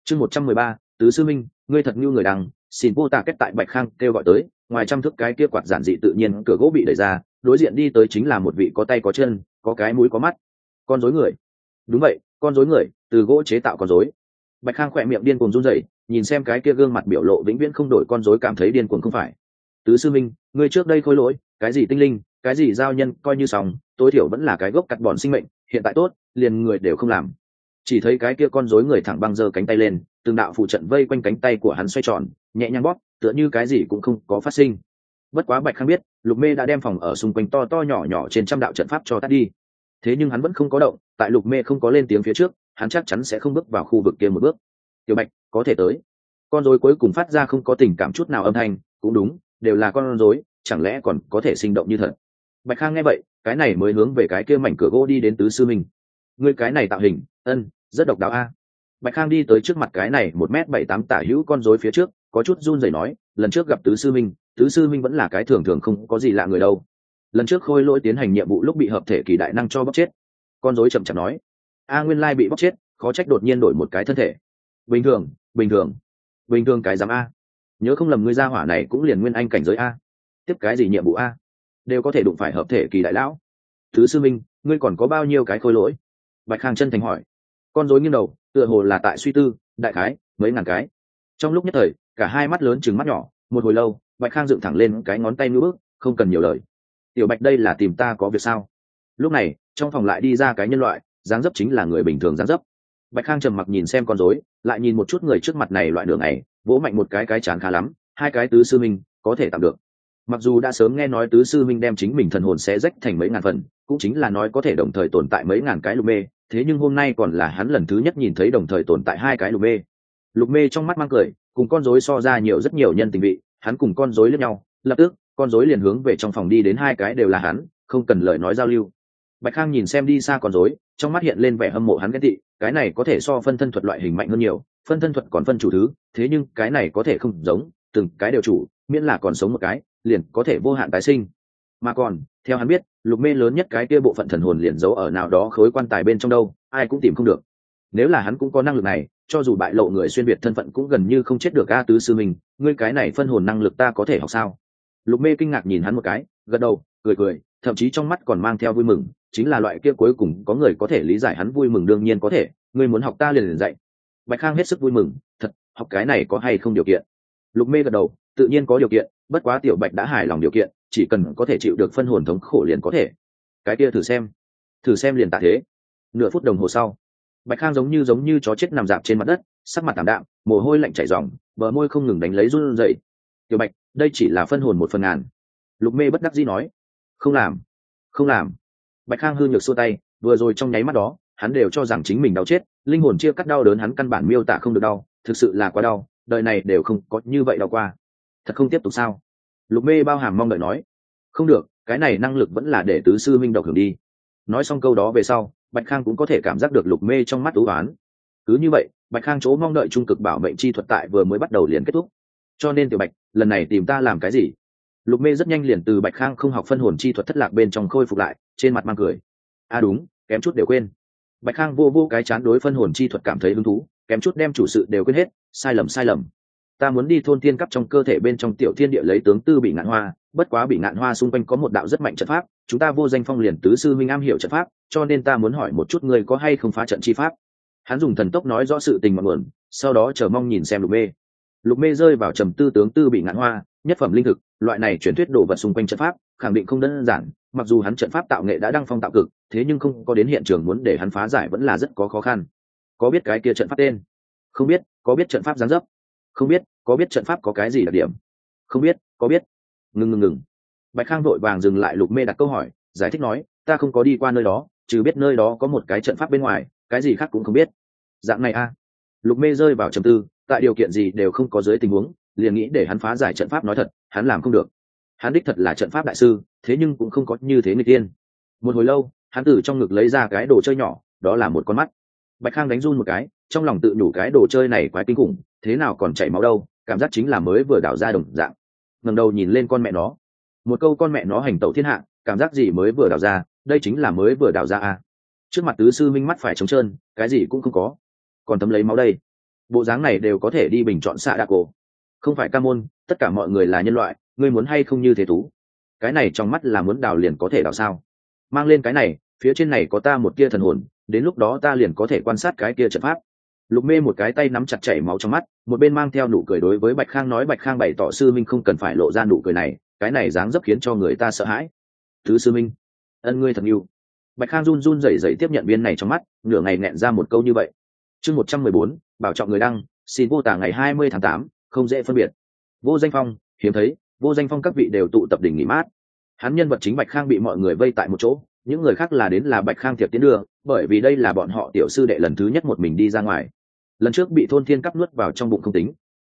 Chương 113, tứ sư minh, ngươi thật như người đằng, xin vô tà kết tại Bạch Khang kêu gọi tới, ngoài trăm thước cái kia quạt giản dị tự nhiên cửa gỗ bị đẩy ra, đối diện đi tới chính là một vị có tay có chân, có cái mũi có mắt, con rối người. Đúng vậy, con rối người, từ gỗ chế tạo con rối. Bạch Khang khỏe miệng điên cuồng run rẩy, nhìn xem cái kia gương mặt biểu lộ vĩnh viễn không đổi con rối cảm thấy điên cuồng không phải. Tứ sư minh, ngươi trước đây khôi lỗi, cái gì tinh linh, cái gì giao nhân, coi như xong, tối thiểu vẫn là cái gốc cắt bọn sinh mệnh, hiện tại tốt, liền người đều không làm. Chỉ thấy cái kia con rối người thẳng băng giơ cánh tay lên, từng đạo phụ trận vây quanh cánh tay của hắn xoay tròn, nhẹ nhàng bóp, tựa như cái gì cũng không có phát sinh. Bất quá Bạch Khang biết, Lục Mê đã đem phòng ở xung quanh to to nhỏ nhỏ trên trăm đạo trận pháp cho tắt đi. Thế nhưng hắn vẫn không có động, tại Lục Mê không có lên tiếng phía trước, hắn chắc chắn sẽ không bước vào khu vực kia một bước. Tiểu Bạch, có thể tới. Con rối cuối cùng phát ra không có tình cảm chút nào âm thanh, cũng đúng, đều là con rối, chẳng lẽ còn có thể sinh động như thật. Bạch Khang nghe vậy, cái này mới hướng về cái kia mảnh cửa gỗ đi đến tứ sư minh. Ngươi cái này tạo hình, rất độc đáo a. Bạch Khang đi tới trước mặt cái này 1m78 tả hữu con rối phía trước, có chút run rẩy nói, lần trước gặp tứ sư minh vẫn là cái thường thường không có gì lạ người đâu. Lần trước khôi lỗi tiến hành nhiệm vụ lúc bị hợp thể kỳ đại năng cho bóc chết. Con rối chậm chậm nói, nguyên lai bị bóc chết, khó trách đột nhiên đổi một cái thân thể. Bình thường cái giám a. Nhớ không lầm ngươi gia hỏa này cũng liền nguyên anh cảnh giới a. Tiếp cái gì nhiệm vụ a, đều có thể đụng phải hợp thể kỳ đại lão. Tứ sư minh, ngươi còn có bao nhiêu cái khôi lỗi? Bạch Khang chân thành hỏi. Con rối nghiêng đầu, tựa hồ là tại suy tư, đại khái mấy ngàn cái. Trong lúc nhất thời, cả hai mắt lớn trừng mắt nhỏ, một hồi lâu, Bạch Khang dựng thẳng lên cái ngón tay ngữ bước, không cần nhiều lời. Tiểu Bạch, đây là tìm ta có việc sao? Lúc này, trong phòng lại đi ra cái nhân loại, dáng dấp chính là người bình thường dáng dấp. Bạch Khang trầm mặc nhìn xem con rối, lại nhìn một chút người trước mặt này loại đường này, vỗ mạnh một cái chán khá lắm, hai cái tứ sư minh, có thể tạm được. Mặc dù đã sớm nghe nói tứ sư minh đem chính mình thần hồn xé rách thành mấy ngàn phần, cũng chính là nói có thể đồng thời tồn tại mấy ngàn cái Lục Mê, thế nhưng hôm nay còn là hắn lần thứ nhất nhìn thấy đồng thời tồn tại hai cái Lục Mê. Lục Mê trong mắt mang cười, cùng con rối so ra nhiều rất nhiều nhân tình vị, hắn cùng con rối liếc nhau, lập tức con rối liền hướng về trong phòng đi đến, hai cái đều là hắn, không cần lời nói giao lưu. Bạch Khang nhìn xem đi xa con rối, trong mắt hiện lên vẻ hâm mộ hắn ghen tị, cái này có thể so phân thân thuật loại hình mạnh hơn nhiều, phân thân thuật còn phân chủ thứ, thế nhưng cái này có thể không giống, từng cái đều chủ, miễn là còn sống một cái, liền có thể vô hạn tái sinh. Mà còn, theo hắn biết, Lục Mê lớn nhất cái kia bộ phận thần hồn liền giấu ở nào đó khối quan tài bên trong đâu, ai cũng tìm không được. Nếu là hắn cũng có năng lực này, cho dù bại lộ người xuyên việt thân phận cũng gần như không chết được. A tứ sư mình, ngươi cái này phân hồn năng lực ta có thể học sao? Lục Mê kinh ngạc nhìn hắn một cái, gật đầu, cười, thậm chí trong mắt còn mang theo vui mừng, chính là loại kia cuối cùng có người có thể lý giải hắn vui mừng. Đương nhiên có thể, ngươi muốn học ta liền dạy. Bạch Khang hết sức vui mừng, thật, học cái này có hay không điều kiện? Lục Mê gật đầu, tự nhiên có điều kiện, bất quá Tiểu Bạch đã hài lòng điều kiện, chỉ cần có thể chịu được phân hồn thống khổ liền có thể. Cái kia thử xem liền tạ thế. Nửa phút đồng hồ sau, Bạch Khang giống như chó chết nằm dạp trên mặt đất, sắc mặt tạm đạm, mồ hôi lạnh chảy ròng, bờ môi không ngừng đánh lấy run rẩy. Tiểu Bạch, đây chỉ là phân hồn 1/1000. Lục Mê bất đắc dĩ nói, không làm. Bạch Khang hư nhược xua tay, vừa rồi trong nháy mắt đó, hắn đều cho rằng chính mình đau chết, linh hồn chia cắt đau đớn hắn căn bản miêu tả không được đau, thực sự là quá đau, đời này đều không có như vậy đau qua. Thật không tiếp tục sao? Lục Mê bao hàm mong đợi nói, không được, cái này năng lực vẫn là để tứ sư minh độc hưởng đi. Nói xong câu đó về sau, Bạch Khang cũng có thể cảm giác được Lục Mê trong mắt u ám. Cứ như vậy, Bạch Khang chỗ mong đợi trung cực bảo mệnh chi thuật tại vừa mới bắt đầu liền kết thúc. Cho nên Tiểu Bạch, lần này tìm ta làm cái gì? Lục Mê rất nhanh liền từ Bạch Khang không học phân hồn chi thuật thất lạc bên trong khôi phục lại, trên mặt mang cười. Đúng, kém chút đều quên. Bạch Khang vô cái chán đối phân hồn chi thuật cảm thấy hứng thú, kém chút đem chủ sự đều quên hết, sai lầm. Ta muốn đi thôn tiên cấp trong cơ thể bên trong tiểu thiên địa lấy tướng tư bị ngạn hoa, bất quá bị ngạn hoa xung quanh có một đạo rất mạnh trận pháp, chúng ta vô danh phong liền tứ sư minh am hiểu trận pháp, cho nên ta muốn hỏi một chút ngươi có hay không phá trận chi pháp. Hắn dùng thần tốc nói rõ sự tình ngọn nguồn, sau đó chờ mong nhìn xem Lục Mê rơi vào trầm tư. Tướng tư bị ngạn hoa, nhất phẩm linh thực, loại này truyền thuyết đồ vật xung quanh trận pháp khẳng định không đơn giản, mặc dù hắn trận pháp tạo nghệ đã đăng phong tạo cực, thế nhưng không có đến hiện trường muốn để hắn phá giải vẫn là rất có khó khăn. Có biết cái kia trận pháp tên? Không biết. Có biết trận pháp dáng dấp? Không biết. Có biết trận pháp có cái gì đặc điểm? Không biết. Có biết. Ngừng. Bạch Khang vội vàng dừng lại Lục Mê đặt câu hỏi, giải thích nói, ta không có đi qua nơi đó, trừ biết nơi đó có một cái trận pháp bên ngoài, cái gì khác cũng không biết. Dạng này a. Lục Mê rơi vào trầm tư, tại điều kiện gì đều không có dưới tình huống, liền nghĩ để hắn phá giải trận pháp, nói thật, hắn làm không được. Hắn đích thật là trận pháp đại sư, thế nhưng cũng không có như thế người tiên. Một hồi lâu, hắn từ trong ngực lấy ra cái đồ chơi nhỏ, đó là một con mắt. Bạch Khang đánh run một cái, trong lòng tự nhủ cái đồ chơi này quái kinh khủng, thế nào còn chảy máu đâu, cảm giác chính là mới vừa đào ra đồng dạng. Ngẩng đầu nhìn lên con mẹ nó, một câu con mẹ nó hành tẩu thiên hạ, cảm giác gì mới vừa đào ra, đây chính là mới vừa đào ra a. Trước mặt tứ sư minh mắt phải trống trơn, cái gì cũng không có, còn tấm lấy máu đây. bộ dáng này đều có thể đi bình chọn xạ đa cổ. Không phải ca môn, tất cả mọi người là nhân loại, ngươi muốn hay không như thế tú? Cái này trong mắt là muốn đào liền có thể đào sao? Mang lên cái này, phía trên này có ta một tia thần hồn, đến lúc đó ta liền có thể quan sát cái kia trận pháp. Lục Mê một cái tay nắm chặt chảy máu trong mắt, một bên mang theo nụ cười đối với Bạch Khang nói, Bạch Khang bày tỏ sư minh không cần phải lộ ra nụ cười này, cái này dáng dấp khiến cho người ta sợ hãi. Thứ sư minh, ân ngươi thật yêu. Bạch Khang run run rẩy rẩy tiếp nhận viên này trong mắt, nửa ngày nghẹn ra một câu như vậy. Chương 114, bảo trọng người đăng, xin vô tả ngày 20 tháng 8, không dễ phân biệt. Vô Danh Phong, hiếm thấy, Vô Danh Phong các vị đều tụ tập đỉnh nghỉ mát. Hắn nhân vật chính Bạch Khang bị mọi người vây tại một chỗ, những người khác là đến là Bạch Khang thiệp tiến đưa, bởi vì đây là bọn họ tiểu sư đệ lần thứ nhất một mình đi ra ngoài. Lần trước bị thôn thiên cắp nuốt vào trong bụng không tính.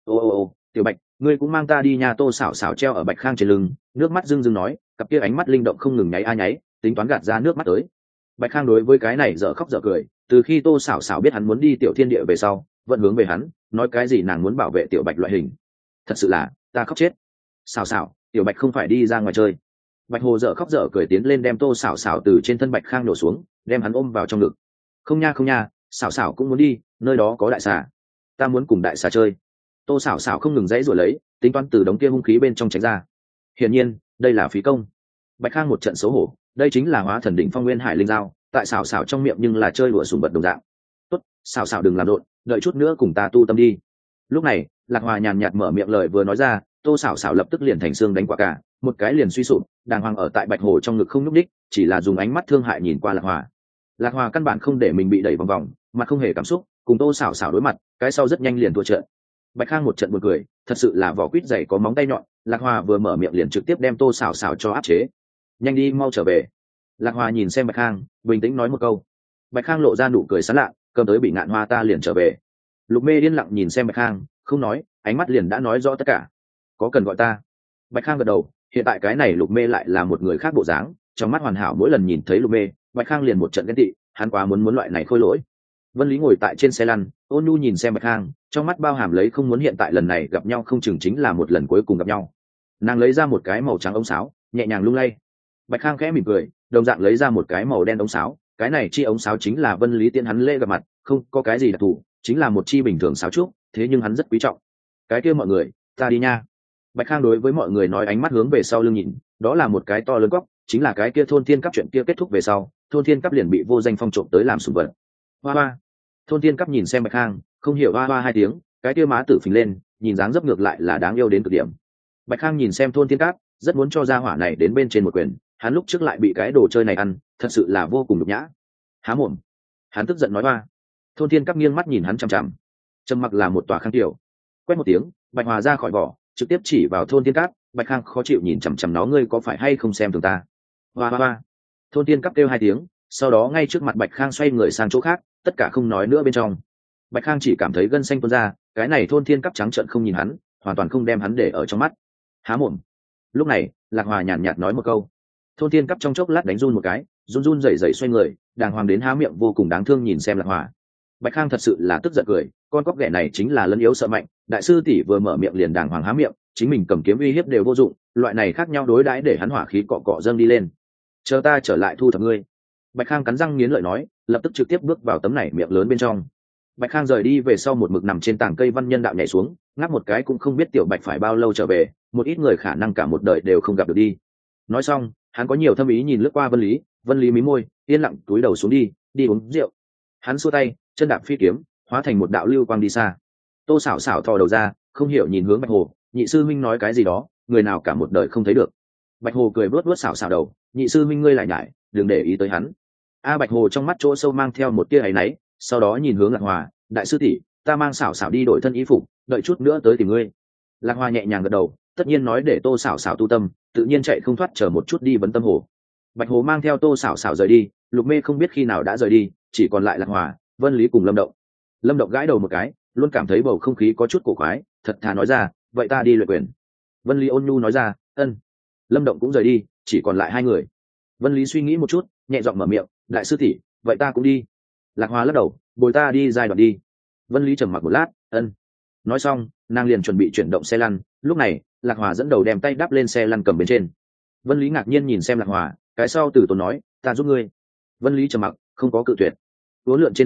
Ô, tiểu Bạch, ngươi cũng mang ta đi nhà. Tô Sảo Sảo treo ở Bạch Khang trên lưng, nước mắt rưng rưng nói, cặp kia ánh mắt linh động không ngừng nháy a nháy, tính toán gạt ra nước mắt tới. Bạch Khang đối với cái này dở khóc dở cười, từ khi Tô Sảo Sảo biết hắn muốn đi tiểu thiên địa về sau, vẫn hướng về hắn, nói cái gì nàng muốn bảo vệ tiểu Bạch loại hình. Thật sự là, ta khóc chết. Sảo Sảo, tiểu Bạch không phải đi ra ngoài chơi. Bạch Hồ dở khóc dở cười tiến lên đem Tô Sảo Sảo từ trên thân Bạch Khang đổ xuống, đem hắn ôm vào trong ngực. Không nha, Sảo Sảo cũng muốn đi, nơi đó có đại xà. Ta muốn cùng đại xà chơi. Tô Sảo Sảo không ngừng dãy rủa lấy, tính toán từ đống kia hung khí bên trong tránh ra. Hiển nhiên, đây là phí công. Bạch Khang một trận xấu hổ, đây chính là hóa thần đỉnh phong nguyên hải linh dao, tại Sảo Sảo trong miệng nhưng là chơi đùa sùng bật đồng dạng. Tốt, Sảo Sảo đừng làm rộn, đợi chút nữa cùng ta tu tâm đi. Lúc này, Lạc Hòa nhàn nhạt mở miệng lời vừa nói ra, Tô Sảo Sảo lập tức liền thành xương đánh quả cả, một cái liền suy sụp, đàng hoàng ở tại Bạch Hồ trong ngực không nhúc đích, chỉ là dùng ánh mắt thương hại nhìn qua Lạc Hòa. Lạc Hòa căn bản không để mình bị đẩy vòng vòng, mặt không hề cảm xúc, cùng Tô Sảo Sảo đối mặt, cái sau rất nhanh liền thua trận. Bạch Khang một trận buồn cười, thật sự là vỏ quýt dày có móng tay nhọn, Lạc Hòa vừa mở miệng liền trực tiếp đem Tô Sảo Sảo cho áp chế. Nhanh đi mau trở về. Lạc Hòa nhìn xem Bạch Khang, bình tĩnh nói một câu. Bạch Khang lộ ra nụ cười sán lạ, cầm tới Bị Ngạn Hoa ta liền trở về. Lục Mê điên lặng nhìn xem Bạch Khang, không nói, ánh mắt liền đã nói rõ tất cả. Có cần gọi ta? Bạch Khang gật đầu, hiện tại cái này Lục Mê lại là một người khác bộ dáng, trong mắt hoàn hảo, mỗi lần nhìn thấy Lục Mê, Bạch Khang liền một trận ghen tị, hắn quá muốn loại này khôi lỗi. Vân Lý ngồi tại trên xe lăn, ôn nhu nhìn xem Bạch Khang, trong mắt bao hàm lấy không muốn hiện tại lần này gặp nhau không chừng chính là một lần cuối cùng gặp nhau. Nàng lấy ra một cái màu trắng ống sáo, nhẹ nhàng lung lay. Bạch Khang khẽ mỉm cười, đồng dạng lấy ra một cái màu đen ống sáo, cái này chi ống sáo chính là Vân Lý tiễn hắn lễ gặp mặt, không có cái gì đặc thù, chính là một chi bình thường sáo trúc, thế nhưng hắn rất quý trọng. Cái kia mọi người, ta đi nha. Bạch Khang đối với mọi người nói, ánh mắt hướng về sau lưng nhìn, đó là một cái to lớn góc, chính là cái kia thôn thiên cấp chuyện kia kết thúc về sau, thôn thiên cấp liền bị Vô Danh Phong trộm tới làm sủng vật. Hoa hoa. Thôn thiên cấp nhìn xem Bạch Khang, không hiểu hoa hoa hai tiếng, cái kia má tử phình lên, nhìn dáng dấp ngược lại là đáng yêu đến cực điểm. Bạch Khang nhìn xem thôn thiên cấp, rất muốn cho gia hỏa này đến bên trên một quyền, hắn lúc trước lại bị cái đồ chơi này ăn, thật sự là vô cùng nhục nhã. Há mồm. Hắn tức giận nói hoa. Thôn thiên cấp nghiêng mắt nhìn hắn chằm chằm. Trầm mặc là một tòa khang tiểu. Quét một tiếng, Bạch Hòa ra khỏi vỏ, trực tiếp chỉ vào thôn thiên cấp. Bạch Khang khó chịu nhìn chằm chằm nó, ngươi có phải hay không xem thường ta? Hoa hoa hoa. Thôn thiên cấp kêu hai tiếng, sau đó ngay trước mặt Bạch Khang xoay người sang chỗ khác, tất cả không nói nữa bên trong. Bạch Khang chỉ cảm thấy gân xanh tuôn ra, cái này thôn thiên cấp trắng trợn không nhìn hắn, hoàn toàn không đem hắn để ở trong mắt. Há mồm. Lúc này, Lạc Hòa nhàn nhạt nói một câu. Thôn thiên cấp trong chốc lát đánh run một cái, run rẩy rẩy xoay người, đàng hoàng đến há miệng vô cùng đáng thương nhìn xem Lạc Hòa. Bạch Khang thật sự là tức giận cười, con cóc ghẻ này chính là lân yếu sợ mạnh, đại sư tỷ vừa mở miệng liền đàng hoàng há miệng, chính mình cầm kiếm uy hiếp đều vô dụng, loại này khác nhau đối đãi để hắn hỏa khí cọ cọ dâng đi lên. Chờ ta trở lại thu thập ngươi. Bạch Khang cắn răng nghiến lợi nói, lập tức trực tiếp bước vào tấm này miệng lớn bên trong. Bạch Khang rời đi về sau một mực nằm trên tảng cây văn nhân đạo nhảy xuống, ngáp một cái cũng không biết tiểu Bạch phải bao lâu trở về, một ít người khả năng cả một đời đều không gặp được đi. Nói xong, hắn có nhiều thâm ý nhìn lướt qua Vân Lý mí môi, yên lặng cúi đầu xuống đi uống rượu. Hắn xua tay, chân đạp phi kiếm, hóa thành một đạo lưu quang đi xa. Tô Sảo Sảo thò đầu ra, không hiểu nhìn hướng Bạch Hồ, nhị sư minh nói cái gì đó, người nào cả một đời không thấy được. Bạch Hồ cười vớt vớt Sảo Sảo đầu, nhị sư minh ngươi lại nhải, đừng để ý tới hắn. Bạch Hồ trong mắt chỗ sâu mang theo một tia áy náy, sau đó nhìn hướng Lạc Hòa, đại sư tỷ, ta mang Sảo Sảo đi đổi thân y phục, đợi chút nữa tới tìm ngươi. Lạc Hòa nhẹ nhàng gật đầu, tất nhiên nói để Tô Sảo Sảo tu tâm, tự nhiên chạy không thoát, chờ một chút đi vấn tâm hồ. Bạch Hồ mang theo Tô Sảo Sảo rời đi, Lục Mê không biết khi nào đã rời đi, chỉ còn lại Lạc Hòa, Vân Lý cùng Lâm Động. Lâm Động gãi đầu một cái, luôn cảm thấy bầu không khí có chút cổ quái, thật thà nói ra, vậy ta đi luyện quyền. Vân Lý ôn nhu nói ra, ân. Lâm Động cũng rời đi, chỉ còn lại hai người. Vân Lý suy nghĩ một chút, nhẹ giọng mở miệng, đại sư tỷ, vậy ta cũng đi. Lạc Hòa lắc đầu, bồi ta đi giai đoạn đi. Vân Lý trầm mặc một lát, ân. Nói xong, nàng liền chuẩn bị chuyển động xe lăn, lúc này Lạc Hòa dẫn đầu đem tay đắp lên xe lăn cầm bên trên. Vân Lý ngạc nhiên nhìn xem Lạc Hòa, cái sau từ tốn nói, ta giúp ngươi. Vân Lý trầm mặc, không có cự tuyệt. Uốn lượn trên đường nhỏ,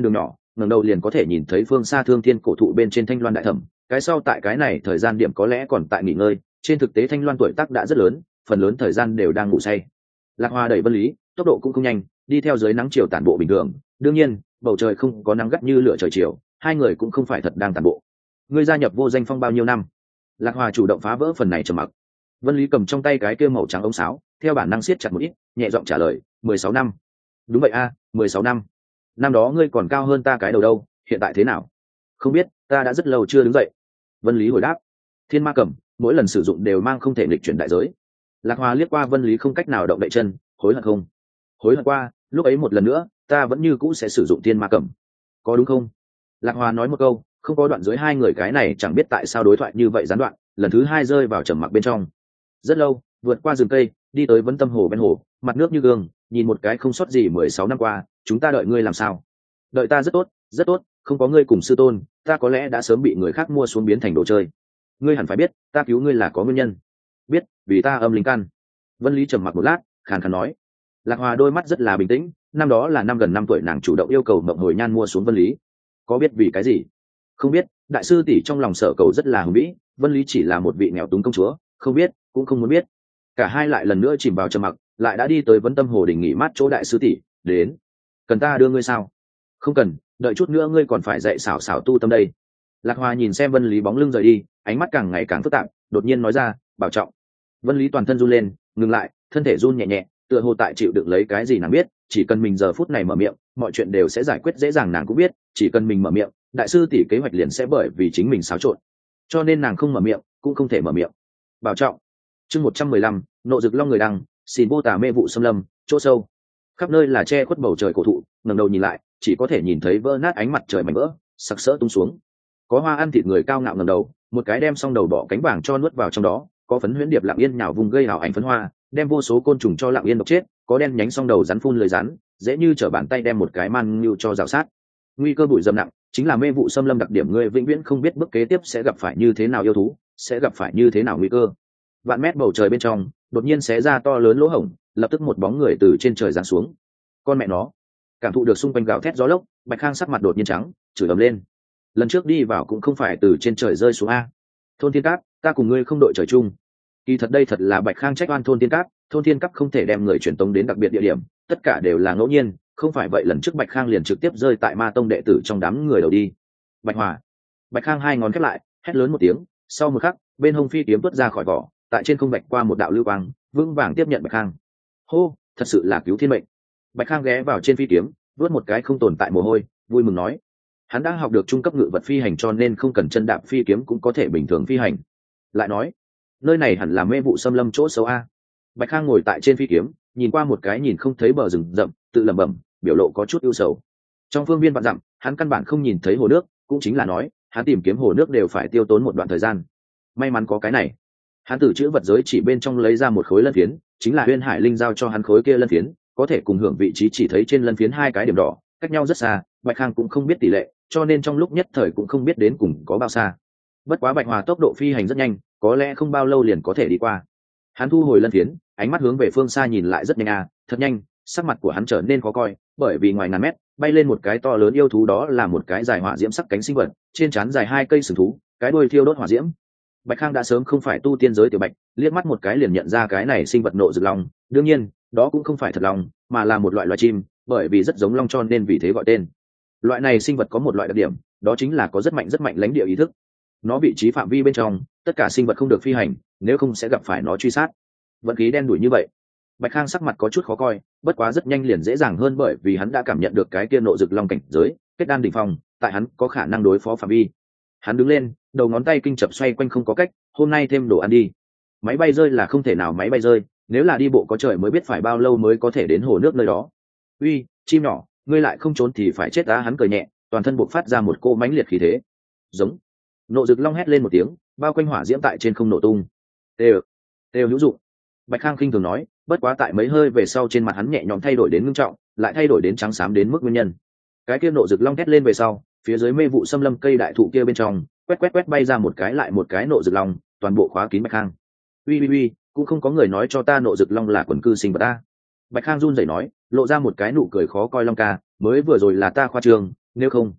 ngẩng đầu liền có thể nhìn thấy phương xa thương thiên cổ thụ bên trên thanh loan đại thẩm, cái sau tại cái này thời gian điểm có lẽ còn tại nghỉ ngơi, trên thực tế thanh loan tuổi tác đã rất lớn, phần lớn thời gian đều đang ngủ say. Lạc Hoa đẩy Vân Lý, tốc độ cũng không nhanh, đi theo dưới nắng chiều tản bộ bình thường, đương nhiên bầu trời không có nắng gắt như lửa trời chiều, hai người cũng không phải thật đang tản bộ. Ngươi gia nhập Vô Danh Phong bao nhiêu năm? Lạc Hoa chủ động phá vỡ phần này trầm mặc. Vân Lý cầm trong tay cái kia màu trắng ống sáo, theo bản năng siết chặt một ít, nhẹ giọng trả lời, 16 năm. Đúng vậy a, 16 năm. Năm đó ngươi còn cao hơn ta cái đầu đâu, hiện tại thế nào? Không biết, ta đã rất lâu chưa đứng dậy. Vân Lý hồi đáp. Thiên Ma Cầm, mỗi lần sử dụng đều mang không thể nghịch chuyển đại giới. Lạc Hoa liếc qua Vân Lý không cách nào động đậy chân, hối hận không? Hối hận qua, lúc ấy một lần nữa, ta vẫn như cũ sẽ sử dụng Thiên Ma Cầm. Có đúng không? Lạc Hoa nói một câu, không có đoạn dưới hai người cái này chẳng biết tại sao đối thoại như vậy gián đoạn, lần thứ hai rơi vào trầm mặc bên trong. Rất lâu, vượt qua rừng cây, đi tới Vấn Tâm Hồ bên hồ, mặt nước như gương, nhìn một cái không sót gì 16 năm qua, chúng ta đợi ngươi làm sao? Đợi ta rất tốt, không có ngươi cùng sư tôn, ta có lẽ đã sớm bị người khác mua xuống biến thành đồ chơi. Ngươi hẳn phải biết, ta cứu ngươi là có nguyên nhân. Biết, vì ta âm linh căn. Vân Lý trầm mặc một lát, khàn khàn nói. Lạc Hoa đôi mắt rất là bình tĩnh, năm đó là năm gần 5 tuổi nàng chủ động yêu cầu Mộng Hồi Nhan mua xuống Vân Lý. Có biết vì cái gì? Không biết, đại sư tỷ trong lòng sở cầu rất là hùng vĩ, Vân Lý chỉ là một vị nghèo túng công chúa, không biết, cũng không muốn biết. Cả hai lại lần nữa chìm vào trầm mặc, lại đã đi tới Vấn Tâm Hồ đình nghỉ mát chỗ đại sư tỷ, đến. Cần ta đưa ngươi sao? Không cần, đợi chút nữa ngươi còn phải dạy xảo xảo tu tâm đây. Lạc Hoa nhìn xem Vân Lý bóng lưng rời đi, ánh mắt càng ngày càng phức tạp, đột nhiên nói ra, bảo trọng. Vân Lý toàn thân run lên, ngừng lại, thân thể run nhẹ nhẹ, tựa hồ tại chịu đựng lấy cái gì nàng biết, chỉ cần mình giờ phút này mở miệng, mọi chuyện đều sẽ giải quyết dễ dàng, nàng cũng biết, chỉ cần mình mở miệng, đại sư tỷ kế hoạch liền sẽ bởi vì chính mình xáo trộn. Cho nên nàng không mở miệng, cũng không thể mở miệng. Bảo trọng. Chương 115, nộ rực long người đăng, xin vô tà mê vụ xâm lâm, chỗ sâu. Khắp nơi là che khuất bầu trời cổ thụ, ngẩng đầu nhìn lại, chỉ có thể nhìn thấy vỡ nát ánh mặt trời mảnh vỡ, sặc sỡ tung xuống. Có hoa ăn thịt người cao ngạo ngẩng đầu, một cái đem xong đầu bỏ cánh vàng cho nuốt vào trong đó, có phấn huyễn điệp lặng yên nhào vùng gây hào ảnh phấn hoa, đem vô số côn trùng cho lặng yên độc chết, có đen nhánh xong đầu rắn phun lưới rắn, dễ như trở bàn tay đem một cái man nhu cho rào sát. Nguy cơ bụi dầm nặng, chính là mê vụ xâm lâm đặc điểm, người vĩnh viễn không biết bước kế tiếp sẽ gặp phải như thế nào yêu thú, sẽ gặp phải như thế nào nguy cơ. Vạn mét bầu trời bên trong, đột nhiên xé ra to lớn lỗ hổng, lập tức một bóng người từ trên trời giáng xuống. Con mẹ nó! Cảm thụ được xung quanh gào thét gió lốc, Bạch Khang sắc mặt đột nhiên trắng, chửi ầm lên. Lần trước đi vào cũng không phải từ trên trời rơi xuống a. Thôn Thiên Cáp, ta cùng ngươi không đội trời chung. Kỳ thật đây thật là Bạch Khang trách oan Thôn Thiên Cáp, Thôn Thiên Cáp không thể đem người truyền tống đến đặc biệt địa điểm, tất cả đều là ngẫu nhiên, không phải vậy lần trước Bạch Khang liền trực tiếp rơi tại Ma Tông đệ tử trong đám người đầu đi. Bạch Hỏa. Bạch Khang hai ngón khép lại, hét lớn một tiếng, sau một khắc, bên hông phi kiếm vứt ra khỏi vỏ, tại trên không bạch qua một đạo lưu quang, vững vàng tiếp nhận Bạch Khang. Hô, thật sự là cứu thiên mệnh. Bạch Khang ghé vào trên phi kiếm, vớt một cái không tồn tại mồ hôi, vui mừng nói: hắn đã học được trung cấp ngự vật phi hành, cho nên không cần chân đạp phi kiếm cũng có thể bình thường phi hành. Lại nói, nơi này hẳn là mê vụ xâm lâm chỗ xấu a. Bạch Khang ngồi tại trên phi kiếm, nhìn qua một cái nhìn không thấy bờ rừng rậm, tự lẩm bẩm, biểu lộ có chút ưu sầu. Trong phương viên vạn dặm, hắn căn bản không nhìn thấy hồ nước, cũng chính là nói, hắn tìm kiếm hồ nước đều phải tiêu tốn một đoạn thời gian. May mắn có cái này. Hắn từ chữ vật giới chỉ bên trong lấy ra một khối lân phiến, chính là Huyên Hải Linh giao cho hắn khối kia lân phiến, có thể cùng hưởng vị trí chỉ thấy trên lân phiến hai cái điểm đỏ, cách nhau rất xa, Bạch Khang cũng không biết tỷ lệ, cho nên trong lúc nhất thời cũng không biết đến cùng có bao xa. Bất quá Bạch Hòa tốc độ phi hành rất nhanh, có lẽ không bao lâu liền có thể đi qua. Hắn thu hồi lân phiến, ánh mắt hướng về phương xa nhìn lại rất nhanh thật nhanh, sắc mặt của hắn trở nên khó coi, bởi vì ngoài ngàn mét, bay lên một cái to lớn yêu thú, đó là một cái dài hỏa diễm sắc cánh sinh vật, trên trán dài hai cây sừng thú, cái đuôi thiêu đốt hỏa diễm. Bạch Khang đã sớm không phải tu tiên giới tiểu bạch, liếc mắt một cái liền nhận ra cái này sinh vật nộ rực long, đương nhiên, đó cũng không phải thật long, mà là một loại loài chim, bởi vì rất giống long cho nên vì thế gọi tên. Loại này sinh vật có một loại đặc điểm, đó chính là có rất mạnh lãnh địa ý thức. Nó vị trí phạm vi bên trong, tất cả sinh vật không được phi hành, nếu không sẽ gặp phải nó truy sát. Vận khí đen đủi như vậy. Bạch Khang sắc mặt có chút khó coi, bất quá rất nhanh liền dễ dàng hơn, bởi vì hắn đã cảm nhận được cái kia nộ rực long cảnh giới, kết đan đỉnh phong, tại hắn có khả năng đối phó phạm vi. Hắn đứng lên, đầu ngón tay kinh chập xoay quanh không có cách, hôm nay thêm đồ ăn đi. Máy bay rơi là không thể nào máy bay rơi, nếu là đi bộ có trời mới biết phải bao lâu mới có thể đến hồ nước nơi đó. Uy, chim nhỏ, ngươi lại không trốn thì phải chết á. Hắn cười nhẹ, toàn thân bộc phát ra một cỗ mãnh liệt khí thế. Giống. Nộ rực long hét lên một tiếng, bao quanh hỏa diễm tại trên không nổ tung. Đều hữu dụng. Bạch Khang khinh thường nói, bất quá tại mấy hơi về sau trên mặt hắn nhẹ nhõm thay đổi đến ngưng trọng, lại thay đổi đến trắng xám đến mức nguyên nhân. Cái kia nộ rực long hét lên về sau, phía dưới mê vụ xâm lâm cây đại thụ kia bên trong, quét bay ra một cái lại một cái nộ rực long, toàn bộ khóa kín Bạch Khang. Uy, cũng không có người nói cho ta nộ rực long là quần cư sinh vật ta. Bạch Khang run rẩy nói, lộ ra một cái nụ cười khó coi, long ca, mới vừa rồi là ta khoa trương, nếu không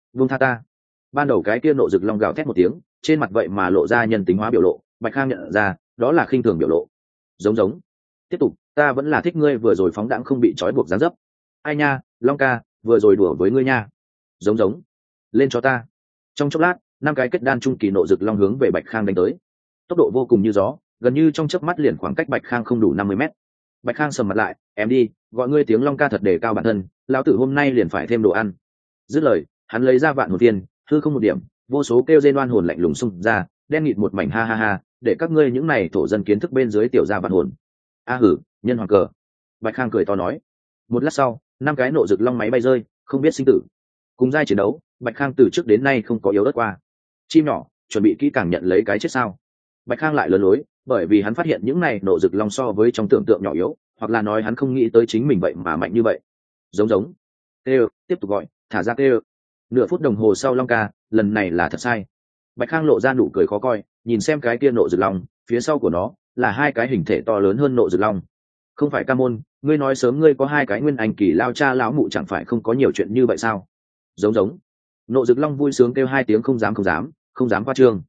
Vung tha ta. Ban đầu cái kia nộ rực long gào thét một tiếng, trên mặt vậy mà lộ ra nhân tính hóa biểu lộ, Bạch Khang nhận ra đó là khinh thường biểu lộ. Giống tiếp tục, ta vẫn là thích ngươi vừa rồi phóng đãng không bị trói buộc dáng dấp. Ai nha, Long ca, vừa rồi đùa với ngươi nha. Giống lên cho ta. Trong chốc lát, 5 cái kết đan trung kỳ nộ rực long hướng về Bạch Khang đánh tới, tốc độ vô cùng như gió, gần như trong chớp mắt liền khoảng cách Bạch Khang không đủ 50 mét. Bạch Khang sầm mặt lại, em đi, gọi ngươi tiếng Long ca thật đề cao bản thân, lão tử hôm nay liền phải thêm đồ ăn. Dứt lời, hắn lấy ra vạn hồn tiên, hư không một điểm, vô số kêu rên oan hồn lạnh lùng xung ra, đen nghịt một mảnh ha ha ha, để các ngươi những này thổ dân kiến thức bên dưới tiểu gia vạn hồn. A hử, nhân hoàng cờ. Bạch Khang cười to nói. Một lát sau, 5 cái nộ rực long máy bay rơi, không biết sinh tử. Cùng giai chiến đấu, Bạch Khang từ trước đến nay không có yếu đất qua. Chim nhỏ, chuẩn bị kỹ càng nhận lấy cái chết sao? Bạch Khang lại lớn lối, bởi vì hắn phát hiện những này nộ rực long so với trong tưởng tượng nhỏ yếu, hoặc là nói hắn không nghĩ tới chính mình vậy mà mạnh như vậy. Giống. Kêu, tiếp tục gọi, thả ra kêu. Nửa phút đồng hồ sau Long ca, lần này là thật sai. Bạch Khang lộ ra nụ cười khó coi, nhìn xem cái kia nộ rực long, phía sau của nó là 2 cái hình thể to lớn hơn nộ rực long. Không phải Ca Môn, ngươi nói sớm ngươi có 2 cái nguyên anh kỳ lao cha lão mụ chẳng phải không có nhiều chuyện như vậy sao? Giống. Nộ rực long vui sướng kêu 2 tiếng không dám qua trương.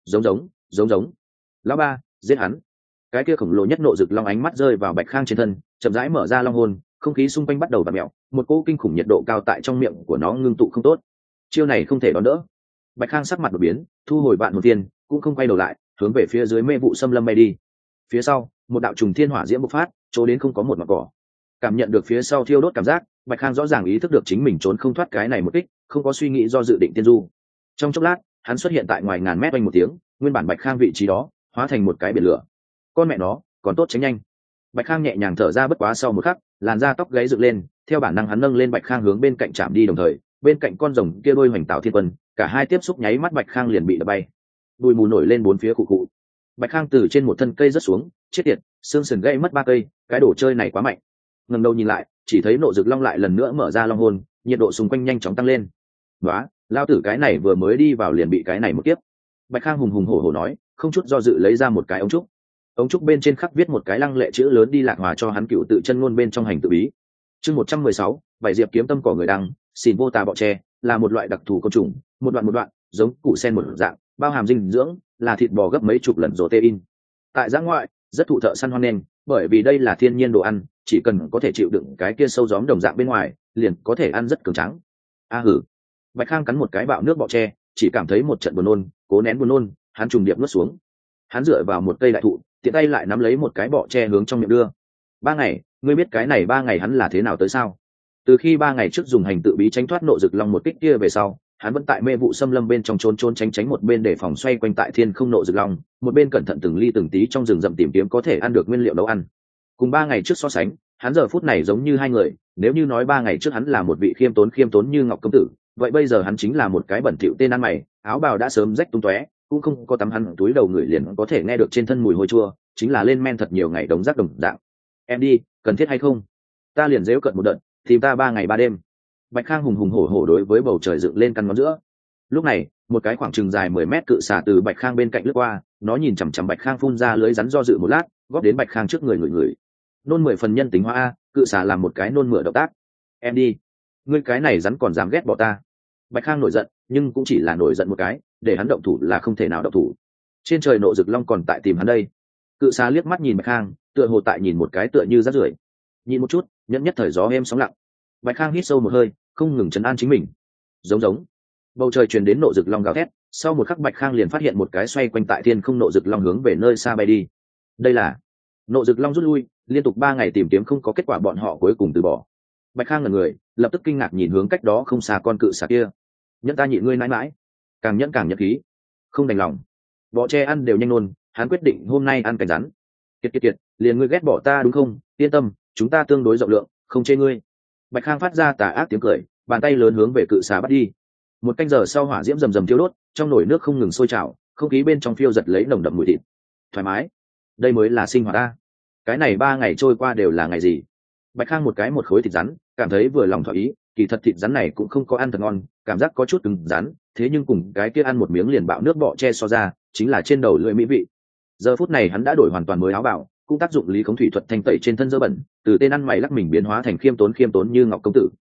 Giống. Lão ba, giết hắn. Cái kia khổng lồ nhất nộ rực long ánh mắt rơi vào Bạch Khang trên thân, chậm rãi mở ra long hồn, không khí xung quanh bắt đầu vặn mèo, một cỗ kinh khủng nhiệt độ cao tại trong miệng của nó ngưng tụ không tốt. Chiêu này không thể đón đỡ. Bạch Khang sắc mặt đột biến, thu hồi vạn hồn tiên, cũng không quay đầu lại, hướng về phía dưới mê vụ xâm lâm bay đi. Phía sau, một đạo trùng thiên hỏa diễm bộc phát, chỗ đến không có một mảng cỏ. Cảm nhận được phía sau thiêu đốt cảm giác, Bạch Khang rõ ràng ý thức được chính mình trốn không thoát cái này một kích, không có suy nghĩ do dự định tiên du. Trong chốc lát, hắn xuất hiện tại ngoài ngàn mét, oanh một tiếng, nguyên bản Bạch Khang vị trí đó hóa thành một cái biển lửa. Con mẹ nó, còn tốt tránh nhanh. Bạch Khang nhẹ nhàng thở ra, bất quá sau một khắc, làn da tóc gáy dựng lên, theo bản năng hắn nâng lên Bạch Khang hướng bên cạnh chạm đi, đồng thời bên cạnh con rồng kia đôi hoành tạo thiên quân, cả hai tiếp xúc nháy mắt Bạch Khang liền bị đập bay. Bụi mù nổi lên bốn phía cụ cụ. Bạch Khang từ trên một thân cây rớt xuống, chết tiệt, xương sườn gãy mất 3 cây, cái đồ chơi này quá mạnh. Ngẩng đầu nhìn lại, chỉ thấy nộ rực long lại lần nữa mở ra long hồn, nhiệt độ xung quanh nhanh chóng tăng lên. "Nóa, lao tử cái này vừa mới đi vào liền bị cái này một kiếp." Bạch Khang hùng hùng hổ hổ nói, không chút do dự lấy ra một cái ống trúc. Ống trúc bên trên khắc viết một cái lăng lệ chữ lớn đi lạc hòa cho hắn cựu tự chân ngôn bên trong hành tự bí. Chương 116, bảy diệp kiếm tâm cỏ người đăng, xìn vô tà bọ tre, là một loại đặc thù côn trùng, một đoạn, giống củ sen một dạng, bao hàm dinh dưỡng, là thịt bò gấp mấy chục lần protein. Tại giã ngoại, rất thụ thợ săn hoan nghênh, bởi vì đây là thiên nhiên đồ ăn, chỉ cần có thể chịu đựng cái kia sâu gióm đồng dạng bên ngoài, liền có thể ăn rất cường tráng. A hử. Bạch Khang cắn một cái bạo nước bọ tre, chỉ cảm thấy một trận buồn nôn, cố nén buồn nôn, hắn trùng điệp nuốt xuống. Hắn dựa vào một cây đại thụ, tiện tay lại nắm lấy một cái bọ tre hướng trong miệng đưa. 3 ngày, ngươi biết cái này 3 ngày hắn là thế nào tới sao? Từ khi 3 ngày trước dùng hành tự bí tránh thoát nộ rực long một kích kia về sau, hắn vẫn tại mê vụ xâm lâm bên trong trốn tránh một bên để phòng xoay quanh tại thiên không nộ rực long, một bên cẩn thận từng ly từng tí trong rừng rậm tìm kiếm có thể ăn được nguyên liệu nấu ăn. Cùng 3 ngày trước so sánh, hắn giờ phút này giống như hai người, nếu như nói 3 ngày trước hắn là một vị khiêm tốn như ngọc công tử, vậy bây giờ hắn chính là một cái bẩn thỉu tên ăn mày, áo bào đã sớm rách tung tóe, cũng không có tắm hắn túi đầu người liền có thể nghe được trên thân mùi hôi chua, chính là lên men thật nhiều ngày đống rác đồng dạng. Em đi, cần thiết hay không? Ta liền dễu cận một đợt, tìm ta 3 ngày 3 đêm. Bạch Khang hùng hùng hổ hổ đối với bầu trời dựng lên căn ngón giữa. Lúc này, một cái khoảng chừng dài 10 mét cự xà từ Bạch Khang bên cạnh lướt qua, nó nhìn chằm chằm Bạch Khang phun ra lưới rắn do dự một lát, góp đến Bạch Khang trước người người. Nôn 10 phần nhân tính hóa a, cự xà làm một cái nôn mửa động tác. Em đi, ngươi cái này rắn còn dám ghét bỏ ta. Bạch Khang nổi giận, nhưng cũng chỉ là nổi giận một cái, để hắn động thủ là không thể nào động thủ. Trên trời nộ rực long còn tại tìm hắn đây. Cự xà liếc mắt nhìn Bạch Khang, tựa hồ tại nhìn một cái tựa như rác rưởi. Nhìn một chút, nhẫn nhất thời gió êm sóng lặng. Bạch Khang hít sâu một hơi, không ngừng trấn an chính mình. Giống. Bầu trời truyền đến nộ rực long gào thét, sau một khắc Bạch Khang liền phát hiện một cái xoay quanh tại thiên không nộ rực long hướng về nơi xa bay đi. Đây là nộ rực long rút lui, liên tục 3 ngày tìm kiếm không có kết quả, bọn họ cuối cùng từ bỏ. Bạch Khang ngẩn người, lập tức kinh ngạc nhìn hướng cách đó không xa con cự xà kia. Nhẫn ta nhịn ngươi mãi mãi, càng nhẫn càng nhẫn khí, không đành lòng. Bọ tre ăn đều nhanh nôn, hắn quyết định hôm nay ăn cánh rắn. Kiệt, liền ngươi ghét bỏ ta đúng không? Yên tâm, chúng ta tương đối rộng lượng, không chê ngươi. Bạch Khang phát ra tà ác tiếng cười, bàn tay lớn hướng về cự xà bắt đi. 1 canh giờ sau, hỏa diễm rầm rầm thiêu đốt, trong nồi nước không ngừng sôi trào, không khí bên trong phiêu giật lấy nồng đậm mùi thịt. Thoải mái, đây mới là sinh hoạt ta. Cái này 3 ngày trôi qua đều là ngày gì? Bạch Khang một khối thịt rắn, cảm thấy vừa lòng thỏa ý, kỳ thật thịt rắn này cũng không có ăn thật ngon, cảm giác có chút cứng rắn, thế nhưng cùng cái kia ăn một miếng liền bạo nước bọ tre so ra, chính là trên đầu lưỡi mỹ vị. Giờ phút này hắn đã đổi hoàn toàn mới áo bào, cũng tác dụng lý khống thủy thuật thanh tẩy trên thân dơ bẩn, từ tên ăn mày lắc mình biến hóa thành khiêm tốn như ngọc công tử.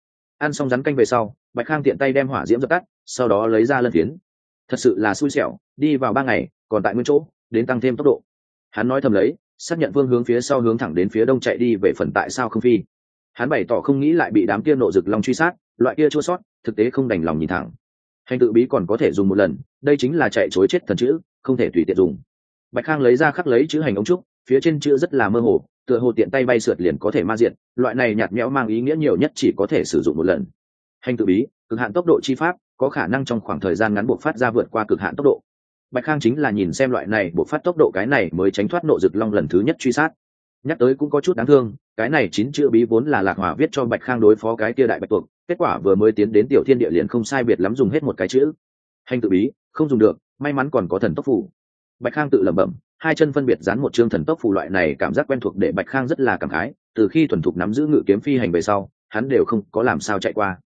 Ăn xong rắn canh về sau, Bạch Khang tiện tay đem hỏa diễm dập tắt, sau đó lấy ra lân phiến. Thật sự là xui xẻo, đi vào 3 ngày còn tại nguyên chỗ, đến tăng thêm tốc độ. Hắn nói thầm lấy, xác nhận phương hướng phía sau hướng thẳng đến phía đông chạy đi về phần tại sao không phi. Hắn bày tỏ không nghĩ lại bị đám kia nộ rực long truy sát, loại kia chua sót, thực tế không đành lòng nhìn thẳng. Hành tự bí còn có thể dùng một lần, đây chính là chạy chối chết thần chữ, không thể tùy tiện dùng. Bạch Khang lấy ra khắc lấy chữ hành ống trúc, phía trên chữ rất là mơ hồ, tựa hồ tiện tay bay sượt liền có thể ma diện, loại này nhạt nhẽo mang ý nghĩa nhiều nhất chỉ có thể sử dụng một lần. Hành tự bí, cực hạn tốc độ chi pháp, có khả năng trong khoảng thời gian ngắn buộc phát ra vượt qua cực hạn tốc độ. Bạch Khang chính là nhìn xem loại này buộc phát tốc độ cái này mới tránh thoát nộ rực long lần thứ nhất truy sát. Nhắc tới cũng có chút đáng thương, cái này 9 chữ bí vốn là Lạc Hỏa viết cho Bạch Khang đối phó cái kia đại bạch tuộc, kết quả vừa mới tiến đến tiểu thiên địa liền không sai biệt lắm dùng hết một cái chữ. Hành tự bí không dùng được, may mắn còn có thần tốc phù. Bạch Khang tự lẩm bẩm, hai chân phân biệt dán một chương thần tốc phù, loại này cảm giác quen thuộc để Bạch Khang rất là cảm khái, từ khi thuần thục nắm giữ ngự kiếm phi hành về sau, hắn đều không có làm sao chạy qua.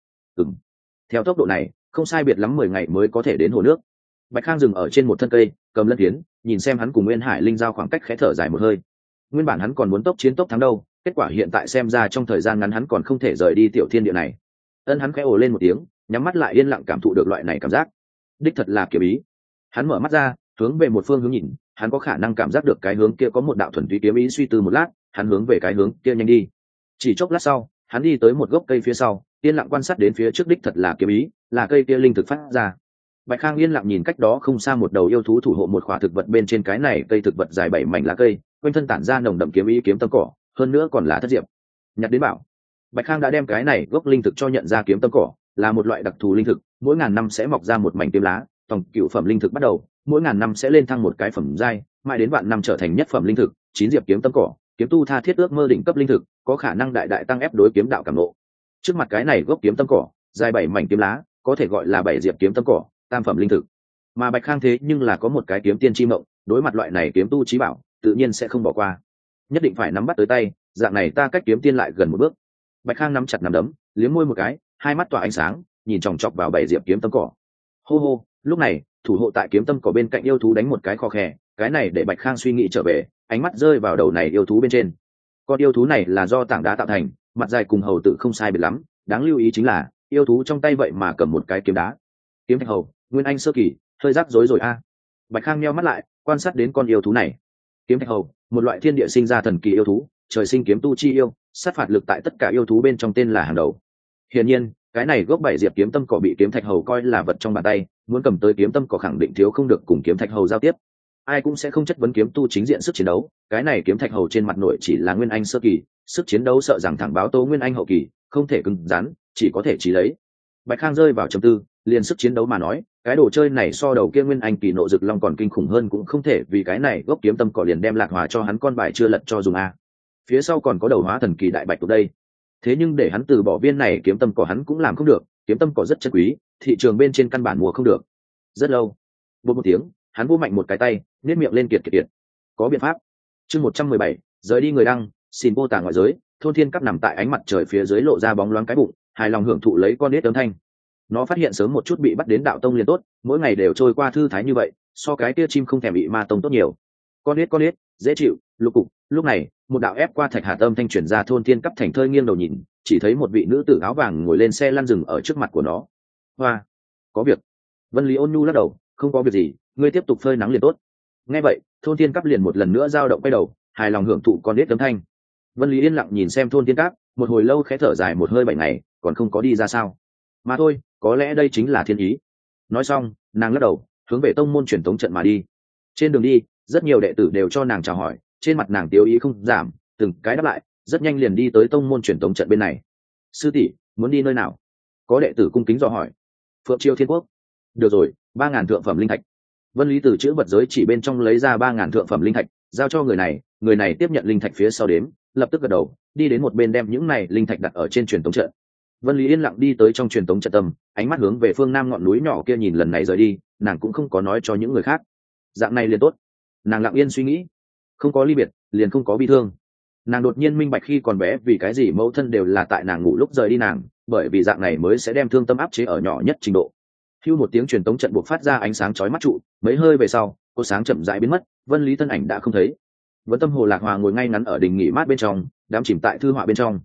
Theo tốc độ này, không sai biệt lắm 10 ngày mới có thể đến hồ nước. Bạch Khang dừng ở trên một thân cây, cầm lân phiến, nhìn xem hắn cùng Nguyên Hải Linh giao khoảng cách khẽ thở dài một hơi. Nguyên bản hắn còn muốn tốc chiến tốc thắng đâu, kết quả hiện tại xem ra trong thời gian ngắn hắn còn không thể rời đi tiểu thiên địa này. Hắn khẽ ồ lên một tiếng, nhắm mắt lại yên lặng cảm thụ được loại này cảm giác. Đích thật là kiếm ý. Hắn mở mắt ra, hướng về một phương hướng nhìn, hắn có khả năng cảm giác được cái hướng kia có một đạo thuần túy kiếm ý, suy tư một lát, hắn hướng về cái hướng kia nhanh đi. Chỉ chốc lát sau, hắn đi tới một gốc cây phía sau, yên lặng quan sát đến phía trước. Đích thật là kiếm ý, là cây kia linh thực phát ra. Bạch Khang yên lặng nhìn cách đó không xa một đầu yêu thú thủ hộ một khỏa thực vật, bên trên cái này cây thực vật dài 7 mảnh lá cây, quanh thân tản ra nồng đậm kiếm ý kiếm tâm cỏ, hơn nữa còn là thất diệp. Nhặt đến bảo. Bạch Khang đã đem cái này gốc linh thực cho nhận ra, kiếm tâm cỏ là một loại đặc thù linh thực, mỗi ngàn năm sẽ mọc ra một mảnh kiếm lá, tổng cửu phẩm linh thực bắt đầu, mỗi ngàn năm sẽ lên thăng một cái phẩm giai, mãi đến vạn năm trở thành nhất phẩm linh thực. 9 diệp kiếm tâm cỏ, kiếm tu tha thiết ước mơ đỉnh cấp linh thực, có khả năng đại đại tăng ép đối kiếm đạo cảm ngộ. Trước mặt cái này gốc kiếm tâm cỏ, dài 7 mảnh kiếm lá, có thể gọi là 7 diệp kiếm tâm cỏ, tam phẩm linh thực. Mà Bạch Khang thế nhưng là có một cái kiếm tiên chi mộng, đối mặt loại này kiếm tu chí bảo, tự nhiên sẽ không bỏ qua, nhất định phải nắm bắt tới tay, dạng này ta cách kiếm tiên lại gần một bước. Bạch Khang nắm chặt nắm đấm, liếm môi một cái, hai mắt tỏa ánh sáng, nhìn chòng chọc vào 7 diệp kiếm tâm cỏ. Hô hô, lúc này, thủ hộ tại kiếm tâm cỏ bên cạnh yêu thú đánh một cái khò khè, cái này để Bạch Khang suy nghĩ trở về, ánh mắt rơi vào đầu này yêu thú bên trên. Con yêu thú này là do tảng đá tạo thành, mặt dài cùng hầu tự không sai biệt lắm, đáng lưu ý chính là yêu thú trong tay vậy mà cầm một cái kiếm đá. Kiếm thạch hầu, nguyên anh sơ kỳ, hơi rắc rối rồi a. Bạch Khang nheo mắt lại, quan sát đến con yêu thú này. Kiếm thạch hầu, một loại thiên địa sinh ra thần kỳ yêu thú, trời sinh kiếm tu chi yêu, sát phạt lực tại tất cả yêu thú bên trong tên là hàng đầu. Hiển nhiên, cái này gốc 7 diệp kiếm tâm cỏ bị kiếm thạch hầu coi là vật trong bàn tay, muốn cầm tới kiếm tâm cỏ khẳng định thiếu không được cùng kiếm thạch hầu giao tiếp. Ai cũng sẽ không chất vấn kiếm tu chính diện sức chiến đấu, cái này kiếm thạch hầu trên mặt nội chỉ là nguyên anh sơ kỳ, sức chiến đấu sợ rằng thẳng báo tố nguyên anh hậu kỳ, không thể cứng rắn, chỉ có thể trí lấy. Bạch Khang rơi vào trầm tư, liền sức chiến đấu mà nói, cái đồ chơi này so đầu kia nguyên anh kỳ nộ rực long còn kinh khủng hơn, cũng không thể vì cái này gốc kiếm tâm cỏ liền đem Lạc Hòa cho hắn con bài chưa lật cho dùng a. Phía sau còn có đầu hóa thần kỳ đại bạch tuộc đây. Thế nhưng để hắn từ bỏ viên này kiếm tâm cỏ hắn cũng làm không được, kiếm tâm cỏ rất chân quý, thị trường bên trên căn bản mua không được. Rất lâu, bột một tiếng, hắn vô mạnh một cái tay, nhếch miệng lên kiệt kiệt kiệt. Có biện pháp. Chương 117, rời đi người đăng, xin vô tả ngoại giới, thôn thiên cấp nằm tại ánh mặt trời phía dưới lộ ra bóng loáng cái bụng, hài lòng hưởng thụ lấy con nết âm thanh. Nó phát hiện sớm một chút bị bắt đến đạo tông liền tốt, mỗi ngày đều trôi qua thư thái như vậy, so cái kia chim không thèm bị ma tông tốt nhiều. Con nết, dễ chịu, lục cục. Lúc này, một đạo ép qua thạch hạt âm thanh truyền ra, thôn thiên cấp thành thơi nghiêng đầu nhìn, chỉ thấy một vị nữ tử áo vàng ngồi lên xe lăn rừng ở trước mặt của nó. Hoa, có việc. Vân Lý ôn nhu lắc đầu, không có việc gì, ngươi tiếp tục phơi nắng liền tốt. Nghe vậy, thôn thiên cấp liền một lần nữa dao động quay đầu, hài lòng hưởng thụ con nết âm thanh. Vân Lý yên lặng nhìn xem thôn thiên cấp, một hồi lâu khẽ thở dài một hơi, 7 ngày còn không có đi ra sao? Mà thôi, có lẽ đây chính là thiên ý. Nói xong, nàng lắc đầu, hướng về tông môn truyền tống trận mà đi. Trên đường đi, rất nhiều đệ tử đều cho nàng chào hỏi, trên mặt nàng tiêu ý không giảm, từng cái đáp lại, rất nhanh liền đi tới tông môn truyền tống trận bên này. Sư tỷ, muốn đi nơi nào? Có đệ tử cung kính dò hỏi. Phượng Chiêu Thiên Quốc. Được rồi, 3.000 thượng phẩm linh thạch. Vân Lý từ chữ vật giới chỉ bên trong lấy ra 3.000 thượng phẩm linh thạch, giao cho người này tiếp nhận linh thạch phía sau đếm, lập tức gật đầu, đi đến một bên đem những này linh thạch đặt ở trên truyền tống trận. Vân Lý yên lặng đi tới trong truyền tống trận tâm, ánh mắt hướng về phương nam ngọn núi nhỏ kia nhìn, lần này rời đi, nàng cũng không có nói cho những người khác. Dạng này liền tốt. Nàng lặng yên suy nghĩ, không có ly biệt, liền không có bi thương. Nàng đột nhiên minh bạch khi còn bé vì cái gì mẫu thân đều là tại nàng ngủ lúc rời đi nàng, bởi vì dạng này mới sẽ đem thương tâm áp chế ở nhỏ nhất trình độ. Hưu một tiếng truyền tống trận buộc phát ra ánh sáng chói mắt trụ, mấy hơi về sau, cô sáng chậm rãi biến mất, Vân Lý thân ảnh đã không thấy. Vẫn tâm hồ Lạc Hòa ngồi ngay ngắn ở đình nghỉ mát bên trong, đắm chìm tại thư họa bên trong.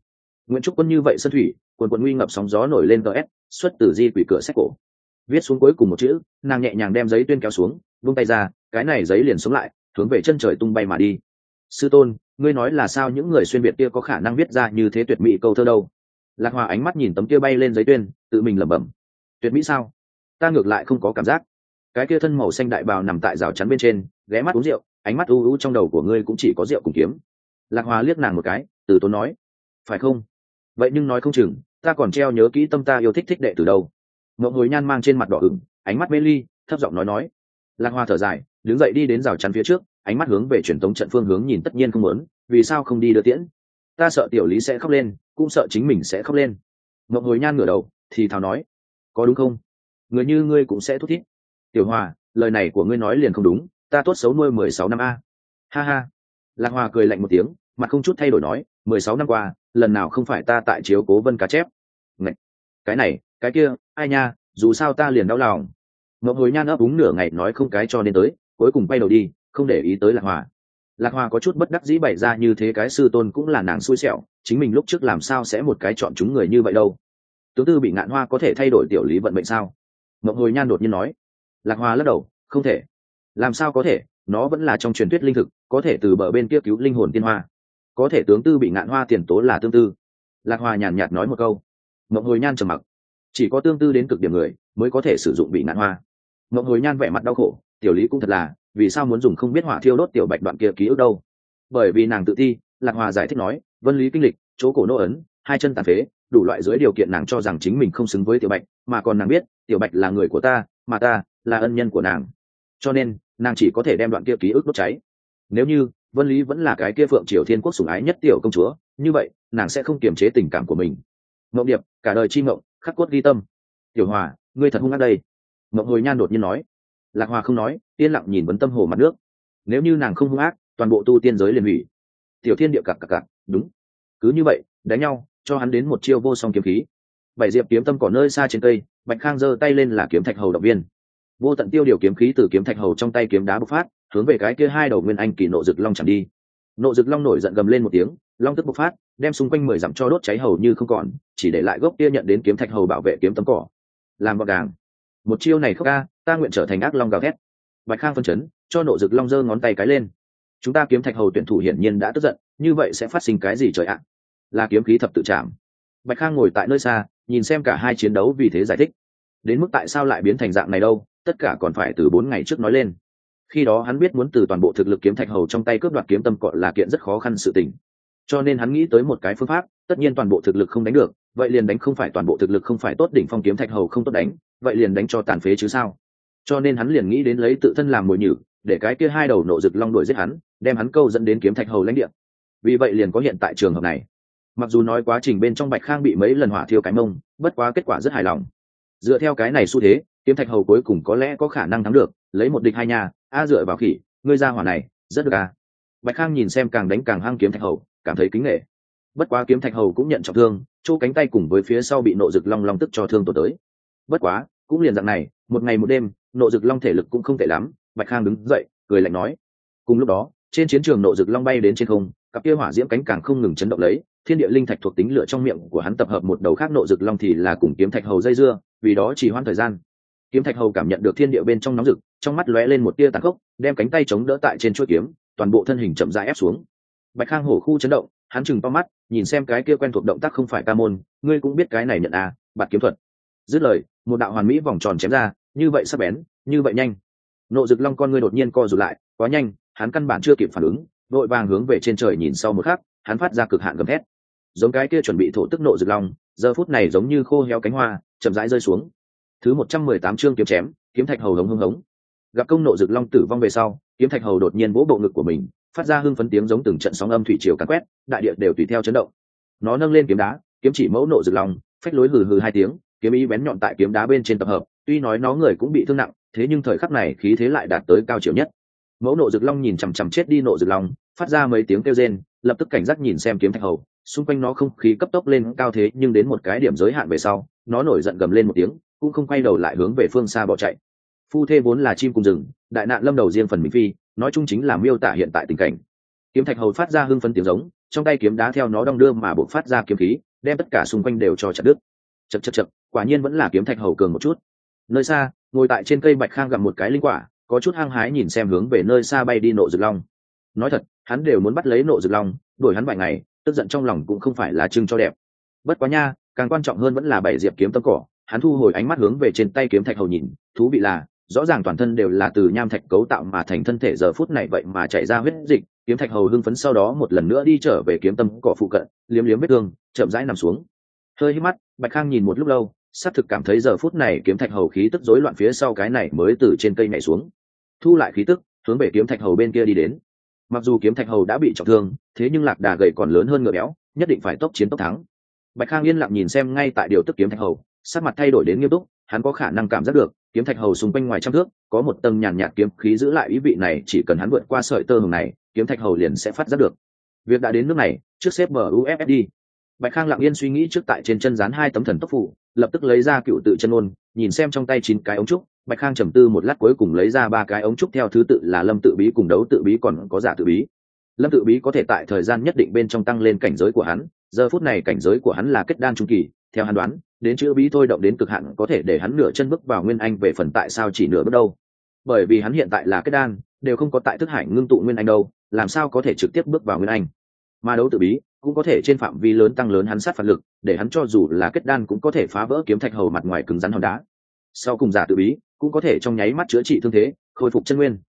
Nguyễn Trúc Quân như vậy sân thủy, quần quần nguy ngập sóng gió nổi lên ts, xuất từ di quỷ cửa sách cổ. Viết xuống cuối cùng một chữ, nàng nhẹ nhàng đem giấy tuyên kéo xuống, vung tay ra, cái này giấy liền sống lại, hướng về chân trời tung bay mà đi. Sư tôn, ngươi nói là sao những người xuyên việt kia có khả năng viết ra như thế tuyệt mỹ câu thơ đâu? Lạc Hòa ánh mắt nhìn tấm kia bay lên giấy tuyên, tự mình lẩm bẩm. Tuyệt mỹ sao? Ta ngược lại không có cảm giác. Cái kia thân màu xanh đại bào nằm tại rào chắn bên trên, ghé mắt uống rượu, ánh mắt u u trong đầu của ngươi cũng chỉ có rượu cùng kiếm. Lạc Hòa liếc nàng một cái, từ tốn nói, phải không? Vậy nhưng nói không chừng, ta còn treo nhớ kỹ tâm ta yêu thích thích đệ từ đâu. Mộng Hồi Nhan mang trên mặt đỏ ửng, ánh mắt mê ly, thấp giọng nói. Lạc Hoa thở dài, đứng dậy đi đến rào chắn phía trước, ánh mắt hướng về truyền tống trận phương hướng nhìn, tất nhiên không muốn, vì sao không đi đưa tiễn? Ta sợ tiểu lý sẽ khóc lên, cũng sợ chính mình sẽ khóc lên. Mộng Hồi Nhan ngửa đầu, thì thào nói, có đúng không? Người như ngươi cũng sẽ thút thít. Tiểu Hòa, lời này của ngươi nói liền không đúng, ta tốt xấu nuôi 16 năm a. Ha ha. Lạc Hoa cười lạnh một tiếng, mặt không chút thay đổi nói, 16 năm qua, lần nào không phải ta tại chiếu cố Vân cá chép. Ngậy. Cái này, cái kia, ai nha, dù sao ta liền đau lòng. Mộng Hồi Nhan ấp úng nửa ngày nói không cái cho nên tới, cuối cùng bay đầu đi, không để ý tới Lạc Hòa. Lạc Hòa có chút bất đắc dĩ bày ra như thế cái sư tôn cũng là nàng xui xẻo, chính mình lúc trước làm sao sẽ một cái chọn chúng người như vậy đâu. Tướng tư bị Ngạn Hoa có thể thay đổi tiểu lý vận mệnh sao? Mộng Hồi Nhan đột nhiên nói. Lạc Hòa lắc đầu, không thể. Làm sao có thể, nó vẫn là trong truyền thuyết linh thực, có thể từ bờ bên kia cứu linh hồn tiên hoa. Có thể tướng tư bị Ngạn Hoa tiền tố là tương tư. Lạc Hòa nhàn nhạt nói một câu. Mộng Hồi Nhan trầm mặc. Chỉ có tương tư đến cực điểm người mới có thể sử dụng bị Ngạn Hoa. Mộng Hồi Nhan vẻ mặt đau khổ, tiểu lý cũng thật là, vì sao muốn dùng không biết hỏa thiêu đốt tiểu bạch đoạn kia ký ức đâu? Bởi vì nàng tự ti. Lạc Hòa giải thích nói, vân lý kinh lịch, chỗ cổ nô ấn, hai chân tàn phế, đủ loại dưới điều kiện nàng cho rằng chính mình không xứng với tiểu bạch, mà còn nàng biết tiểu bạch là người của ta, mà ta là ân nhân của nàng, cho nên nàng chỉ có thể đem đoạn kia ký ức đốt cháy. Nếu như vân lý vẫn là cái kia phượng triều thiên quốc sủng ái nhất tiểu công chúa, như vậy nàng sẽ không kiềm chế tình cảm của mình. Mộng điệp, cả đời chi mộng, khắc cốt ghi tâm. Tiểu Hòa, ngươi thật hung ác đây. Mộng Hồi Nhan đột nhiên nói. Lạc Hòa không nói, yên lặng nhìn Vấn Tâm Hồ mặt nước. Nếu như nàng không hung ác, toàn bộ tu tiên giới liền hủy. Tiểu thiên địa cặc, đúng. Cứ như vậy, đánh nhau, cho hắn đến một chiêu vô song kiếm khí. Bảy diệp kiếm tâm cỏ nơi xa trên cây, Bạch Khang giơ tay lên là kiếm thạch hầu động viên. Vô tận tiêu điều kiếm khí từ kiếm thạch hầu trong tay kiếm đá bộc phát, hướng về cái kia hai đầu nguyên anh kỳ nộ dực long chẳng đi. Nộ dực long nổi giận gầm lên một tiếng, long tức bộc phát, đem xung quanh 10 dặm cho đốt cháy hầu như không còn, chỉ để lại gốc kia nhận đến kiếm thạch hầu bảo vệ kiếm tấm cỏ. Làm gọn gàng. Một chiêu này khóc ca, ta nguyện trở thành ác long gào thét. Bạch Khang phân chấn, cho nộ dực long giơ ngón tay cái lên. Chúng ta kiếm thạch hầu tuyển thủ hiển nhiên đã tức giận, như vậy sẽ phát sinh cái gì trời ạ? Là kiếm khí thập tự trảm. Bạch Khang ngồi tại nơi xa, nhìn xem cả hai chiến đấu vì thế giải thích. Đến mức tại sao lại biến thành dạng này đâu, tất cả còn phải từ 4 ngày trước nói lên. Khi đó hắn biết muốn từ toàn bộ thực lực kiếm thạch hầu trong tay cướp đoạt kiếm tâm cọ là kiện rất khó khăn sự tình, cho nên hắn nghĩ tới một cái phương pháp. Tất nhiên toàn bộ thực lực không đánh được, vậy liền đánh không phải toàn bộ thực lực không phải tốt đỉnh phong kiếm thạch hầu không tốt đánh, vậy liền đánh cho tàn phế chứ sao. Cho nên hắn liền nghĩ đến lấy tự thân làm mồi nhử, để cái kia hai đầu nộ dực long đuổi giết hắn, đem hắn câu dẫn đến kiếm thạch hầu lãnh địa. Vì vậy liền có hiện tại trường hợp này. Mặc dù nói quá trình bên trong Bạch Khang bị mấy lần hỏa thiêu cái mông, bất quá kết quả rất hài lòng. Dựa theo cái này xu thế, kiếm thạch hầu cuối cùng có lẽ có khả năng thắng được, lấy một địch hai nhà. Dựa vào khỉ, ngươi ra hỏa này rất được Bạch Khang nhìn xem càng đánh càng hăng kiếm thạch hầu, cảm thấy kính nể. Bất quá kiếm thạch hầu cũng nhận trọng thương, chỗ cánh tay cùng với phía sau bị nộ dực long long tức cho thương tổn tới. Bất quá cũng liền dạng này, một ngày một đêm, nộ dực long thể lực cũng không tệ lắm. Bạch Khang đứng dậy cười lạnh nói. Cùng lúc đó, trên chiến trường nộ dực long bay đến trên không, cặp kia hỏa diễm cánh càng không ngừng chấn động lấy, thiên địa linh thạch thuộc tính lửa trong miệng của hắn tập hợp một đầu khác nộ dực long thì là cùng kiếm thạch hầu dây dưa, vì đó chỉ hoãn thời gian. Kiếm thạch hầu cảm nhận được thiên địa bên trong nóng rực, trong mắt lóe lên một tia tàn khốc, đem cánh tay chống đỡ tại trên chuôi kiếm, toàn bộ thân hình chậm rãi ép xuống. Bạch Khang hổ khu chấn động, hắn chừng to mắt, nhìn xem cái kia quen thuộc động tác không phải ca môn, ngươi cũng biết cái này nhận bạt kiếm thuật. Dứt lời, một đạo hoàn mỹ vòng tròn chém ra, như vậy sắc bén, như vậy nhanh. Nộ dực long con ngươi đột nhiên co rụt lại, quá nhanh, hắn căn bản chưa kịp phản ứng, vội vàng hướng về trên trời nhìn sau một khắc, hắn phát ra cực hạn gầm thét. Giống cái kia chuẩn bị thổ tức nộ dực long, giờ phút này giống như khô héo cánh hoa, chậm rãi rơi xuống. Thứ 118 chương kiếm chém, kiếm thạch hầu hống hống. Gặp công nộ dực long tử vong về sau, kiếm thạch hầu đột nhiên vỗ bộ ngực của mình, phát ra hưng phấn tiếng giống từng trận sóng âm thủy triều càn quét, đại địa đều tùy theo chấn động. Nó nâng lên kiếm đá, kiếm chỉ mẫu nộ dực long, phách lối hừ hừ hai tiếng, kiếm ý bén nhọn tại kiếm đá bên trên tập hợp. Tuy nói nó người cũng bị thương nặng, thế nhưng thời khắc này khí thế lại đạt tới cao chiều nhất. Mẫu nộ dực long nhìn chằm chằm chết đi nộ dực long, phát ra mấy tiếng kêu rên, lập tức cảnh giác nhìn xem kiếm thạch hầu. Xung quanh nó không khí cấp tốc lên cao thế, nhưng đến một cái điểm giới hạn về sau, nó nổi giận gầm lên một tiếng, cũng không quay đầu lại hướng về phương xa bỏ chạy. Phu thê vốn là chim cùng rừng, đại nạn lâm đầu riêng phần mình phi, nói chung chính là miêu tả hiện tại tình cảnh. Kiếm thạch hầu phát ra hưng phấn tiếng giống, trong tay kiếm đá theo nó đong đưa mà bộc phát ra kiếm khí, đem tất cả xung quanh đều cho chặt đứt. Chậc chậc chậc, quả nhiên vẫn là kiếm thạch hầu cường một chút. Nơi xa, ngồi tại trên cây Bạch Khang gặm một cái linh quả, có chút hăng hái nhìn xem hướng về nơi xa bay đi Nộ Dực Long. Nói thật, hắn đều muốn bắt lấy Nộ Dực Long, đuổi hắn vài ngày, tức giận trong lòng cũng không phải là trưng cho đẹp. Bất quá nha, càng quan trọng hơn vẫn là bảy diệp kiếm tâm cỏ. Hắn thu hồi ánh mắt hướng về trên tay kiếm thạch hầu nhìn, thú vị là, rõ ràng toàn thân đều là từ nham thạch cấu tạo mà thành thân thể giờ phút này vậy mà chảy ra huyết dịch. Kiếm thạch hầu hưng phấn sau đó một lần nữa đi trở về kiếm tâm cỏ phụ cận, liếm liếm vết thương, chậm rãi nằm xuống. Hơi hít mắt, Bạch Khang nhìn một lúc lâu, xác thực cảm thấy giờ phút này kiếm thạch hầu khí tức rối loạn phía sau cái này mới từ trên cây nhảy xuống, thu lại khí tức, hướng về kiếm thạch hầu bên kia đi đến. Mặc dù kiếm thạch hầu đã bị trọng thương, thế nhưng lạc đà gầy còn lớn hơn ngựa béo, nhất định phải tốc chiến tốc thắng. Bạch Khang yên lặng nhìn xem ngay tại điều tức kiếm thạch hầu, sắc mặt thay đổi đến nghiêm túc. Hắn có khả năng cảm giác được kiếm thạch hầu xung quanh ngoài trăm thước có một tầng nhàn nhạt kiếm khí giữ lại ý vị này, chỉ cần hắn vượt qua sợi tơ hồng này, kiếm thạch hầu liền sẽ phát giác được. Việc đã đến nước này, trước xếp MUFSD. Bạch Khang lặng yên suy nghĩ trước tại trên chân dán 2 tấm thần tốc phù, lập tức lấy ra cựu tự chân ngôn, nhìn xem trong tay 9 cái ống trúc. Bạch Khang trầm tư một lát cuối cùng lấy ra 3 cái ống trúc theo thứ tự là lâm tự bí cùng đấu tự bí còn có giả tự bí. Lâm tự bí có thể tại thời gian nhất định bên trong tăng lên cảnh giới của hắn, giờ phút này cảnh giới của hắn là kết đan trung kỳ, theo hắn đoán, đến chữ bí thôi động đến cực hạn có thể để hắn nửa chân bước vào nguyên anh. Về phần tại sao chỉ nửa bước đâu? Bởi vì hắn hiện tại là kết đan, đều không có tại thức hải ngưng tụ nguyên anh đâu, làm sao có thể trực tiếp bước vào nguyên anh. Mà đấu tự bí cũng có thể trên phạm vi lớn tăng lớn hắn sát phạt lực, để hắn cho dù là kết đan cũng có thể phá vỡ kiếm thạch hầu mặt ngoài cứng rắn hòn đá. Sau cùng giả tự bí cũng có thể trong nháy mắt chữa trị thương thế, khôi phục chân nguyên.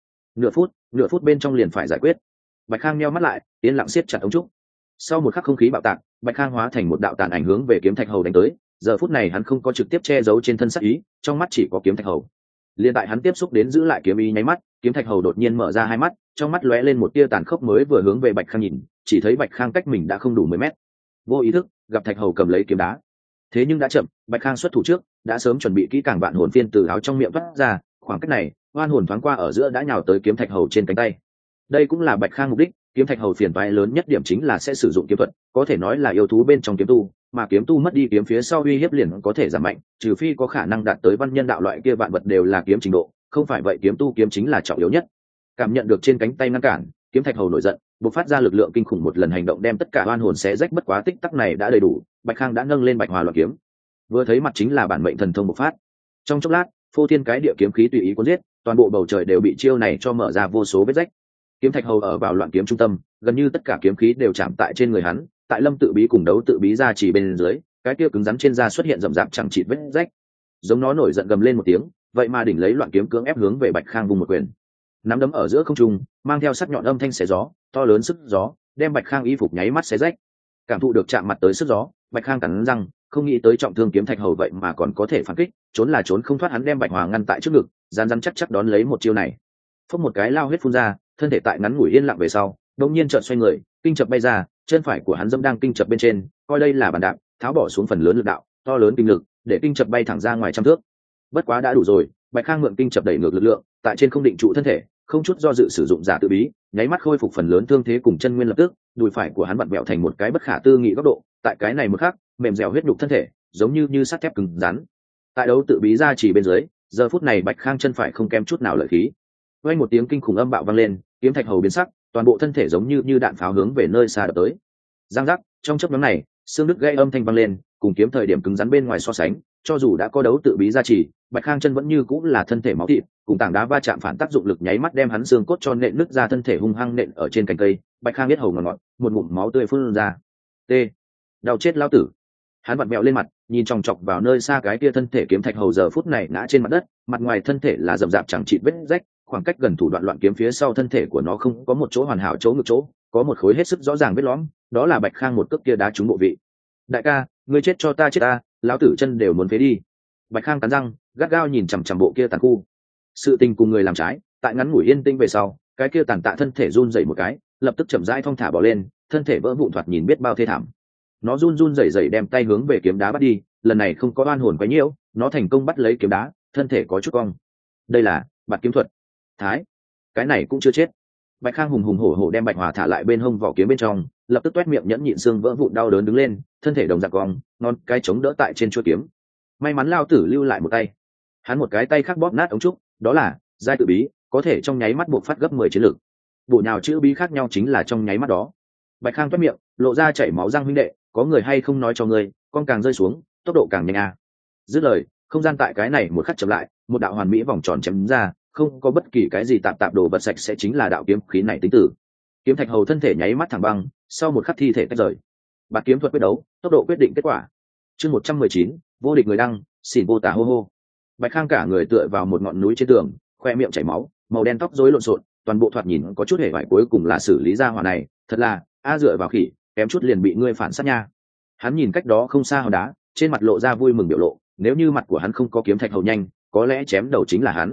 Nửa phút bên trong liền phải giải quyết. Bạch Khang nheo mắt lại, yên lặng siết chặt ống trúc. Sau một khắc không khí bạo tạc, Bạch Khang hóa thành một đạo tàn ảnh hướng về kiếm thạch hầu đánh tới. Giờ phút này hắn không có trực tiếp che giấu trên thân sát ý, trong mắt chỉ có kiếm thạch hầu. Liên tại hắn tiếp xúc đến giữ lại kiếm ý nháy mắt, kiếm thạch hầu đột nhiên mở ra hai mắt, trong mắt lóe lên một tia tàn khốc mới vừa hướng về Bạch Khang nhìn, chỉ thấy Bạch Khang cách mình đã không đủ 10 mét. Vô ý thức gặp thạch hầu cầm lấy kiếm đá, thế nhưng đã chậm. Bạch Khang xuất thủ trước, đã sớm chuẩn bị kỹ càng vạn hồn phiên từ áo trong miệng thoát ra, khoảng cách này, oan hồn thoáng qua ở giữa đã nhào tới kiếm thạch hầu trên cánh tay. Đây cũng là Bạch Khang mục đích. Kiếm thạch hầu phiền toái lớn nhất điểm chính là sẽ sử dụng kiếm thuật, có thể nói là yêu thú bên trong kiếm tu, mà kiếm tu mất đi kiếm phía sau uy hiếp liền có thể giảm mạnh, trừ phi có khả năng đạt tới văn nhân đạo loại kia vạn vật đều là kiếm trình độ, không phải vậy kiếm tu kiếm chính là trọng yếu nhất. Cảm nhận được trên cánh tay ngăn cản, kiếm thạch hầu nổi giận, bộc phát ra lực lượng kinh khủng, một lần hành động đem tất cả oan hồn xé rách. Bất quá tích tắc này đã đầy đủ, Bạch Khang đã nâng lên Bạch Hòa Loạn kiếm, vừa thấy mặt chính là bản mệnh thần thông bộc phát. Trong chốc lát, phô thiên cái địa kiếm khí tùy ý cuốn giết, toàn bộ bầu trời đều bị chiêu này cho mở ra vô số vết rách. Kiếm thạch hầu ở vào loạn kiếm trung tâm, gần như tất cả kiếm khí đều chạm tại trên người hắn. Tại lâm tự bí cùng đấu tự bí ra chỉ bên dưới, cái kia cứng rắn trên da xuất hiện rậm rạp chẳng chịt vết rách. Giống nó nổi giận gầm lên một tiếng, vậy mà đỉnh lấy loạn kiếm cưỡng ép hướng về Bạch Khang vùng một quyền. Nắm đấm ở giữa không trung, mang theo sắc nhọn âm thanh xé gió, to lớn sức gió, đem Bạch Khang y phục nháy mắt xé rách. Cảm thụ được chạm mặt tới sức gió, Bạch Khang cắn răng, không nghĩ tới trọng thương kiếm thạch hầu vậy mà còn có thể phản kích, trốn là trốn không thoát. Hắn đem Bạch Hòa ngăn tại trước ngực, rắn chắc đón lấy một chiêu này. Phốc một cái lao huyết phun ra, thân thể tại ngắn ngủi yên lặng về sau, đột nhiên chợt xoay người, kinh chập bay ra, chân phải của hắn dẫm đang kinh chập bên trên, coi đây là bàn đạp, tháo bỏ xuống phần lớn lực đạo, to lớn kinh lực, để kinh chập bay thẳng ra ngoài trăm thước. Bất quá đã đủ rồi, Bạch Khang mượn kinh chập đẩy ngược lực lượng, tại trên không định trụ thân thể, không chút do dự sử dụng giả tự bí, nháy mắt khôi phục phần lớn thương thế cùng chân nguyên lập tức, đùi phải của hắn vặn vẹo thành một cái bất khả tư nghị góc độ, tại cái này một khắc, mềm dẻo huyết nhục thân thể, giống như sắt thép cứng rắn. Tại đấu tự bí ra chỉ bên dưới, giờ phút này Bạch Khang chân phải không kém chút nào lợi khí. Vang một tiếng kinh khủng âm bạo vang lên, kiếm thạch hầu biến sắc, toàn bộ thân thể giống như đạn pháo hướng về nơi xa đập tới. Giang giác, trong chớp nhoáng này, xương đứt gãy âm thanh vang lên, cùng kiếm thời điểm cứng rắn bên ngoài so sánh, cho dù đã có đấu tự bí gia trì, Bạch Khang chân vẫn như cũng là thân thể máu thịt, cùng tảng đá va chạm phản tác dụng lực nháy mắt đem hắn xương cốt cho nện nứt ra, thân thể hung hăng nện ở trên cành cây. Bạch Khang biết hầu ngọt ngọt, một ngụm máu tươi phun ra. T, đau chết lão tử. Hắn vặn vẹo lên mặt, nhìn chòng chọc vào nơi xa cái kia thân thể kiếm thạch hầu giờ phút này ngã trên mặt đất, mặt ngoài thân thể là rậm rạp chẳng chịt vết rách, khoảng cách gần thủ đoạn loạn kiếm phía sau thân thể của nó không có một chỗ hoàn hảo chỗ ngực chỗ, có một khối hết sức rõ ràng vết lõm, đó là Bạch Khang một cước kia đá trúng bộ vị. Đại ca, ngươi chết cho ta chết ta, lão tử chân đều muốn phế đi. Bạch Khang cắn răng, gắt gao nhìn chằm chằm bộ kia tàn khu. Sự tình cùng người làm trái, tại ngắn ngủi yên tĩnh về sau, cái kia tàn tạ thân thể run rẩy một cái, lập tức chậm rãi thong thả bỏ lên, thân thể vỡ vụn thoạt nhìn biết bao thê thảm. Nó run rẩy rẩy đem tay hướng về kiếm đá bắt đi, lần này không có oan hồn quấy nhiễu, nó thành công bắt lấy kiếm đá, thân thể có chút cong. Đây là bạt kiếm thuật. Thái, cái này cũng chưa chết. Bạch Khang hùng hùng hổ hổ đem Bạch Hòa thả lại bên hông vỏ kiếm bên trong, lập tức toét miệng nhẫn nhịn xương vỡ vụn đau đớn đứng lên, thân thể đồng dạng cong, ngon cái chống đỡ tại trên chuôi kiếm. May mắn lao tử lưu lại một tay. Hắn một cái tay khác bóp nát ống trúc, đó là giai tự bí, có thể trong nháy mắt buộc phát gấp 10 chiến lực. Bộ nào chữ bí khác nhau chính là trong nháy mắt đó. Bạch Khang toét miệng, lộ ra chảy máu răng huynh đệ, có người hay không nói cho ngươi con càng rơi xuống tốc độ càng nhanh à. Dứt lời không gian tại cái này một khắc chậm lại, một đạo hoàn mỹ vòng tròn chém ra, không có bất kỳ cái gì tạp tạp đồ vật sạch sẽ chính là đạo kiếm khí này tính tử. Kiếm thạch hầu thân thể nháy mắt thẳng băng, sau một khắc thi thể tách rời. Bạt kiếm thuật quyết đấu, tốc độ quyết định kết quả. Chương 119, vô địch người đăng, xỉn vô tả hô hô. Bạch Khang cả người tựa vào một ngọn núi trên tường, khoe miệng chảy máu, màu đen tóc rối lộn xộn, toàn bộ thoạt nhìn có chút hề vải, cuối cùng là xử lý ra hỏa này, thật là dựa vào khỉ, kém chút liền bị ngươi phản sát nha. Hắn nhìn cách đó không xa hòn đá, trên mặt lộ ra vui mừng biểu lộ, nếu như mặt của hắn không có kiếm thạch hầu nhanh, có lẽ chém đầu chính là hắn.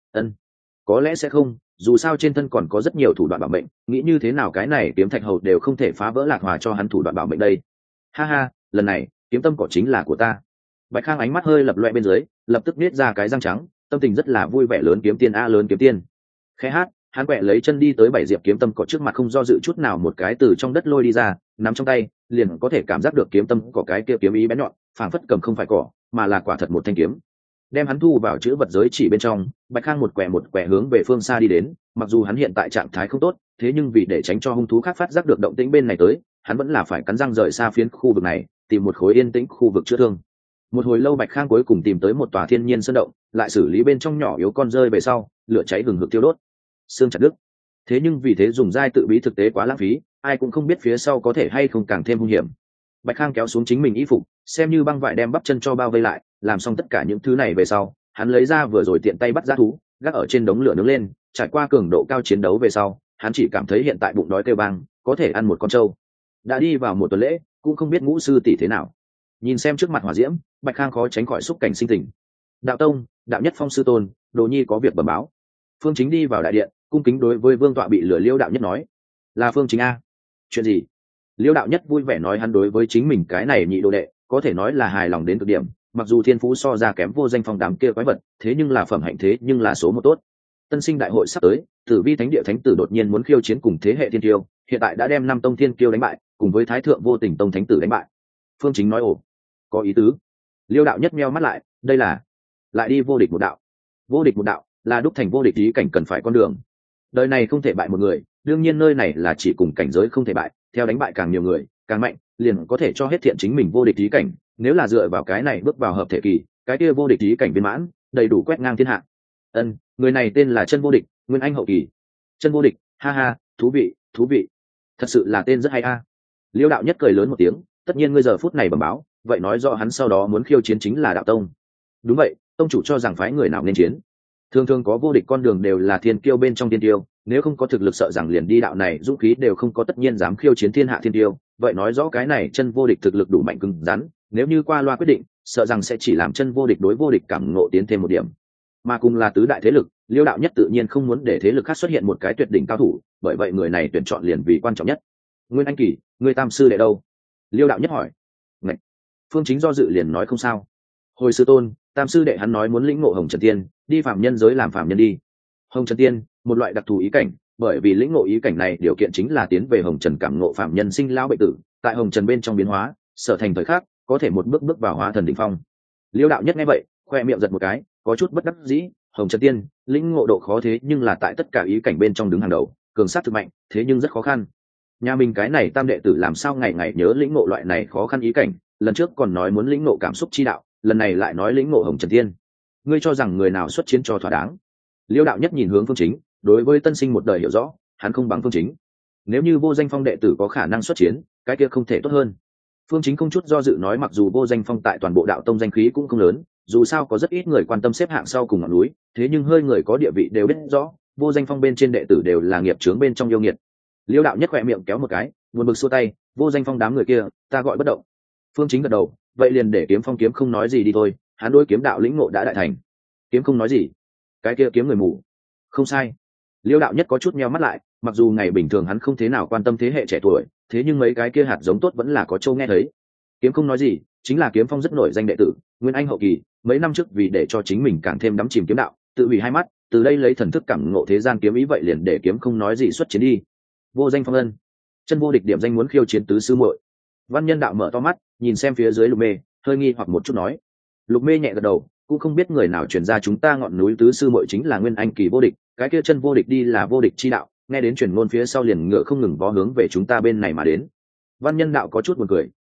Có lẽ sẽ không, dù sao trên thân còn có rất nhiều thủ đoạn bảo mệnh, nghĩ như thế nào cái này kiếm thạch hầu đều không thể phá vỡ Lạc Hòa cho hắn thủ đoạn bảo mệnh đây. Ha ha, lần này kiếm tâm cỏ chính là của ta. Bạch Khang ánh mắt hơi lập loè bên dưới, lập tức nết ra cái răng trắng, tâm tình rất là vui vẻ. Lớn kiếm tiên a, lớn kiếm tiên. Khẽ hát, hắn quẹ lấy chân đi tới 7 diệp kiếm tâm cỏ trước mặt, không do dự chút nào một cái từ trong đất lôi đi ra, nắm trong tay, liền có thể cảm giác được kiếm tâm cỏ cái kia kiếm ý bén nhọn, phảng phất cầm không phải cỏ, mà là quả thật một thanh kiếm. Đem hắn thu vào chữ vật giới chỉ bên trong, Bạch Khang một quẹ hướng về phương xa đi đến. Mặc dù hắn hiện tại trạng thái không tốt, thế nhưng vì để tránh cho hung thú khác phát giác được động tĩnh bên này tới, hắn vẫn là phải cắn răng rời xa phiến khu vực này, tìm một khối yên tĩnh khu vực chữa thương. Một hồi lâu Bạch Khang cuối cùng tìm tới một tòa thiên nhiên sơn động, lại xử lý bên trong nhỏ yếu con rơi về sau, lửa cháy hừng hực tiêu đốt, xương chặt đứt. Thế nhưng vì thế dùng dai tự bí thực tế quá lãng phí, ai cũng không biết phía sau có thể hay không càng thêm hung hiểm. Bạch Khang kéo xuống chính mình y phục, xem như băng vải đem bắp chân cho bao vây lại, làm xong tất cả những thứ này về sau, hắn lấy ra vừa rồi tiện tay bắt dã thú, gác ở trên đống lửa nướng lên. Trải qua cường độ cao chiến đấu về sau, hắn chỉ cảm thấy hiện tại bụng đói kêu vang, có thể ăn một con trâu. Đã đi vào một tuần lễ, cũng không biết ngũ sư tỷ thế nào. Nhìn xem trước mặt hỏa diễm, Bạch Khang khó tránh khỏi xúc cảnh sinh tình. Đạo tông, đạo nhất phong sư tôn, đồ nhi có việc bẩm báo. Phương Chính đi vào đại điện, cung kính đối với vương tọa bị lửa Liêu đạo nhất nói. Là Phương Chính a? Chuyện gì? Liêu đạo nhất vui vẻ nói, hắn đối với chính mình cái này nhị đồ đệ có thể nói là hài lòng đến cực điểm. Mặc dù thiên phú so ra kém vô danh phong đám kia quái vật, thế nhưng là phẩm hạnh thế nhưng là số một tốt. Tân sinh đại hội sắp tới, Tử Vi Thánh Địa Thánh Tử đột nhiên muốn khiêu chiến cùng thế hệ thiên kiêu, hiện tại đã đem 5 tông thiên kiêu đánh bại, cùng với Thái Thượng Vô Tình Tông Thánh Tử đánh bại. Phương Chính nói ồ, có ý tứ. Liêu đạo nhất meo mắt lại, đây là lại đi vô địch một đạo. Vô địch một đạo là đúc thành vô địch ý cảnh cần phải con đường. Đời này không thể bại một người, đương nhiên nơi này là chỉ cùng cảnh giới không thể bại, theo đánh bại càng nhiều người, càng mạnh, liền có thể cho hết thiện chính mình vô địch ý cảnh. Nếu là dựa vào cái này bước vào hợp thể kỳ, cái kia vô địch ý cảnh viên mãn, đầy đủ quét ngang thiên hạ. Người này tên là Chân Vô Địch, Nguyên Anh hậu kỳ. Chân Vô Địch, ha ha, thú vị, thú vị. Thật sự là tên rất hay a. Liêu đạo nhất cười lớn một tiếng, tất nhiên ngươi giờ phút này bẩm báo, vậy nói rõ hắn sau đó muốn khiêu chiến chính là đạo tông. Đúng vậy, tông chủ cho rằng phái người nào nên chiến. Thường thường có vô địch con đường đều là thiên kiêu bên trong thiên kiêu, nếu không có thực lực sợ rằng liền đi đạo này dũng khí đều không có, tất nhiên dám khiêu chiến thiên hạ thiên kiêu, vậy nói rõ cái này Chân Vô Địch thực lực đủ mạnh cứng rắn, nếu như qua loa quyết định, sợ rằng sẽ chỉ làm Chân Vô Địch đối vô địch cảm ngộ tiến thêm một điểm. Mà cùng là tứ đại thế lực, Liêu đạo nhất tự nhiên không muốn để thế lực khác xuất hiện một cái tuyệt đỉnh cao thủ, bởi vậy người này tuyển chọn liền vì quan trọng nhất. Nguyên Anh kỳ, người tam sư đệ đâu? Liêu đạo nhất hỏi. Ngậy. Phương Chính do dự liền nói không sao. Hồi sư tôn, tam sư đệ hắn nói muốn lĩnh ngộ Hồng Trần Tiên, đi phạm nhân giới làm phạm nhân đi. Hồng Trần Tiên, một loại đặc thù ý cảnh, bởi vì lĩnh ngộ ý cảnh này điều kiện chính là tiến về Hồng Trần cảm ngộ phạm nhân sinh lão bệnh tử, tại Hồng Trần bên trong biến hóa, sở thành thời khắc, có thể một bước bước vào hóa thần đỉnh phong. Liêu đạo nhất nghe vậy, khoe miệng giật một cái, có chút bất đắc dĩ. Hồng Trần Tiên, lĩnh ngộ độ khó thế nhưng là tại tất cả ý cảnh bên trong đứng hàng đầu, cường sát thực mạnh, thế nhưng rất khó khăn. Nhà mình cái này tam đệ tử làm sao ngày ngày nhớ lĩnh ngộ loại này khó khăn ý cảnh, lần trước còn nói muốn lĩnh ngộ cảm xúc chi đạo, lần này lại nói lĩnh ngộ Hồng Trần Tiên. Ngươi cho rằng người nào xuất chiến cho thỏa đáng? Liêu đạo nhất nhìn hướng Phương Chính, đối với tân sinh một đời hiểu rõ, hắn không bằng Phương Chính. Nếu như vô danh phong đệ tử có khả năng xuất chiến, cái kia không thể tốt hơn. Phương Chính không chút do dự nói, mặc dù vô danh phong tại toàn bộ đạo tông danh khí cũng không lớn, dù sao có rất ít người quan tâm xếp hạng sau cùng ngọn núi, thế nhưng hơi người có địa vị đều biết rõ, vô danh phong bên trên đệ tử đều là nghiệp chướng bên trong yêu nghiệt. Liêu đạo nhất khỏe miệng kéo một cái, buồn bực xua tay, vô danh phong đám người kia, ta gọi bất động. Phương Chính gật đầu, vậy liền để Kiếm Phong kiếm không nói gì đi thôi, hắn đối kiếm đạo lĩnh ngộ đã đại thành. Kiếm không nói gì? Cái kia kiếm người mù. Không sai. Liêu đạo nhất có chút nheo mắt lại, mặc dù ngày bình thường hắn không thế nào quan tâm thế hệ trẻ tuổi, thế nhưng mấy cái kia hạt giống tốt vẫn là có châu nghe thấy. Kiếm không nói gì, chính là Kiếm Phong rất nổi danh đệ tử, Nguyên Anh hậu kỳ, mấy năm trước vì để cho chính mình càng thêm đắm chìm kiếm đạo, tự hủy hai mắt, từ đây lấy thần thức cảm ngộ thế gian kiếm ý, vậy liền để Kiếm không nói gì xuất chiến đi. Vô danh phong ân, Chân Vô Địch điểm danh muốn khiêu chiến tứ sư muội. Văn Nhân Đạo mở to mắt, nhìn xem phía dưới Lục Mê, hơi nghi hoặc một chút nói. Lục Mê nhẹ gật đầu, cũng không biết người nào truyền ra chúng ta ngọn núi tứ sư muội chính là Nguyên Anh kỳ vô địch, cái kia Chân Vô Địch đi là vô địch chi đạo, nghe đến truyền ngôn phía sau liền ngựa không ngừng vó hướng về chúng ta bên này mà đến. Văn Nhân Đạo có chút buồn cười,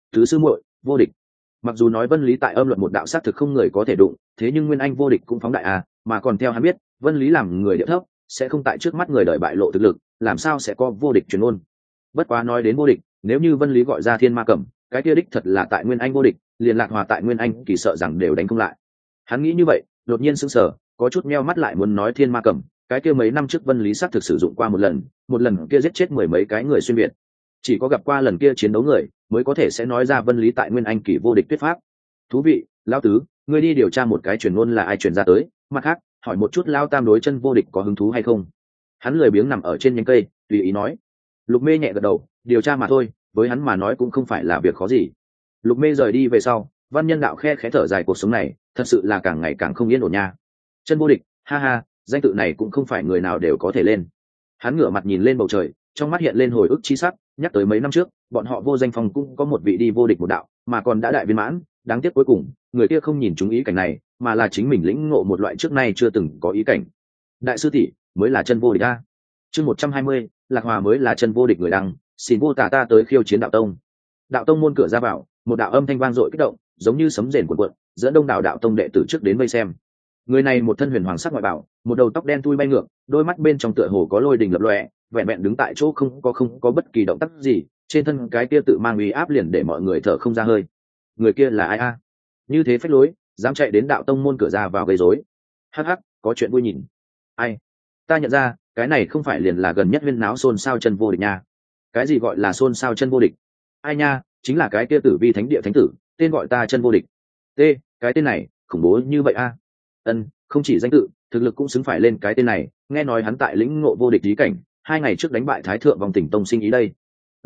Tứ sư muội vô địch. Mặc dù nói Vân Lý tại âm luận một đạo sát thực không người có thể đụng, thế nhưng Nguyên Anh vô địch cũng phóng đại à, mà còn theo hắn biết, Vân Lý làm người địa thấp, sẽ không tại trước mắt người đợi bại lộ thực lực, làm sao sẽ có vô địch truyền ngôn. Bất quá nói đến vô địch, nếu như Vân Lý gọi ra Thiên Ma Cẩm, cái kia đích thật là tại Nguyên Anh vô địch, liền Lạc Hòa tại Nguyên Anh kỳ sợ rằng đều đánh không lại. Hắn nghĩ như vậy, đột nhiên sững sờ, có chút meo mắt lại muốn nói Thiên Ma Cẩm, cái kia mấy năm trước Vân Lý sát thực sử dụng qua một lần kia giết chết mười mấy cái người xuyên việt. Chỉ có gặp qua lần kia chiến đấu người, mới có thể sẽ nói ra Vân Lý tại Nguyên Anh kỳ vô địch tuyết pháp. Thú vị, lão tứ, ngươi đi điều tra một cái truyền ngôn là ai truyền ra tới, mặt khác, hỏi một chút Lão Tam đối chân vô địch có hứng thú hay không. Hắn lười biếng nằm ở trên nhánh cây, tùy ý nói. Lục Mê nhẹ gật đầu, điều tra mà thôi, với hắn mà nói cũng không phải là việc khó gì. Lục Mê rời đi về sau, Văn Nhân Đạo khẽ thở dài, cuộc sống này thật sự là càng ngày càng không yên ổn nha. Chân vô địch, ha ha, danh tự này cũng không phải người nào đều có thể lên. Hắn ngửa mặt nhìn lên bầu trời, trong mắt hiện lên hồi ức chi sắc, nhắc tới mấy năm trước, bọn họ Vô Danh Phong cũng có một vị đi vô địch một đạo, mà còn đã đại viên mãn, đáng tiếc cuối cùng, người kia không nhìn chúng ý cảnh này, mà là chính mình lĩnh ngộ một loại trước nay chưa từng có ý cảnh. Đại sư tỷ mới là chân vô địch a. Chương 120, Lạc Hòa mới là chân vô địch người đăng, xin vô tả ta tới khiêu chiến đạo tông. Đạo tông môn cửa ra vào, một đạo âm thanh vang dội kích động, giống như sấm rền cuộn cuộn, dẫn đông đảo đạo tông đệ tử trước đến vây xem. Người này một thân huyền hoàng sắc ngoại bảo, một đầu tóc đen thui bay ngược, đôi mắt bên trong tựa hồ có lôi đình lập lòe, vẹn vẹn đứng tại chỗ không có bất kỳ động tác gì, trên thân cái kia tự mang uy áp liền để mọi người thở không ra hơi. Người kia là ai a? Như thế phách lối, dám chạy đến đạo tông môn cửa ra vào gây rối. Hắc hắc, có chuyện vui nhìn. Ai? Ta nhận ra, cái này không phải liền là gần nhất huyên náo xôn xao chân vô địch nha. Cái gì gọi là xôn xao chân vô địch? Ai nha, chính là cái kia Tử Vi Thánh Địa thánh tử, tên gọi ta chân vô địch. T, cái tên này khủng bố như vậy a. Không chỉ danh tự, thực lực cũng xứng phải lên cái tên này, nghe nói hắn tại lĩnh ngộ vô địch ý cảnh, 2 ngày trước đánh bại Thái Thượng Vòng Tỉnh Tông sinh ý đây.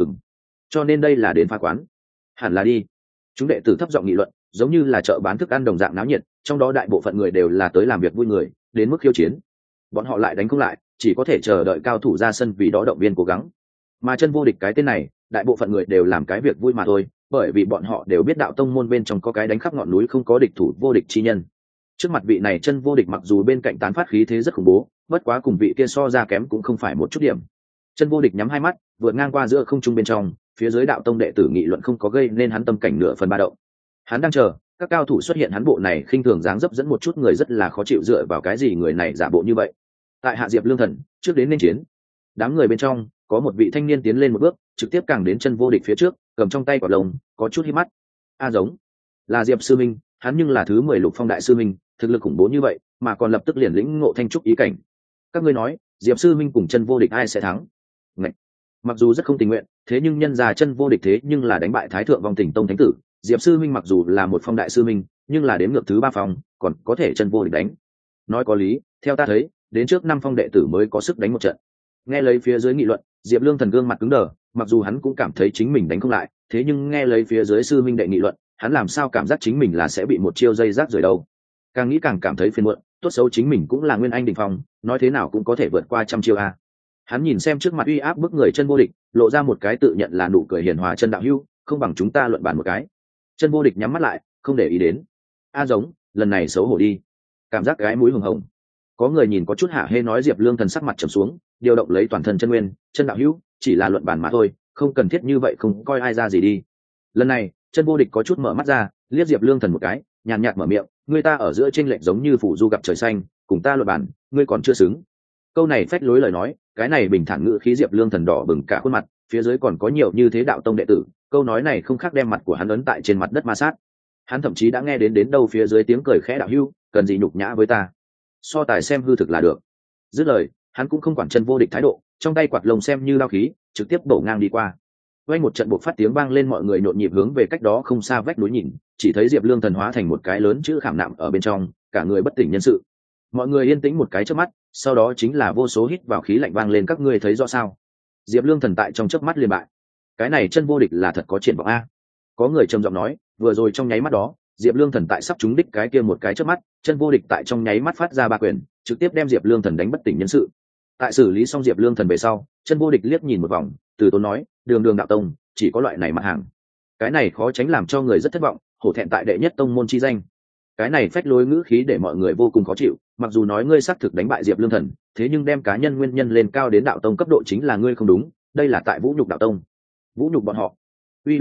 Cho nên đây là đến phá quán. Hẳn là đi. Chúng đệ tử thấp giọng nghị luận, giống như là chợ bán thức ăn đồng dạng náo nhiệt, trong đó đại bộ phận người đều là tới làm việc vui người, đến mức khiêu chiến. Bọn họ lại đánh không lại, chỉ có thể chờ đợi cao thủ ra sân vì đó động viên cố gắng. Mà chân vô địch cái tên này, đại bộ phận người đều làm cái việc vui mà thôi, bởi vì bọn họ đều biết đạo tông môn bên trong có cái đánh khắp ngọn núi không có địch thủ vô địch chi nhân. Trước mặt vị này chân vô địch mặc dù bên cạnh tán phát khí thế rất khủng bố, bất quá cùng vị kia so ra kém cũng không phải một chút điểm. Chân vô địch nhắm hai mắt, vượt ngang qua giữa không trung bên trong, phía dưới đạo tông đệ tử nghị luận không có gây nên hắn tâm cảnh nửa phần ba động. Hắn đang chờ các cao thủ xuất hiện, hắn bộ này khinh thường dáng dấp dẫn một chút người rất là khó chịu, dựa vào cái gì người này giả bộ như vậy. Tại hạ Diệp Lương Thần trước đến nên chiến. Đám người bên trong có một vị thanh niên tiến lên một bước, trực tiếp càng đến chân vô địch phía trước, cầm trong tay quả lồng, có chút hí mắt. Giống là Diệp sư minh, hắn nhưng là thứ 10 lục phong đại sư minh, thực lực khủng bố như vậy mà còn lập tức liền lĩnh ngộ thanh trúc ý cảnh. Các ngươi nói Diệp sư minh cùng chân vô địch ai sẽ thắng? Ngậy. Mặc dù rất không tình nguyện, thế nhưng nhân già chân vô địch thế nhưng là đánh bại Thái Thượng Vong Tỉnh Tông thánh tử. Diệp sư minh mặc dù là một phong đại sư minh, nhưng là đến ngược thứ 3 phong, còn có thể chân vô địch đánh. Nói có lý, theo ta thấy, đến trước 5 phong đệ tử mới có sức đánh một trận. Nghe lấy phía dưới nghị luận, Diệp Lương Thần gương mặt cứng đờ, mặc dù hắn cũng cảm thấy chính mình đánh không lại, thế nhưng nghe lấy phía dưới sư minh đệ nghị luận, hắn làm sao cảm giác chính mình là sẽ bị một chiêu dây rác rời đâu. Càng nghĩ càng cảm thấy phiền muộn, tốt xấu chính mình cũng là nguyên anh đỉnh phong, nói thế nào cũng có thể vượt qua trăm chiêu a. Hắn nhìn xem trước mặt uy áp bức người chân vô địch, lộ ra một cái tự nhận là nụ cười hiền hòa. Chân đạo hữu, không bằng chúng ta luận bàn một cái. Chân vô địch nhắm mắt lại, không để ý đến. Giống, lần này xấu hổ đi. Cảm giác cái mũi hồng hồng. Có người nhìn có chút hạ hê, nói Diệp Lương Thần sắc mặt trầm xuống, điều động lấy toàn thân chân nguyên. Chân đạo hữu, chỉ là luận bàn mà thôi, không cần thiết như vậy, không coi ai ra gì đi. Lần này chân vô địch có chút mở mắt ra, liếc Diệp Lương Thần một cái, nhàn nhạt mở miệng, người ta ở giữa chênh lệch giống như phủ du gặp trời xanh, cùng ta luận bàn, ngươi còn chưa xứng. Câu này phách lối lời nói, cái này bình thản ngữ khí Diệp Lương Thần đỏ bừng cả khuôn mặt, phía dưới còn có nhiều như thế đạo tông đệ tử, câu nói này không khác đem mặt của hắn ấn tại trên mặt đất ma sát. Hắn thậm chí đã nghe đến đâu phía dưới tiếng cười khẽ, đạo hữu, cần gì nhục nhã với ta, so tài xem hư thực là được. Dứt lời, hắn cũng không quản chân vô địch thái độ, trong tay quạt lồng xem như lao khí, trực tiếp đổ ngang đi qua. Vang một trận bộc phát tiếng vang lên, mọi người nhộn nhịp hướng về cách đó không xa vách núi nhìn, chỉ thấy Diệp Lương Thần hóa thành một cái lớn chữ khảm nạm ở bên trong, cả người bất tỉnh nhân sự. Mọi người yên tĩnh một cái chớp mắt, sau đó chính là vô số hít vào khí lạnh vang lên. Các ngươi thấy rõ sao? Diệp Lương Thần tại trong chớp mắt liền bại. Cái này chân vô địch là thật có triển vọng a. Có người trầm giọng nói, vừa rồi trong nháy mắt đó, Diệp Lương Thần tại sắp trúng đích cái kia một cái chớp mắt, chân vô địch tại trong nháy mắt phát ra 3 quyền, trực tiếp đem Diệp Lương Thần đánh bất tỉnh nhân sự. Tại xử lý xong Diệp Lương Thần về sau, chân vô địch liếc nhìn một vòng, từ tốn nói, đường đường đạo tông, chỉ có loại này mặt hàng. Cái này khó tránh làm cho người rất thất vọng, hổ thẹn tại đệ nhất tông môn chi danh. Cái này phách lối ngữ khí để mọi người vô cùng khó chịu, mặc dù nói ngươi xác thực đánh bại Diệp Lương Thần, thế nhưng đem cá nhân nguyên nhân lên cao đến đạo tông cấp độ chính là ngươi không đúng, đây là tại vũ nhục đạo tông, vũ nhục bọn họ. Uy,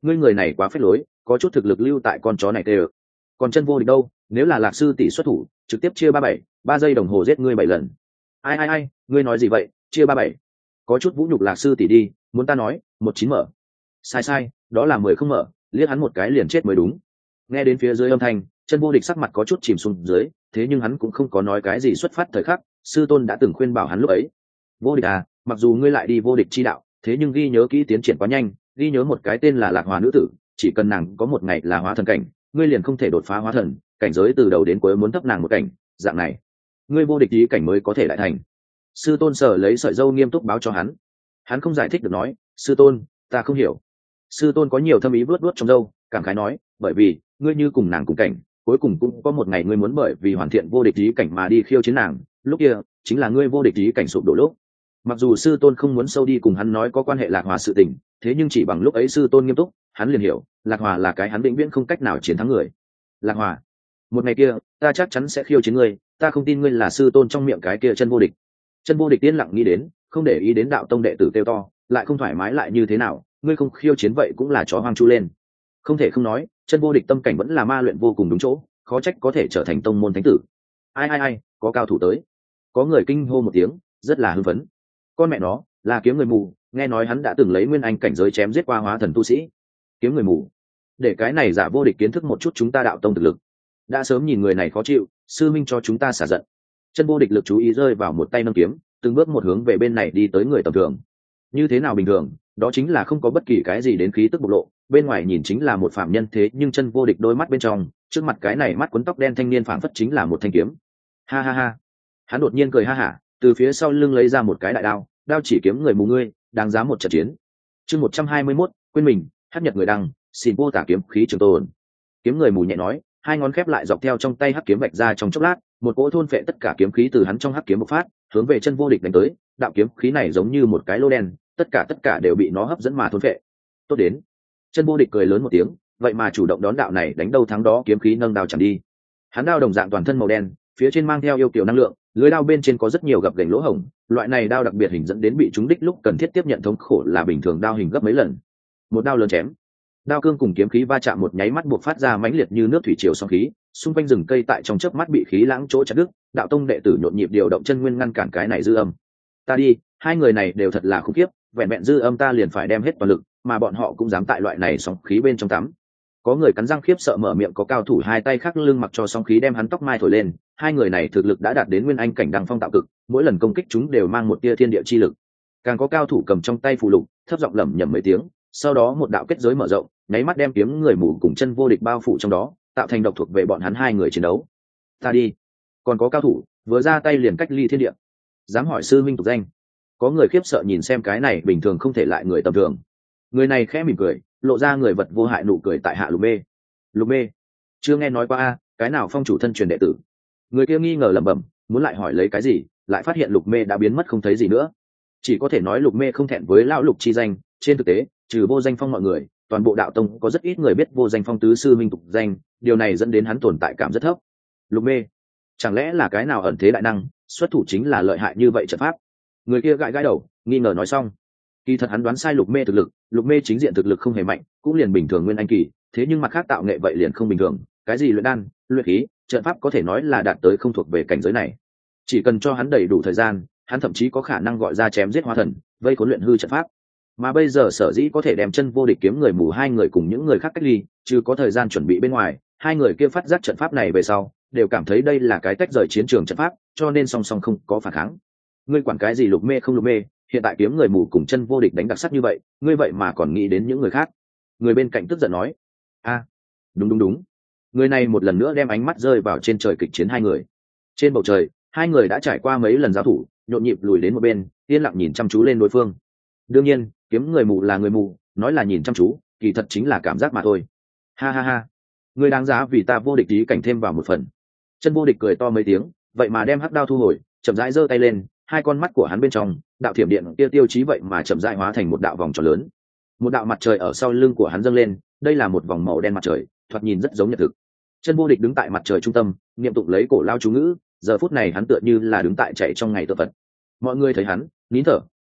ngươi người này quá phết lối, có chút thực lực lưu tại con chó này tê ơ. Còn chân vô địch đâu, nếu là Lạc sư tỷ xuất thủ trực tiếp chia 37, 3 giây đồng hồ giết ngươi 7 lần. Ai, ngươi nói gì vậy, chia 37? Có chút vũ nhục Lạc sư tỷ đi, muốn ta nói 19 mở. Sai, đó là 10 không mở, liếc hắn một cái liền chết mới đúng. Nghe đến phía dưới âm thanh, chân vô địch sắc mặt có chút chìm xuống dưới, thế nhưng hắn cũng không có nói cái gì xuất phát thời khắc, sư tôn đã từng khuyên bảo hắn lúc ấy. Vô địch à, mặc dù ngươi lại đi vô địch chi đạo, thế nhưng ghi nhớ kỹ tiến triển quá nhanh, ghi nhớ một cái tên là Lạc Hòa nữ tử, chỉ cần nàng có một ngày là hóa thần cảnh, ngươi liền không thể đột phá hóa thần, cảnh giới từ đầu đến cuối muốn thấp nàng một cảnh, dạng này, ngươi vô địch ý cảnh mới có thể đại thành. Sư tôn sở lấy sợi dâu nghiêm túc báo cho hắn. Hắn không giải thích được nói, sư tôn, ta không hiểu. Sư tôn có nhiều thâm ý vuốt vuốt trong dâu, cảm khái nói, bởi vì ngươi như cùng nàng cùng cảnh, cuối cùng cũng có một ngày ngươi muốn bởi vì hoàn thiện vô địch ý cảnh mà đi khiêu chiến nàng, lúc kia chính là ngươi vô địch ý cảnh sụp đổ lúc. Mặc dù sư tôn không muốn sâu đi cùng hắn nói có quan hệ Lạc Hòa sự tình, thế nhưng chỉ bằng lúc ấy sư tôn nghiêm túc, hắn liền hiểu Lạc Hòa là cái hắn vĩnh viễn không cách nào chiến thắng người. Lạc Hòa, một ngày kia ta chắc chắn sẽ khiêu chiến ngươi, ta không tin ngươi là sư tôn trong miệng cái kia chân vô địch. Chân vô địch yên lặng nghĩ đến, không để ý đến đạo tông đệ tử kêu to, lại không thoải mái lại như thế nào, ngươi không khiêu chiến vậy cũng là chó hoang chu lên. Không thể không nói, chân vô địch tâm cảnh vẫn là ma luyện vô cùng đúng chỗ, khó trách có thể trở thành tông môn thánh tử. Ai, có cao thủ tới. Có người kinh hô một tiếng, rất là hưng phấn. Con mẹ nó, là kiếm người mù, nghe nói hắn đã từng lấy nguyên anh cảnh giới chém giết qua hóa thần tu sĩ. Kiếm người mù, để cái này giả vô địch kiến thức một chút chúng ta đạo tông thực lực. Đã sớm nhìn người này khó chịu, sư minh cho chúng ta xả giận. Chân vô địch lực chú ý rơi vào một tay nâng kiếm, từng bước một hướng về bên này đi tới người tầm thường. Như thế nào bình thường, đó chính là không có bất kỳ cái gì đến khí tức bộc lộ, bên ngoài nhìn chính là một phạm nhân, thế nhưng chân vô địch đôi mắt bên trong, trước mặt cái này mắt cuốn tóc đen thanh niên phảng phất chính là một thanh kiếm. Ha, hắn đột nhiên cười ha hả, từ phía sau lưng lấy ra một cái đại đao, đao chỉ kiếm người mù ngươi, đáng giá một trận chiến. Chương 121, quên mình, hắc nhật người đăng, xin vô tả kiếm khí trường tồn. Kiếm người mù nhẹ nói, hai ngón khép lại dọc theo trong tay hắc kiếm vạch ra trong chốc lát, một cỗ thôn phệ tất cả kiếm khí từ hắn trong hắc kiếm bộc phát, hướng về chân vô địch đánh tới. Đạo kiếm khí này giống như một cái lô đen, tất cả đều bị nó hấp dẫn mà thôn phệ. Tốt đến. Chân vô địch cười lớn một tiếng, vậy mà chủ động đón đạo này đánh đâu thắng đó kiếm khí nâng đao chẳng đi. Hắn đao đồng dạng toàn thân màu đen, phía trên mang theo yêu kiều năng lượng, lưới đao bên trên có rất nhiều gập ghềnh lỗ hổng, loại này đao đặc biệt hình dẫn đến bị trúng đích lúc cần thiết tiếp nhận thống khổ là bình thường đao hình gấp mấy lần. Một đao lớn chém, đao cương cùng kiếm khí va chạm một nháy mắt buộc phát ra mãnh liệt như nước thủy triều sóng khí, xung quanh rừng cây tại trong chớp mắt bị khí lãng chỗ chặt đứt, đạo tông đệ tử nhộn nhịp điều động chân nguyên ngăn cản cái này dư âm. Ta đi, hai người này đều thật là khủng khiếp, vẹn vẹn dư âm ta liền phải đem hết toàn lực, mà bọn họ cũng dám tại loại này sóng khí bên trong tắm. Có người cắn răng khiếp sợ mở miệng, có cao thủ hai tay khắc lưng mặc cho sóng khí đem hắn tóc mai thổi lên. Hai người này thực lực đã đạt đến nguyên anh cảnh đăng phong tạo cực, mỗi lần công kích chúng đều mang một tia thiên địa chi lực. Càng có cao thủ cầm trong tay phù lục, thấp giọng lẩm nhẩm mấy tiếng, sau đó một đạo kết giới mở rộng, nháy mắt đem kiếm người mù cùng chân vô địch bao phủ trong đó, tạo thành độc thuộc về bọn hắn hai người chiến đấu. Ta đi, còn có cao thủ vừa ra tay liền cách ly thiên địa, dám hỏi sư minh tục danh. Có người khiếp sợ nhìn xem cái này bình thường không thể lại người tầm thường. Người này khẽ mỉm cười, lộ ra người vật vô hại nụ cười tại hạ. Lục mê, chưa nghe nói qua a, cái nào phong chủ thân truyền đệ tử? Người kia nghi ngờ lẩm bẩm, muốn lại hỏi lấy cái gì, lại phát hiện Lục mê đã biến mất không thấy gì nữa. Chỉ có thể nói Lục mê không thẹn với lão Lục chi danh. Trên thực tế, trừ Vô Danh Phong mọi người, toàn bộ đạo tông có rất ít người biết Vô Danh Phong tứ sư minh tục danh, điều này dẫn đến hắn tồn tại cảm rất thấp. Lục mê, chẳng lẽ là cái nào ẩn thế đại năng, xuất thủ chính là lợi hại như vậy trận pháp? Người kia gãi đầu, nghi ngờ nói xong. Kỳ thật hắn đoán sai Lục mê thực lực, Lục mê chính diện thực lực không hề mạnh, cũng liền bình thường nguyên anh kỳ, thế nhưng mặt khác tạo nghệ vậy liền không bình thường, cái gì luyện đan, luyện khí, trận pháp có thể nói là đạt tới không thuộc về cảnh giới này. Chỉ cần cho hắn đầy đủ thời gian, hắn thậm chí có khả năng gọi ra chém giết hóa thần, vây khốn luyện hư trận pháp. Mà bây giờ sở dĩ có thể đem chân vô địch kiếm người mù hai người cùng những người khác cách ly, chứ có thời gian chuẩn bị bên ngoài, hai người kia phát giác trận pháp này về sau, đều cảm thấy đây là cái tách rời chiến trường trận pháp, cho nên song song không có phản kháng. Ngươi quản cái gì Lục mê không Lục mê, hiện tại kiếm người mù cùng chân vô địch đánh đặc sắc như vậy, ngươi vậy mà còn nghĩ đến những người khác? Người bên cạnh tức giận nói. A, đúng. Người này một lần nữa đem ánh mắt rơi vào trên trời kịch chiến hai người. Trên bầu trời, hai người đã trải qua mấy lần giao thủ, nhộn nhịp lùi đến một bên, yên lặng nhìn chăm chú lên đối phương. Đương nhiên, kiếm người mù là người mù, nói là nhìn chăm chú, kỳ thật chính là cảm giác mà thôi. Ha, ngươi đáng giá vì ta vô địch ý cảnh thêm vào một phần. Chân vô địch cười to mấy tiếng, vậy mà đem hắc đao thu hồi, chậm rãi giơ tay lên, hai con mắt của hắn bên trong, đạo thiểm điện kia tiêu chí vậy mà chậm rãi hóa thành một đạo vòng tròn lớn. Một đạo mặt trời ở sau lưng của hắn dâng lên, đây là một vòng màu đen mặt trời, thoạt nhìn rất giống nhật thực. Chân vô địch đứng tại mặt trời trung tâm, niệm tụng lấy cổ lao chú ngữ, giờ phút này hắn tựa như là đứng tại chạy trong ngày tự vật. Mọi người thấy hắn nín thở,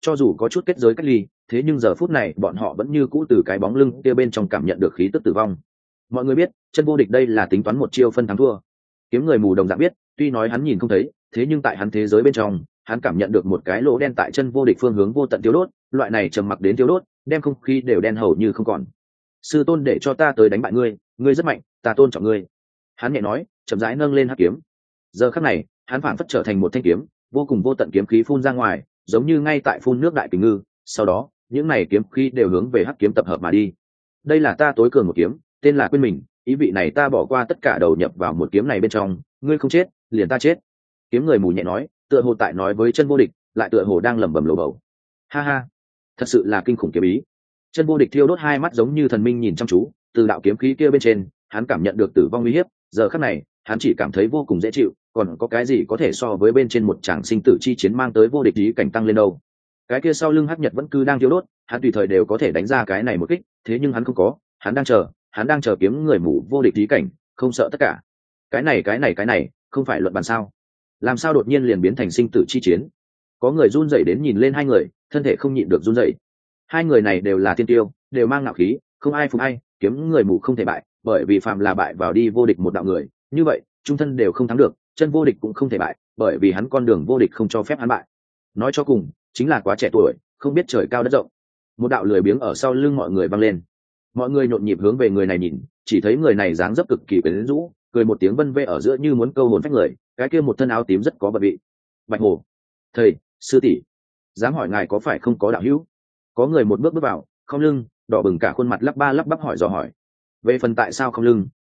cho dù có chút kết giới cách ly, thế nhưng giờ phút này bọn họ vẫn như cũ từ cái bóng lưng kia bên trong cảm nhận được khí tức tử vong. Mọi người biết chân vô địch đây là tính toán một chiêu phân thắng thua. Kiếm người mù đồng dạng biết, tuy nói hắn nhìn không thấy, thế nhưng tại hắn thế giới bên trong, hắn cảm nhận được một cái lỗ đen tại chân vô địch phương hướng vô tận tiêu đốt, loại này trầm mặc đến tiêu đốt, đem không khí đều đen hầu như không còn. Sư tôn để cho ta tới đánh bại ngươi, ngươi rất mạnh, ta tôn trọng ngươi. Hắn nhẹ nói, chậm rãi nâng lên hắc kiếm. Giờ khắc này, hắn phảng phất trở thành một thanh kiếm, vô cùng vô tận kiếm khí phun ra ngoài, giống như ngay tại phun nước đại kình ngư. Sau đó, những này kiếm khí đều hướng về hắc kiếm tập hợp mà đi. Đây là ta tối cường một kiếm, tên là quên mình, ý vị này ta bỏ qua tất cả đầu nhập vào một kiếm này bên trong, ngươi không chết, liền ta chết. Kiếm người mù nhẹ nói, tựa hồ tại nói với chân vô địch, lại tựa hồ đang lẩm bẩm lồ bầu. Ha ha, thật sự là kinh khủng kiếm ý. Chân vô địch thiêu đốt hai mắt giống như thần minh nhìn chăm chú, từ đạo kiếm khí kia bên trên, hắn cảm nhận được tử vong uy hiếp. Giờ khắc này, hắn chỉ cảm thấy vô cùng dễ chịu, còn có cái gì có thể so với bên trên một tràng sinh tử chi chiến mang tới vô địch ý cảnh tăng lên đâu. Cái kia sau lưng hắc nhật vẫn cứ đang thiêu đốt, hắn tùy thời đều có thể đánh ra cái này một kích, thế nhưng hắn không có, hắn đang chờ kiếm người mù vô địch ý cảnh, không sợ tất cả. Cái này, không phải luận bàn sao? Làm sao đột nhiên liền biến thành sinh tử chi chiến? Có người run rẩy đến nhìn lên hai người, thân thể không nhịn được run rẩy. Hai người này đều là tiên tiêu, đều mang ngạo khí, không ai phục ai, kiếm người mù không thể bại, bởi vì phạm là bại vào đi vô địch một đạo người, như vậy, trung thân đều không thắng được, chân vô địch cũng không thể bại, bởi vì hắn con đường vô địch không cho phép hắn bại. Nói cho cùng, chính là quá trẻ tuổi, không biết trời cao đất rộng. Một đạo lười biếng ở sau lưng mọi người vang lên. Mọi người nhộn nhịp hướng về người này nhìn, chỉ thấy người này dáng dấp cực kỳ quyến rũ, cười một tiếng vân vê ở giữa như muốn câu hồn phách người, cái kia một thân áo tím rất có bật vị. Bạch Hồ, thầy, sư tỷ, dám hỏi ngài có phải không có đạo hữu? Có người một bước bước vào, không lưng, đỏ bừng cả khuôn mặt lắp ba lắp bắp hỏi dò hỏi. Về phần tại sao không lưng,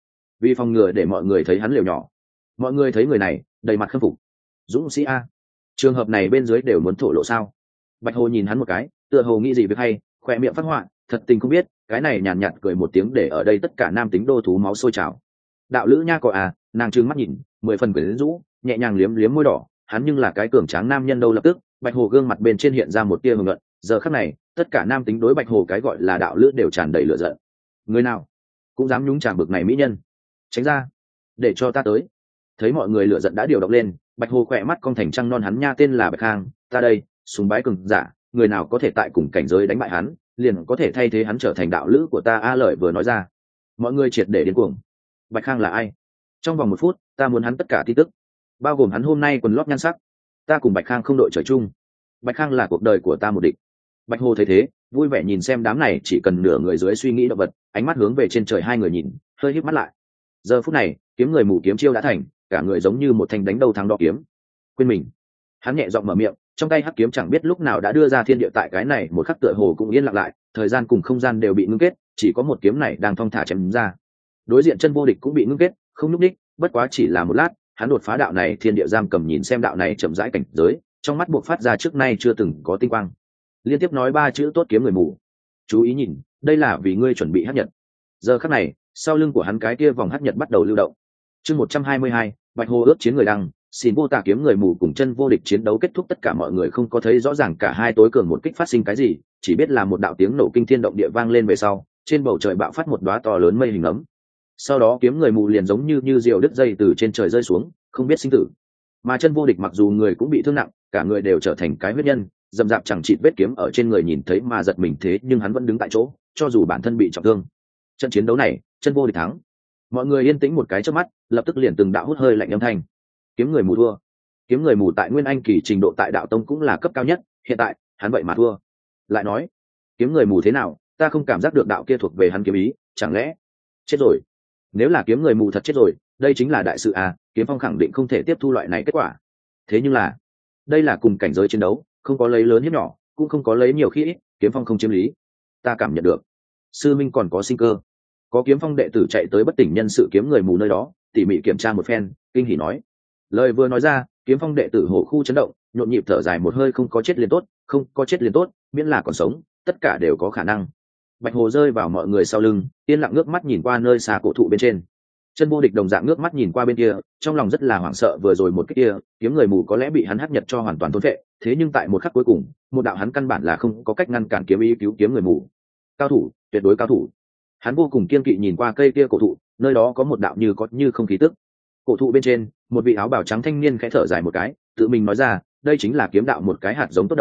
vì phòng ngừa để mọi người thấy hắn liều nhỏ. Mọi người thấy người này, đầy mặt khâm phục. Dũng sĩ a, trường hợp này bên dưới đều muốn thổ lộ sao? Bạch Hồ nhìn hắn một cái, tựa hồ nghĩ gì việc hay, khỏe miệng phát họa, thật tình không biết, cái này nhàn nhạt cười một tiếng để ở đây tất cả nam tính đô thú máu sôi trào. Đạo lữ nha có à, nàng trừng mắt nhìn, 10 phần quyến rũ, nhẹ nhàng liếm liếm môi đỏ, hắn nhưng là cái cường tráng nam nhân đâu lập tức, Bạch Hồ gương mặt bên trên hiện ra một tia hưng luận, giờ khắc này, tất cả nam tính đối Bạch Hồ cái gọi là đạo lữ đều tràn đầy lửa giận. Người nào cũng dám nhúng chàm bực này mỹ nhân, tránh ra, để cho ta tới. Thấy mọi người lửa giận đã điều động lên, Bạch Hồ khỏe mắt cong thành trăng non, hắn nha tên là Bạch Khang, ta đây, sùng bái cường giả, người nào có thể tại cùng cảnh giới đánh bại hắn, liền có thể thay thế hắn trở thành đạo lữ của ta. A Lợi vừa nói ra, mọi người triệt để điên cuồng. Bạch Khang là ai? Trong vòng 1 phút, ta muốn hắn tất cả tin tức, bao gồm hắn hôm nay quần lót nhan sắc. Ta cùng Bạch Khang không đội trời chung. Bạch Khang là cuộc đời của ta một địch. Bạch Hồ thấy thế, vui vẻ nhìn xem đám này chỉ cần nửa người dưới suy nghĩ động vật, ánh mắt hướng về trên trời hai người nhìn, hơi híp mắt lại. Giờ phút này, kiếm người mù kiếm chiêu đã thành, cả người giống như một thanh đánh đầu thắng đo kiếm. Quên mình. Hắn nhẹ giọng mở miệng, trong tay hắc kiếm chẳng biết lúc nào đã đưa ra thiên địa, tại cái này một khắc tựa hồ cũng yên lặng lại, thời gian cùng không gian đều bị ngưng kết, chỉ có một kiếm này đang thong thả chém ra. Đối diện chân vô địch cũng bị ngưng kết, không nhúc đích, bất quá chỉ là một lát, hắn đột phá đạo này thiên địa giam cầm, nhìn xem đạo này chậm rãi cảnh giới, trong mắt buộc phát ra trước nay chưa từng có tinh quang. Liên tiếp nói 3 chữ tốt kiếm người mù. Chú ý nhìn, đây là vì ngươi chuẩn bị hắc nhật. Giờ khắc này, sau lưng của hắn cái kia vòng hắc nhật bắt đầu lưu động. Chương 122, Bạch Hồ ước chiến người đăng, xin vô tà kiếm người mù cùng chân vô địch chiến đấu kết thúc, tất cả mọi người không có thấy rõ ràng cả hai tối cường một kích phát sinh cái gì, chỉ biết là một đạo tiếng nổ kinh thiên động địa vang lên về sau, trên bầu trời bạo phát một đóa to lớn mây hình ấm. Sau đó kiếm người mù liền giống như diều đứt dây từ trên trời rơi xuống, không biết sinh tử. Mà chân vô địch mặc dù người cũng bị thương nặng, cả người đều trở thành cái huyết nhân, dầm dạp chẳng chịt vết kiếm ở trên người nhìn thấy mà giật mình, thế nhưng hắn vẫn đứng tại chỗ, cho dù bản thân bị trọng thương. Trận chiến đấu này, chân vô địch thắng. Mọi người yên tĩnh một cái chớp mắt, lập tức liền từng đạo hút hơi lạnh âm thanh. Kiếm người mù thua. Kiếm người mù tại Nguyên Anh kỳ trình độ tại đạo tông cũng là cấp cao nhất, hiện tại hắn vậy mà thua. Lại nói, kiếm người mù thế nào, ta không cảm giác được đạo kia thuộc về hắn kiếm ý, chẳng lẽ chết rồi? Nếu là kiếm người mù thật chết rồi, đây chính là đại sự à, Kiếm Phong khẳng định không thể tiếp thu loại này kết quả. Thế nhưng là, đây là cùng cảnh giới chiến đấu, không có lấy lớn hiếp nhỏ, cũng không có lấy nhiều khi ít, Kiếm Phong không chiếm lý. Ta cảm nhận được, sư minh còn có sinh cơ. Có Kiếm Phong đệ tử chạy tới bất tỉnh nhân sự kiếm người mù nơi đó, tỉ mỉ kiểm tra một phen, kinh hỉ nói. Lời vừa nói ra, Kiếm Phong đệ tử hồ khu chấn động, nhộn nhịp thở dài một hơi, không có chết liền tốt, không có chết liền tốt, miễn là còn sống, tất cả đều có khả năng. Bạch Hồ rơi vào mọi người sau lưng, yên lặng ngước mắt nhìn qua nơi xa cổ thụ bên trên. Chân vô địch đồng dạng ngước mắt nhìn qua bên kia, trong lòng rất là hoảng sợ, vừa rồi một cái kia kiếm người mù có lẽ bị hắn hắc nhật cho hoàn toàn thôn phệ, thế nhưng tại một khắc cuối cùng, một đạo hắn căn bản là không có cách ngăn cản kiếm ý cứu kiếm người mù. Cao thủ, tuyệt đối cao thủ. Hắn vô cùng kiên kỵ nhìn qua cây kia cổ thụ, nơi đó có một đạo như có như không khí tức. Cổ thụ bên trên, một vị áo bào trắng thanh niên khẽ thở dài một cái, tự mình nói ra, đây chính là kiếm đạo một cái hạt giống tốt đâu,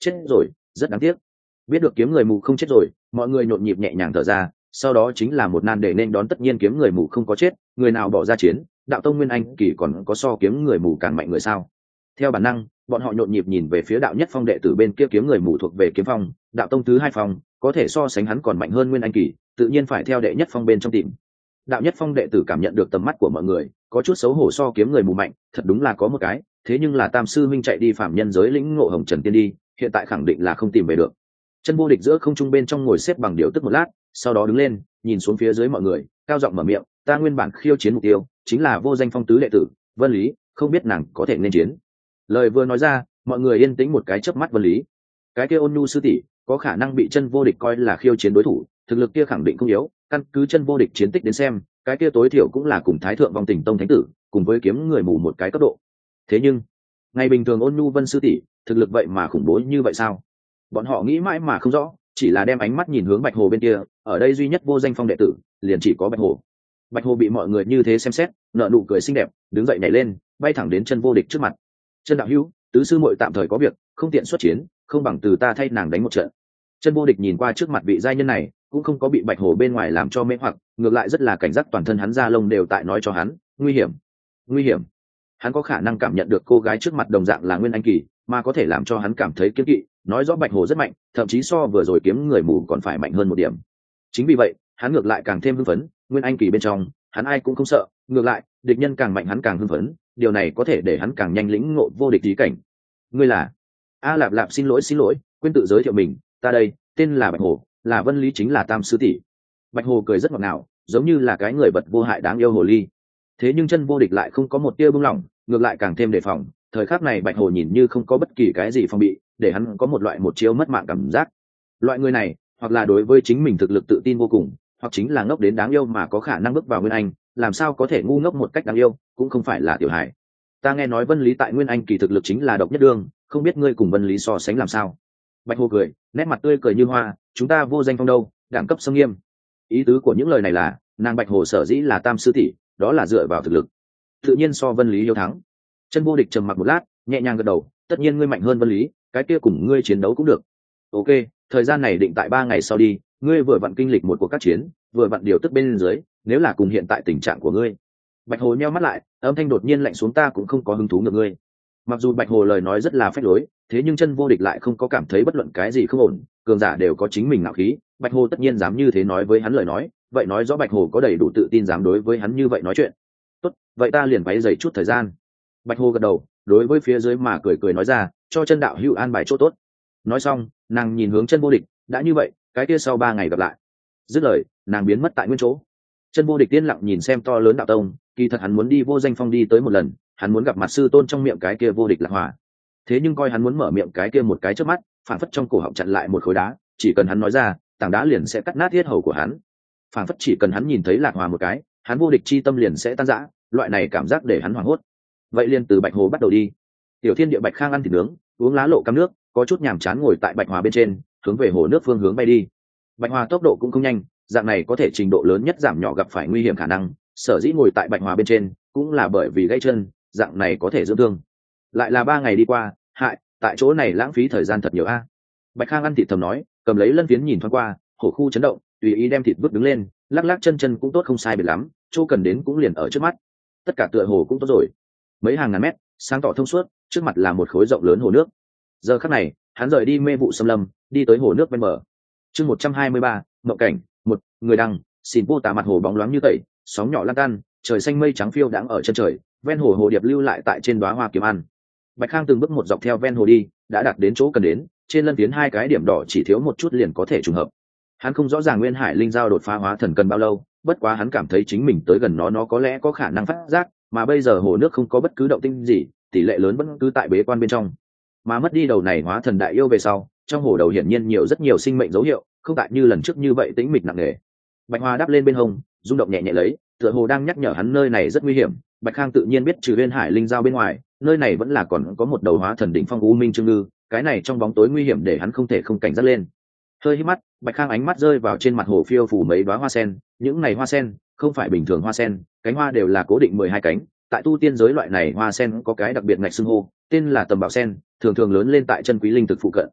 chết rồi, rất đáng tiếc. Biết được kiếm người mù không chết rồi, mọi người nhộn nhịp nhẹ nhàng thở ra, sau đó chính là một nan đề nên đón. Tất nhiên kiếm người mù không có chết, người nào bỏ ra chiến, đạo tông nguyên anh kỳ còn có so kiếm người mù càng mạnh người sao? Theo bản năng, bọn họ nhộn nhịp nhìn về phía đạo nhất phong đệ tử bên kia. Kiếm người mù thuộc về kiếm phong, đạo tông thứ hai phong, có thể so sánh hắn còn mạnh hơn nguyên anh kỳ, tự nhiên phải theo đệ nhất phong bên trong tìm. Đạo nhất phong đệ tử cảm nhận được tầm mắt của mọi người, có chút xấu hổ. So kiếm người mù mạnh thật đúng là có một cái, thế nhưng là Tam sư minh chạy đi phạm nhân giới lĩnh ngộ hồng trần tiên đi, hiện tại khẳng định là không tìm về được. Chân vô địch giữa không trung bên trong ngồi xếp bằng điều tức một lát, sau đó đứng lên nhìn xuống phía dưới mọi người, cao giọng mở miệng: ta nguyên bản khiêu chiến mục tiêu chính là vô danh phong tứ đệ tử Vân Lý, không biết nàng có thể nên chiến. Lời vừa nói ra, mọi người yên tĩnh một cái chớp mắt. Vân Lý, cái kia ôn nhu sư tỷ, có khả năng bị chân vô địch coi là khiêu chiến đối thủ, thực lực kia khẳng định không yếu. Căn cứ chân vô địch chiến tích đến xem, cái kia tối thiểu cũng là cùng thái thượng vong tình tông thánh tử cùng với kiếm người mù một cái cấp độ. Thế nhưng ngày bình thường ôn nhu Vân sư tỷ thực lực vậy mà khủng bố như vậy sao? Bọn họ nghĩ mãi mà không rõ, chỉ là đem ánh mắt nhìn hướng Bạch Hồ bên kia. Ở đây duy nhất vô danh phong đệ tử liền chỉ có Bạch Hồ. Bạch Hồ bị mọi người như thế xem xét, nở nụ cười xinh đẹp, đứng dậy nhảy lên, bay thẳng đến chân vô địch trước mặt. Chân đạo hữu, tứ sư muội tạm thời có việc, không tiện xuất chiến, không bằng từ ta thay nàng đánh một trận. Chân vô địch nhìn qua trước mặt vị giai nhân này, cũng không có bị Bạch Hồ bên ngoài làm cho mê hoặc, ngược lại rất là cảnh giác. Toàn thân hắn da lông đều tại nói cho hắn, nguy hiểm, nguy hiểm. Hắn có khả năng cảm nhận được cô gái trước mặt đồng dạng là nguyên anh kỳ, mà có thể làm cho hắn cảm thấy kiêng kỵ. Nói rõ Bạch Hồ rất mạnh, thậm chí so vừa rồi kiếm người mù còn phải mạnh hơn một điểm. Chính vì vậy, hắn ngược lại càng thêm hưng phấn. Nguyên anh kỳ bên trong, hắn ai cũng không sợ, ngược lại, địch nhân càng mạnh hắn càng hưng phấn. Điều này có thể để hắn càng nhanh lĩnh ngộ vô địch ý cảnh. Ngươi là? A Lạp Lạp xin lỗi, quên tự giới thiệu mình, ta đây tên là Bạch Hồ, là Vân Lý, chính là Tam sư tỷ. Bạch Hồ cười rất ngọt ngào, giống như là cái người vật vô hại đáng yêu hồ ly. Thế nhưng chân vô địch lại không có một tia buông lỏng, ngược lại càng thêm đề phòng. Thời khắc này Bạch Hồ nhìn như không có bất kỳ cái gì phòng bị, để hắn có một loại một chiếu mất mạng cảm giác. Loại người này, hoặc là đối với chính mình thực lực tự tin vô cùng, hoặc chính là ngốc đến đáng yêu mà có khả năng bước vào nguyên anh. Làm sao có thể ngu ngốc một cách đáng yêu, cũng không phải là tiểu hài. Ta nghe nói Vân Lý tại nguyên anh kỳ thực lực chính là độc nhất đương, không biết ngươi cùng Vân Lý so sánh làm sao? Bạch Hồ cười, nét mặt tươi cười như hoa, chúng ta vô danh phong đâu, đẳng cấp sông nghiêm. Ý tứ của những lời này là, nàng Bạch Hồ sở dĩ là Tam sư tỷ, đó là dựa vào thực lực, tự nhiên so Vân Lý hiếu thắng. Chân vô địch trầm mặc một lát, nhẹ nhàng gật đầu, tất nhiên ngươi mạnh hơn Vân Lý, cái kia cùng ngươi chiến đấu cũng được. Ok, thời gian này định tại 3 ngày sau đi, ngươi vừa vặn kinh lịch một cuộc các chiến, vừa vặn điều tức bên dưới, nếu là cùng hiện tại tình trạng của ngươi. Bạch Hồ nheo mắt lại, âm thanh đột nhiên lạnh xuống, ta cũng không có hứng thú ngược ngươi. Mặc dù Bạch Hồ lời nói rất là phách lối, thế nhưng chân vô địch lại không có cảm thấy bất luận cái gì không ổn. Cường giả đều có chính mình ngạo khí, Bạch Hồ tất nhiên dám như thế nói với hắn lời nói, vậy nói rõ Bạch Hồ có đầy đủ tự tin dám đối với hắn như vậy nói chuyện. Tốt, vậy ta liền váy dày chút thời gian. Bạch Hồ gật đầu, đối với phía dưới mà cười cười nói ra, cho chân đạo hữu an bài chỗ tốt. Nói xong, nàng nhìn hướng chân vô địch, đã như vậy, cái kia sau 3 ngày gặp lại. Dứt lời, nàng biến mất tại nguyên chỗ. Chân vô địch yên lặng nhìn xem to lớn đạo tông, kỳ thật hắn muốn đi vô danh phong đi tới một lần, hắn muốn gặp mặt sư tôn trong miệng cái kia vô địch Lạc Hòa. Thế nhưng coi hắn muốn mở miệng cái kia một cái trước mắt, phảng phất trong cổ họng chặn lại một khối đá, chỉ cần hắn nói ra, tảng đá liền sẽ cắt nát yết hầu của hắn. Phảng phất chỉ cần hắn nhìn thấy Lạc Hòa một cái, hắn vô địch chi tâm liền sẽ tan rã, loại này cảm giác để hắn hoảng hốt. Vậy liền từ Bạch Hồ bắt đầu đi. Tiểu Thiên Địa Bạch Khang ăn thịt nướng, uống lá lộ cam nước, có chút nhàm chán ngồi tại Bạch Hòa bên trên, hướng về hồ nước phương hướng bay đi. Bạch Hòa tốc độ cũng không nhanh, dạng này có thể trình độ lớn nhất giảm nhỏ gặp phải nguy hiểm khả năng. Sở dĩ ngồi tại Bạch Hòa bên trên, cũng là bởi vì gãy chân, dạng này có thể dưỡng thương. Lại là 3 ngày đi qua, hại, tại chỗ này lãng phí thời gian thật nhiều a. Bạch Khang ăn thịt thầm nói, cầm lấy lân phiến nhìn thoáng qua, hổ khu chấn động, tùy ý đem thịt vứt đứng lên, lắc lắc chân chân cũng tốt không sai biệt lắm, chỗ cần đến cũng liền ở trước mắt. Tất cả tựa hồ cũng tốt rồi. Mấy hàng ngàn mét, sáng tỏ thông suốt, trước mặt là một khối rộng lớn hồ nước. Giờ khắc này, hắn rời đi mê vụ xâm lâm, đi tới hồ nước bên bờ. Chương 123, mộng cảnh, một người đăng, xỉn vô tà mặt hồ bóng loáng như tẩy, sóng nhỏ lan tan, trời xanh mây trắng phiêu đãng ở chân trời, ven hồ hồ điệp lưu lại tại trên đóa hoa kiếm ăn. Bạch Khang từng bước một dọc theo ven hồ đi, đã đạt đến chỗ cần đến, trên lân phiến 2 cái điểm đỏ chỉ thiếu một chút liền có thể trùng hợp. Hắn không rõ ràng Nguyên Hải linh giao đột phá hóa thần cần bao lâu, bất quá hắn cảm thấy chính mình tới gần nó có lẽ có khả năng phát giác, mà bây giờ hồ nước không có bất cứ động tĩnh gì, tỷ lệ lớn vẫn cứ tại bế quan bên trong. Mà mất đi đầu này hóa thần đại yêu về sau, trong hồ đầu hiển nhiên rất nhiều sinh mệnh dấu hiệu, không tại như lần trước như vậy tĩnh mịch nặng nề. Bạch Hoa đáp lên bên hông, rung động nhẹ nhẹ lấy, tựa hồ đang nhắc nhở hắn nơi này rất nguy hiểm. Bạch Khang tự nhiên biết trừ Nguyên Hải linh giao bên ngoài, nơi này vẫn là còn có một đầu hóa thần đỉnh phong U Minh Trương Ngư, cái này trong bóng tối nguy hiểm để hắn không thể không cảnh giác lên. Hơi hít mắt, Bạch Khang ánh mắt rơi vào trên mặt hồ phiêu phủ mấy đóa hoa sen, những này hoa sen không phải bình thường hoa sen, cánh hoa đều là cố định 12 cánh, tại tu tiên giới loại này hoa sen có cái đặc biệt ngạch xưng hô, tên là tầm bảo sen, thường thường lớn lên tại chân quý linh thực phụ cận.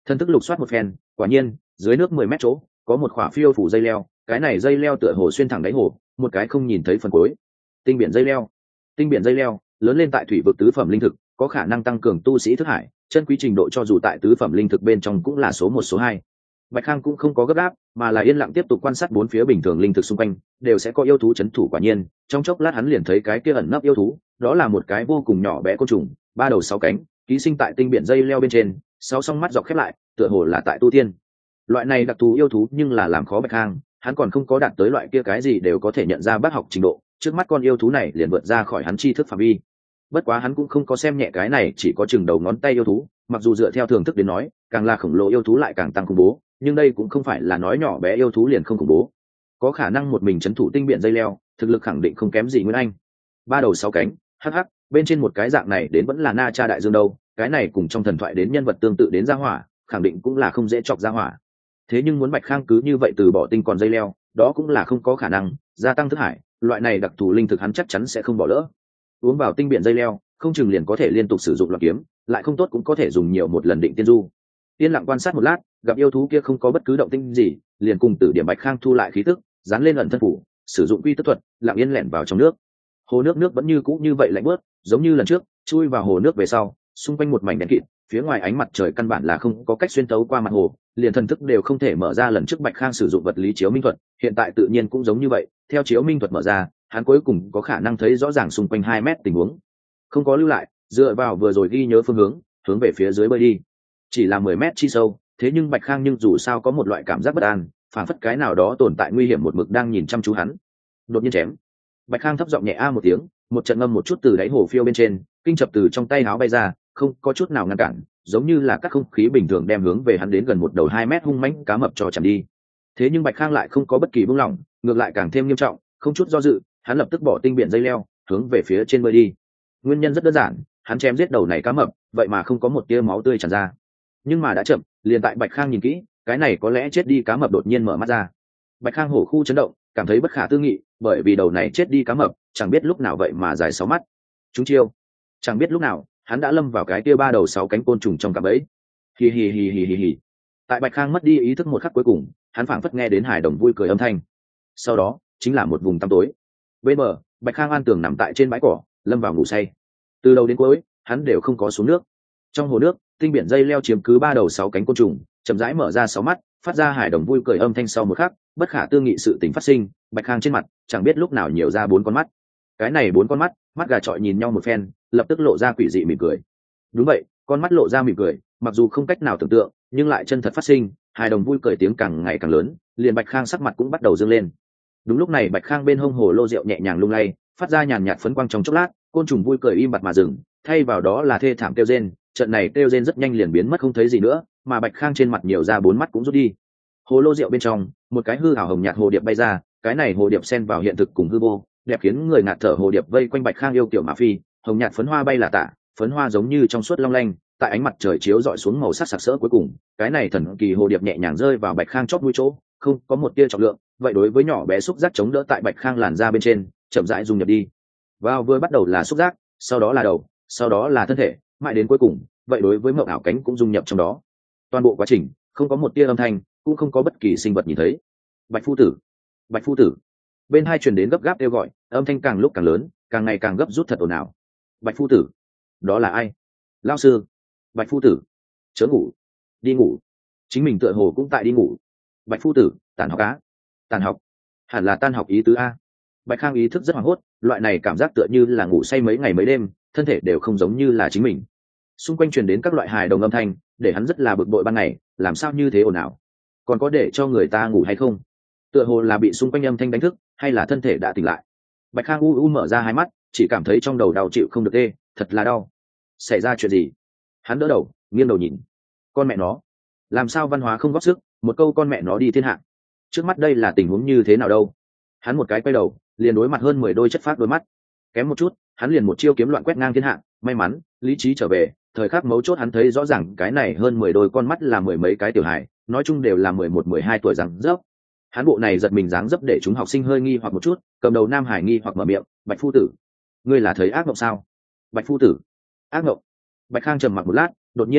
Thân thức lục soát một phen, quả nhiên dưới nước 10 mét chỗ có một khỏa phiêu phủ dây leo, cái này dây leo tựa hồ xuyên thẳng đáy hồ, một cái không nhìn thấy phần cuối. Tinh biển dây leo. Tinh biển dây leo lớn lên tại thủy vực tứ phẩm linh thực, có khả năng tăng cường tu sĩ thức hải, chân quý trình độ cho dù tại tứ phẩm linh thực bên trong cũng là số 1 số 2. Bạch Khang cũng không có gấp gáp, mà là yên lặng tiếp tục quan sát bốn phía bình thường linh thực xung quanh, đều sẽ có yêu thú trấn thủ quả nhiên, trong chốc lát hắn liền thấy cái kia ẩn nấp yêu thú, đó là một cái vô cùng nhỏ bé côn trùng, 3 đầu 6 cánh, ký sinh tại tinh biển dây leo bên trên, 6 song mắt dọc khép lại, tựa hồ là tại tu tiên. Loại này đặc thù yêu thú nhưng là làm khó Bạch Khang, hắn còn không có đạt tới loại kia cái gì đều có thể nhận ra bác học trình độ, trước mắt con yêu thú này liền vượt ra khỏi hắn tri thức phạm vi. Bất quá hắn cũng không có xem nhẹ cái này chỉ có chừng đầu ngón tay yêu thú, mặc dù dựa theo thường thức đến nói, càng là khổng lồ yêu thú lại càng tăng khủng bố, nhưng đây cũng không phải là nói nhỏ bé yêu thú liền không khủng bố. Có khả năng một mình trấn thủ tinh biển dây leo, thực lực khẳng định không kém gì Nguyên Anh. 3 đầu 6 cánh, hắc hắc, bên trên một cái dạng này đến vẫn là Na Cha đại dương đâu, cái này cùng trong thần thoại đến nhân vật tương tự đến gia hỏa, khẳng định cũng là không dễ chọc gia hỏa. Thế nhưng muốn Bạch Khang cứ như vậy từ bỏ tinh còn dây leo, đó cũng là không có khả năng, gia tăng thức hải, loại này đặc thù linh thực hắn chắc chắn sẽ không bỏ lỡ. Uống vào tinh biển dây leo, không chừng liền có thể liên tục sử dụng loạt kiếm, lại không tốt cũng có thể dùng nhiều một lần định tiên du. Yên lặng quan sát một lát, gặp yêu thú kia không có bất cứ động tĩnh gì, liền cùng Tử Điểm Bạch Khang thu lại khí tức, dán lên ẩn thân phủ, sử dụng quy tức thuật, lặng yên lẻn vào trong nước. Hồ nước vẫn như cũ như vậy lạnh bớt, giống như lần trước, chui vào hồ nước về sau, xung quanh một mảnh đen kịt, phía ngoài ánh mặt trời căn bản là không có cách xuyên tấu qua mặt hồ, liền thần thức đều không thể mở ra. Lần trước Bạch Khang sử dụng vật lý chiếu minh thuật, hiện tại tự nhiên cũng giống như vậy, theo chiếu minh thuật mở ra, hắn cuối cùng có khả năng thấy rõ ràng xung quanh 2 mét tình huống. Không có lưu lại, dựa vào vừa rồi ghi nhớ phương hướng về phía dưới bơi đi. Chỉ là 10 mét chi sâu, thế nhưng Bạch Khang dù sao có một loại cảm giác bất an, phản phất cái nào đó tồn tại nguy hiểm một mực đang nhìn chăm chú hắn. Đột nhiên chém. Bạch Khang thấp giọng nhẹ a một tiếng, một trận ngâm một chút từ đáy hồ phiêu bên trên, kinh chập từ trong tay áo bay ra, không có chút nào ngăn cản, giống như là các không khí bình thường đem hướng về hắn đến gần một đầu 2 mét hung mãnh cá mập cho chạm đi. Thế nhưng Bạch Khang lại không có bất kỳ buông lỏng, ngược lại càng thêm nghiêm trọng, không chút do dự, hắn lập tức bỏ tinh biển dây leo, hướng về phía trên bơi đi. Nguyên nhân rất đơn giản, hắn chém giết đầu này cá mập, vậy mà không có một tia máu tươi tràn ra. Nhưng mà đã chậm, liền tại Bạch Khang nhìn kỹ, cái này có lẽ chết đi cá mập đột nhiên mở mắt ra. Bạch Khang hổ khu chấn động, cảm thấy bất khả tư nghị, bởi vì đầu này chết đi cá mập, chẳng biết lúc nào vậy mà dài 6 mắt. Chúng chiêu, chẳng biết lúc nào, hắn đã lâm vào cái kia 3 đầu 6 cánh côn trùng trong cạm bẫy. Hì hì hì hì hì hì. Tại Bạch Khang mất đi ý thức một khắc cuối cùng, hắn phảng phất nghe đến hài đồng vui cười âm thanh. Sau đó, chính là một vùng tăm tối. Bên bờ, Bạch Khang an tường nằm tại trên bãi cỏ, lâm vào ngủ say. Từ đầu đến cuối, hắn đều không có xuống nước. Trong hồ nước, tinh biển dây leo chiếm cứ 3 đầu 6 cánh côn trùng, chậm rãi mở ra 6 mắt, phát ra hài đồng vui cười âm thanh. Sau một khắc, bất khả tư nghị sự tình phát sinh, Bạch Khang trên mặt chẳng biết lúc nào nhiều ra 4 con mắt. Cái này 4 con mắt, mắt gà trọi nhìn nhau một phen, lập tức lộ ra quỷ dị mỉm cười. Đúng vậy, con mắt lộ ra mỉm cười, mặc dù không cách nào tưởng tượng, nhưng lại chân thật phát sinh, hài đồng vui cười tiếng càng ngày càng lớn, liền Bạch Khang sắc mặt cũng bắt đầu dương lên. Đúng lúc này Bạch Khang bên hông hồ lô rượu nhẹ nhàng lung lay, phát ra nhàn nhạt phấn quang trong chốc lát, côn trùng vui cười im bặt mà dừng, thay vào đó là thê thảm kêu rên. Trận này kêu rên rất nhanh liền biến mất không thấy gì nữa, mà Bạch Khang trên mặt nhiều ra 4 mắt cũng rút đi. Hồ lô rượu bên trong, một cái hư ảo hồng nhạt hồ điệp bay ra, cái này hồ điệp xen vào hiện thực cùng hư vô, đẹp khiến người ngạt thở. Hồ điệp vây quanh Bạch Khang yêu kiểu mà phi, hồng nhạt phấn hoa bay là tả, phấn hoa giống như trong suốt long lanh, tại ánh mặt trời chiếu rọi xuống màu sắc sặc sỡ. Cuối cùng, cái này thần kỳ hồ điệp nhẹ nhàng rơi vào Bạch Khang chóp mũi chỗ, không có một tia trọng lượng, vậy đối với nhỏ bé xúc giác chống đỡ tại Bạch Khang làn da bên trên, chậm rãi dung nhập đi. Vào vừa bắt đầu là xúc giác, sau đó là đầu, sau đó là thân thể, mãi đến cuối cùng, vậy đối với mộng ảo cánh cũng dung nhập trong đó. Toàn bộ quá trình không có một tia âm thanh, cũng không có bất kỳ sinh vật nhìn thấy. Bạch phu tử, Bạch phu tử. Bên hai truyền đến gấp gáp kêu gọi, âm thanh càng lúc càng lớn, càng ngày càng gấp rút thật ồn ào. Bạch phu tử, đó là ai? Lão sư. Bạch phu tử, chớ ngủ, đi ngủ. Chính mình tựa hồ cũng tại đi ngủ. Bạch phu tử, tàn học á. Tàn học, hẳn là tan học ý tứ a. Bạch Khang ý thức rất hoảng hốt, loại này cảm giác tựa như là ngủ say mấy ngày mấy đêm, thân thể đều không giống như là chính mình. Xung quanh truyền đến các loại hài đồng âm thanh, để hắn rất là bực bội. Ban ngày làm sao như thế ồn ào, còn có để cho người ta ngủ hay không? Tựa hồ là bị xung quanh âm thanh đánh thức, hay là thân thể đã tỉnh lại? Bạch Khang u mở ra 2 mắt, chỉ cảm thấy trong đầu đau chịu không được tê, thật là đau. Xảy ra chuyện gì? Hắn đỡ đầu, nghiêng đầu nhìn. Con mẹ nó, làm sao văn hóa không góp sức, một câu con mẹ nó đi thiên hạ. Trước mắt đây là tình huống như thế nào đâu? Hắn một cái quay đầu, liền đối mặt hơn 10 đôi chất phác đôi mắt. Kém một chút, hắn liền một chiêu kiếm loạn quét ngang thiên hạ. May mắn, lý trí trở về, thời khắc mấu chốt hắn thấy rõ ràng cái này hơn 10 đôi con mắt là 10 mấy cái tiểu hài, nói chung đều là 11, 12 tuổi dáng dấp. Hắn bộ này giật mình dáng dấp để chúng học sinh hơi nghi hoặc một chút, cầm đầu nam hải nghi hoặc mở miệng, Bạch phu tử, ngươi là thấy ác mộng sao? Bạch phu tử, ác mộng. Bạch Khang trầm mặc một lát, đột nhiên đứng dậy,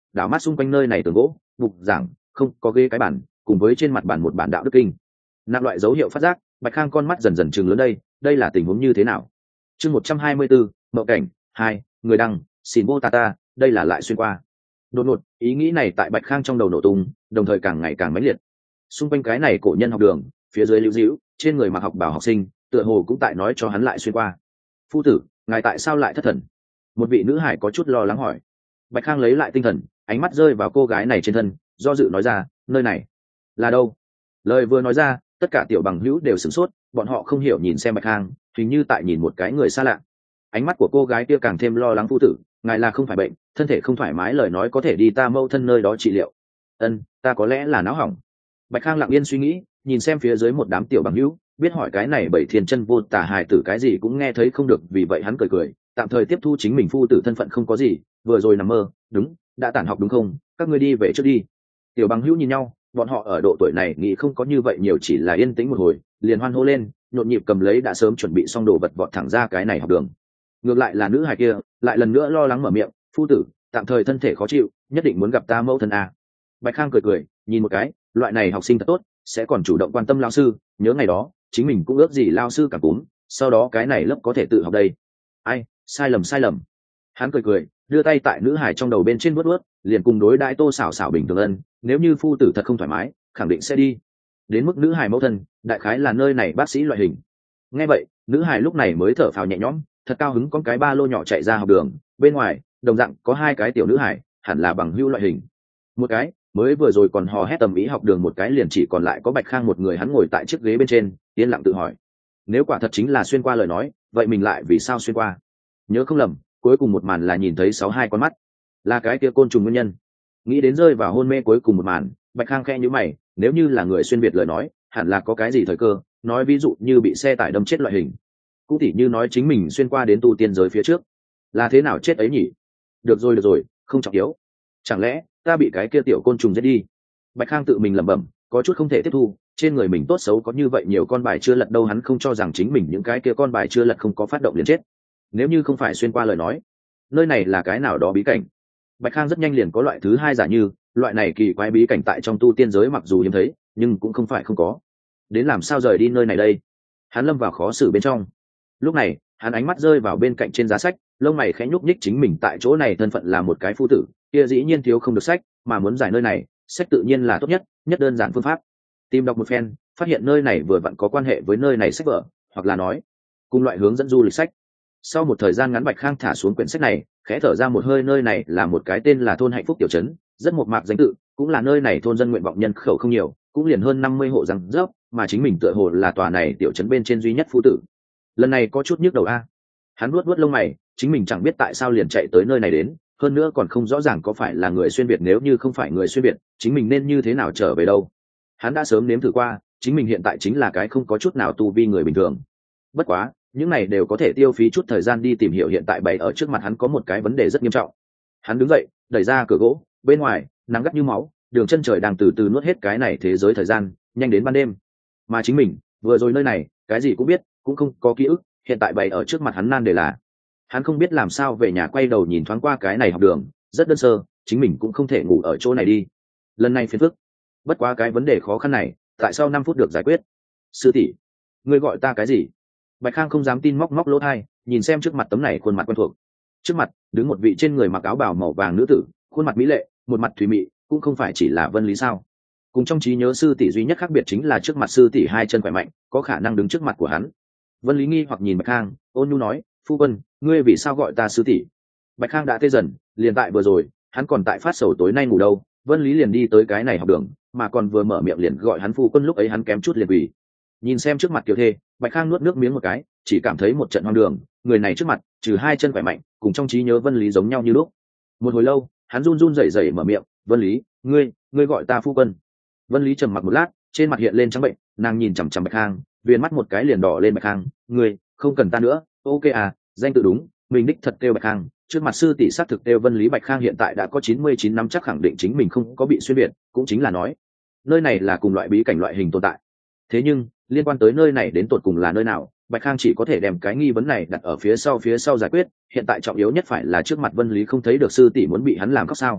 đảo mắt xung quanh nơi này tường gỗ, bục giảng, không có ghế cái bản, cùng với trên mặt bản một bản đạo đức kinh. Nạp loại dấu hiệu phát giác, Bạch Khang con mắt dần dần trừng lớn, đây là tình huống như thế nào? Chương 124, mộng cảnh 2, người đăng, xin vô ta, đây là lại xuyên qua. Đột ngột, ý nghĩ này tại Bạch Khang trong đầu nổ tung, đồng thời càng ngày càng mãnh liệt. Xung quanh cái này cổ nhân học đường, phía dưới lưu dĩu, trên người mặc học bào học sinh, tựa hồ cũng tại nói cho hắn lại xuyên qua. Phu tử, ngài tại sao lại thất thần? Một vị nữ hải có chút lo lắng hỏi. Bạch Khang lấy lại tinh thần, ánh mắt rơi vào cô gái này trên thân, do dự nói ra, nơi này là đâu? Lời vừa nói ra, tất cả tiểu bằng hữu đều sửng sốt, bọn họ không hiểu nhìn xem Bạch Khang, hình như tại nhìn một cái người xa lạ. Ánh mắt của cô gái kia càng thêm lo lắng. Phu tử, ngài là không phải bệnh, thân thể không thoải mái lời nói có thể đi ta mâu thân nơi đó trị liệu. Ta có lẽ là não hỏng. Bạch Khang lặng yên suy nghĩ, nhìn xem phía dưới một đám tiểu bằng hữu, biết hỏi cái này bảy thiên chân vô tả hài tử cái gì cũng nghe thấy không được, vì vậy hắn cười cười, tạm thời tiếp thu chính mình phu tử thân phận không có gì, vừa rồi nằm mơ. Đúng, đã tản học đúng không? Các ngươi đi về trước đi. Tiểu bằng hữu nhìn nhau, bọn họ ở độ tuổi này nghĩ không có như vậy nhiều, chỉ là yên tĩnh một hồi, liền hoan hô lên, nhộn nhịp cầm lấy đã sớm chuẩn bị xong đồ vật vọt thẳng ra cái này học đường. Ngược lại là nữ hài kia, lại lần nữa lo lắng mở miệng, phu tử, tạm thời thân thể khó chịu, nhất định muốn gặp ta mẫu thân à. Bạch Khang cười cười, nhìn một cái, loại này học sinh thật tốt, sẽ còn chủ động quan tâm lao sư, nhớ ngày đó, chính mình cũng ước gì lao sư cảm cúm, sau đó cái này lớp có thể tự học đây. Ai, sai lầm. Hắn cười cười, đưa tay tại nữ hài trong đầu bên trên vuốt, liền cùng đối đãi Tô Sảo Sảo bình thường, nếu như phu tử thật không thoải mái, khẳng định sẽ đi. Đến mức nữ hài mẫu thân, đại khái là nơi này bác sĩ loại hình. Nghe vậy, nữ hài lúc này mới thở phào nhẹ nhõm, thật cao hứng, con cái ba lô nhỏ chạy ra học đường, bên ngoài đồng dạng có hai cái tiểu nữ hài, hẳn là bằng hữu loại hình. Một cái mới vừa rồi còn hò hét tầm ý học đường, một cái liền chỉ còn lại có Bạch Khang một người, hắn ngồi tại chiếc ghế bên trên, yên lặng tự hỏi, nếu quả thật chính là xuyên qua lời nói, vậy mình lại vì sao xuyên qua? Nhớ không lầm, cuối cùng một màn là nhìn thấy 62 con mắt, là cái kia côn trùng nguyên nhân. Nghĩ đến rơi vào hôn mê cuối cùng một màn, Bạch Khang khẽ nhíu mày, nếu như là người xuyên việt lời nói, hẳn là có cái gì thời cơ, nói ví dụ như bị xe tải đâm chết loại hình. Cũng tỉ như nói chính mình xuyên qua đến tu tiên giới phía trước, là thế nào chết ấy nhỉ? Được rồi, không trọng yếu. Chẳng lẽ ta bị cái kia tiểu côn trùng giết đi? Bạch Khang tự mình lẩm bẩm, có chút không thể tiếp thu, trên người mình tốt xấu có như vậy nhiều con bài chưa lật đâu, hắn không cho rằng chính mình những cái kia con bài chưa lật không có phát động liền chết. Nếu như không phải xuyên qua lời nói, nơi này là cái nào đó bí cảnh. Bạch Khang rất nhanh liền có loại thứ hai giả như, loại này kỳ quái bí cảnh tại trong tu tiên giới mặc dù hiếm thấy, nhưng cũng không phải không có. Đến làm sao rời đi nơi này đây? Hắn lâm vào khó xử bên trong. Lúc này, hắn ánh mắt rơi vào bên cạnh trên giá sách, lông mày khẽ nhúc nhích, chính mình tại chỗ này thân phận là một cái phu tử, kia dĩ nhiên thiếu không được sách, mà muốn giải nơi này, sách tự nhiên là tốt nhất đơn giản phương pháp. Tìm đọc một phen, phát hiện nơi này vừa vặn có quan hệ với nơi này sách vở, hoặc là nói cùng loại hướng dẫn du lịch sách. Sau một thời gian ngắn, Bạch Khang thả xuống quyển sách này, khẽ thở ra một hơi, nơi này là một cái tên là thôn Hạnh Phúc tiểu trấn, rất mộc mạc danh tự, cũng là nơi này thôn dân nguyện vọng nhân khẩu không nhiều, cũng liền hơn 50 hộ răng rớp, mà chính mình tựa hồ là tòa này tiểu trấn bên trên duy nhất phu tử. Lần này có chút nhức đầu a. Hắn vuốt lông mày, chính mình chẳng biết tại sao liền chạy tới nơi này đến, hơn nữa còn không rõ ràng có phải là người xuyên việt, nếu như không phải người xuyên việt, chính mình nên như thế nào trở về đâu? Hắn đã sớm nếm thử qua, chính mình hiện tại chính là cái không có chút nào tu vi người bình thường. Bất quá, những này đều có thể tiêu phí chút thời gian đi tìm hiểu, hiện tại bày ở trước mặt hắn có một cái vấn đề rất nghiêm trọng. Hắn đứng dậy, đẩy ra cửa gỗ, bên ngoài nắng gắt như máu, đường chân trời đang từ từ nuốt hết cái này thế giới thời gian, nhanh đến ban đêm. Mà chính mình, vừa rồi nơi này, cái gì cũng biết, cũng không có ký ức, hiện tại bày ở trước mặt hắn nan đề là, hắn không biết làm sao về nhà. Quay đầu nhìn thoáng qua cái này học đường, rất đơn sơ, chính mình cũng không thể ngủ ở chỗ này đi. Lần này phiền phức. Bất quá cái vấn đề khó khăn này, tại sao 5 phút được giải quyết? Sư tỷ, ngươi gọi ta cái gì? Bạch Khang không dám tin, móc lỗ tai, nhìn xem trước mặt tấm này khuôn mặt quen thuộc. Trước mặt đứng một vị trên người mặc áo bào màu vàng nữ tử, khuôn mặt mỹ lệ, một mặt thủy mị, cũng không phải chỉ là Vân Lý sao? Cùng trong trí nhớ sư tỷ duy nhất khác biệt chính là trước mặt sư tỷ hai chân khỏe mạnh, có khả năng đứng trước mặt của hắn. Vân Lý nghi hoặc nhìn Bạch Khang, ôn nhu nói, phu quân, ngươi vì sao gọi ta sư tỷ? Bạch Khang đã tê dần, liền tại vừa rồi, hắn còn tại phát sầu tối nay ngủ đâu, Vân Lý liền đi tới cái này học đường, mà còn vừa mở miệng liền gọi hắn phu quân, lúc ấy hắn kém chút liền quỳ. Nhìn xem trước mặt Kiều Thê, Bạch Khang nuốt nước miếng một cái, chỉ cảm thấy một trận hoang đường, người này trước mặt, trừ hai chân khỏe mạnh, cùng trong trí nhớ Vân Lý giống nhau như lúc. Một hồi lâu, hắn run run rẩy rẩy mở miệng, Vân Lý, ngươi gọi ta phu quân. Vân Lý trầm mặc một lát, trên mặt hiện lên trắng bệnh, nàng nhìn chằm chằm Bạch Khang, viền mắt một cái liền đỏ lên. Bạch Khang, ngươi không cần ta nữa, ok à, danh tự đúng, mình đích thật kêu Bạch Khang. Trước mặt sư tỷ xác thực kêu Vân Lý. Bạch Khang hiện tại đã có 99 năm chắc khẳng định chính mình không có bị xuyên việt, cũng chính là nói, nơi này là cùng loại bí cảnh loại hình tồn tại. Thế nhưng, liên quan tới nơi này đến tột cùng là nơi nào, Bạch Khang chỉ có thể đem cái nghi vấn này đặt ở phía sau giải quyết, hiện tại trọng yếu nhất phải là trước mặt Vân Lý không thấy được sư tỷ muốn bị hắn làm khóc sao?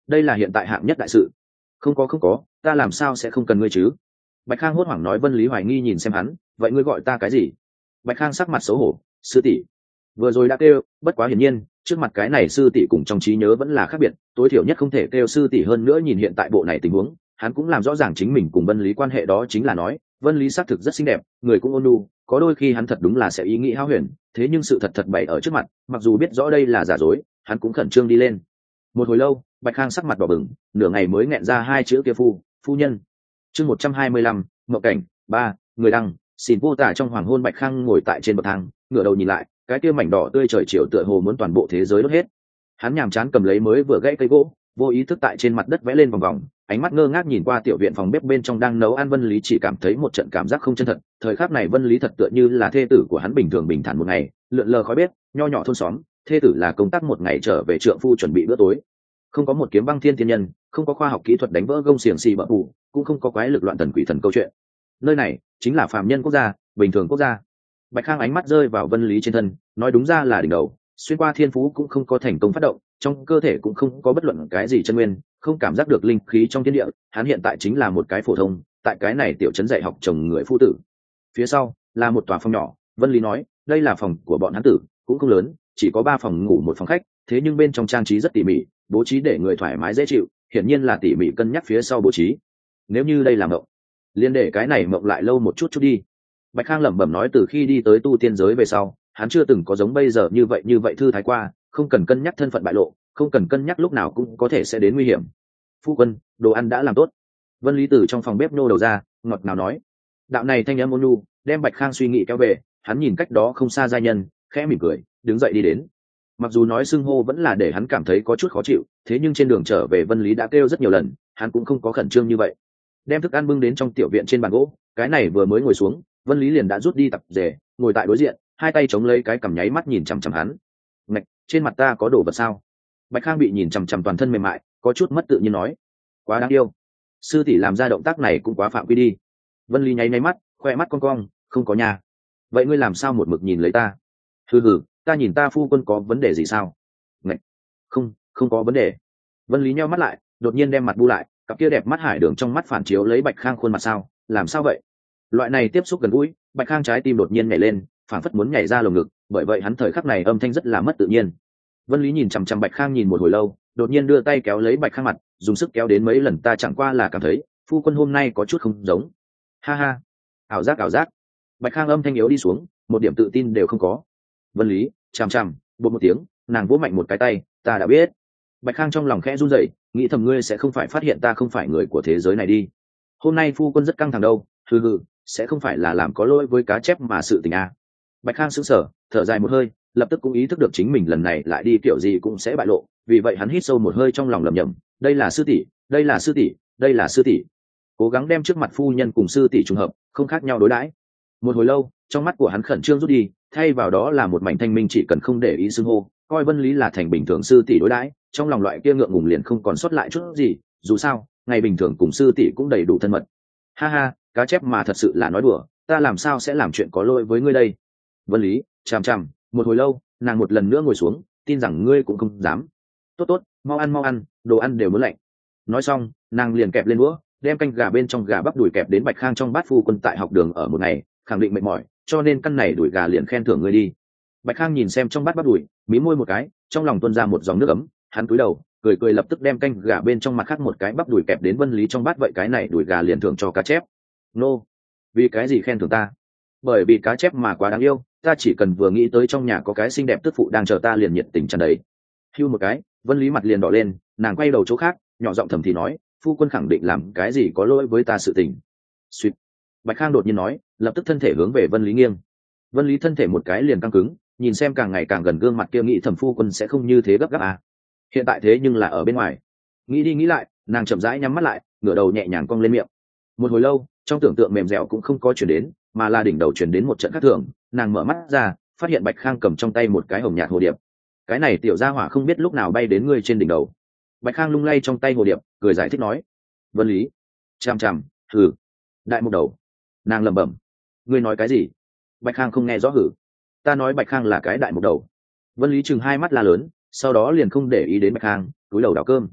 đây là hiện tại hạng nhất đại sự. Không có, ta làm sao sẽ không cần ngươi chứ? Bạch Khang hốt hoảng nói. Vân Lý hoài nghi nhìn xem hắn, vậy ngươi gọi ta cái gì? Bạch Khang sắc mặt xấu hổ, sư tỷ. Vừa rồi đã kêu, bất quá hiển nhiên trước mặt cái này sư tỷ cùng trong trí nhớ vẫn là khác biệt, tối thiểu nhất không thể kêu sư tỷ. Hơn nữa nhìn hiện tại bộ này tình huống, hắn cũng làm rõ ràng chính mình cùng Vân Lý quan hệ, đó chính là nói Vân Lý xác thực rất xinh đẹp, người cũng ôn nhu, có đôi khi hắn thật đúng là sẽ ý nghĩ hão huyền, thế nhưng sự thật thật bày ở trước mặt, mặc dù biết rõ đây là giả dối, hắn cũng khẩn trương đi lên. Một hồi lâu, Bạch Khang sắc mặt đỏ bừng, nửa ngày mới nghẹn ra hai chữ kia: phu nhân. Chương 125, mộng cảnh 3, người đăng. Xin vô tả trong hoàng hôn. Bạch Khang ngồi tại trên bậc thang, ngửa đầu nhìn lại, cái kia mảnh đỏ tươi trời chiều tựa hồ muốn toàn bộ thế giới đốt hết. Hắn nhàm chán cầm lấy mới vừa gãy cây gỗ, vô ý thức tại trên mặt đất vẽ lên vòng vòng, ánh mắt ngơ ngác nhìn qua tiểu viện phòng bếp bên trong đang nấu ăn Vân Lý, chỉ cảm thấy một trận cảm giác không chân thật. Thời khắc này Vân Lý thật tựa như là thê tử của hắn bình thường bình thản một ngày, lượn lờ khói bếp, nho nhỏ thôn xóm, thê tử là công tác một ngày trở về trượng phu chuẩn bị bữa tối. Không có một kiếm băng thiên tiên nhân, không có khoa học kỹ thuật đánh vỡ gông xiềng xì bợ phủ, cũng không có quái lực loạn thần quỷ thần câu chuyện. Nơi này chính là phàm nhân quốc gia, bình thường quốc gia. Bạch Khang ánh mắt rơi vào Vân Lý trên thân, nói đúng ra là đỉnh đầu, xuyên qua thiên phú cũng không có thành công phát động, trong cơ thể cũng không có bất luận cái gì chân nguyên, không cảm giác được linh khí trong thiên địa. Hắn hiện tại chính là một cái phổ thông, tại cái này tiểu trấn dạy học chồng người phu tử. Phía sau là một tòa phòng nhỏ. Vân Lý nói đây là phòng của bọn hắn tử, cũng không lớn, chỉ có 3 phòng ngủ 1 phòng khách, thế nhưng bên trong trang trí rất tỉ mỉ, bố trí để người thoải mái dễ chịu, hiển nhiên là tỉ mỉ cân nhắc phía sau bố trí. Nếu như đây là mộng, liền để cái này mộng lại lâu một chút đi. Bạch Khang lẩm bẩm nói, từ khi đi tới tu tiên giới về sau, hắn chưa từng có giống bây giờ như vậy thư thái qua, không cần cân nhắc thân phận bại lộ, không cần cân nhắc lúc nào cũng có thể sẽ đến nguy hiểm. Phu quân, đồ ăn đã làm tốt. Vân Lý từ trong phòng bếp nô đầu ra, ngọt ngào nói. Đạo này thanh âm ôn nhu, đem Bạch Khang suy nghĩ kéo về. Hắn nhìn cách đó không xa giai nhân, khẽ mỉm cười, đứng dậy đi đến. Mặc dù nói xưng hô vẫn là để hắn cảm thấy có chút khó chịu, thế nhưng trên đường trở về Vân Lý đã kêu rất nhiều lần, hắn cũng không có khẩn trương như vậy. Đem thức ăn bưng đến trong tiểu viện trên bàn gỗ, cái này vừa mới ngồi xuống, Vân Lý liền đã rút đi tập rể, ngồi tại đối diện, hai tay chống lấy cái cằm, nháy mắt nhìn chằm chằm hắn. Ngạch, trên mặt ta có đồ vật sao? Bạch Khang bị nhìn chằm chằm toàn thân mềm mại, có chút mất tự nhiên nói. Quá đáng yêu. Sư tỷ làm ra động tác này cũng quá phạm quy đi. Vân Lý nháy nháy mắt, khoe mắt cong cong, không có nhà. Vậy ngươi làm sao một mực nhìn lấy ta? Hừ, ta nhìn ta phu quân có vấn đề gì sao? Ngạch, không có vấn đề. Vân Lý nheo mắt lại, đột nhiên đem mặt bu lại, cặp kia đẹp mắt hải đường trong mắt phản chiếu lấy Bạch Khang khuôn mặt. Sao, làm sao vậy? Loại này tiếp xúc gần gũi, Bạch Khang trái tim đột nhiên nhảy lên, phản phất muốn nhảy ra lồng ngực, bởi vậy hắn thời khắc này âm thanh rất là mất tự nhiên. Vân Lý nhìn chằm chằm Bạch Khang nhìn một hồi lâu, đột nhiên đưa tay kéo lấy Bạch Khang mặt, dùng sức kéo đến mấy lần. Ta chẳng qua là cảm thấy phu quân hôm nay có chút không giống. Ha ha, ảo giác. Bạch Khang âm thanh yếu đi xuống, một điểm tự tin đều không có. Vân Lý chằm chằm, bột một tiếng, nàng vỗ mạnh một cái tay. Ta đã biết. Bạch Khang trong lòng khẽ run rẩy, nghĩ thầm ngươi sẽ không phải phát hiện ta không phải người của thế giới này đi. Hôm nay phu quân rất căng thẳng đâu. Hừ, sẽ không phải là làm có lỗi với cá chép mà sự tình à. Bạch Khang sững sờ, thở dài một hơi, lập tức cũng ý thức được chính mình lần này lại đi kiểu gì cũng sẽ bại lộ, vì vậy hắn hít sâu một hơi, trong lòng lẩm nhẩm, đây là sư tỷ, đây là sư tỷ, đây là sư tỷ. Cố gắng đem trước mặt phu nhân cùng sư tỷ trùng hợp, không khác nhau đối đãi. Một hồi lâu, trong mắt của hắn khẩn trương rút đi, thay vào đó là một mảnh thanh minh, chỉ cần không để ý xưng hô, coi Vân Lý là thành bình thường sư tỷ đối đãi, trong lòng loại kia ngượng ngùng liền không còn sót lại chút gì, dù sao, ngày bình thường cùng sư tỷ cũng đầy đủ thân mật. Ha ha, cá chép mà thật sự là nói đùa, ta làm sao sẽ làm chuyện có lỗi với ngươi đây. Vân Lý chằm chằm, một hồi lâu, nàng một lần nữa ngồi xuống, tin rằng ngươi cũng không dám. Tốt, mau ăn, đồ ăn đều muốn lạnh. Nói xong, nàng liền kẹp lên đũa, đem canh gà bên trong gà bắp đùi kẹp đến Bạch Khang trong bát. Phu quân tại học đường ở một ngày, khẳng định mệt mỏi, cho nên căn này đùi gà liền khen thưởng ngươi đi. Bạch Khang nhìn xem trong bát bắp đùi, mím môi một cái, trong lòng tuôn ra một dòng nước ấm, hắn cúi đầu, cười lập tức đem canh gà bên trong mặt khác một cái bắp đùi kẹp đến Vân Lý trong bát. Vậy cái này đùi gà liền thưởng cho cá chép. Nô, vì cái gì khen thưởng ta? Bởi vì cá chép mà quá đáng yêu, ta chỉ cần vừa nghĩ tới trong nhà có cái xinh đẹp tức phụ đang chờ ta liền nhiệt tình tràn đầy. Hưu một cái, Vân Lý mặt liền đỏ lên, nàng quay đầu chỗ khác, nhỏ giọng thầm thì nói, phu quân khẳng định làm cái gì có lỗi với ta sự tình. Suýt. Bạch Khang đột nhiên nói, lập tức thân thể hướng về Vân Lý nghiêng. Vân Lý thân thể một cái liền căng cứng, nhìn xem càng ngày càng gần gương mặt kia, nghĩ thầm phu quân sẽ không như thế gấp gáp à. Hiện tại thế nhưng là ở bên ngoài. Nghĩ đi nghĩ lại, nàng chậm rãi nhắm mắt lại, ngửa đầu nhẹ nhàng cong lên miệng. Một hồi lâu, trong tưởng tượng mềm dẻo cũng không có chuyển đến, mà là đỉnh đầu chuyển đến một trận khác thường. Nàng mở mắt ra, phát hiện Bạch Khang cầm trong tay một cái hồng nhạt hồ điệp. Cái này tiểu gia hỏa không biết lúc nào bay đến ngươi trên đỉnh đầu. Bạch Khang lung lay trong tay hồ điệp, cười giải thích nói. Vân Lý chằm, hừ, đại mục đầu. Nàng lẩm bẩm, ngươi nói cái gì? Bạch Khang không nghe rõ. Hử, ta nói Bạch Khang là cái đại mục đầu. Vân Lý chừng hai mắt la lớn, sau đó liền không để ý đến Bạch Khang, túi đầu đảo cơm.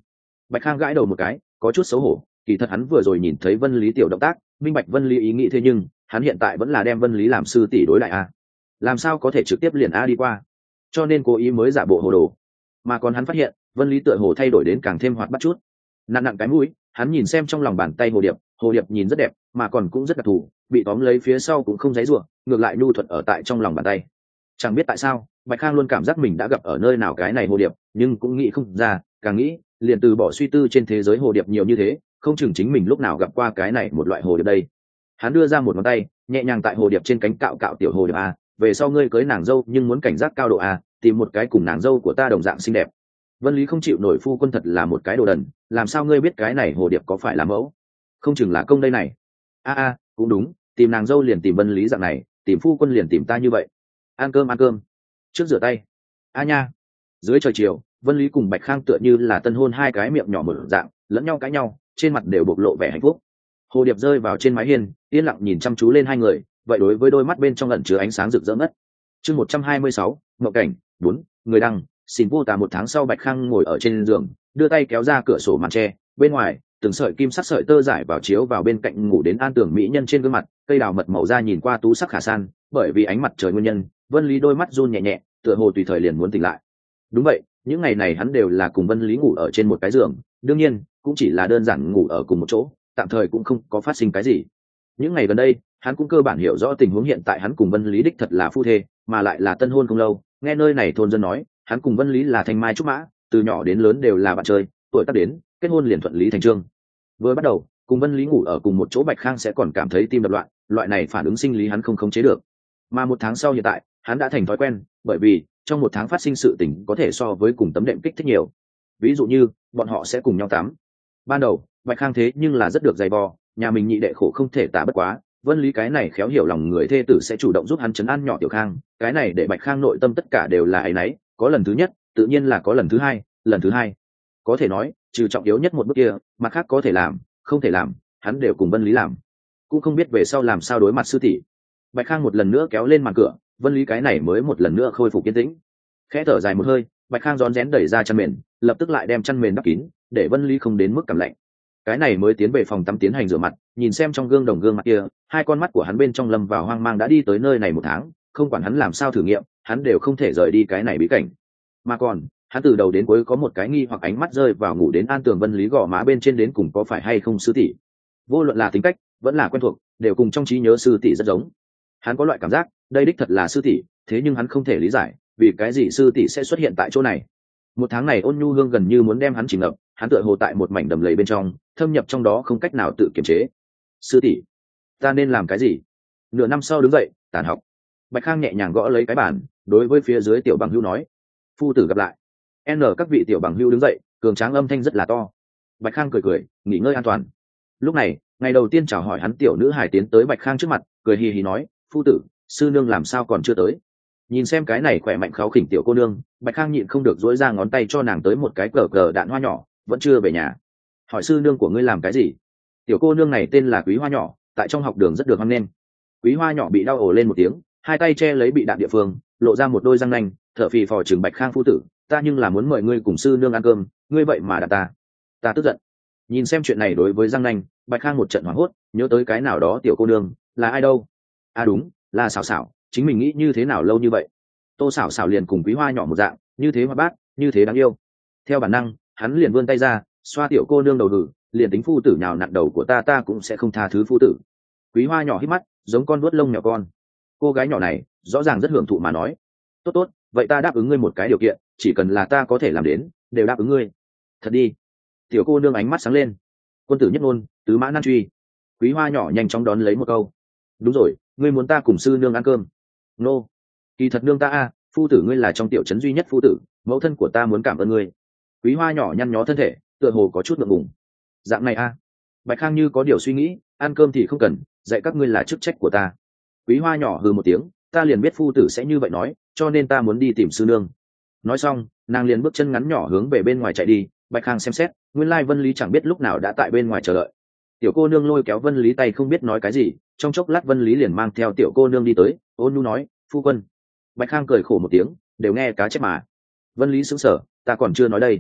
Bạch Khang gãi đầu một cái, có chút xấu hổ, kỳ thật hắn vừa rồi nhìn thấy Vân Lý tiểu động tác, minh bạch Vân Lý ý nghĩ, thế nhưng hắn hiện tại vẫn là đem Vân Lý làm sư tỷ đối lại a, làm sao có thể trực tiếp liền a đi qua, cho nên cố ý mới giả bộ hồ đồ. Mà còn hắn phát hiện Vân Lý tựa hồ thay đổi đến càng thêm hoạt bát chút, nặng nặng cái mũi, hắn nhìn xem trong lòng bàn tay hồ điệp nhìn rất đẹp, mà còn cũng rất đặc thù, bị tóm lấy phía sau cũng không giãy giụa, ngược lại nhu thuận ở tại trong lòng bàn tay. Chẳng biết tại sao Bạch Khang luôn cảm giác mình đã gặp ở nơi nào cái này hồ điệp, nhưng cũng nghĩ không ra, càng nghĩ liền từ bỏ suy tư trên thế giới hồ điệp nhiều như thế, không chừng chính mình lúc nào gặp qua cái này một loại hồ điệp đây. Hắn đưa ra một ngón tay nhẹ nhàng tại hồ điệp trên cánh cạo cạo, tiểu hồ điệp a, về sau ngươi cưới nàng dâu nhưng muốn cảnh giác cao độ a, tìm một cái cùng nàng dâu của ta đồng dạng xinh đẹp. Vân Lý không chịu nổi phu quân thật là một cái đồ đần, làm sao ngươi biết cái này hồ điệp có phải là mẫu, không chừng là công đây này. A cũng đúng, tìm nàng dâu liền tìm Vân Lý dạng này, tìm phu quân liền tìm ta như vậy. Ăn cơm trước rửa tay. Nha. Dưới trời chiều, Vân Lý cùng Bạch Khang tựa như là tân hôn hai cái miệng nhỏ mở dạng, lẫn nhau cãi nhau, trên mặt đều bộc lộ vẻ hạnh phúc. Hồ điệp rơi vào trên mái hiên, yên lặng nhìn chăm chú lên hai người, vậy đối với đôi mắt bên trong ẩn chứa ánh sáng rực rỡ ngất. Chương 126, Ngộ cảnh 4, người đăng. Xin vô tà. Một tháng sau, Bạch Khang ngồi ở trên giường, đưa tay kéo ra cửa sổ màn tre, bên ngoài từng sợi kim sắc sợi tơ giải vào chiếu vào bên cạnh ngủ đến an tưởng mỹ nhân trên gương mặt, cây đào mật màu da nhìn qua tú sắc khả san, bởi vì ánh mặt trời nguyên nhân, Vân Lý đôi mắt run nhẹ nhẹ, tựa hồ tùy thời liền muốn tỉnh lại. Đúng vậy, những ngày này hắn đều là cùng Vân Lý ngủ ở trên một cái giường, đương nhiên cũng chỉ là đơn giản ngủ ở cùng một chỗ, tạm thời cũng không có phát sinh cái gì. Những ngày gần đây hắn cũng cơ bản hiểu rõ tình huống hiện tại, hắn cùng Vân Lý đích thật là phu thê, mà lại là tân hôn không lâu. Nghe nơi này thôn dân nói, hắn cùng Vân Lý là thanh mai trúc mã, từ nhỏ đến lớn đều là bạn chơi, tuổi tác đến kết hôn liền thuận lý thành trương. Vừa bắt đầu cùng Vân Lý ngủ ở cùng một chỗ, Bạch Khang sẽ còn cảm thấy tim đập loạn, loại này phản ứng sinh lý hắn không khống chế được. Mà một tháng sau hiện tại, hắn đã thành thói quen, bởi vì trong một tháng phát sinh sự tình có thể so với cùng tấm đệm kích thích nhiều. Ví dụ như bọn họ sẽ cùng nhau tắm. Ban đầu Bạch Khang thế nhưng là rất được dày vò, nhà mình nhị đệ khổ không thể tả bất quá, Vân Lý cái này khéo hiểu lòng người thê tử sẽ chủ động giúp hắn trấn an nhỏ Tiểu Khang, cái này để Bạch Khang nội tâm tất cả đều là áy náy. Có lần thứ nhất, tự nhiên là có lần thứ hai, lần thứ hai có thể nói trừ trọng yếu nhất một bước kia, mặt khác có thể làm không thể làm hắn đều cùng Vân Lý làm, cũng không biết về sau làm sao đối mặt sư tỷ. Bạch Khang một lần nữa kéo lên màn cửa, Vân Lý cái này mới một lần nữa khôi phục yên tĩnh. Khẽ thở dài một hơi, Bạch Khang rón rén đẩy ra chăn mền, lập tức lại đem chăn mền đắp kín, để Vân Lý không đến mức cảm lạnh. Cái này mới tiến về phòng tắm tiến hành rửa mặt, nhìn xem trong gương đồng gương mặt kia, hai con mắt của hắn bên trong lâm vào hoang mang. Đã đi tới nơi này một tháng, không quản hắn làm sao thử nghiệm, hắn đều không thể rời đi cái này bí cảnh. Mà còn hắn từ đầu đến cuối có một cái nghi hoặc, ánh mắt rơi vào ngủ đến an tường Vân Lý gò má bên trên, đến cùng có phải hay không sư tỷ. Vô luận là tính cách vẫn là quen thuộc, đều cùng trong trí nhớ sư tỷ rất giống. Hắn có loại cảm giác đây đích thật là sư tỷ, thế nhưng hắn không thể lý giải vì cái gì sư tỷ sẽ xuất hiện tại chỗ này. Một tháng này ôn nhu hương gần như muốn đem hắn chìm ngập, hắn tựa hồ tại một mảnh đầm lầy bên trong, thâm nhập trong đó không cách nào tự kiềm chế. Sư tỷ, ta nên làm cái gì? Nửa năm sau đứng dậy tản học, Bạch Khang nhẹ nhàng gõ lấy cái bàn, đối với phía dưới tiểu bằng hữu nói: phu tử gặp lại. Các vị tiểu bằng hữu đứng dậy, cường tráng âm thanh rất là to. Bạch Khang cười cười, nghỉ ngơi an toàn. Lúc này ngày đầu tiên chào hỏi hắn tiểu nữ hài tiến tới Bạch Khang trước mặt, cười hì hì nói: phu tử, sư nương làm sao còn chưa tới? Nhìn xem cái này khỏe mạnh kháu khỉnh tiểu cô nương, Bạch Khang nhịn không được dỗi ra ngón tay cho nàng tới một cái cờ cờ đạn hoa nhỏ, vẫn chưa về nhà. Hỏi sư nương của ngươi làm cái gì? Tiểu cô nương này tên là Quý Hoa Nhỏ, tại trong học đường rất được hoan nghênh. Quý Hoa Nhỏ bị đau ổ lên một tiếng, hai tay che lấy bị đạn địa phương, lộ ra một đôi răng nanh, thở phì phò chừng Bạch Khang: phu tử, ta nhưng là muốn mời ngươi cùng sư nương ăn cơm, ngươi vậy mà đạn ta tức giận. Nhìn xem chuyện này đối với răng nanh, Bạch Khang một trận hoảng hốt, nhớ tới cái nào đó tiểu cô nương, là ai đâu? Đúng, là Xảo Xảo. Chính mình nghĩ như thế nào lâu như vậy, Tô Xảo Xảo liền cùng Quý Hoa Nhỏ một dạng, như thế hoạt bát, như thế đáng yêu. Theo bản năng hắn liền vươn tay ra, xoa tiểu cô nương đầu hử, liền tính phu tử nhào nặn đầu của ta cũng sẽ không tha thứ phu tử. Quý Hoa Nhỏ hít mắt, giống con vuốt lông nhỏ con. Cô gái nhỏ này rõ ràng rất hưởng thụ mà nói: tốt, vậy ta đáp ứng ngươi một cái điều kiện, chỉ cần là ta có thể làm đến, đều đáp ứng ngươi. Thật đi? Tiểu cô nương ánh mắt sáng lên. Quân tử nhất ngôn, tứ mã nan truy. Quý Hoa Nhỏ nhanh chóng đón lấy một câu: đúng rồi, ngươi muốn ta cùng sư nương ăn cơm? Nô, kỳ thật nương ta phu tử ngươi là trong tiểu trấn duy nhất phu tử, mẫu thân của ta muốn cảm ơn ngươi. Quý Hoa Nhỏ nhăn nhó thân thể, tựa hồ có chút ngượng ngùng. Dạng này Bạch Khang như có điều suy nghĩ: ăn cơm thì không cần, dạy các ngươi là chức trách của ta. Quý Hoa Nhỏ hừ một tiếng: ta liền biết phu tử sẽ như vậy nói, cho nên ta muốn đi tìm sư nương. Nói xong nàng liền bước chân ngắn nhỏ hướng về bên ngoài chạy đi. Bạch Khang xem xét, nguyên lai Vân Lý chẳng biết lúc nào đã tại bên ngoài chờ đợi. Tiểu cô nương lôi kéo Vân Lý tay không biết nói cái gì, trong chốc lát Vân Lý liền mang theo tiểu cô nương đi tới, ôn nhu nói: phu quân. Bạch Khang cười khổ một tiếng: đều nghe cá chép mà. Vân Lý sững sờ: ta còn chưa nói đây.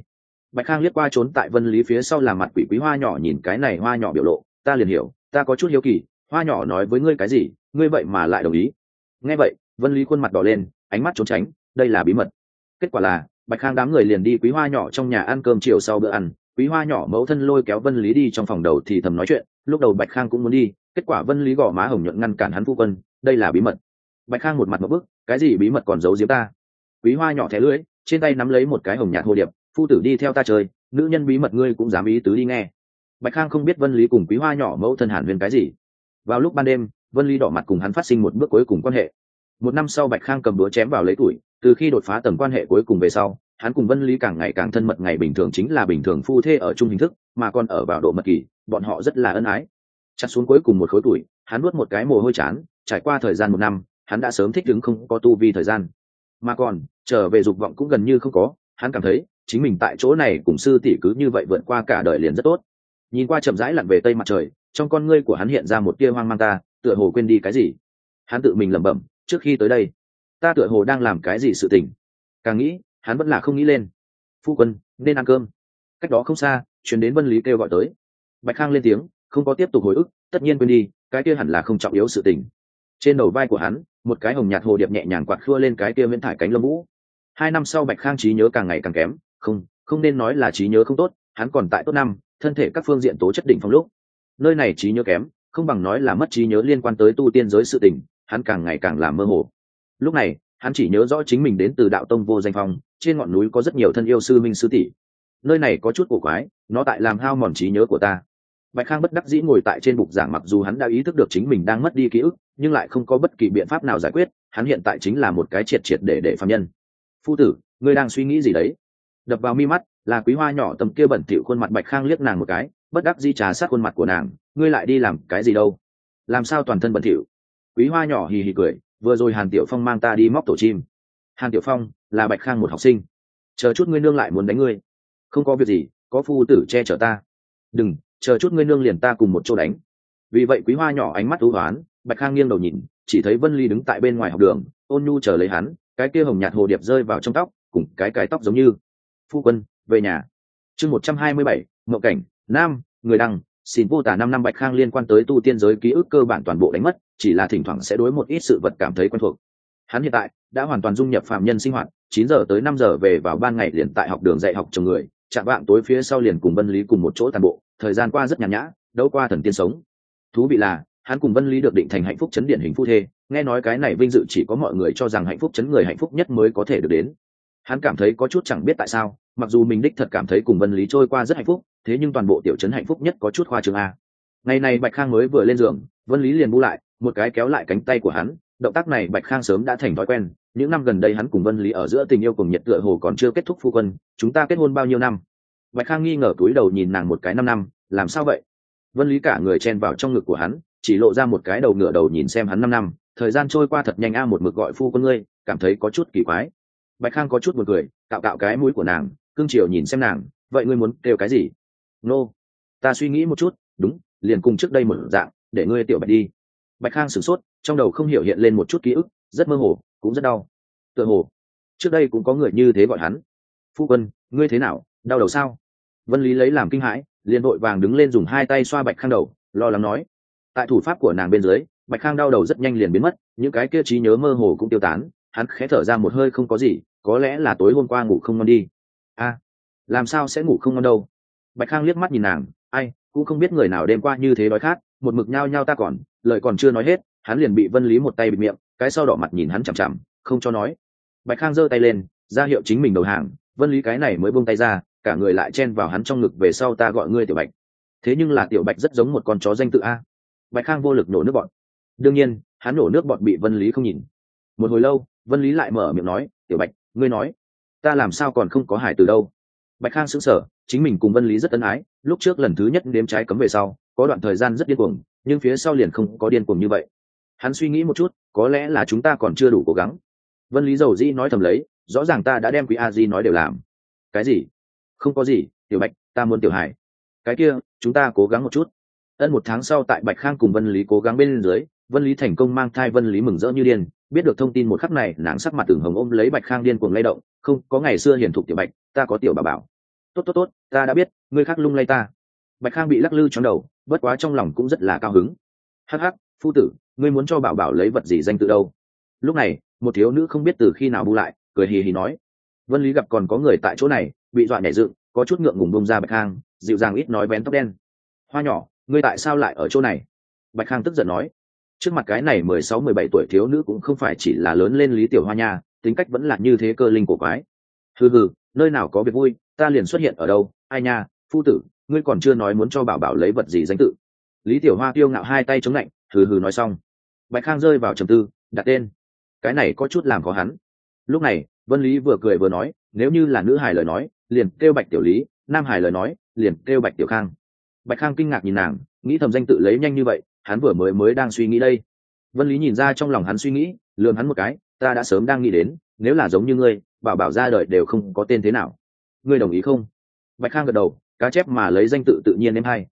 Bạch Khang liếc qua trốn tại Vân Lý phía sau làm mặt quỷ quý hoa nhỏ, nhìn cái này hoa nhỏ biểu lộ, ta liền hiểu, ta có chút hiếu kỳ, hoa nhỏ nói với ngươi cái gì, ngươi vậy mà lại đồng ý. Nghe vậy, Vân Lý khuôn mặt đỏ lên, ánh mắt trốn tránh, đây là bí mật. Kết quả là, Bạch Khang đám người liền đi quý hoa nhỏ trong nhà ăn cơm chiều sau bữa ăn, quý hoa nhỏ mẫu thân lôi kéo Vân Lý đi trong phòng đầu thì thầm nói chuyện, lúc đầu Bạch Khang cũng muốn đi, kết quả Vân Lý gò má hồng nhuận ngăn cản hắn. Phu quân, đây là bí mật. Bạch Khang một mặt ngộp bức, cái gì bí mật còn giấu giếm ta? Quý hoa nhỏ thẻ lưỡi, trên tay nắm lấy một cái hồng nhạt hồ điệp, phu tử đi theo ta chơi, nữ nhân bí mật ngươi cũng dám ý tứ đi nghe. Bạch Khang không biết Vân Lý cùng quý hoa nhỏ mẫu thân hàn huyên cái gì. Vào lúc ban đêm, Vân Lý đỏ mặt cùng hắn phát sinh một bước cuối cùng quan hệ. Một năm sau, Bạch Khang cầm đũa chém vào lấy tuổi, từ khi đột phá tầng quan hệ cuối cùng về sau, hắn cùng Vân Lý càng ngày càng thân mật, ngày bình thường chính là bình thường phu thê ở chung hình thức, mà còn ở vào độ mật kỳ, bọn họ rất là ân ái. Chặt xuống cuối cùng một khối tuổi, hắn nuốt một cái mồ hôi chán, trải qua thời gian một năm, hắn đã sớm thích ứng không có tu vi thời gian, mà còn trở về dục vọng cũng gần như không có. Hắn cảm thấy chính mình tại chỗ này cùng sư tỷ cứ như vậy vượt qua cả đời liền rất tốt. Nhìn qua chậm rãi lặn về tây mặt trời, trong con ngươi của hắn hiện ra một tia hoang mang, ta tựa hồ quên đi cái gì. Hắn tự mình lẩm bẩm, trước khi tới đây ta tựa hồ đang làm cái gì sự tình. Càng nghĩ hắn vẫn là không nghĩ lên. Phu quân, nên ăn cơm. Cách đó không xa truyền đến Vân Lý kêu gọi tới. Bạch Khang lên tiếng, không có tiếp tục hồi ức, tất nhiên quên đi, cái kia hẳn là không trọng yếu sự tình. Trên đầu vai của hắn, một cái hồng nhạt hồ điệp nhẹ nhàng quạt khua lên cái kia miễn thải cánh lông vũ. 2 năm sau, Bạch Khang trí nhớ càng ngày càng kém, không nên nói là trí nhớ không tốt, hắn còn tại tốt năm, thân thể các phương diện tố chất đỉnh phong lúc. Nơi này trí nhớ kém, không bằng nói là mất trí nhớ liên quan tới tu tiên giới sự tình, hắn càng ngày càng làm mơ hồ. Lúc này, hắn chỉ nhớ rõ chính mình đến từ đạo tông Vô Danh Phong, trên ngọn núi có rất nhiều thân yêu sư minh sư tỷ. Nơi này có chút cổ quái, nó tại làm hao mòn trí nhớ của ta. Bạch Khang bất đắc dĩ ngồi tại trên bục giảng, mặc dù hắn đã ý thức được chính mình đang mất đi ký ức, nhưng lại không có bất kỳ biện pháp nào giải quyết. Hắn hiện tại chính là một cái triệt triệt để phàm nhân. Phu tử, ngươi đang suy nghĩ gì đấy? Đập vào mi mắt là quý hoa nhỏ tầm kia bẩn thỉu khuôn mặt. Bạch Khang liếc nàng một cái, bất đắc dĩ trà sát khuôn mặt của nàng, ngươi lại đi làm cái gì đâu? Làm sao toàn thân bẩn thỉu? Quý hoa nhỏ hì hì cười, vừa rồi Hàn Tiểu Phong mang ta đi móc tổ chim. Hàn Tiểu Phong là Bạch Khang một học sinh. Chờ chút ngươi nương lại muốn đánh ngươi. Không có việc gì, có phu tử che chở ta. Đừng, chờ chút ngươi nương liền ta cùng một chỗ đánh. Vì vậy quý hoa nhỏ ánh mắt u hoán. Bạch Khang nghiêng đầu nhìn, chỉ thấy Vân Ly đứng tại bên ngoài học đường, ôn nhu chờ lấy hắn, cái kia hồng nhạt hồ điệp rơi vào trong tóc, cùng cái tóc giống như. Phu quân, về nhà. Chương 127, Mộng Cảnh, Nam, người đăng, xin vô tả. 5 năm Bạch Khang liên quan tới tu tiên giới ký ức cơ bản toàn bộ đánh mất, chỉ là thỉnh thoảng sẽ đối một ít sự vật cảm thấy quen thuộc. Hắn hiện tại đã hoàn toàn dung nhập phạm nhân sinh hoạt, 9 giờ tới 5 giờ về vào ban ngày liền tại học đường dạy học chồng người, chạm vạng tối phía sau liền cùng Vân Lý cùng một chỗ tàn bộ, thời gian qua rất nhàn nhã, đâu qua thần tiên sống. Thú vị là, hắn cùng Vân Lý được định thành hạnh phúc chấn điển hình phu thê, nghe nói cái này vinh dự chỉ có mọi người cho rằng hạnh phúc chấn người hạnh phúc nhất mới có thể được đến. Hắn cảm thấy có chút chẳng biết tại sao, mặc dù mình đích thật cảm thấy cùng Vân Lý trôi qua rất hạnh phúc, thế nhưng toàn bộ tiểu trấn hạnh phúc nhất có chút khoa trương a. Ngày này Bạch Khang mới vừa lên giường, Vân Lý liền bu lại, một cái kéo lại cánh tay của hắn, động tác này Bạch Khang sớm đã thành thói quen. Những năm gần đây hắn cùng Vân Lý ở giữa tình yêu cùng nhiệt tựa hồ còn chưa kết thúc. Phu quân, chúng ta kết hôn bao nhiêu năm? Bạch Khang nghi ngờ cúi đầu nhìn nàng một cái. 5 năm, làm sao vậy? Vân Lý cả người chen vào trong ngực của hắn, chỉ lộ ra một cái đầu, ngửa đầu nhìn xem hắn. 5 năm, thời gian trôi qua thật nhanh a. Một mực gọi phu quân ngươi, cảm thấy có chút kỳ quái. Bạch Khang có chút buồn cười, cạo cạo cái mũi của nàng, cưng chiều nhìn xem nàng, vậy ngươi muốn kêu cái gì? Nô, ta suy nghĩ một chút, đúng, liền cùng trước đây một dạng, để ngươi tiểu Bạch đi. Bạch Khang sửng sốt, trong đầu không hiểu hiện lên một chút ký ức, rất mơ hồ, cũng rất đau. Tựa hồ trước đây cũng có người như thế gọi hắn. Phu quân, ngươi thế nào, đau đầu sao? Vân Lý lấy làm kinh hãi, liền vội vàng đứng lên dùng 2 tay xoa Bạch Khang đầu, lo lắng nói. Tại thủ pháp của nàng bên dưới, Bạch Khang đau đầu rất nhanh liền biến mất, những cái kia trí nhớ mơ hồ cũng tiêu tán. Hắn khẽ thở ra một hơi, không có gì, có lẽ là tối hôm qua ngủ không ngon đi. Làm sao sẽ ngủ không ngon đâu? Bạch Khang liếc mắt nhìn nàng, ai cũng không biết người nào đêm qua như thế đói khát, một mực nhao nhao. Ta còn lời còn chưa nói hết, hắn liền bị Vân Lý một tay bịt miệng, cái sau đỏ mặt nhìn hắn chằm chằm, không cho nói. Bạch Khang giơ tay lên, ra hiệu chính mình đầu hàng. Vân Lý cái này mới buông tay ra, cả người lại chen vào hắn trong ngực. Về sau ta gọi ngươi Tiểu Bạch. Thế nhưng là Tiểu Bạch rất giống một con chó danh tự a. Bạch Khang vô lực nổ nước bọt. Đương nhiên, hắn nổ nước bọt bị Vân Lý không nhìn. Một hồi lâu, Vân Lý lại mở miệng nói, Tiểu Bạch, ngươi nói, ta làm sao còn không có hải từ đâu? Bạch Khang sững sờ, chính mình cùng Vân Lý rất ân ái, lúc trước lần thứ nhất nếm trái cấm về sau, có đoạn thời gian rất điên cuồng, nhưng phía sau liền không có điên cuồng như vậy. Hắn suy nghĩ một chút, có lẽ là chúng ta còn chưa đủ cố gắng. Vân Lý dầu dĩ nói thầm lấy, rõ ràng ta đã đem Quý A Di nói đều làm. Cái gì? Không có gì, Tiểu Bạch, ta muốn Tiểu Hải. Cái kia, chúng ta cố gắng một chút. 1 tháng sau tại Bạch Khang cùng Vân Lý cố gắng bên dưới, Vân Lý thành công mang thai. Vân Lý mừng rỡ như điên, biết được thông tin một khắc này, nàng sắc mặt ửng hồng ôm lấy Bạch Khang điên cuồng lay động, không có ngày xưa hiền thục. Tiểu Bạch, ta có tiểu bà bảo. tốt tốt tốt, ta đã biết, ngươi khác lung lay ta. Bạch Khang bị lắc lư trong đầu, bất quá trong lòng cũng rất là cao hứng. Hắc hắc, phu tử, ngươi muốn cho bảo bảo lấy vật gì danh tự đâu? Lúc này, một thiếu nữ không biết từ khi nào bu lại, cười hì hì nói. Vân Lý gặp còn có người tại chỗ này, bị dọa nhảy dựng, có chút ngượng ngùng bông ra Bạch Khang, dịu dàng ít nói vén tóc đen. Hoa nhỏ, ngươi tại sao lại ở chỗ này? Bạch Khang tức giận nói. Trước mặt cái này 16-17 tuổi thiếu nữ cũng không phải chỉ là lớn lên Lý Tiểu Hoa nha, tính cách vẫn là như thế cơ linh cổ quái. Hừ hừ, nơi nào có việc vui, ta liền xuất hiện ở đâu, ai nha, phu tử, ngươi còn chưa nói muốn cho bảo bảo lấy vật gì danh tự. Lý Tiểu Hoa tiêu ngạo hai tay chống lạnh, hừ hừ nói xong. Bạch Khang rơi vào trầm tư, đặt tên. Cái này có chút làm khó hắn. Lúc này, Vân Lý vừa cười vừa nói, nếu như là nữ hài lời nói, liền kêu Bạch Tiểu Lý, nam hài lời nói, liền kêu Bạch Tiểu Khang. Bạch Khang kinh ngạc nhìn nàng, nghĩ thầm danh tự lấy nhanh như vậy, hắn vừa mới đang suy nghĩ đây. Vân Lý nhìn ra trong lòng hắn suy nghĩ, lườm hắn một cái, ta đã sớm đang nghĩ đến, nếu là giống như ngươi, bảo bảo ra đời đều không có tên thế nào. Ngươi đồng ý không? Bạch Khang gật đầu, cá chép mà lấy danh tự tự nhiên em hay,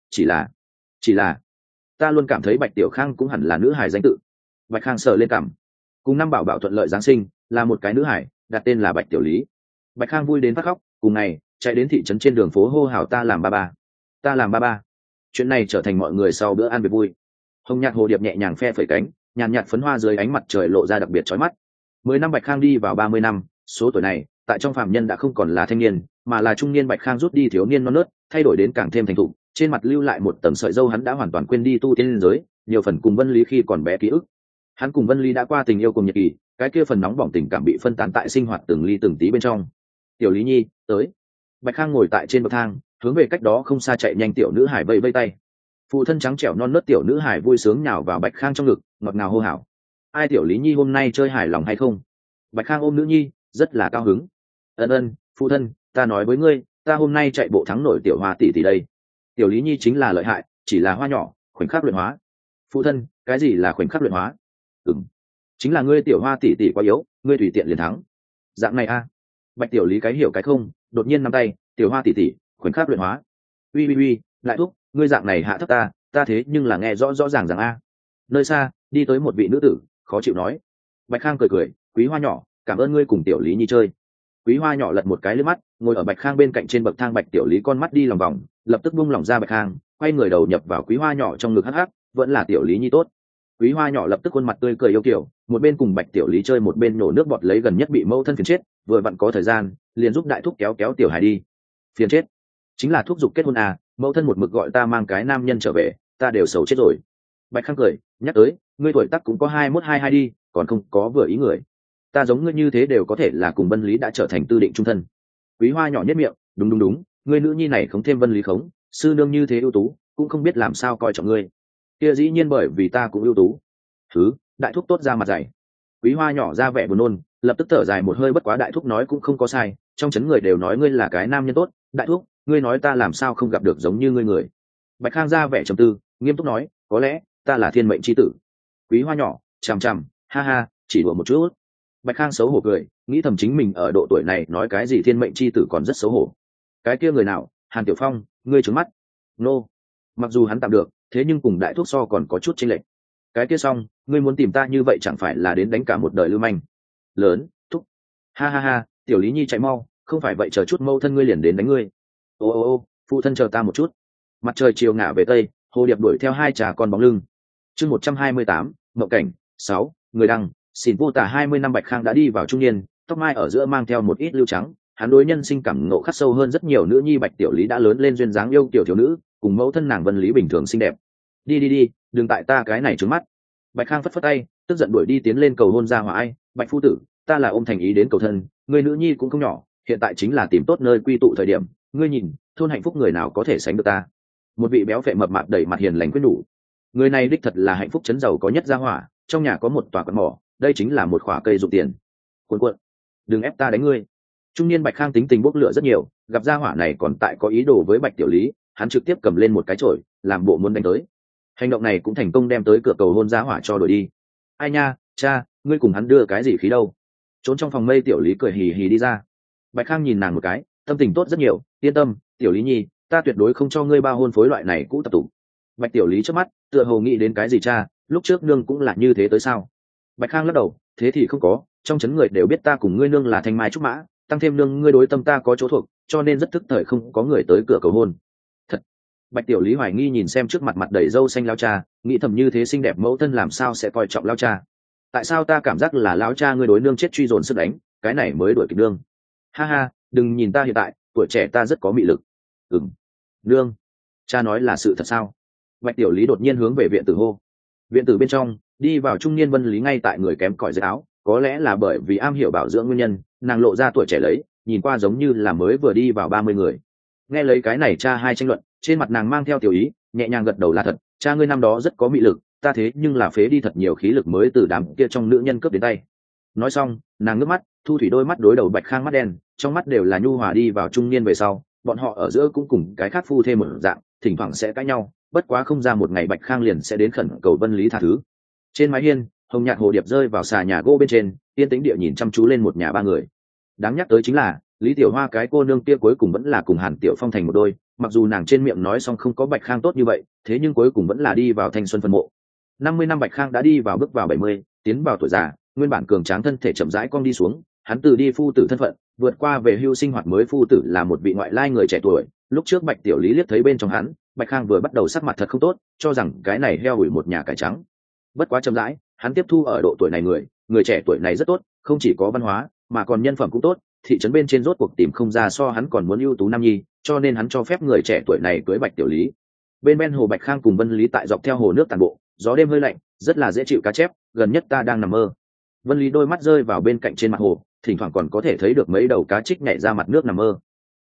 chỉ là ta luôn cảm thấy Bạch Tiểu Khang cũng hẳn là nữ hài danh tự. Bạch Khang sờ lên cằm. Cùng năm bảo bảo thuận lợi giáng sinh, là một cái nữ hài, đặt tên là Bạch Tiểu Lý. Bạch Khang vui đến phát khóc, cùng ngày chạy đến thị trấn trên đường phố hô hào ta làm ba ba, ta làm ba ba. Chuyện này trở thành mọi người sau bữa ăn việc vui. Hồng nhạt hồ điệp nhẹ nhàng phe phẩy cánh, nhàn nhạt phấn hoa dưới ánh mặt trời lộ ra đặc biệt chói mắt. 10 năm Bạch Khang đi vào 30 năm, số tuổi này tại trong phàm nhân đã không còn là thanh niên, mà là trung niên. Bạch Khang rút đi thiếu niên non nớt, thay đổi đến càng thêm thành thục, trên mặt lưu lại một tầng sợi râu. Hắn đã hoàn toàn quên đi tu tiên liên giới, nhiều phần cùng Vân Lý khi còn bé ký ức. Hắn cùng Vân Lý đã qua tình yêu cùng nhiệt kỳ, cái kia phần nóng bỏng tình cảm bị phân tán tại sinh hoạt từng ly từng tí bên trong. Tiểu Lý Nhi, tới. Bạch Khang ngồi tại trên bậc thang, hướng về cách đó không xa chạy nhanh tiểu nữ hải vẫy vẫy tay. Phụ thân trắng trẻo non nớt tiểu nữ hải vui sướng nhào vào Bạch Khang trong ngực, ngọt ngào hô hào. Ai Tiểu Lý Nhi hôm nay chơi hài lòng hay không? Bạch Khang ôm nữ nhi, rất là cao hứng. Ân, phụ thân, ta nói với ngươi, ta hôm nay chạy bộ thắng nổi Tiểu Hoa tỷ tỷ đây. Tiểu Lý Nhi chính là lợi hại, chỉ là hoa nhỏ, khoảnh khắc luyện hóa. Phụ thân, cái gì là khoảnh khắc luyện hóa? Chính là ngươi Tiểu Hoa tỷ tỷ quá yếu, ngươi tùy tiện liền thắng. Dạng này a. Bạch Tiểu Lý cái hiểu cái không, đột nhiên nắm tay, Tiểu Hoa tỷ tỷ, khoảnh khắc luyện hóa. Uy, lại thúc, ngươi dạng này hạ thấp ta thế nhưng là nghe rõ rõ ràng rằng a. Nơi xa, đi tới một vị nữ tử, khó chịu nói. Bạch Khang cười, Quý Hoa nhỏ, cảm ơn ngươi cùng Tiểu Lý Nhi chơi. Quý Hoa nhỏ lật một cái lướt mắt, ngồi ở Bạch Khang bên cạnh trên bậc thang. Bạch Tiểu Lý con mắt đi lòng vòng, lập tức buông lỏng ra Bạch Khang, quay người đầu nhập vào Quý Hoa nhỏ trong ngực hắc hắc, vẫn là Tiểu Lý Nhi tốt. Quý Hoa nhỏ lập tức khuôn mặt tươi cười yêu kiều, một bên cùng Bạch Tiểu Lý chơi một bên nổ nước bọt lấy gần nhất bị mâu thân phiền chết, vừa vặn có thời gian, liền giúp đại thúc kéo kéo Tiểu Hải đi. Phiền chết, chính là thúc giục kết hôn à, mâu thân một mực gọi ta mang cái nam nhân trở về, ta đều xấu chết rồi. Bạch Khang cười, nhắc tới, ngươi tuổi tác cũng có 21-22 đi, còn không có vừa ý người. Ta giống ngươi như thế đều có thể là cùng Vân Lý đã trở thành tư định trung thân. Quý Hoa nhỏ nhất miệng, đúng, ngươi nữ nhi này không thêm Vân Lý khống, sư nương như thế ưu tú, cũng không biết làm sao coi trọng ngươi. Kia dĩ nhiên bởi vì ta cũng ưu tú. Thứ, đại thúc tốt ra mặt dày. Quý Hoa nhỏ ra vẻ buồn nôn, lập tức thở dài một hơi. Bất quá đại thúc nói cũng không có sai, trong chấn người đều nói ngươi là cái nam nhân tốt. Đại thúc, ngươi nói ta làm sao không gặp được giống như ngươi người. Bạch Khang ra vẻ trầm tư, nghiêm túc nói, có lẽ ta là thiên mệnh chi tử. Quý Hoa nhỏ chằm, ha, chỉ đùa một chút. Bạch Khang xấu hổ cười, nghĩ thầm chính mình ở độ tuổi này nói cái gì thiên mệnh chi tử còn rất xấu hổ. Cái kia người nào, Hàn Tiểu Phong, ngươi trướng mắt. Nô, mặc dù hắn tạm được, thế nhưng cùng đại thúc so còn có chút chênh lệch. Cái kia xong, ngươi muốn tìm ta như vậy chẳng phải là đến đánh cả một đời lưu manh. Lớn, thúc. Ha, Tiểu Lý Nhi chạy mau, không phải vậy chờ chút mâu thân ngươi liền đến đánh ngươi. Ô, phụ thân chờ ta một chút. Mặt trời chiều ngả về tây, hồ điệp đuổi theo hai trà con bóng lưng. Chương 128, mộng cảnh 6, người đăng. Xỉn vô tả 20 năm. Bạch Khang đã đi vào trung niên, tóc mai ở giữa mang theo một ít lưu trắng. Hắn đối nhân sinh cảm ngộ khắc sâu hơn rất nhiều. Nữ nhi Bạch Tiểu Lý đã lớn lên duyên dáng yêu tiểu thiếu nữ, cùng mẫu thân nàng Vân Lý bình thường xinh đẹp. Đi, đừng tại ta cái này trướng mắt. Bạch Khang phất phất tay, tức giận đuổi đi tiến lên cầu hôn ra hòa ai. Bạch phu tử, ta là ôm thành ý đến cầu thân, người nữ nhi cũng không nhỏ, hiện tại chính là tìm tốt nơi quy tụ thời điểm. Ngươi nhìn, thôn hạnh phúc người nào có thể sánh được ta. Một vị béo phệ mập mạp đẩy mặt hiền lành quyết nhủ. Người này đích thật là hạnh phúc chấn giàu có nhất gia hỏa, trong nhà có một tòa quặng mỏ, đây chính là một khỏa cây dụng tiền. Cuộn, đừng ép ta đánh ngươi. Trung niên Bạch Khang tính tình bốc lửa rất nhiều, gặp gia hỏa này còn tại có ý đồ với Bạch Tiểu Lý, hắn trực tiếp cầm lên một cái chổi, làm bộ muốn đánh tới. Hành động này cũng thành công đem tới cửa cầu hôn gia hỏa cho đuổi đi. Ai nha, cha, ngươi cùng hắn đưa cái gì khí đâu? Trốn trong phòng mây Tiểu Lý cười hì hì đi ra. Bạch Khang nhìn nàng một cái, tâm tình tốt rất nhiều, yên tâm, Tiểu Lý nhi, ta tuyệt đối không cho ngươi bao hôn phối loại này cũ tập tụ. Bạch Tiểu Lý trước mắt tựa hồ nghĩ đến cái gì cha, lúc trước nương cũng là như thế tới sao? Bạch Khang lắc đầu, thế thì không có, trong chấn người đều biết ta cùng ngươi nương là thanh mai trúc mã, tăng thêm nương ngươi đối tâm ta có chỗ thuộc, cho nên rất tức thời không có người tới cửa cầu hôn. Thật. Bạch Tiểu Lý hoài nghi nhìn xem trước mặt mặt đầy râu xanh lao cha, nghĩ thầm như thế xinh đẹp mẫu thân làm sao sẽ coi trọng lao cha. Tại sao ta cảm giác là lao cha ngươi đối nương chết truy dồn sức đánh, cái này mới đuổi kịp nương. Ha ha, đừng nhìn ta hiện tại, tuổi trẻ ta rất có mị lực. Nương, cha nói là sự thật sao? Bạch Tiểu Lý đột nhiên hướng về viện tử hô. Viện tử bên trong đi vào trung niên Vân Lý ngay tại người kém cỏi dưới áo, có lẽ là bởi vì am hiểu bảo dưỡng nguyên nhân, nàng lộ ra tuổi trẻ lấy, nhìn qua giống như là mới vừa đi vào 30 người. Nghe lấy cái này cha hai tranh luận, trên mặt nàng mang theo tiểu ý, nhẹ nhàng gật đầu là thật, cha ngươi năm đó rất có mị lực, ta thế nhưng là phế đi thật nhiều khí lực mới từ đám kia trong nữ nhân cướp đến tay. Nói xong, nàng ngước mắt, thu thủy đôi mắt đối đầu Bạch Khang mắt đen, trong mắt đều là nhu hòa đi vào trung niên về sau, bọn họ ở giữa cũng cùng cái khác phu thêm một dạng, thỉnh thoảng sẽ cãi nhau, bất quá không ra một ngày Bạch Khang liền sẽ đến khẩn cầu Vân Lý tha thứ. Trên mái hiên, hồng nhạt hồ điệp rơi vào xà nhà gỗ bên trên, yên tĩnh địa nhìn chăm chú lên một nhà ba người. Đáng nhắc tới chính là Lý Tiểu Hoa cái cô nương kia cuối cùng vẫn là cùng Hàn Tiểu Phong thành một đôi, mặc dù nàng trên miệng nói xong không có Bạch Khang tốt như vậy, thế nhưng cuối cùng vẫn là đi vào thanh xuân phân mộ. 50 năm Bạch Khang đã đi vào bước vào 70, tiến vào tuổi già, nguyên bản cường tráng thân thể chậm rãi cong đi xuống, hắn từ đi phu tử thân phận, vượt qua về hưu sinh hoạt mới phu tử là một vị ngoại lai người trẻ tuổi. Lúc trước Bạch Tiểu Lý liếc thấy bên trong hắn, Bạch Khang vừa bắt đầu sắc mặt thật không tốt, cho rằng cái này heo ủi một nhà cải trắng. Bất quá chậm rãi, hắn tiếp thu ở độ tuổi này người trẻ tuổi này rất tốt, không chỉ có văn hóa, mà còn nhân phẩm cũng tốt, thị trấn bên trên rốt cuộc tìm không ra so hắn còn muốn ưu tú nam nhi, cho nên hắn cho phép người trẻ tuổi này cưới Bạch Tiểu Lý. Bên ven hồ Bạch Khang cùng Vân Lý tại dọc theo hồ nước tản bộ, gió đêm hơi lạnh, rất là dễ chịu cá chép, gần nhất ta đang nằm mơ. Vân Lý đôi mắt rơi vào bên cạnh trên mặt hồ, thỉnh thoảng còn có thể thấy được mấy đầu cá trích nhảy ra mặt nước nằm mơ.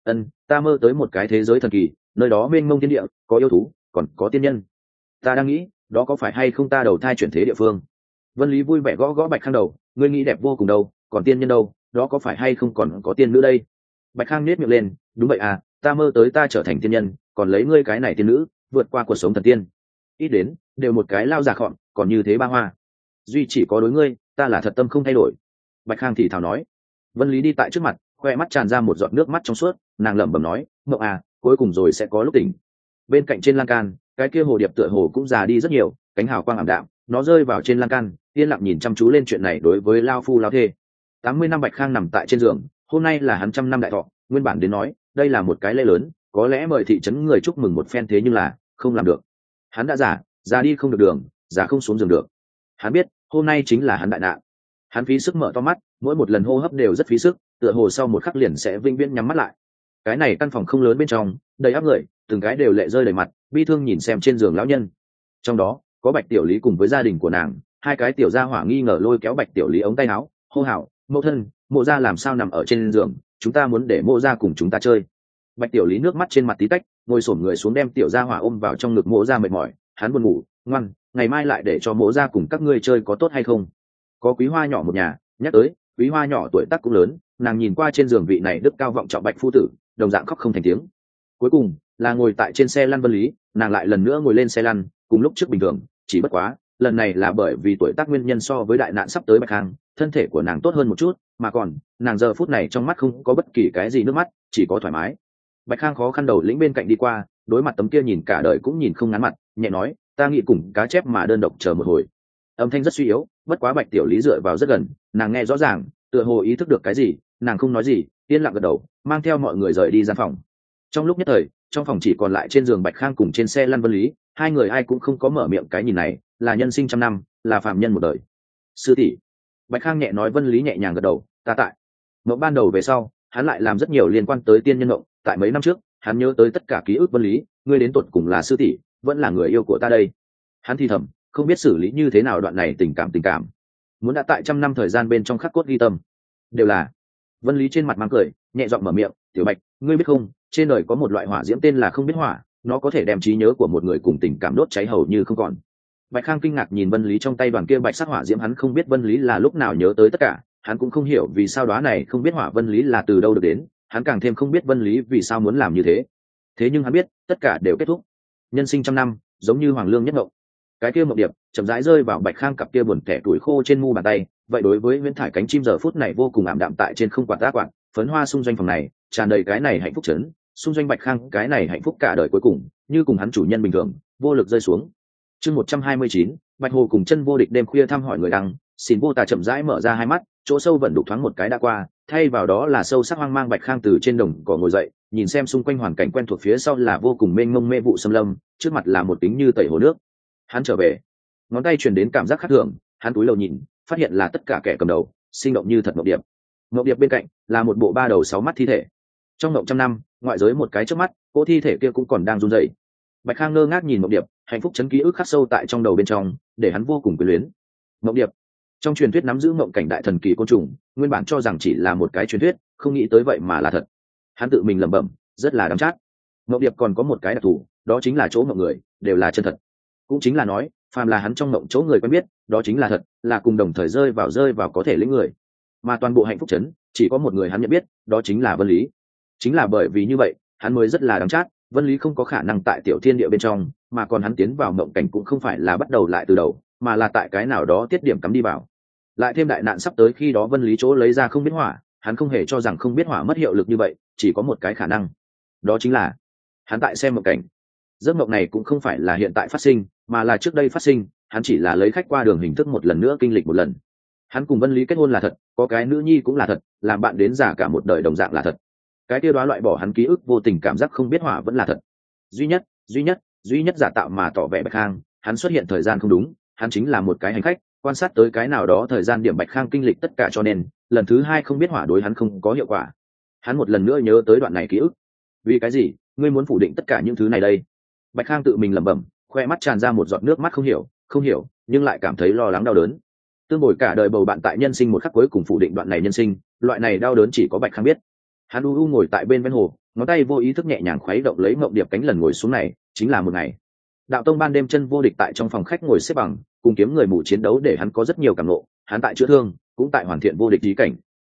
Ta mơ tới một cái thế giới thần kỳ, nơi đó mênh mông thiên địa, có yêu thú, còn có tiên nhân. Ta đang nghĩ, đó có phải hay không ta đầu thai chuyển thế địa phương? Vân Lý vui vẻ gõ gõ Bạch Khang đầu, ngươi nghĩ đẹp vô cùng đâu, còn tiên nhân đâu, đó có phải hay không còn có tiên nữ đây? Bạch Khang nhếch miệng lên, đúng vậy à, ta mơ tới ta trở thành tiên nhân, còn lấy ngươi cái này tiên nữ, vượt qua cuộc sống thần tiên. Ít đến, đều một cái lao già khọm, còn như thế ba hoa. Duy chỉ có đối ngươi, ta là thật tâm không thay đổi. Bạch Khang thì thào nói. Vân Lý đi tại trước mặt, khoe mắt tràn ra một giọt nước mắt trong suốt, nàng lẩm bẩm nói, mộng à, cuối cùng rồi sẽ có lúc tỉnh. Bên cạnh trên lan can, cái kia hồ điệp tựa hồ cũng già đi rất nhiều, cánh hào quang ảm đạm, nó rơi vào trên lan can, yên lặng nhìn chăm chú lên chuyện này đối với lao phu lao thê. 80 năm Bạch Khang nằm tại trên giường, hôm nay là hắn 100 năm đại thọ, nguyên bản đến nói, đây là một cái lễ lớn, có lẽ mời thị trấn người chúc mừng một phen, thế nhưng là không làm được. Hắn đã già đi không được đường, già không xuống giường được. Hắn biết, hôm nay chính là hắn đại nạn. Hắn phí sức mở to mắt, mỗi một lần hô hấp đều rất phí sức, tựa hồ sau một khắc liền sẽ vĩnh viễn nhắm mắt lại. Cái này căn phòng không lớn bên trong, đầy áp người, từng cái đều lệ rơi đầy mặt, bi thương nhìn xem trên giường lão nhân. Trong đó có Bạch Tiểu Lý cùng với gia đình của nàng, hai cái tiểu gia hỏa nghi ngờ lôi kéo Bạch Tiểu Lý ống tay áo, hô hào, mẫu thân, mộ gia làm sao nằm ở trên giường, chúng ta muốn để mộ gia cùng chúng ta chơi. Bạch Tiểu Lý nước mắt trên mặt tí tách, ngồi xổm người xuống đem tiểu gia hỏa ôm vào trong ngực mộ gia mệt mỏi, hắn buồn ngủ, ngoan, ngày mai lại để cho mộ gia cùng các ngươi chơi có tốt hay không? Có Quý Hoa nhỏ một nhà, nhắc tới Quý Hoa nhỏ tuổi tác cũng lớn, nàng nhìn qua trên giường vị này đức cao vọng trọng Bạch phu tử, đồng dạng khóc không thành tiếng. Cuối cùng là ngồi tại trên xe lăn Vân Lý, nàng lại lần nữa ngồi lên xe lăn, cùng lúc trước bình thường, chỉ bất quá lần này là bởi vì tuổi tác nguyên nhân, so với đại nạn sắp tới Bạch Khang, thân thể của nàng tốt hơn một chút, mà còn nàng giờ phút này trong mắt không có bất kỳ cái gì nước mắt, chỉ có thoải mái. Bạch Khang khó khăn đầu lĩnh bên cạnh đi qua, đối mặt tấm kia nhìn cả đời cũng nhìn không ngán mặt, nhẹ nói, ta nghĩ cùng cá chép mà đơn độc chờ một hồi. Âm thanh rất suy yếu, bất quá Bạch Tiểu Lý dựa vào rất gần, nàng nghe rõ ràng, tựa hồ ý thức được cái gì, nàng không nói gì, yên lặng gật đầu, mang theo mọi người rời đi gian phòng. Trong lúc nhất thời, trong phòng chỉ còn lại trên giường Bạch Khang cùng trên xe lăn Vân Lý, hai người ai cũng không có mở miệng. Cái nhìn này là nhân sinh 100 năm, là phạm nhân một đời. Sư tỷ, Bạch Khang nhẹ nói. Vân Lý nhẹ nhàng gật đầu, ta tại. Mộng ban đầu về sau, hắn lại làm rất nhiều liên quan tới tiên nhân mộng. Tại mấy năm trước, hắn nhớ tới tất cả ký ức. Vân Lý, ngươi đến tột cùng là sư tỷ, vẫn là người yêu của ta đây. Hắn thì thầm, không biết xử lý như thế nào đoạn này tình cảm, muốn đã tại 100 năm thời gian bên trong khắc cốt ghi tâm. Đều là. Vân Lý trên mặt mang cười, nhẹ giọng mở miệng, tiểu Bạch, ngươi biết không, trên đời có một loại hỏa diễm tên là không biết hỏa, nó có thể đem trí nhớ của một người cùng tình cảm đốt cháy hầu như không còn. Bạch Khang kinh ngạc nhìn Vân Lý trong tay đoàn kia bạch sắc hỏa diễm, hắn không biết Vân Lý là lúc nào nhớ tới tất cả, hắn cũng không hiểu vì sao đóa này không biết hỏa Vân Lý là từ đâu được đến, hắn càng thêm không biết Vân Lý vì sao muốn làm như thế. Thế nhưng hắn biết, tất cả đều kết thúc. Nhân sinh 100 năm, giống như hoàng lương nhất ngộng. Cái kia mộng điệp chậm rãi rơi vào Bạch Khang cặp kia buồn tẻ tuổi khô trên mu bàn tay, vậy đối với Nguyễn Thải cánh chim giờ phút này vô cùng ảm đạm tại trên không quạt tác quạt, phấn hoa xung doanh phòng này, tràn đầy cái này hạnh phúc chấn, xung doanh Bạch Khang cái này hạnh phúc cả đời cuối cùng, như cùng hắn chủ nhân bình thường, vô lực rơi xuống. Chương 129, Bạch Hồ cùng Chân Vô Địch đêm khuya thăm hỏi người đăng, xin vô tà chậm rãi mở ra hai mắt, chỗ sâu vẫn đục thoáng một cái đã qua, thay vào đó là sâu sắc hoang mang. Bạch Khang từ trên đồng cỏ ngồi dậy, nhìn xem xung quanh hoàn cảnh quen thuộc, phía sau là vô cùng mênh mông mê vụ xâm lâm, trước mặt là một kính như tẩy hồ nước. Hắn trở về, ngón tay truyền đến cảm giác khác thường, hắn cúi đầu nhìn, phát hiện là tất cả kẻ cầm đầu sinh động như thật. Ngọc Điệp bên cạnh là một bộ 3 đầu 6 mắt thi thể. Trong ngộng trăm năm, ngoại giới một cái trước mắt, cô thi thể kia cũng còn đang run rẩy. Bạch Khang ngơ ngác nhìn Ngọc Điệp, hạnh phúc chấn ký ức khắc sâu tại trong đầu bên trong, để hắn vô cùng quyến luyến. Ngọc Điệp, trong truyền thuyết nắm giữ ngộng cảnh đại thần kỳ côn trùng, nguyên bản cho rằng chỉ là một cái truyền thuyết, không nghĩ tới vậy mà là thật. Hắn tự mình lẩm bẩm, rất là đáng chát. Ngọc Điệp còn có một cái đặc thù, đó chính là chỗ ngộng người đều là chân thật. Cũng chính là nói, phàm là hắn trong ngộng chỗ người quen biết, đó chính là thật, là cùng đồng thời rơi vào có thể lĩnh người. Mà toàn bộ hạnh phúc trấn chỉ có một người hắn nhận biết, đó chính là Vân Lý. Chính là bởi vì như vậy, hắn mới rất là đáng chát. Vân Lý không có khả năng tại tiểu thiên địa bên trong, mà còn hắn tiến vào mộng cảnh cũng không phải là bắt đầu lại từ đầu, mà là tại cái nào đó tiết điểm cắm đi vào. Lại thêm đại nạn sắp tới, khi đó Vân Lý chỗ lấy ra không biết hỏa, hắn không hề cho rằng không biết hỏa mất hiệu lực như vậy, chỉ có một cái khả năng, đó chính là hắn tại xem mộng cảnh. Giấc mộng này cũng không phải là hiện tại phát sinh, mà là trước đây phát sinh, hắn chỉ là lấy khách qua đường hình thức một lần nữa kinh lịch một lần. Hắn cùng Vân Lý kết hôn là thật, có cái nữ nhi cũng là thật, làm bạn đến già cả một đời đồng dạng là thật. Cái tiêu đoá loại bỏ hắn ký ức vô tình cảm giác không biết hỏa vẫn là thật. Duy nhất giả tạo mà tỏ vẻ Bạch Khang, hắn xuất hiện thời gian không đúng, hắn chính là một cái hành khách, quan sát tới cái nào đó thời gian điểm Bạch Khang kinh lịch tất cả, cho nên lần thứ hai không biết hỏa đối hắn không có hiệu quả. Hắn một lần nữa nhớ tới đoạn này ký ức. Vì cái gì ngươi muốn phủ định tất cả những thứ này đây? Bạch Khang tự mình lẩm bẩm, khoe mắt tràn ra một giọt nước mắt, không hiểu, nhưng lại cảm thấy lo lắng đau đớn. Tương bồi cả đời bầu bạn tại nhân sinh một khắc cuối cùng phủ định đoạn này nhân sinh, loại này đau đớn chỉ có Bạch Khang biết. Hắn ngồi tại bên ven hồ, ngón tay vô ý thức nhẹ nhàng khuấy động lấy Mộng Điệp cánh, lần ngồi xuống này chính là một ngày. Đạo tông ban đêm chân vô địch tại trong phòng khách ngồi xếp bằng, cùng kiếm người mù chiến đấu để hắn có rất nhiều cảm ngộ. Hắn tại chữa thương, cũng tại hoàn thiện vô địch ý cảnh.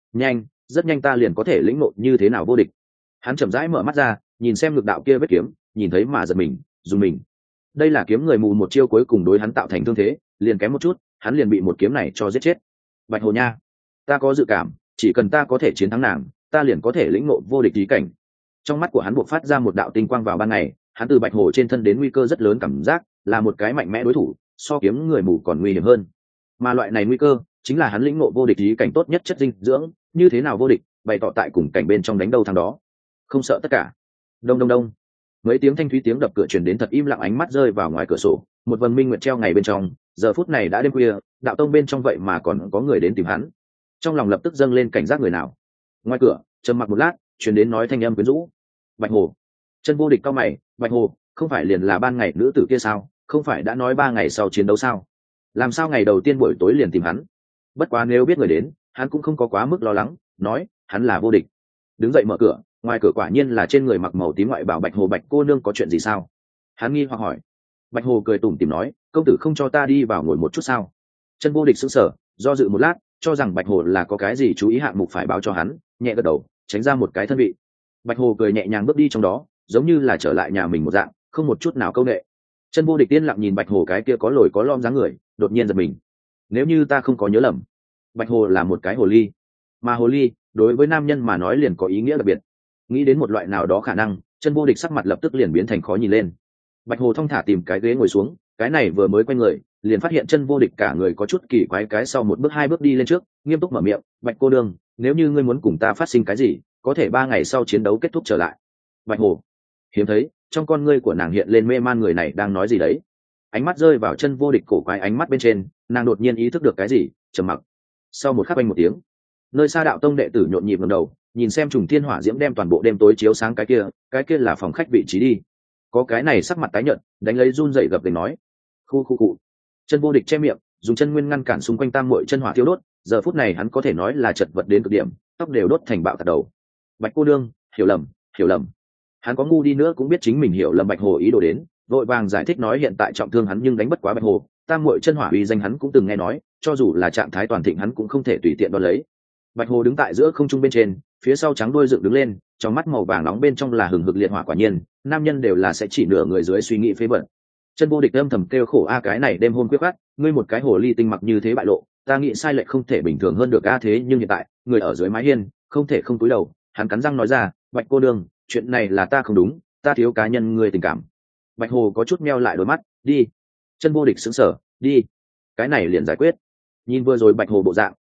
Rất nhanh ta liền có thể lĩnh ngộ như thế nào vô địch. Hắn chậm rãi mở mắt ra, nhìn xem lực đạo kia vết kiếm, nhìn thấy mà giật mình, dùng mình. Đây là kiếm người mù một chiêu cuối cùng đối hắn tạo thành thương thế, liền kém một chút, hắn liền bị một kiếm này cho giết chết. Bạch Hồ nha, ta có dự cảm, chỉ cần ta có thể chiến thắng nàng, ta liền có thể lĩnh ngộ vô địch ý cảnh. Trong mắt của hắn buộc phát ra một đạo tinh quang vào ban ngày, hắn từ Bạch Hồ trên thân đến nguy cơ rất lớn, cảm giác là một cái mạnh mẽ đối thủ, so kiếm người mù còn nguy hiểm hơn. Mà loại này nguy cơ chính là hắn lĩnh ngộ vô địch ý cảnh tốt nhất chất dinh dưỡng. Như thế nào vô địch, bày tỏ tại cùng cảnh bên trong đánh đâu thằng đó, không sợ tất cả. Đông đông đông, mấy tiếng thanh thúy tiếng đập cửa truyền đến thật im lặng. Ánh mắt rơi vào ngoài cửa sổ, một vầng minh nguyệt treo ngày bên trong. Giờ phút này đã đêm khuya, đạo tông bên trong vậy mà còn có người đến tìm hắn. Trong lòng lập tức dâng lên cảnh giác người nào. Ngoài cửa trầm mặc một lát, truyền đến nói thanh âm quyến rũ. Bạch Hồ. Chân vô địch cau mày, Bạch Hồ không phải liền là ban ngày nữ tử kia sao, không phải đã nói 3 ngày sau chiến đấu sao, làm sao ngày đầu tiên buổi tối liền tìm hắn? Bất quá nếu biết người đến, hắn cũng không có quá mức lo lắng, nói hắn là vô địch. Đứng dậy mở cửa, ngoài cửa quả nhiên là trên người mặc màu tím ngoại bảo Bạch Hồ. Bạch cô nương có chuyện gì sao? Hắn nghi hoặc hỏi. Bạch Hồ cười tủm tỉm nói, công tử không cho ta đi vào ngồi một chút sao? Chân vô địch sững sờ, do dự một lát, cho rằng Bạch Hồ là có cái gì chú ý hạng mục phải báo cho hắn, nhẹ gật đầu, tránh ra một cái thân vị. Bạch Hồ cười nhẹ nhàng bước đi trong đó, giống như là trở lại nhà mình một dạng, không một chút nào câu nệ. Chân vô địch tiên lặng nhìn Bạch Hồ cái kia có lồi có lõm dáng người, đột nhiên giật mình. Nếu như ta không có nhớ lầm, Bạch Hồ là một cái hồ ly, mà hồ ly đối với nam nhân mà nói liền có ý nghĩa đặc biệt. Nghĩ đến một loại nào đó khả năng, chân vô địch sắc mặt lập tức liền biến thành khó nhìn lên. Bạch Hồ thong thả tìm cái ghế ngồi xuống, cái này vừa mới quay người, liền phát hiện chân vô địch cả người có chút kỳ quái, cái sau một bước 2 bước đi lên trước, nghiêm túc mở miệng, Bạch cô đương, nếu như ngươi muốn cùng ta phát sinh cái gì, có thể 3 ngày sau chiến đấu kết thúc trở lại. Bạch Hồ hiếm thấy, trong con ngươi của nàng hiện lên mê man, người này đang nói gì đấy. Ánh mắt rơi vào chân vô địch cổ quái ánh mắt bên trên, nàng đột nhiên ý thức được cái gì, trầm mặc. Sau một khắc oanh một tiếng, nơi xa đạo tông đệ tử nhộn nhịp ngẩng đầu, nhìn xem trùng thiên hỏa diễm đem toàn bộ đêm tối chiếu sáng. Cái kia là phòng khách vị trí đi. Có cái này sắc mặt tái nhợt, đánh lấy run dậy gập gành nói, khu cụ. Chân vô địch che miệng, dùng chân nguyên ngăn cản xung quanh tam muội chân hỏa thiêu đốt. Giờ phút này hắn có thể nói là chật vật đến cực điểm, tóc đều đốt thành bạo tạt đầu. Bạch cô đương, hiểu lầm. Hắn có ngu đi nữa cũng biết chính mình hiểu lầm Bạch Hồ ý đồ đến, vội vàng giải thích nói hiện tại trọng thương hắn nhưng đánh bất quá Bạch Hồ, tam muội chân hỏa uy danh hắn cũng từng nghe nói, cho dù là trạng thái toàn thịnh hắn cũng không thể tùy tiện đón lấy. Bạch Hồ đứng tại giữa không trung bên trên, phía sau trắng đuôi dựng đứng lên, trong mắt màu vàng nóng bên trong là hừng hực liệt hỏa. Quả nhiên nam nhân đều là sẽ chỉ nửa người dưới suy nghĩ phế bẩn. Chân vô địch âm thầm kêu khổ, cái này đêm hôm quyết khát, ngươi một cái hồ ly tinh mặc như thế bại lộ, ta nghĩ sai lệch không thể bình thường hơn được thế nhưng hiện tại người ở dưới mái hiên không thể không cúi đầu. Hắn cắn răng nói ra, Bạch cô đương, chuyện này là ta không đúng, ta thiếu cá nhân ngươi tình cảm. Bạch Hồ có chút meo lại đôi mắt, đi. Chân vô địch sững sờ, đi, cái này liền giải quyết. Nhìn vừa rồi Bạch Hồ bộ dạng,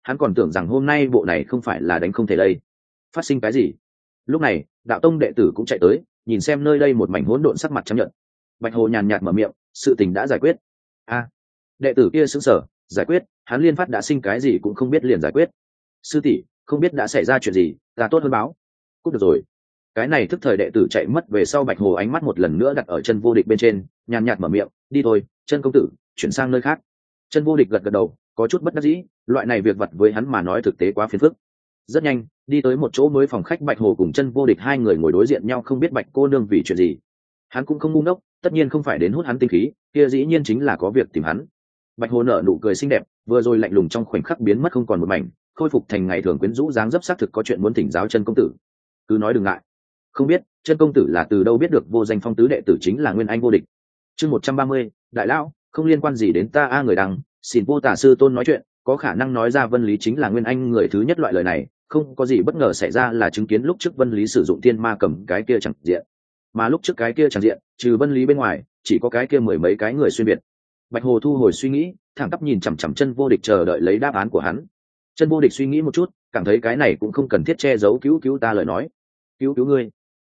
hắn còn tưởng rằng hôm nay bộ này không phải là đánh không thể đây. Phát sinh cái gì? Lúc này đạo tông đệ tử cũng chạy tới, nhìn xem nơi đây một mảnh hỗn độn, sắc mặt trắng nhợt. Bạch Hồ nhàn nhạt mở miệng, sự tình đã giải quyết. A, đệ tử kia sững sờ, giải quyết? Hắn liên phát đã sinh cái gì cũng không biết liền giải quyết? Sư tỷ, không biết đã xảy ra chuyện gì, ta tốt hơn báo. Cút được rồi. Cái này thức thời đệ tử chạy mất về sau, Bạch Hồ ánh mắt một lần nữa đặt ở Chân Vô Địch bên trên, nhàn nhạt mở miệng, đi thôi, Chân công tử, chuyển sang nơi khác. Chân Vô Địch gật gật đầu, có chút bất đắc dĩ, loại này việc vặt với hắn mà nói thực tế quá phiền phức. Rất nhanh đi tới một chỗ mới phòng khách, Bạch Hồ cùng Chân Vô Địch hai người ngồi đối diện nhau, không biết Bạch cô nương vì chuyện gì. Hắn cũng không ngu ngốc, tất nhiên không phải đến hút hắn tinh khí, kia dĩ nhiên chính là có việc tìm hắn. Bạch Hồ nở nụ cười xinh đẹp, vừa rồi lạnh lùng trong khoảnh khắc biến mất không còn một mảnh, khôi phục thành ngày thường quyến rũ dáng dấp, xác thực có chuyện muốn thỉnh giáo Chân công tử. Cứ nói đừng ngại. Không biết Chân công tử là từ đâu biết được vô danh phong tứ đệ tử chính là Nguyên Anh vô địch? Chương 130, đại lão, không liên quan gì đến ta a. Người đằng xin vô tả sư tôn nói chuyện, có khả năng nói ra Vân Lý chính là Nguyên Anh người thứ nhất, loại lời này không có gì bất ngờ xảy ra, là chứng kiến lúc trước Vân Lý sử dụng thiên ma cầm cái kia chẳng diện, mà lúc trước cái kia chẳng diện trừ Vân Lý bên ngoài chỉ có cái kia mười mấy cái người xuyên biệt. Bạch Hồ thu hồi suy nghĩ, thẳng tắp nhìn chằm chằm Chân Vô Địch, chờ đợi lấy đáp án của hắn. Chân Vô Địch suy nghĩ một chút, cảm thấy cái này cũng không cần thiết che giấu, cứu ta lời nói. Cứu ngươi?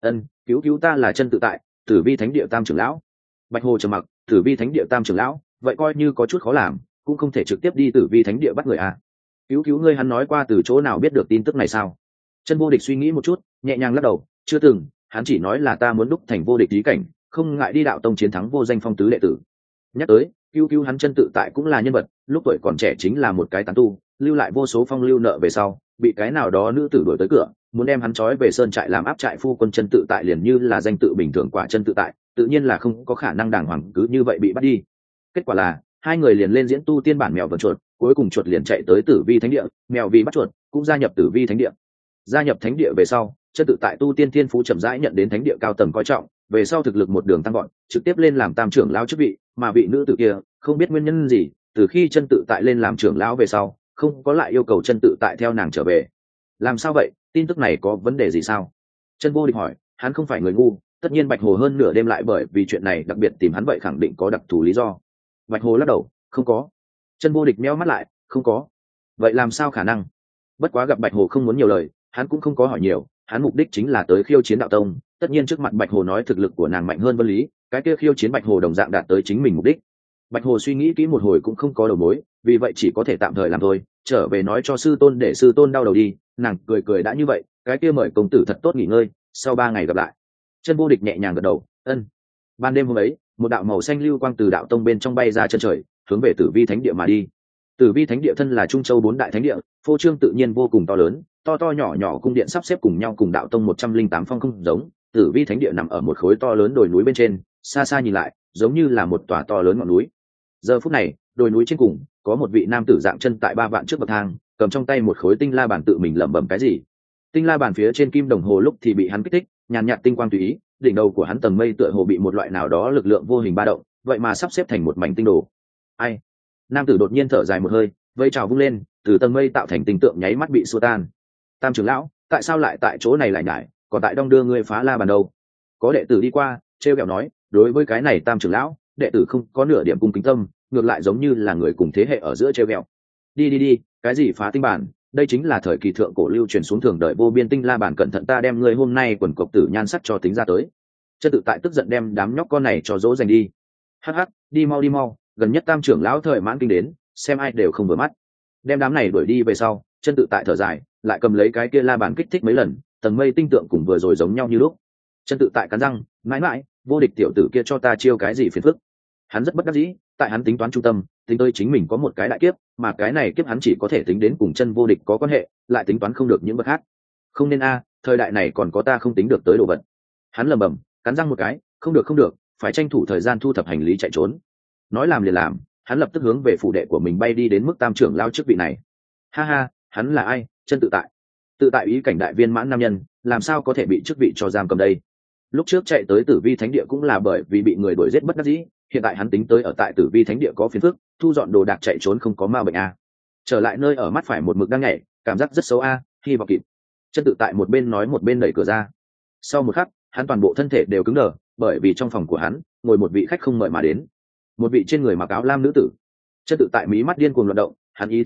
Cứu ta là Chân tự tại, Tử Vi Thánh Địa Tam trưởng lão. Bạch Hồ trầm mặc, Tử Vi Thánh Địa Tam trưởng lão, vậy coi như có chút khó làm, cũng không thể trực tiếp đi Tử Vi Thánh Địa bắt người à. Cứu ngươi, hắn nói qua từ chỗ nào biết được tin tức này sao? Chân Vô Địch suy nghĩ một chút, nhẹ nhàng lắc đầu, chưa từng, hắn chỉ nói là ta muốn đúc thành vô địch ý cảnh, không ngại đi đạo tông chiến thắng vô danh phong tứ đệ tử. Nhắc tới cứu hắn, Chân tự tại cũng là nhân vật, lúc tuổi còn trẻ chính là một cái tán tu, lưu lại vô số phong lưu nợ về sau, bị cái nào đó nữ tử đuổi tới cửa, muốn đem hắn trói về sơn trại làm áp trại phu quân. Chân tự tại liền như là danh tự bình thường quả Chân tự tại, tự nhiên là không có khả năng đàng hoàng cứ như vậy bị bắt đi. Kết quả là hai người liền lên diễn tu tiên bản mèo vờn chuột, cuối cùng chuột liền chạy tới Tử Vi Thánh Địa, mèo vì bắt chuột cũng gia nhập Tử Vi Thánh Địa. Gia nhập Thánh Địa về sau, Chân tự tại tu tiên thiên phú chậm rãi nhận đến Thánh Địa cao tầng coi trọng, về sau thực lực một đường tăng gọn, trực tiếp lên làm tam trưởng lão chức vị. Mà vị nữ tử kia không biết nguyên nhân gì, từ khi Chân tự tại lên làm trưởng lão về sau, không có lại yêu cầu Chân tự tại theo nàng trở về. Làm sao vậy, tin tức này có vấn đề gì sao? Chân Vô Địch hỏi. Hắn không phải người ngu, tất nhiên Bạch Hồ hơn nửa đêm lại bởi vì chuyện này đặc biệt tìm hắn, vậy khẳng định có đặc thù lý do. Bạch Hồ lắc đầu, không có. Chân Vô Địch meo mắt lại, không có. Vậy làm sao khả năng? Bất quá gặp Bạch Hồ không muốn nhiều lời, hắn cũng không có hỏi nhiều, hắn mục đích chính là tới khiêu chiến đạo tông. Tất nhiên trước mặt Bạch Hồ nói thực lực của nàng mạnh hơn Vân Lý, cái kia khiêu chiến Bạch Hồ đồng dạng đạt tới chính mình mục đích. Bạch Hồ suy nghĩ kỹ một hồi cũng không có đầu mối, vì vậy chỉ có thể tạm thời làm thôi, trở về nói cho sư tôn để sư tôn đau đầu đi. Nàng cười đã như vậy, cái kia mời công tử thật tốt nghỉ ngơi, sau 3 ngày gặp lại. Chân Vô Địch nhẹ nhàng gật đầu, ân. Ban đêm hôm ấy, một đạo màu xanh lưu quang từ đạo tông bên trong bay ra chân trời, hướng về Tử Vi Thánh Địa mà đi. Tử Vi Thánh Địa thân là Trung Châu 4 đại thánh địa, phô trương tự nhiên vô cùng to lớn, to nhỏ cung điện sắp xếp cùng nhau, cùng đạo tông 108 phong không giống. Tử Vi Thánh Địa nằm ở một khối to lớn đồi núi bên trên, xa xa nhìn lại giống như là một tòa to lớn ngọn núi. Giờ phút này, đồi núi trên cùng có một vị nam tử dạng chân tại 3 vạn trước bậc thang, cầm trong tay một khối tinh la bàn, tự mình lẩm bẩm cái gì. Tinh la bàn phía trên kim đồng hồ lúc thì bị hắn kích thích, nhàn nhạt tinh quang tùy ý, đỉnh đầu của hắn tầng mây tựa hồ bị một loại nào đó lực lượng vô hình ba động, vậy mà sắp xếp thành một mảnh tinh đồ. Ai? Nam tử đột nhiên thở dài một hơi, vây trào vung lên, từ tầng mây tạo thành tinh tượng nháy mắt bị xua tan. Tam trưởng lão, tại sao lại tại chỗ này lại nhải, còn tại đông đưa ngươi phá la bàn đâu? Có đệ tử đi qua, trêu ghẹo nói, đối với cái này Tam trưởng lão, đệ tử không có nửa điểm cung kính tâm, ngược lại giống như là người cùng thế hệ ở giữa trêu ghẹo. Đi, cái gì phá tinh bản, đây chính là thời kỳ thượng cổ lưu truyền xuống thường đợi vô biên tinh la bản, cẩn thận ta đem ngươi hôm nay quần cộc tử nhan sắc cho tính ra tới. Chân tự tại tức giận đem đám nhóc con này cho dỗ dành đi. Hắc, đi mau, gần nhất Tam trưởng lão thời mãn kinh đến, xem ai đều không vừa mắt. Đem đám này đuổi đi về sau, Chân tự tại thở dài, lại cầm lấy cái kia la bàn kích thích mấy lần, tầng mây tinh tượng cùng vừa rồi giống nhau như lúc. Chân tự tại cắn răng, mãi vô địch tiểu tử kia cho ta chiêu cái gì phiền phức. Hắn rất bất đắc dĩ, tại hắn tính toán trung tâm, tính tới chính mình có một cái đại kiếp, mà cái này kiếp hắn chỉ có thể tính đến cùng Chân Vô Địch có quan hệ, lại tính toán không được những bậc khác. Không nên a, thời đại này còn có ta không tính được tới đồ vật. Hắn lẩm bẩm, cắn răng một cái, không được, phải tranh thủ thời gian thu thập hành lý chạy trốn. Nói làm liền làm, hắn lập tức hướng về phủ đệ của mình bay đi, đến mức Tam trưởng lao chức vị này. Ha, hắn là ai? Chân tự tại. Tự tại ý cảnh đại viên mãn nam nhân, làm sao có thể bị chức vị cho giam cầm đây? Lúc trước chạy tới Tử Vi Thánh Địa cũng là bởi vì bị người đuổi giết bất đắc dĩ, hiện tại hắn tính tới ở tại Tử Vi Thánh Địa có phiền phức, thu dọn đồ đạc chạy trốn không có ma bệnh a. Trở lại nơi ở mắt phải một mực đang nhảy, cảm giác rất xấu a, hy vọng kịp. Chân tự tại một bên nói một bên đẩy cửa ra. Sau một khắc, hắn toàn bộ thân thể đều cứng đờ, bởi vì trong phòng của hắn ngồi một vị khách không mời mà đến, một vị trên người mặc áo lam nữ tử. Chân tự tại mí mắt điên cuồng loạn động, hắn ý thức được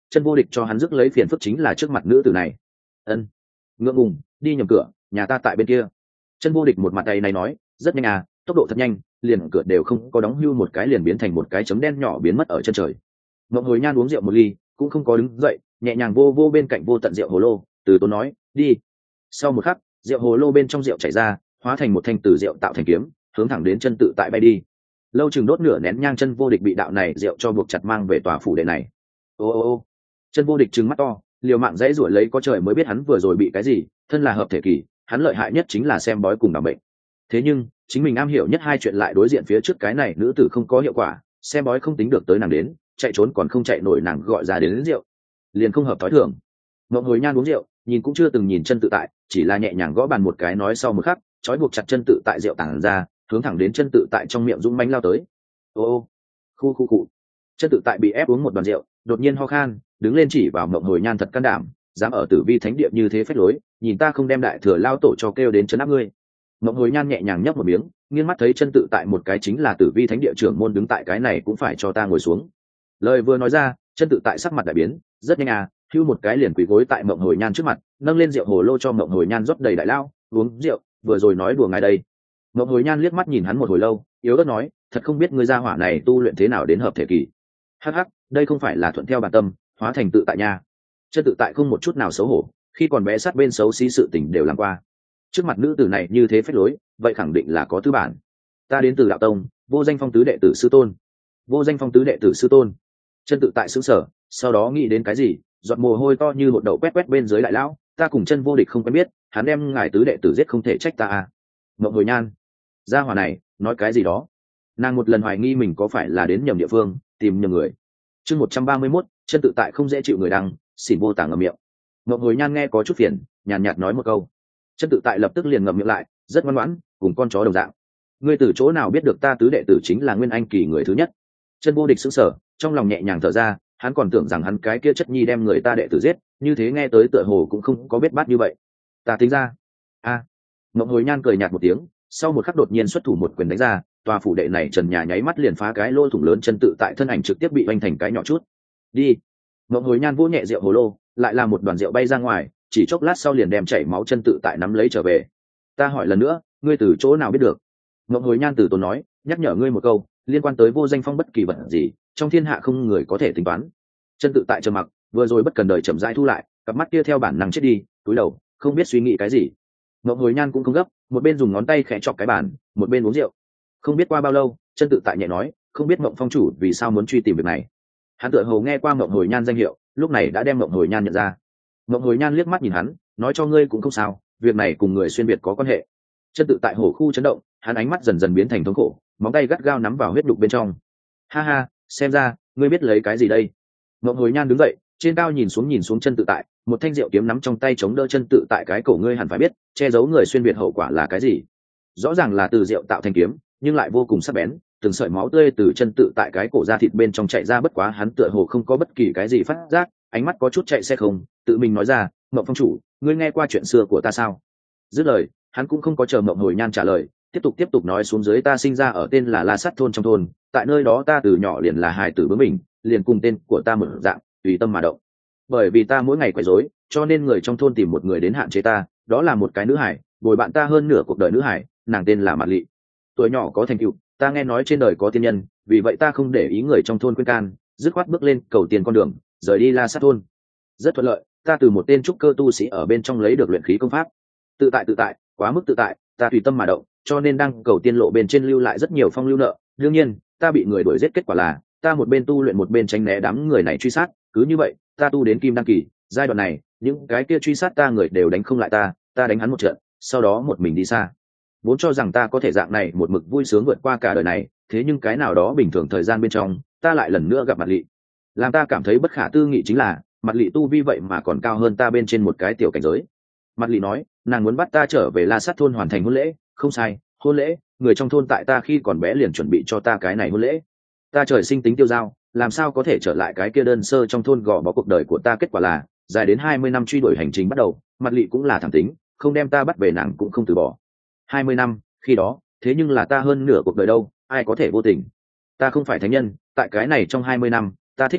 chân vô địch cho hắn rước lấy phiền phức chính là trước mặt nữ tử này. Ân, ngượng ngùng, đi nhầm cửa, nhà ta tại bên kia. Chân vô địch một mặt tay này nói, rất nhanh à, tốc độ thật nhanh, liền cửa đều không có đóng, hưu một cái liền biến thành một cái chấm đen nhỏ biến mất ở chân trời. Ngọc Hồi Nhan uống rượu một ly, cũng không có đứng dậy, nhẹ nhàng vô vô bên cạnh vô tận rượu hồ lô, từ tốn nói, đi. Sau một khắc, rượu hồ lô bên trong rượu chảy ra, hóa thành một thanh từ rượu tạo thành kiếm, hướng thẳng đến chân tự tại bay đi. Lâu chừng đốt nửa nén nhang, chân vô địch bị đạo này rượu cho buộc chặt mang về tòa phủ đệ này. Ô ô ô, chân vô địch trừng mắt to, liều mạng dãy ruổi lấy, có trời mới biết hắn vừa rồi bị cái gì. Thân là hợp thể kỳ, hắn lợi hại nhất chính là xem bói cùng đảm bệnh. Thế nhưng chính mình am hiểu nhất hai chuyện lại đối diện phía trước cái này nữ tử không có hiệu quả, xem bói không tính được tới nàng đến, chạy trốn còn không chạy nổi nàng gọi ra đến rượu, liền không hợp thói thường. Ngọc Hồi Nhan uống rượu, nhìn cũng chưa từng nhìn chân tự tại, chỉ là nhẹ nhàng gõ bàn một cái, nói sau một khắc, trói buộc chặt chân tự tại, rượu tàng ra, hướng thẳng đến chân tự tại trong miệng dũng mãnh lao tới. Ô, khu khu cụ. Chân tự tại bị ép uống một đoàn rượu, đột nhiên ho khan, đứng lên chỉ vào Ngọc Hồi Nhan thật can đảm, dám ở Tử Vi Thánh Địa như thế phách lối, nhìn ta không đem đại thừa lao tổ cho kêu đến trấn áp ngươi. Ngọc Hồi Nhan nhẹ nhàng nhấp một miếng, nghiêng mắt thấy chân tự tại một cái chính là Tử Vi Thánh Địa trưởng môn đứng tại cái này, cũng phải cho ta ngồi xuống. Lời vừa nói ra, chân tự tại sắc mặt đại biến, rất nhanh à, hưu một cái liền quỳ gối tại Ngọc Hồi Nhan trước mặt, nâng lên rượu hồ lô cho Ngọc Hồi Nhan rót đầy đại lao, uống rượu, vừa rồi nói đùa ngài đây. Ngọc Hồi Nhan liếc mắt nhìn hắn một hồi lâu, yếu ớt nói, thật không biết ngươi gia hỏa này tu luyện thế nào đến hợp thể kỳ. Hắc hắc, đây không phải là thuận theo bản tâm, hóa thành tự tại nha. Chân tự tại không một chút nào xấu hổ, khi còn bé sát bên xấu xí sự tình đều làm qua. Trước mặt nữ tử này như thế phách lối, vậy khẳng định là có tư bản. Ta đến từ đạo tông, Vô Danh Phong tứ đệ tử sư tôn. Vô Danh Phong tứ đệ tử sư tôn. Chân tự tại sững sờ, sau đó nghĩ đến cái gì, giọt mồ hôi to như một đậu quét quét bên dưới đại lão, ta cùng chân vô địch không quen biết, hắn đem ngài tứ đệ tử giết không thể trách ta à. Ngọc Hồi Nhan, gia hỏa này nói cái gì đó. Nàng một lần hoài nghi mình có phải là đến nhầm địa phương, tìm nhầm người. Chương 131, chân tự tại không dễ chịu người đăng, xỉn vô tàng ngậm miệng. Ngọc Hồi Nhan nghe có chút phiền, nhàn nhạt nói một câu. Chân tự tại lập tức liền ngậm miệng lại, rất ngoan ngoãn, cùng con chó đồng dạng. Ngươi từ chỗ nào biết được ta tứ đệ tử chính là Nguyên Anh kỳ người thứ nhất? Chân vô địch sững sờ, trong lòng nhẹ nhàng thở ra, hắn còn tưởng rằng hắn cái kia chất nhi đem người ta đệ tử giết, như thế nghe tới tựa hồ cũng không có biết bát như vậy. Ta tính ra, a. Ngọc Hồi Nhan cười nhạt một tiếng, sau một khắc đột nhiên xuất thủ một quyền đánh ra, tòa phủ đệ này trần nhà nháy mắt liền phá cái lỗ thủng lớn, chân tự tại thân ảnh trực tiếp bị vênh thành cái nhỏ chút. Đi. Ngọc Hồi Nhan vỗ nhẹ rượu hồ lô, lại là một đoàn rượu bay ra ngoài, chỉ chốc lát sau liền đem chảy máu chân tự tại nắm lấy trở về. Ta hỏi lần nữa, ngươi từ chỗ nào biết được? Ngọc Hồi Nhan từ tốn nói, nhắc nhở ngươi một câu, liên quan tới Vô Danh Phong bất kỳ vật gì, trong thiên hạ không người có thể tính toán. Chân tự tại trầm mặc, vừa rồi bất cần đời chậm rãi thu lại, cặp mắt kia theo bản năng chết đi, cúi đầu, không biết suy nghĩ cái gì. Ngọc Hồi Nhan cũng không gấp, một bên dùng ngón tay khẽ chọc cái bàn, một bên uống rượu. Không biết qua bao lâu, chân tự tại nhẹ nói, không biết Mộng Phong chủ vì sao muốn truy tìm việc này. Hắn tựa hồ nghe qua Mộng Hồi Nhan danh hiệu, lúc này đã đem Mộng Hồi Nhan nhận ra. Mộng Hồi Nhan liếc mắt nhìn hắn, nói cho ngươi cũng không sao, việc này cùng người xuyên việt có quan hệ. Chân tự tại hổ khu chấn động, hắn ánh mắt dần dần biến thành thống khổ, móng tay gắt gao nắm vào huyết đục bên trong. Ha ha, xem ra ngươi biết lấy cái gì đây. Mộng Hồi Nhan đứng dậy, trên cao nhìn xuống chân tự tại, một thanh rượu kiếm nắm trong tay chống đỡ chân tự tại cái cổ, ngươi hẳn phải biết che giấu người xuyên việt hậu quả là cái gì. Rõ ràng là từ rượu tạo thành kiếm, nhưng lại vô cùng sắc bén, từng sợi máu tươi từ chân tự tại cái cổ ra thịt bên trong chạy ra, bất quá hắn tựa hồ không có bất kỳ cái gì phát giác, ánh mắt có chút chạy xe không, tự mình nói ra, Mộng Phong chủ, ngươi nghe qua chuyện xưa của ta sao? Dứt lời, hắn cũng không có chờ Mộng Hồi Nhan trả lời, tiếp tục nói xuống dưới, ta sinh ra ở tên là La Sắt thôn trong thôn, tại nơi đó ta từ nhỏ liền là hài tử bướng mình, liền cùng tên của ta một dạng, tùy tâm mà động. Bởi vì ta mỗi ngày quấy rối, cho nên người trong thôn tìm một người đến hạn chế ta, đó là một cái nữ hải, bồi bạn ta hơn nửa cuộc đời nữ hải, nàng tên là Mạt Lị. Tuổi nhỏ có thành tựu, ta nghe nói trên đời có tiên nhân, vì vậy ta không để ý người trong thôn khuyên can, dứt khoát bước lên cầu tiền con đường, rời đi La Sát thôn. Rất thuận lợi, ta từ một tên trúc cơ tu sĩ ở bên trong lấy được luyện khí công pháp. Tự tại, quá mức tự tại, ta tùy tâm mà động, cho nên đang cầu tiên lộ bên trên lưu lại rất nhiều phong lưu nợ. Đương nhiên, ta bị người đuổi giết, kết quả là ta một bên tu luyện một bên tránh né đám người này truy sát, cứ như vậy, ta tu đến kim đăng kỳ, giai đoạn này, những cái kia truy sát ta người đều đánh không lại ta, ta đánh hắn một trận, sau đó một mình đi xa. Vốn cho rằng ta có thể dạng này một mực vui sướng vượt qua cả đời này, thế nhưng cái nào đó bình thường thời gian bên trong, ta lại lần nữa gặp Mạt Lị. Làm ta cảm thấy bất khả tư nghị chính là, Mạt Lị tu vi vậy mà còn cao hơn ta bên trên một cái tiểu cảnh giới. Mạt Lị nói, nàng muốn bắt ta trở về La Sát thôn hoàn thành hôn lễ. Không sai, hôn lễ, người trong thôn tại ta khi còn bé liền chuẩn bị cho ta cái này hôn lễ. Ta trời sinh tính tiêu dao, làm sao có thể trở lại cái kia đơn sơ trong thôn gò bó cuộc đời của ta. Kết quả là dài đến 20 năm truy đuổi hành trình bắt đầu, Mạt Lị cũng là thẳng tính, không đem ta bắt về nàng cũng không từ bỏ. 20 năm, khi đó, thế nhưng là ta hơn nửa cuộc đời đâu, ai có thể vô tình. Ta không phải thánh nhân, tại cái này trong 20 năm, ta thích Mạt Lị,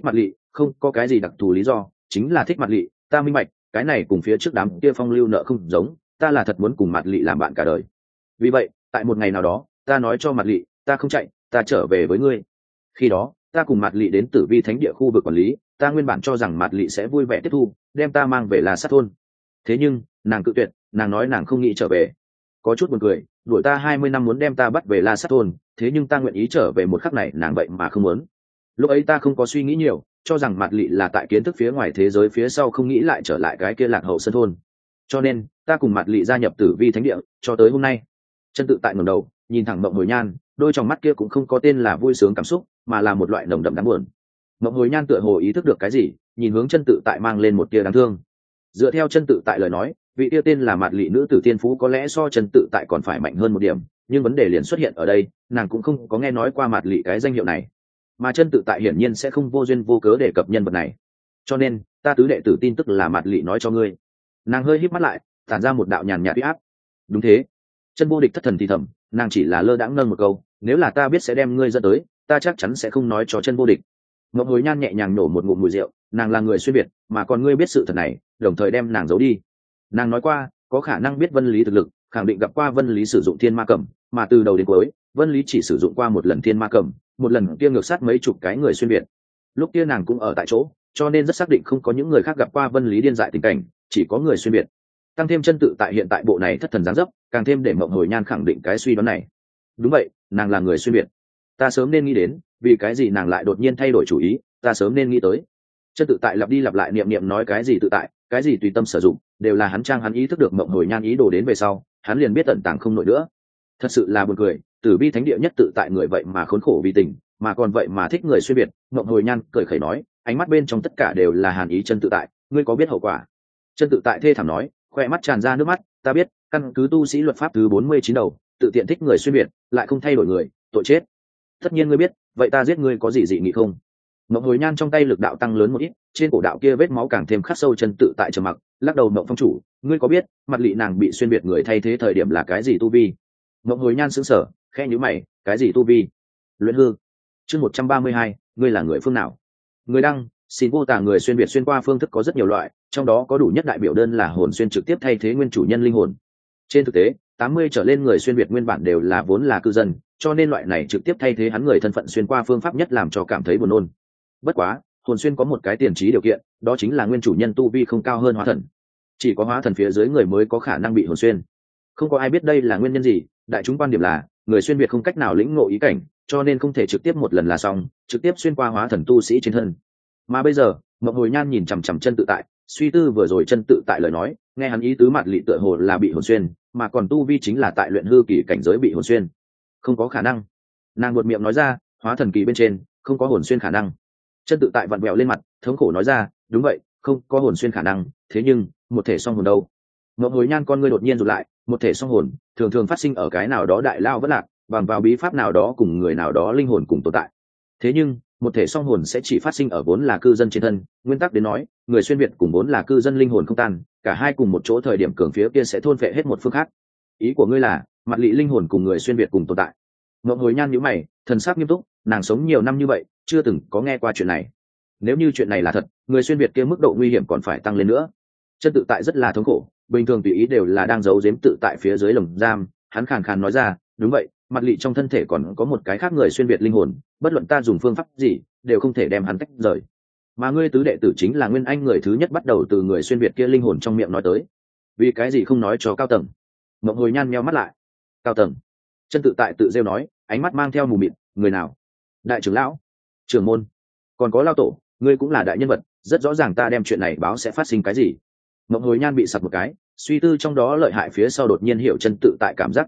không có cái gì đặc thù lý do, chính là thích mặt lị. Ta minh bạch, cái này cùng phía trước đám kia phong lưu nợ không giống, ta là thật muốn cùng mặt lị làm bạn cả đời. Vì vậy tại một ngày nào đó, ta nói cho mặt lị, ta không chạy, ta trở về với ngươi. Khi đó ta cùng mặt lị đến Tử Vi Thánh Địa khu vực quản lý, ta nguyên bản cho rằng mặt lị sẽ vui vẻ tiếp thu, đem ta mang về La Sát thôn. Thế nhưng nàng cự tuyệt, nàng nói nàng không nghĩ trở về. Có chút buồn cười, đuổi ta 20 năm muốn đem ta bắt về La Sát thôn, thế nhưng ta nguyện ý trở về một khắc này, nàng vậy mà không muốn. Lúc ấy ta không có suy nghĩ nhiều, cho rằng mặt lị là tại kiến thức phía ngoài thế giới phía sau không nghĩ lại trở lại cái kia lạc hậu sân thôn. Cho nên ta cùng mặt lị gia nhập Tử Vi Thánh Địa cho tới hôm nay. Chân tự tại ngẩng đầu nhìn thẳng Mộng Hồi Nhan, đôi trong mắt kia cũng không có tên là vui sướng cảm xúc, mà là một loại nồng đậm đáng buồn. Mộng Hồi Nhan tựa hồ ý thức được cái gì, nhìn hướng Chân tự tại mang lên một tia đáng thương. Dựa theo Chân tự tại lời nói, vị tia tên là Mạt Lị nữ tử tiên phú có lẽ so Chân tự tại còn phải mạnh hơn một điểm, nhưng vấn đề liền xuất hiện ở đây, nàng cũng không có nghe nói qua Mạt Lị cái danh hiệu này, mà Chân tự tại hiển nhiên sẽ không vô duyên vô cớ đề cập nhân vật này. Cho nên ta tứ đệ tử tin tức là Mạt Lị nói cho ngươi. Nàng hơi híp mắt lại, tản ra một đạo nhàn nhạt uy áp. Đúng thế. Chân Vô Địch thất thần thì thầm, nàng chỉ là lơ đãng nâng một câu, nếu là ta biết sẽ đem ngươi dẫn tới, ta chắc chắn sẽ không nói cho Chân Vô Địch. Ngọc Hồi Nhan nhẹ nhàng nổ một ngụm mùi rượu, nàng là người xuyên việt, mà còn ngươi biết sự thật này, đồng thời đem nàng giấu đi. Nàng nói qua, có khả năng biết Vân Lý thực lực, khẳng định gặp qua Vân Lý sử dụng Thiên Ma Cầm, mà từ đầu đến cuối, Vân Lý chỉ sử dụng qua một lần Thiên Ma Cầm, một lần kia ngược sát mấy chục cái người xuyên việt. Lúc kia nàng cũng ở tại chỗ, cho nên rất xác định không có những người khác gặp qua Vân Lý điên dại tình cảnh, chỉ có người xuyên việt. Tăng thêm Chân tự tại hiện tại bộ này thất thần dáng dấp, càng thêm để Mộng Hồi Nhan khẳng định cái suy đoán này. Đúng vậy, nàng là người xuyên việt. Ta sớm nên nghĩ đến, vì cái gì nàng lại đột nhiên thay đổi chủ ý, ta sớm nên nghĩ tới. Chân tự tại lặp đi lặp lại niệm niệm nói cái gì tự tại, cái gì tùy tâm sử dụng, đều là hắn trang hắn ý thức được Mộng Hồi Nhan ý đồ đến về sau, hắn liền biết tận tàng không nổi nữa. Thật sự là buồn cười, Tử Vi Thánh Địa nhất tự tại người vậy mà khốn khổ vì tình, mà còn vậy mà thích người xuyên việt. Mộng Hồi Nhan cười khẩy nói, ánh mắt bên trong tất cả đều là hàn ý. Chân tự tại, ngươi có biết hậu quả? Chân tự tại thê thảm nói, khoe mắt tràn ra nước mắt, ta biết, căn cứ tu sĩ luật pháp thứ 49 đầu, tự tiện thích người xuyên việt, lại không thay đổi người, tội chết. Tất nhiên ngươi biết, vậy ta giết ngươi có gì dị nghị không? Mộng Hồi Nhan trong tay lực đạo tăng lớn một ít, trên cổ đạo kia vết máu càng thêm khắc sâu. Chân tự tại trầm mặc, lắc đầu. Mộng phong chủ, ngươi có biết, Mặt Lị nàng bị xuyên biệt người thay thế thời điểm là cái gì tu vi? Mộng Hồi Nhan sững sờ, khẽ nhíu mày, cái gì tu vi? Luyện hư. Chương 132, ngươi là người phương nào? Người đăng, xin vô tả. Người xuyên biệt xuyên qua phương thức có rất nhiều loại, trong đó có đủ nhất đại biểu đơn là hồn xuyên trực tiếp thay thế nguyên chủ nhân linh hồn. Trên thực tế, 80 trở lên người xuyên biệt nguyên bản đều là vốn là cư dân, cho nên loại này trực tiếp thay thế hắn người thân phận xuyên qua phương pháp nhất làm cho cảm thấy buồn nôn. Bất quá, hồn xuyên có một cái tiền trí điều kiện, đó chính là nguyên chủ nhân tu vi không cao hơn hóa thần. Chỉ có hóa thần phía dưới người mới có khả năng bị hồn xuyên. Không có ai biết đây là nguyên nhân gì, đại chúng quan điểm là người xuyên biệt không cách nào lĩnh ngộ ý cảnh, cho nên không thể trực tiếp một lần là xong, trực tiếp xuyên qua hóa thần tu sĩ trên thân. Mà bây giờ, Mộng Hồi Nhan nhìn chằm chằm Chân tự tại, suy tư vừa rồi Chân tự tại lời nói, nghe hắn ý tứ Mạt Lị tựa hồ là bị hồn xuyên, mà còn tu vi chính là tại luyện hư kỳ cảnh giới bị hồn xuyên. Không có khả năng. Nàng buột miệng nói ra, hóa thần kỳ bên trên không có hồn xuyên khả năng. Chân tự tại vặn vẹo lên mặt, thống khổ nói ra, đúng vậy, không có hồn xuyên khả năng, thế nhưng một thể song hồn đâu? Mộng Hồi Nhan con ngươi đột nhiên rụt lại, một thể song hồn thường thường phát sinh ở cái nào đó đại lao vất lạc, bằng vào bí pháp nào đó cùng người nào đó linh hồn cùng tồn tại. Thế nhưng một thể song hồn sẽ chỉ phát sinh ở vốn là cư dân trên thân. Nguyên tắc đến nói, người xuyên việt cùng vốn là cư dân linh hồn không tan, cả hai cùng một chỗ thời điểm cường phía kia sẽ thôn phệ hết một phương khác. Ý của ngươi là Mặt Lị linh hồn cùng người xuyên việt cùng tồn tại? Mộng Hồi Nhan nhíu mày, thần sắc nghiêm túc, nàng sống nhiều năm như vậy, chưa từng có nghe qua chuyện này. Nếu như chuyện này là thật, người xuyên việt kia mức độ nguy hiểm còn phải tăng lên nữa. Chân tự tại rất là thống khổ, bình thường tùy ý đều là đang giấu giếm tự tại phía dưới lồng giam. Hắn khàn khàn nói ra, đúng vậy, Mặt Lị trong thân thể còn có một cái khác người xuyên việt linh hồn, bất luận ta dùng phương pháp gì đều không thể đem hắn tách rời. Mà ngươi tứ đệ tử chính là Nguyên Anh người thứ nhất bắt đầu từ người xuyên việt kia linh hồn trong miệng nói tới, vì cái gì không nói cho cao tầng? Mộng Hồi Nhan meo mắt lại. Cao tầng? Chân tự tại tự rêu nói, ánh mắt mang theo mù mịt, người nào? Đại trưởng lão, trưởng môn, còn có lao tổ, ngươi cũng là đại nhân vật, rất rõ ràng ta đem chuyện này báo sẽ phát sinh cái gì. Mộng Hồi Nhan bị sặc một cái, suy tư trong đó lợi hại phía sau đột nhiên hiểu Chân tự tại cảm giác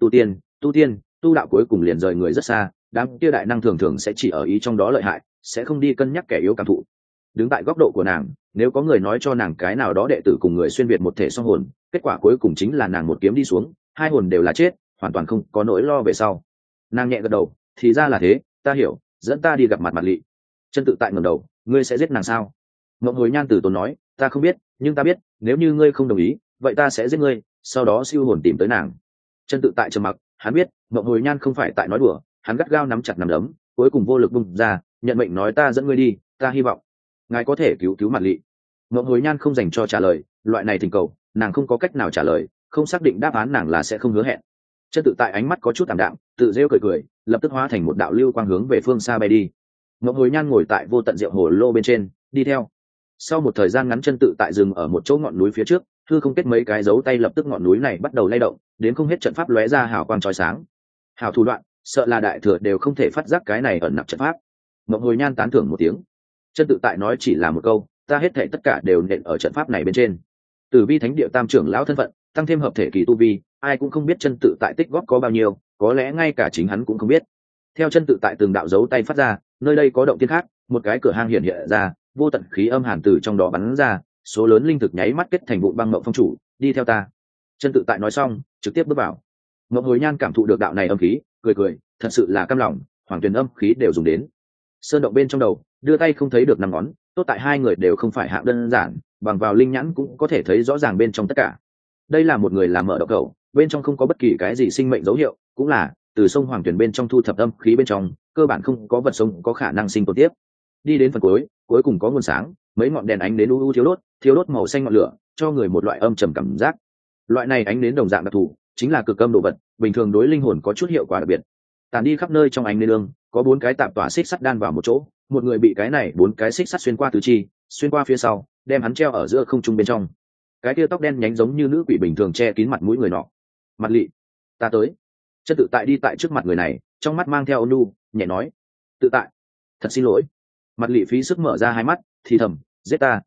tu đạo cuối cùng liền rời người rất xa, đám kia đại năng thường thường sẽ chỉ ở ý trong đó lợi hại, sẽ không đi cân nhắc kẻ yếu cảm thụ. Đứng tại góc độ của nàng, nếu có người nói cho nàng cái nào đó đệ tử cùng người xuyên việt một thể song hồn, kết quả cuối cùng chính là nàng một kiếm đi xuống, hai hồn đều là chết, hoàn toàn không có nỗi lo về sau. Nàng nhẹ gật đầu, thì ra là thế, ta hiểu, dẫn ta đi gặp mặt Mặt Lị. Chân tự tại ngẩng đầu, ngươi sẽ giết nàng sao? Mộng Hồi Nhan từ tốn nói, ta không biết, nhưng ta biết, nếu như ngươi không đồng ý, vậy ta sẽ giết ngươi, sau đó siêu hồn tìm tới nàng. Chân tự tại trầm mặc, hắn biết Mộng Hồi Nhan không phải tại nói đùa, hắn gắt gao nắm chặt nắm đấm, cuối cùng vô lực bung ra, nhận mệnh nói, ta dẫn ngươi đi, ta hy vọng ngài có thể cứu cứu mặt lỵ. Ngọc Hồi Nhan không dành cho trả lời, loại này thỉnh cầu nàng không có cách nào trả lời, không xác định đáp án nàng là sẽ không hứa hẹn. Chân tự tại ánh mắt có chút tạm đạm, tự rêu cười cười, lập tức hóa thành một đạo lưu quang hướng về phương xa bay đi. Ngọc Hồi Nhan ngồi tại vô tận rượu hồ lô bên trên, đi theo. Sau một thời gian ngắn chân tự tại dừng ở một chỗ ngọn núi phía trước, hư không kết mấy cái dấu tay, lập tức ngọn núi này bắt đầu lay động, đến không hết trận pháp lóe ra hào quang chói sáng. Hào thủ đoạn, sợ là đại thừa đều không thể phát giác cái này ẩn nặc trận pháp. Ngọc Hồi Nhan tán thưởng một tiếng. Chân tự tại nói chỉ là một câu, ta hết thảy tất cả đều nện ở trận pháp này bên trên. Từ vi thánh địa tam trưởng lão thân phận, tăng thêm hợp thể kỳ tu vi, ai cũng không biết chân tự tại tích góp có bao nhiêu, có lẽ ngay cả chính hắn cũng không biết. Theo chân tự tại từng đạo dấu tay phát ra, nơi đây có động thiên khác, một cái cửa hang hiện hiện ra, vô tận khí âm hàn từ trong đó bắn ra, số lớn linh thực nháy mắt kết thành vụ băng mộng phong chủ, đi theo ta. Chân tự tại nói xong, trực tiếp bước vào. Ngọc Hồi Nhan cảm thụ được đạo này âm khí, cười cười, thật sự là cam lòng, hoàng tuyền âm khí đều dùng đến. Sơn động bên trong đầu, đưa tay không thấy được năm ngón, tốt tại hai người đều không phải hạng đơn giản, bằng vào linh nhãn cũng có thể thấy rõ ràng bên trong tất cả. Đây là một người làm mở động cầu, bên trong không có bất kỳ cái gì sinh mệnh dấu hiệu, cũng là từ sông hoàng tuyển bên trong thu thập âm khí bên trong, cơ bản không có vật sống có khả năng sinh tồn tiếp. Đi đến phần cuối, cuối cùng có nguồn sáng, mấy ngọn đèn ánh đến u thiếu đốt màu xanh ngọn lửa, cho người một loại âm trầm cảm giác. Loại này ánh đến đồng dạng đặc thù, chính là cực âm đồ vật, bình thường đối linh hồn có chút hiệu quả đặc biệt. Tàn đi khắp nơi trong ánh đến đường, có 4 cái tạp tỏa xích sắt đan vào một chỗ, một người bị cái này 4 cái xích sắt xuyên qua tứ chi, xuyên qua phía sau, đem hắn treo ở giữa không trung bên trong. Cái kia tóc đen nhánh giống như nữ quỷ bình thường che kín mặt mũi người nọ. Mặt lỵ, ta tới. Chân tự tại đi tại trước mặt người này, trong mắt mang theo ôn nhu, nhẹ nói, tự tại, thật xin lỗi. Mặt lỵ phí sức mở ra hai mắt, thì thầm, giết ta,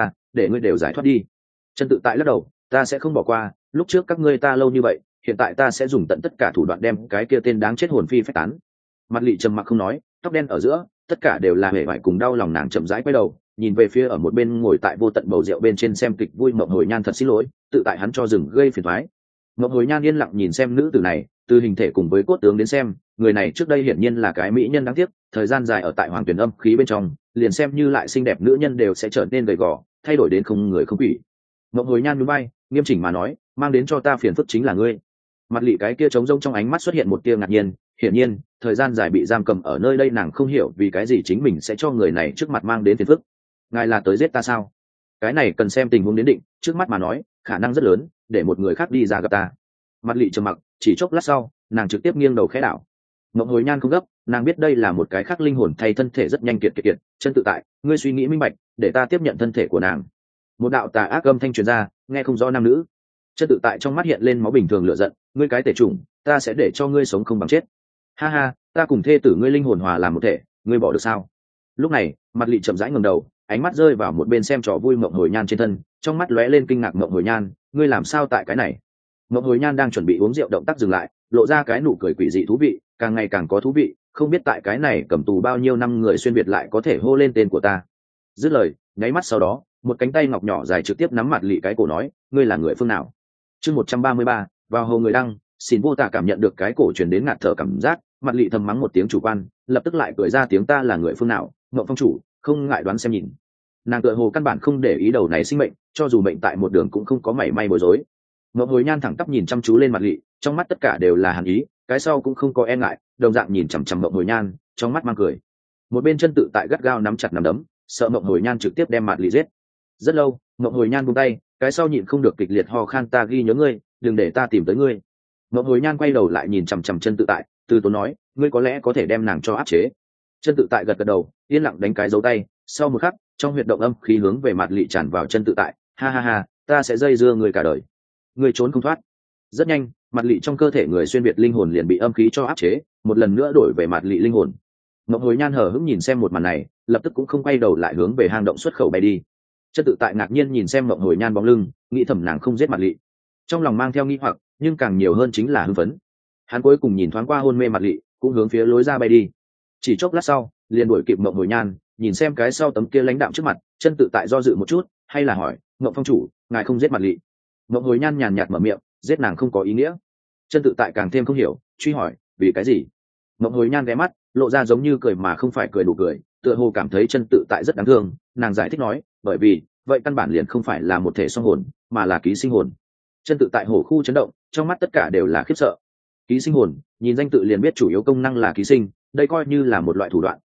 để ngươi đều giải thoát đi. Chân tự tại lắc đầu, ta sẽ không bỏ qua, lúc trước các ngươi ta lâu như vậy, hiện tại ta sẽ dùng tận tất cả thủ đoạn đem cái kia tên đáng chết hồn phi phách tán. Mặt lỵ trầm mặc không nói, tóc đen ở giữa, tất cả đều là hề vải cùng đau lòng, nàng chậm rãi quay đầu, nhìn về phía ở một bên ngồi tại vô tận bầu rượu bên trên xem kịch vui Mộng Hồi Nhan, thật xin lỗi, tự tại hắn cho rừng gây phiền toái. Mộng Hồi Nhan yên lặng nhìn xem nữ tử này, từ hình thể cùng với cốt tướng đến xem, người này trước đây hiển nhiên là cái mỹ nhân đáng tiếc, thời gian dài ở tại hoàng tuyển âm khí bên trong, liền xem như lại xinh đẹp nữ nhân đều sẽ trở nên gầy gò, thay đổi đến không người không quỷ. Mộng Hồi Nhan nhún vai, nghiêm chỉnh mà nói, mang đến cho ta phiền phức chính là ngươi. Mặt lỵ cái kia trống rỗng trong ánh mắt xuất hiện một tia ngạc nhiên, hiển nhiên thời gian dài bị giam cầm ở nơi đây, nàng không hiểu vì cái gì chính mình sẽ cho người này trước mặt mang đến phiền phức. Ngài là tới giết ta sao? Cái này cần xem tình huống đến định, trước mắt mà nói khả năng rất lớn để một người khác đi ra gặp ta. Mặt lỵ trầm mặc, chỉ chốc lát sau nàng trực tiếp nghiêng đầu khẽ đảo. Mộng Hồi Nhan không gấp, nàng biết đây là một cái khác linh hồn thay thân thể rất nhanh kiệt. Chân tự tại, ngươi suy nghĩ minh bạch, để ta tiếp nhận thân thể của nàng. Một đạo tà ác âm thanh truyền ra, nghe không rõ nam nữ. Chân tự tại trong mắt hiện lên máu bình thường lửa giận, ngươi cái tể chủng, ta sẽ để cho ngươi sống không bằng chết. Ha ha, ta cùng thê tử ngươi linh hồn hòa làm một thể, ngươi bỏ được sao? Lúc này mặt lỵ chậm rãi ngẩng đầu, ánh mắt rơi vào một bên xem trò vui Mộng Hồi Nhan trên thân, trong mắt lóe lên kinh ngạc. Mộng Hồi Nhan, ngươi làm sao tại cái này? Mộng Hồi Nhan đang chuẩn bị uống rượu, động tác dừng lại, lộ ra cái nụ cười quỷ dị thú vị, càng ngày càng có thú vị, không biết tại cái này cầm tù bao nhiêu năm người xuyên việt lại có thể hô lên tên của ta. Dứt lời, nháy mắt sau đó, một cánh tay ngọc nhỏ dài trực tiếp nắm mặt lỵ cái cổ, nói, ngươi là người phương nào? Chương 133, vào hồ người đăng. Xin vô tả cảm nhận được cái cổ truyền đến ngạt thở cảm giác, mặt lỵ thầm mắng một tiếng chủ quan, lập tức lại cười ra tiếng, ta là người phương nào? Ngộng phong chủ, không ngại đoán xem nhìn. Nàng tựa hồ căn bản không để ý đầu này sinh mệnh, cho dù mệnh tại một đường cũng không có mảy may bối rối. Ngộng Hồi Nhan thẳng tắp nhìn chăm chú lên mặt lỵ, trong mắt tất cả đều là hàn ý, cái sau cũng không có e ngại, đồng dạng nhìn chằm chằm Ngộng Hồi Nhan, trong mắt mang cười. Một bên chân tự tại gắt gao nắm chặt nắm đấm, sợ Ngộng Hồi Nhan trực tiếp đem mặt lỵ giết. Rất lâu, Ngộng Hồi Nhan buông tay, cái sau nhịn không được kịch liệt ho khan, ta ghi nhớ ngươi, đừng để ta tìm tới ngươi. Ngộng Hồi Nhan quay đầu lại nhìn chằm chằm chân tự tại, từ tốn nói, ngươi có lẽ có thể đem nàng cho áp chế. Chân tự tại gật gật đầu, yên lặng đánh cái dấu tay, sau một khắc, trong huyệt động âm khí hướng về mặt lỵ tràn vào. Chân tự tại, ha ha ha, ta sẽ dây dưa ngươi cả đời, ngươi trốn không thoát. Rất nhanh, mặt lỵ trong cơ thể người xuyên việt linh hồn liền bị âm khí cho áp chế, một lần nữa đổi về mặt lỵ linh hồn. Ngộng Hồi Nhan hờ hững nhìn xem một màn này, lập tức cũng không quay đầu lại hướng về hang động xuất khẩu bay đi. Chân tự tại ngạc nhiên nhìn xem Ngộng Hồi Nhan bóng lưng, nghĩ thầm nàng không giết mặt lỵ, trong lòng mang theo nghi hoặc, nhưng càng nhiều hơn chính là hưng phấn. Hắn cuối cùng nhìn thoáng qua hôn mê mặt lỵ, cũng hướng phía lối ra bay đi. Chỉ chốc lát sau, liền đuổi kịp Ngộng Hồi Nhan, nhìn xem cái sau tấm kia lãnh đạm trước mặt, chân tự tại do dự một chút, hay là hỏi, Ngộng phong chủ, ngài không giết mặt lỵ? Ngộng Hồi Nhan nhàn nhạt mở miệng, giết nàng không có ý nghĩa. Chân tự tại càng thêm không hiểu, truy hỏi, vì cái gì? Ngộng Hồi Nhan ghé mắt, lộ ra giống như cười mà không phải cười, đủ cười, tựa hồ cảm thấy chân tự tại rất đáng thương. Nàng giải thích nói, bởi vì vậy căn bản liền không phải là một thể song hồn, mà là ký sinh hồn. Chân tự tại hổ khu chấn động, trong mắt tất cả đều là khiếp sợ. Ký sinh hồn, nhìn danh tự liền biết chủ yếu công năng là ký sinh, đây coi như là một loại thủ đoạn,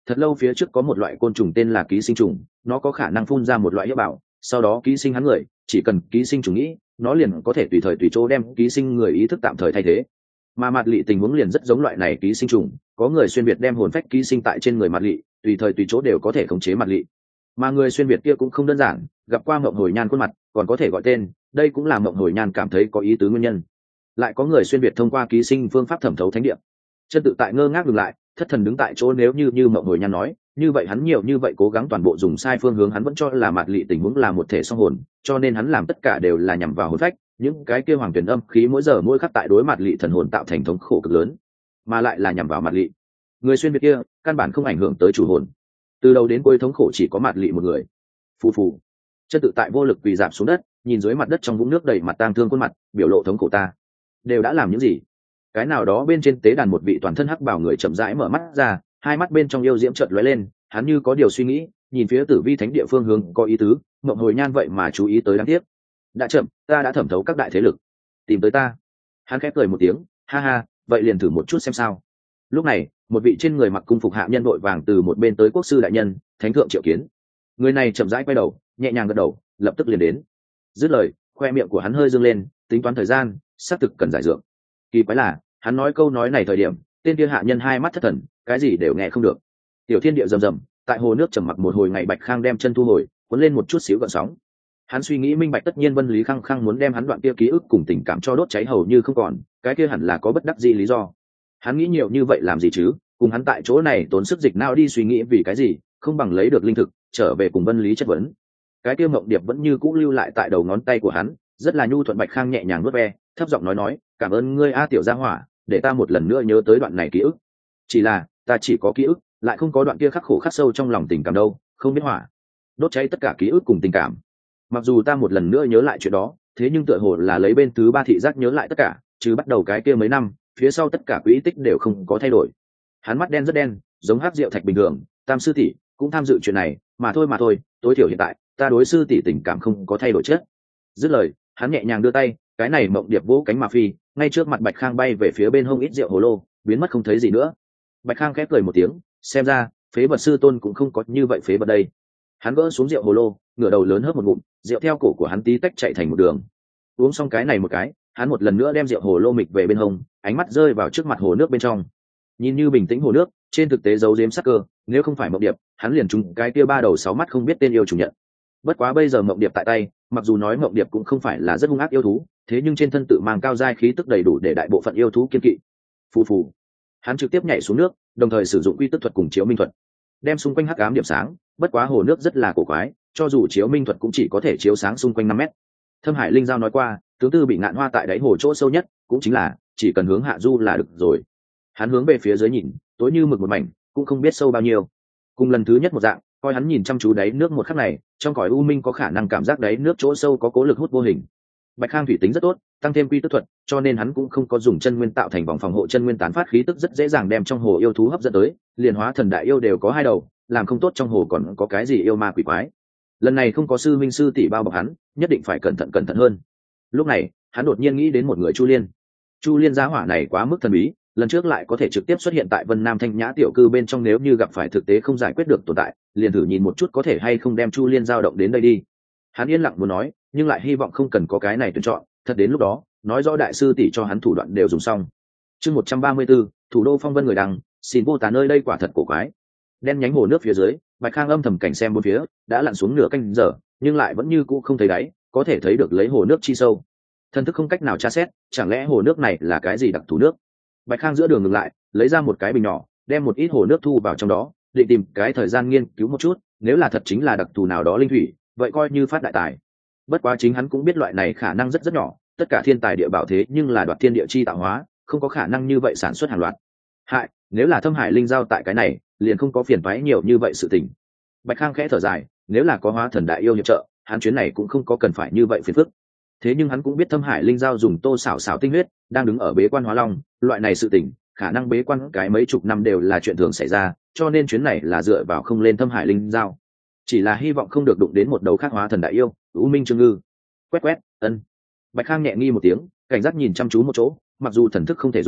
thật lâu phía trước có một loại côn trùng tên là ký sinh trùng, nó có khả năng phun ra một loại hiếp bảo, sau đó ký sinh hắn người, chỉ cần ký sinh trùng nghĩ nó liền có thể tùy thời tùy chỗ đem ký sinh người ý thức tạm thời thay thế. Mà mạt lị tình huống liền rất giống loại này ký sinh trùng, có người xuyên việt đem hồn phách ký sinh tại trên người mạt lị, tùy thời tùy chỗ đều có thể khống chế mạt lị. Mà người xuyên việt kia cũng không đơn giản, gặp qua mộng hồi nhan khuôn mặt còn có thể gọi tên, đây cũng là mộng hồi nhan cảm thấy có ý tứ nguyên nhân. Lại có người xuyên việt thông qua ký sinh phương pháp thẩm thấu thánh địa. Chân tự tại ngơ ngác ngừng lại, thất thần đứng tại chỗ, nếu như mộng hồi nhan nói như vậy hắn nhiều như vậy cố gắng toàn bộ dùng sai phương hướng, hắn vẫn cho là mạt lị tình huống là một thể song hồn, cho nên hắn làm tất cả đều là nhằm vào hồn phách, những cái kia hoàng tuyển âm khí mỗi giờ mỗi khắc tại đối mạt lị thần hồn tạo thành thống khổ cực lớn, mà lại là nhằm vào mạt lị. Người xuyên việt kia căn bản không ảnh hưởng tới chủ hồn, từ đầu đến cuối thống khổ chỉ có mạt lị một người. Phù phù. Chân tự tại vô lực quỳ rạp xuống đất, nhìn dưới mặt đất trong vũng nước đầy mặt tang thương khuôn mặt, biểu lộ thống khổ, ta đều đã làm những gì? Cái nào đó bên trên tế đàn một vị toàn thân hắc bào người chậm rãi mở mắt ra, hai mắt bên trong yêu diễm chợt lóe lên, hắn như có điều suy nghĩ, nhìn phía Tử Vi Thánh địa phương hướng có ý tứ, mộng hồi nhan vậy mà chú ý tới, đáng tiếc đã chậm, ta đã thẩm thấu các đại thế lực, tìm tới ta. Hắn khép cười một tiếng, ha ha, vậy liền thử một chút xem sao. Lúc này một vị trên người mặc cung phục hạ nhân vội vàng từ một bên tới, quốc sư đại nhân, thánh thượng triệu kiến. Người này chậm rãi quay đầu, nhẹ nhàng gật đầu, lập tức liền đến. Dứt lời, khoe miệng của hắn hơi dương lên, tính toán thời gian, xác thực cần giải dược. Kỳ quái là hắn nói câu nói này thời điểm, tên kia hạ nhân hai mắt thất thần, cái gì đều nghe không được. Tiểu thiên địa rầm rầm, tại hồ nước trầm mặc một hồi ngày, Bạch Khang đem chân thu hồi, cuốn lên một chút xíu gợn sóng. Hắn suy nghĩ minh bạch, tất nhiên Vân Lý khăng khăng muốn đem hắn đoạn kia ký ức cùng tình cảm cho đốt cháy hầu như không còn, cái kia hẳn là có bất đắc dĩ lý do. Hắn nghĩ nhiều như vậy làm gì chứ, cùng hắn tại chỗ này tốn sức dịch não đi suy nghĩ vì cái gì, không bằng lấy được linh thực trở về cùng Vân Lý chất vấn. Cái kia mộng điệp vẫn như cũ lưu lại tại đầu ngón tay của hắn, rất là nhu thuận. Bạch Khang nhẹ nhàng vuốt ve, thấp giọng nói, cảm ơn ngươi a tiểu gia hỏa, để ta một lần nữa nhớ tới đoạn này ký ức. Chỉ là ta chỉ có ký ức, lại không có đoạn kia khắc khổ khắc sâu trong lòng tình cảm đâu, không biết hỏa đốt cháy tất cả ký ức cùng tình cảm. Mặc dù ta một lần nữa nhớ lại chuyện đó, thế nhưng tựa hồ là lấy bên thứ ba thị giác nhớ lại tất cả, chứ bắt đầu cái kia mấy năm phía sau tất cả quỹ tích đều không có thay đổi. Hắn mắt đen rất đen, giống hắc rượu thạch bình thường. Tam sư tỷ cũng tham dự chuyện này mà thôi, tối thiểu hiện tại ta đối sư tỷ tình cảm không có thay đổi chết. Dứt lời, hắn nhẹ nhàng đưa tay, cái này mộng điệp vỗ cánh mà phi, ngay trước mặt Bạch Khang bay về phía bên hông ít rượu hồ lô, biến mất không thấy gì nữa. Bạch Khang khép cười một tiếng, xem ra phế vật sư tôn cũng không có như vậy phế vật đây. Hắn gỡ xuống rượu hồ lô, ngửa đầu lớn hớp một ngụm, rượu theo cổ của hắn tí tách chạy thành một đường. Uống xong cái này một cái, hắn một lần nữa đem rượu hồ lô mịch về bên hông, ánh mắt rơi vào trước mặt hồ nước bên trong. Nhìn như bình tĩnh hồ nước, trên thực tế giấu giếm sắc cơ, nếu không phải mộng điệp, hắn liền trúng cái kia ba đầu sáu mắt không biết tên yêu chủ nhận. Bất quá bây giờ mộng điệp tại tay, mặc dù nói mộng điệp cũng không phải là rất hung ác yêu thú, thế nhưng trên thân tự mang cao giai khí tức đầy đủ để đại bộ phận yêu thú kiên kỵ. Phù phù, hắn trực tiếp nhảy xuống nước, đồng thời sử dụng quy tức thuật cùng chiếu minh thuật, đem xung quanh hắc ám điểm sáng. Bất quá hồ nước rất là cổ quái, cho dù chiếu minh thuật cũng chỉ có thể chiếu sáng xung quanh 5 mét. Thâm Hải Linh Giao nói qua, tướng tư bị ngạn hoa tại đáy hồ chỗ sâu nhất, cũng chính là chỉ cần hướng hạ du là được rồi. Hắn hướng về phía dưới nhìn, tối như mực một mảnh, cũng không biết sâu bao nhiêu. Cùng lần thứ nhất một dạng, coi hắn nhìn chăm chú đáy nước một khắc này, trong cõi u minh có khả năng cảm giác đáy nước chỗ sâu có cố lực hút vô hình. Bạch Khang thủy tính rất tốt, tăng thêm quy tức thuật, cho nên hắn cũng không có dùng chân nguyên tạo thành vòng phòng hộ, chân nguyên tán phát khí tức rất dễ dàng đem trong hồ yêu thú hấp dẫn tới, liền hóa thần đại yêu đều có 2 đầu, làm không tốt trong hồ còn có cái gì yêu ma quỷ quái. Lần này không có sư minh sư tỷ bao bọc hắn, nhất định phải cẩn thận hơn. Lúc này hắn đột nhiên nghĩ đến một người, Chu Liên. Chu Liên giá hỏa này quá mức thần bí, lần trước lại có thể trực tiếp xuất hiện tại Vân Nam Thanh Nhã tiểu cư bên trong, nếu như gặp phải thực tế không giải quyết được tồn tại, liền thử nhìn một chút có thể hay không đem Chu Liên giao động đến đây đi. Hắn yên lặng muốn nói, nhưng lại hy vọng không cần có cái này tuyển chọn, thật đến lúc đó nói rõ đại sư tỷ cho hắn thủ đoạn đều dùng xong. Chương 134, thủ đô phong vân người đằng, xin vô tà nơi đây quả thật cổ quái. Đen nhánh hồ nước phía dưới, Bạch Khang âm thầm cảnh xem bốn phía, đã lặn xuống nửa canh giờ, nhưng lại vẫn như cũ không thấy đáy, có thể thấy được lấy hồ nước chi sâu. Thân thức không cách nào tra xét, chẳng lẽ hồ nước này là cái gì đặc thù nước? Bạch Khang giữa đường ngừng lại, lấy ra một cái bình nhỏ, đem một ít hồ nước thu vào trong đó, định tìm cái thời gian nghiên cứu một chút, nếu là thật chính là đặc thù nào đó linh thủy, vậy coi như phát đại tài. Bất quá chính hắn cũng biết loại này khả năng rất nhỏ, tất cả thiên tài địa bảo thế nhưng là đoạt thiên địa chi tạo hóa, không có khả năng như vậy sản xuất hàng loạt. Hại, nếu là Thâm Hải Linh Giao tại cái này, liền không có phiền toái nhiều như vậy sự tình. Bạch Khang khẽ thở dài, nếu là có hóa thần đại yêu hiệp trợ, hắn chuyến này cũng không có cần phải như vậy phiền phức. Thế nhưng hắn cũng biết Thâm Hải Linh Giao dùng Tô xảo xảo tinh huyết, đang đứng ở bế quan hóa long, loại này sự tình, khả năng bế quan cái mấy chục năm đều là chuyện thường xảy ra, cho nên chuyến này là dựa vào không lên Thâm Hải Linh Giao. Chỉ là hy vọng không được đụng đến một đầu khác hóa thần đại yêu, U Minh Trương Ngư. Quét, ân. Bạch Khang nhẹ nghi một tiếng, cảnh giác nhìn chăm chú một chỗ, mặc dù thần thức không thể dùng,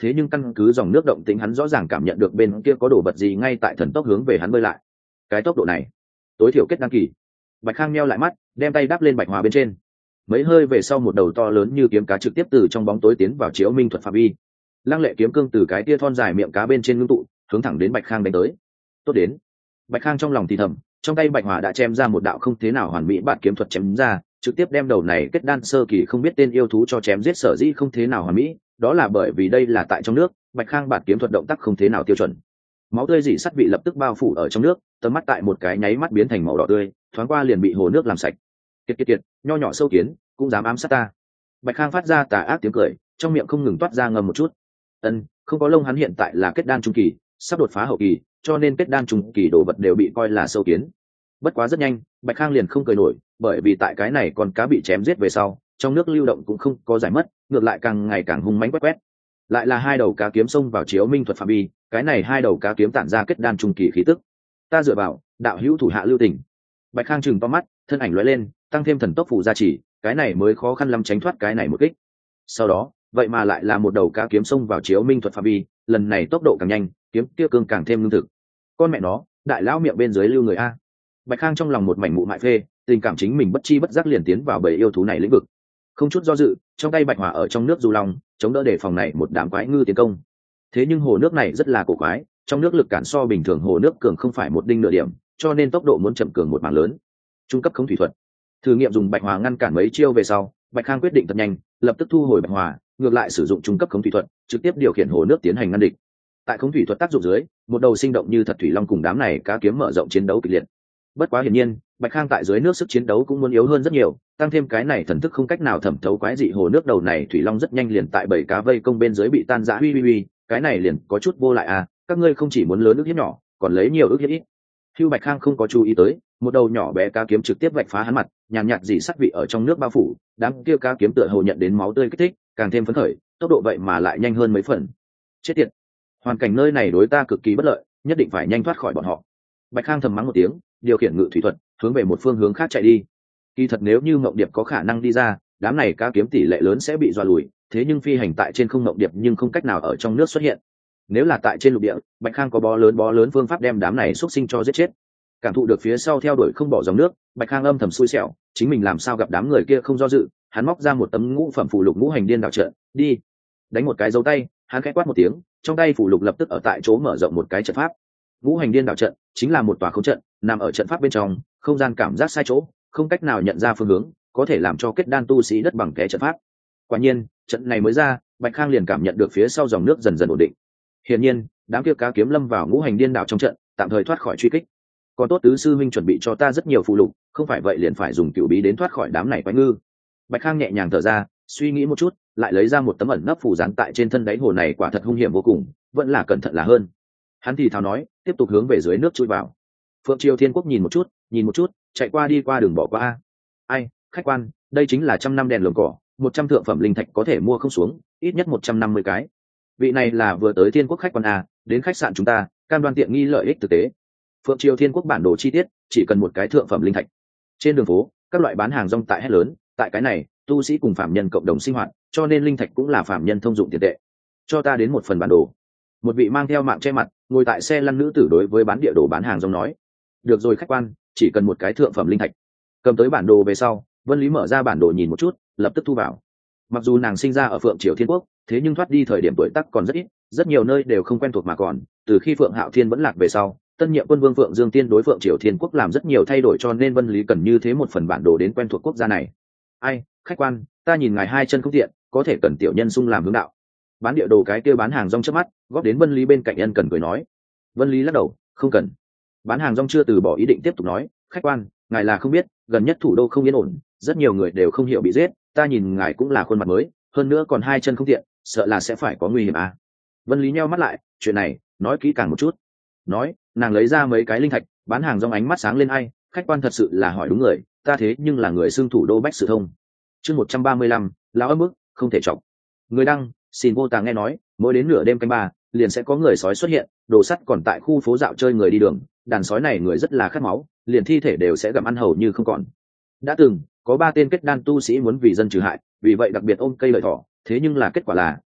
thế nhưng căn cứ dòng nước động tĩnh hắn rõ ràng cảm nhận được bên kia có đồ vật gì ngay tại thần tốc hướng về hắn bơi lại. Cái tốc độ này tối thiểu kết đan kỳ. Bạch Khang nheo lại mắt, đem tay đắp lên bạch hòa bên trên. Mấy hơi về sau một đầu to lớn như kiếm cá trực tiếp từ trong bóng tối tiến vào chiếu minh thuật phạm vi. Lăng lệ kiếm cương từ cái tia thon dài miệng cá bên trên ngưng tụ, hướng thẳng đến Bạch Khang đánh tới. Tốt đến. Bạch Khang trong lòng thì thầm, trong tay bạch hòa đã chém ra một đạo không thế nào hoàn mỹ bản kiếm thuật chém ra, trực tiếp đem đầu này kết đan sơ kỳ không biết tên yêu thú cho chém giết. Sở dĩ không thế nào hoàn mỹ, đó là bởi vì đây là tại trong nước, Bạch Khang bản kiếm thuật động tác không thế nào tiêu chuẩn. Máu tươi dị sắt vị lập tức bao phủ ở trong nước, tầm mắt tại một cái nháy mắt biến thành màu đỏ tươi, thoáng qua liền bị hồ nước làm sạch. Kiệt, nho nhỏ sâu kiến, cũng dám ám sát ta. Bạch Khang phát ra tà ác tiếng cười, trong miệng không ngừng toát ra ngầm một chút. Không có lông, hắn hiện tại là kết đan trung kỳ, sắp đột phá hậu kỳ, cho nên kết đan trung kỳ đồ vật đều bị coi là sâu kiến. Bất quá rất nhanh, Bạch Khang liền không cười nổi, bởi vì tại cái này con cá bị chém giết về sau, trong nước lưu động cũng không có giải mất, ngược lại càng ngày càng hung mãnh quét. Lại là hai đầu cá kiếm xông vào chiếu minh thuật phạm vi, cái này hai đầu cá kiếm tản ra kết đan trung kỳ khí tức. Ta dựa vào, đạo hữu thủ hạ lưu tình. Bạch Khang chừng to mắt, thân ảnh lóe lên, tăng thêm thần tốc phù gia trì, cái này mới khó khăn lắm tránh thoát cái này một kích. Sau đó, vậy mà lại là một đầu cá kiếm xông vào chiếu minh thuật phạm vi, lần này tốc độ càng nhanh, kiếm kia cương càng thêm lương thực. Con mẹ nó, đại lão miệng bên dưới lưu người a. Bạch Khang trong lòng một mảnh mụ mại phê, tình cảm chính mình bất chi bất giác liền tiến vào bầy yêu thú này lĩnh vực. Không chút do dự, trong tay bạch hỏa ở trong nước du long, chống đỡ để phòng này một đám quái ngư tiến công. Thế nhưng hồ nước này rất là cổ quái, trong nước lực cản so bình thường hồ nước cường không phải một đinh nửa điểm, cho nên tốc độ muốn chậm cường một mảng lớn. Trung cấp khống thủy thuật. Thử nghiệm dùng bạch hỏa ngăn cản mấy chiêu về sau, Bạch Khang quyết định thật nhanh, lập tức thu hồi bạch hỏa, ngược lại sử dụng trung cấp khống thủy thuật, trực tiếp điều khiển hồ nước tiến hành ngăn địch. Tại khống thủy thuật tác dụng dưới, một đầu sinh động như thật thủy long cùng đám này cá kiếm mở rộng chiến đấu kịch liệt. Bất quá hiển nhiên, Bạch Khang tại dưới nước sức chiến đấu cũng muốn yếu hơn rất nhiều, tăng thêm cái này thần thức không cách nào thẩm thấu quái dị hồ nước đầu này thủy long rất nhanh liền tại bảy cá vây công bên dưới bị tan rã. Huy, cái này liền có chút vô lại à, các ngươi không chỉ muốn lớn ước hiếp nhỏ, còn lấy nhiều ước hiếp ít. Hưu Bạch Khang không có chú ý tới, một đầu nhỏ bé cá kiếm trực tiếp vạch phá hắn mặt, nhàn nhạt dị sắc vị ở trong nước bao phủ, đám kia cá kiếm tựa hồ nhận đến máu tươi kích thích, càng thêm phấn khởi, tốc độ vậy mà lại nhanh hơn mấy phần. Chết tiệt, hoàn cảnh nơi này đối ta cực kỳ bất lợi, nhất định phải nhanh thoát khỏi bọn họ. Bạch Khang thầm mắng một tiếng, điều khiển ngự thủy thuật hướng về một phương hướng khác chạy đi. Kỳ thật nếu như Mộng Điệp có khả năng đi ra, đám này cá kiếm tỷ lệ lớn sẽ bị dọa lùi, thế nhưng phi hành tại trên không Mộng Điệp nhưng không cách nào ở trong nước xuất hiện. Nếu là tại trên lục địa, Bạch Khang có bó lớn phương pháp đem đám này xuất sinh cho giết chết. Cảm thụ được phía sau theo đuổi không bỏ dòng nước, Bạch Khang âm thầm xui xẻo, chính mình làm sao gặp đám người kia không do dự, hắn móc ra một tấm ngũ phẩm phù lục ngũ hành điên đạo trận, đi. Đánh một cái dấu tay, hắn khẽ quát một tiếng, trong tay phù lục lập tức ở tại chỗ mở rộng một cái trận pháp. Ngũ hành điên đạo trận chính là một tòa khống trận, nằm ở trận pháp bên trong, không gian cảm giác sai chỗ, không cách nào nhận ra phương hướng, có thể làm cho kết đan tu sĩ đất bằng té trận pháp. Quả nhiên, trận này mới ra, Bạch Khang liền cảm nhận được phía sau dòng nước dần dần ổn định. Hiển nhiên, đám kia cá kiếm lâm vào ngũ hành điên đạo trong trận, tạm thời thoát khỏi truy kích. Còn tốt tứ sư minh chuẩn bị cho ta rất nhiều phù lục, không phải vậy liền phải dùng cửu bí đến thoát khỏi đám này quái ngư. Bạch Khang nhẹ nhàng thở ra, suy nghĩ một chút, lại lấy ra một tấm ẩn nấp phù dán tại trên thân đáy hồ này, quả thật hung hiểm vô cùng, vẫn là cẩn thận là hơn. Hắn thì thào nói, tiếp tục hướng về dưới nước chui vào. Phượng Triều Thiên Quốc nhìn một chút, chạy qua đi qua đường bỏ qua. Ai, khách quan, đây chính là 100 năm đèn lồng cỏ, 100 thượng phẩm linh thạch có thể mua không xuống, ít nhất 150 cái. Vị này là vừa tới Thiên Quốc khách quan à, đến khách sạn chúng ta, cam đoan tiện nghi lợi ích thực tế. Phượng Triều Thiên Quốc bản đồ chi tiết, chỉ cần một cái thượng phẩm linh thạch. Trên đường phố, các loại bán hàng rong tại hét lớn, tại cái này, tu sĩ cùng phạm nhân cộng đồng sinh hoạt, cho nên linh thạch cũng là phạm nhân thông dụng tiền tệ. Cho ta đến một phần bản đồ. Một vị mang theo mạng che mặt, ngồi tại xe lăn nữ tử đối với bán địa đồ bán hàng rong nói. Được rồi khách quan, chỉ cần một cái thượng phẩm linh thạch. Cầm tới bản đồ về sau, Vân Lý mở ra bản đồ nhìn một chút, lập tức thu vào. Mặc dù nàng sinh ra ở Phượng Triều Thiên Quốc, thế nhưng thoát đi thời điểm tuổi tác còn rất ít, rất nhiều nơi đều không quen thuộc mà còn. Từ khi Phượng Hạo Thiên vẫn lạc về sau, tân nhiệm quân vương Phượng Dương Tiên đối Phượng Triều Thiên Quốc làm rất nhiều thay đổi, cho nên Vân Lý cần như thế một phần bản đồ đến quen thuộc quốc gia này. Ai, khách quan, ta nhìn ngài hai chân không tiện, có thể cần tiểu nhân sung làm hướng đạo. Bán địa đồ cái kia bán hàng rong trước mắt, góp đến Vân Lý bên cạnh ân cần cười nói. Vân Lý lắc đầu, không cần. Bán hàng rong chưa từ bỏ ý định tiếp tục nói, khách quan, ngài là không biết, gần nhất thủ đô không yên ổn, rất nhiều người đều không hiểu bị giết, ta nhìn ngài cũng là khuôn mặt mới, hơn nữa còn hai chân không tiện, sợ là sẽ phải có nguy hiểm à. Vân Lý nheo mắt lại, chuyện này, nói kỹ càng một chút. Nói, nàng lấy ra mấy cái linh thạch, bán hàng rong ánh mắt sáng lên. Ai, khách quan thật sự là hỏi đúng người, ta thế nhưng là người xưng thủ đô Bách Sự Thông. Chương 135, lão ấm ức, không thể chọc. Người đăng, xin vô tàng nghe nói, mỗi đến nửa đêm canh ba, liền sẽ có người sói xuất hiện, đồ sắt còn tại khu phố dạo chơi người đi đường, đàn sói này người rất là khát máu, liền thi thể đều sẽ gặm ăn hầu như không còn. Đã từng có 3 tên kết đan tu sĩ muốn vì dân trừ hại, vì vậy đặc biệt ôm cây lợi thỏ, thế nhưng là kết quả là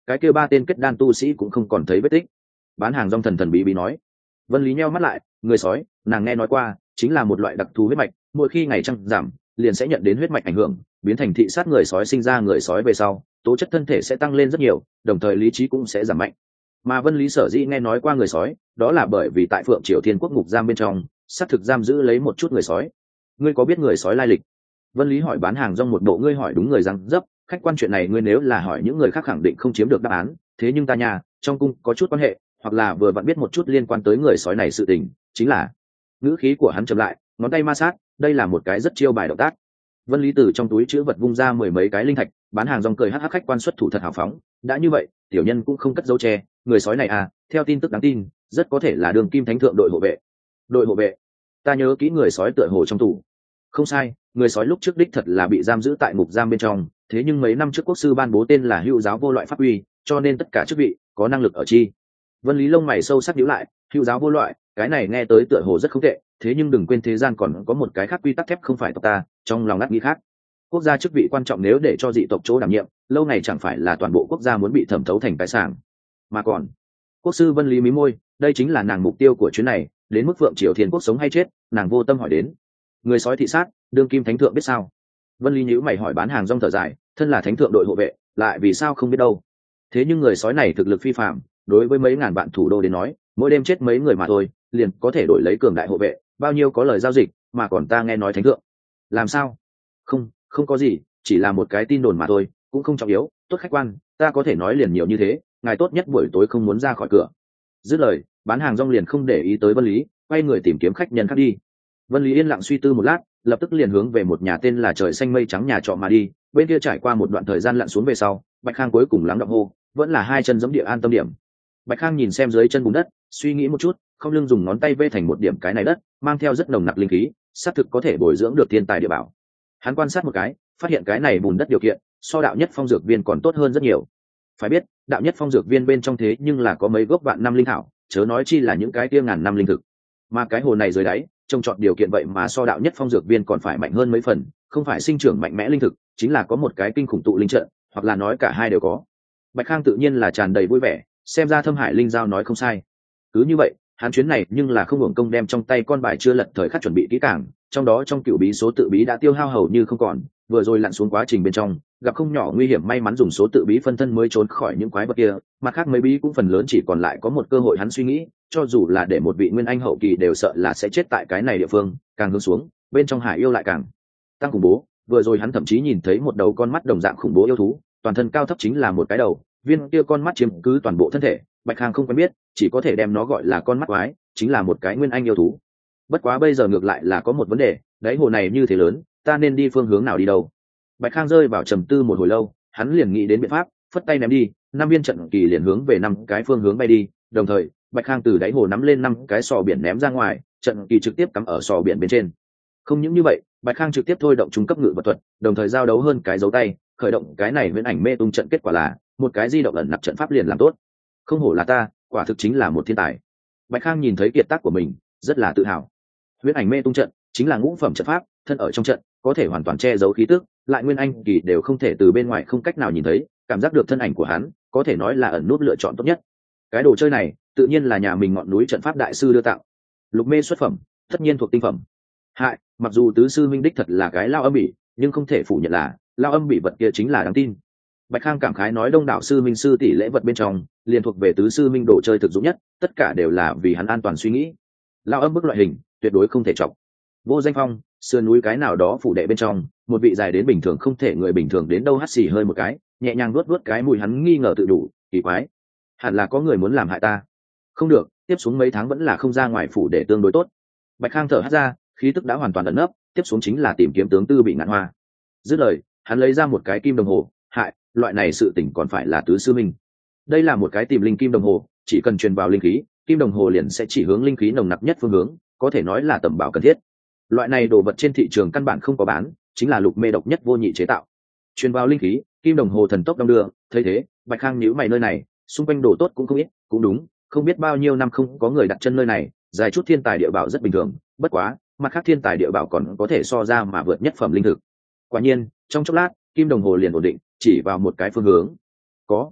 cái kia 3 tên kết đan tu sĩ cũng không còn thấy vết tích. Bán hàng rong thần thần bí bí nói. Vân Lý nheo mắt lại, người sói, nàng nghe nói qua, chính là một loại đặc thù huyết mạch, mỗi khi ngày trăng giảm, liền sẽ nhận đến huyết mạch ảnh hưởng, biến thành thị sát người sói, sinh ra người sói về sau, tố chất thân thể sẽ tăng lên rất nhiều, đồng thời lý trí cũng sẽ giảm mạnh. Mà Vân Lý sở dĩ nghe nói qua người sói, đó là bởi vì tại Phượng Triều Thiên Quốc ngục giam bên trong, xác thực giam giữ lấy một chút người sói. Ngươi có biết người sói lai lịch? Vân Lý hỏi bán hàng rong một bộ ngươi hỏi đúng người răng dấp, khách quan chuyện này ngươi nếu là hỏi những người khác khẳng định không chiếm được đáp án, thế nhưng ta nhà, trong cung có chút quan hệ, hoặc là vừa vặn biết một chút liên quan tới người sói này sự tình, chính là. Ngữ khí của hắn chậm lại, ngón tay ma sát, đây là một cái rất chiêu bài động tác. Vân Lý từ trong túi chữ vật vung ra 10 mấy cái linh thạch, bán hàng rong cười hắc hắc khách quan xuất thủ thật hào phóng, đã như vậy, tiểu nhân cũng không cất dấu che, người sói này à, theo tin tức đáng tin, rất có thể là đường kim thánh thượng đội hộ vệ. Đội hộ vệ? Ta nhớ kỹ người sói tựa hồ trong tủ. Không sai, người sói lúc trước đích thật là bị giam giữ tại ngục giam bên trong, thế nhưng mấy năm trước quốc sư ban bố tên là Hữu giáo vô loại pháp uy, cho nên tất cả chức vị có năng lực ở chi. Vân Lý lông mày sâu sắc nhíu lại, Hữu giáo vô loại, cái này nghe tới tựa hồ rất không tệ, thế nhưng đừng quên thế gian còn có một cái khác quy tắc thép không phải tộc ta, trong lòng ngắt nghĩ khác. Quốc gia chức vị quan trọng nếu để cho dị tộc chỗ đảm nhiệm, lâu này chẳng phải là toàn bộ quốc gia muốn bị thẩm thấu thành cái sàng. Mà còn, quốc sư Vân Lý mí môi, đây chính là nàng mục tiêu của chuyến này, đến mức Phượng Triều Thiên Quốc sống hay chết, nàng vô tâm hỏi đến. Người sói thị sát, đương kim thánh thượng biết sao? Vân Lý nhíu mày hỏi bán hàng rong thở dài, thân là thánh thượng đội hộ vệ, lại vì sao không biết đâu? Thế nhưng người sói này thực lực phi phàm, đối với mấy ngàn vạn thủ đô đến nói, mỗi đêm chết mấy người mà thôi, liền có thể đổi lấy cường đại hộ vệ, bao nhiêu có lời giao dịch, mà còn ta nghe nói thánh thượng. Làm sao? Không có gì, chỉ là một cái tin đồn mà thôi, cũng không trọng yếu, tốt khách quan, ta có thể nói liền nhiều như thế, ngài tốt nhất buổi tối không muốn ra khỏi cửa. Dứt lời, bán hàng rong liền không để ý tới Vân Lý, quay người tìm kiếm khách nhân khác đi. Vân Lý yên lặng suy tư một lát, lập tức liền hướng về một nhà tên là Trời Xanh Mây Trắng nhà trọ mà đi, bên kia trải qua một đoạn thời gian lặn xuống về sau, Bạch Khang cuối cùng lắng đọng hô, vẫn là hai chân giẫm địa an tâm điểm. Bạch Khang nhìn xem dưới chân bùn đất, suy nghĩ một chút, không lưng dùng ngón tay vê thành một điểm cái này đất, mang theo rất nồng nặc linh khí, xác thực có thể bồi dưỡng được thiên tài địa bảo. Hắn quan sát một cái, phát hiện cái này bùn đất điều kiện, so đạo nhất phong dược viên còn tốt hơn rất nhiều. Phải biết, đạo nhất phong dược viên bên trong thế nhưng là có mấy gốc vạn năm linh thảo, chớ nói chi là những cái kia ngàn năm linh thực. Mà cái hồ này dưới đáy, trông chọn điều kiện vậy mà so đạo nhất phong dược viên còn phải mạnh hơn mấy phần, không phải sinh trưởng mạnh mẽ linh thực, chính là có một cái kinh khủng tụ linh trận, hoặc là nói cả hai đều có. Bạch Khang tự nhiên là tràn đầy vui vẻ, xem ra Thâm Hải linh giao nói không sai. Cứ như vậy, hắn chuyến này nhưng là không hưởng công đem trong tay con bài chưa lật thời khắc chuẩn bị kỹ càng, trong đó trong cựu bí số tự bí đã tiêu hao hầu như không còn, vừa rồi lặn xuống quá trình bên trong, gặp không nhỏ nguy hiểm may mắn dùng số tự bí phân thân mới trốn khỏi những quái vật kia, mặt khác mấy bí cũng phần lớn chỉ còn lại có một cơ hội hắn suy nghĩ, cho dù là để một vị nguyên anh hậu kỳ đều sợ là sẽ chết tại cái này địa phương, càng hướng xuống, bên trong hải yêu lại càng tăng khủng bố, vừa rồi hắn thậm chí nhìn thấy một đầu con mắt đồng dạng khủng bố yêu thú, toàn thân cao thấp chính là một cái đầu, viên kia con mắt chiếm cứ toàn bộ thân thể, Bạch Khang không quen biết, chỉ có thể đem nó gọi là con mắt quái, chính là một cái nguyên anh yêu thú. Bất quá bây giờ ngược lại là có một vấn đề, đáy hồ này như thế lớn, ta nên đi phương hướng nào đi đâu? Bạch Khang rơi vào trầm tư một hồi lâu, hắn liền nghĩ đến biện pháp, phất tay ném đi, 5 viên trận kỳ liền hướng về 5 cái phương hướng bay đi, đồng thời, Bạch Khang từ đáy hồ nắm lên 5 cái sò biển ném ra ngoài, trận kỳ trực tiếp cắm ở sò biển bên trên. Không những như vậy, Bạch Khang trực tiếp thôi động trung cấp ngự vật thuật, đồng thời giao đấu hơn cái dấu tay, khởi động cái này viễn ảnh mê tung trận, kết quả là một cái di động ẩn nặc trận pháp liền làm tốt. Không hổ là ta, quả thực chính là một thiên tài. Bạch Khang nhìn thấy kiệt tác của mình, rất là tự hào. Viễn ảnh mê tung trận chính là ngũ phẩm trận pháp, thân ở trong trận có thể hoàn toàn che giấu khí tức, lại nguyên anh kỳ đều không thể từ bên ngoài không cách nào nhìn thấy, cảm giác được thân ảnh của hắn, có thể nói là ẩn nút lựa chọn tốt nhất. Cái đồ chơi này, tự nhiên là nhà mình ngọn núi trận pháp đại sư đưa tặng. Lục mê xuất phẩm, tất nhiên thuộc tinh phẩm. Hại, mặc dù tứ sư minh đích thật là cái lao âm bỉ, nhưng không thể phủ nhận là lao âm bỉ vật kia chính là đáng tin. Bạch Khang cảm khái nói đông đảo sư minh sư tỷ lễ vật bên trong, liền thuộc về tứ sư minh đồ chơi thực dụng nhất, tất cả đều là vì hắn an toàn suy nghĩ. Lao âm bức loại hình, tuyệt đối không thể chọc. Vô Danh Phong, sườn núi cái nào đó phủ đệ bên trong, một vị dài đến bình thường không thể người bình thường đến đâu hắt xì hơi một cái, nhẹ nhàng vuốt cái mùi hắn nghi ngờ tự đủ, kỳ quái, hẳn là có người muốn làm hại ta. Không được, tiếp xuống mấy tháng vẫn là không ra ngoài phủ để tương đối tốt. Bạch Khang thở hắt ra, khí tức đã hoàn toàn ẩn nấp, tiếp xuống chính là tìm kiếm tướng Tư Bị Ngạn Hoa. Dứt lời, hắn lấy ra một cái kim đồng hồ, hại, loại này sự tình còn phải là tứ sư minh. Đây là một cái tìm linh kim đồng hồ, chỉ cần truyền vào linh khí, kim đồng hồ liền sẽ chỉ hướng linh khí nồng nặc nhất phương hướng, có thể nói là tầm bảo cần thiết. Loại này đồ vật trên thị trường căn bản không có bán, chính là Lục Mê độc nhất vô nhị chế tạo. Truyền vào linh khí, kim đồng hồ thần tốc đong đưa, thấy thế, Bạch Khang nhíu mày, nơi này, xung quanh đồ tốt cũng không ít, cũng đúng, không biết bao nhiêu năm không có người đặt chân nơi này, dài chút thiên tài địa bảo rất bình thường, bất quá, mặt khác thiên tài địa bảo còn có thể so ra mà vượt nhất phẩm linh thực. Quả nhiên, trong chốc lát, kim đồng hồ liền ổn định, chỉ vào một cái phương hướng. Có.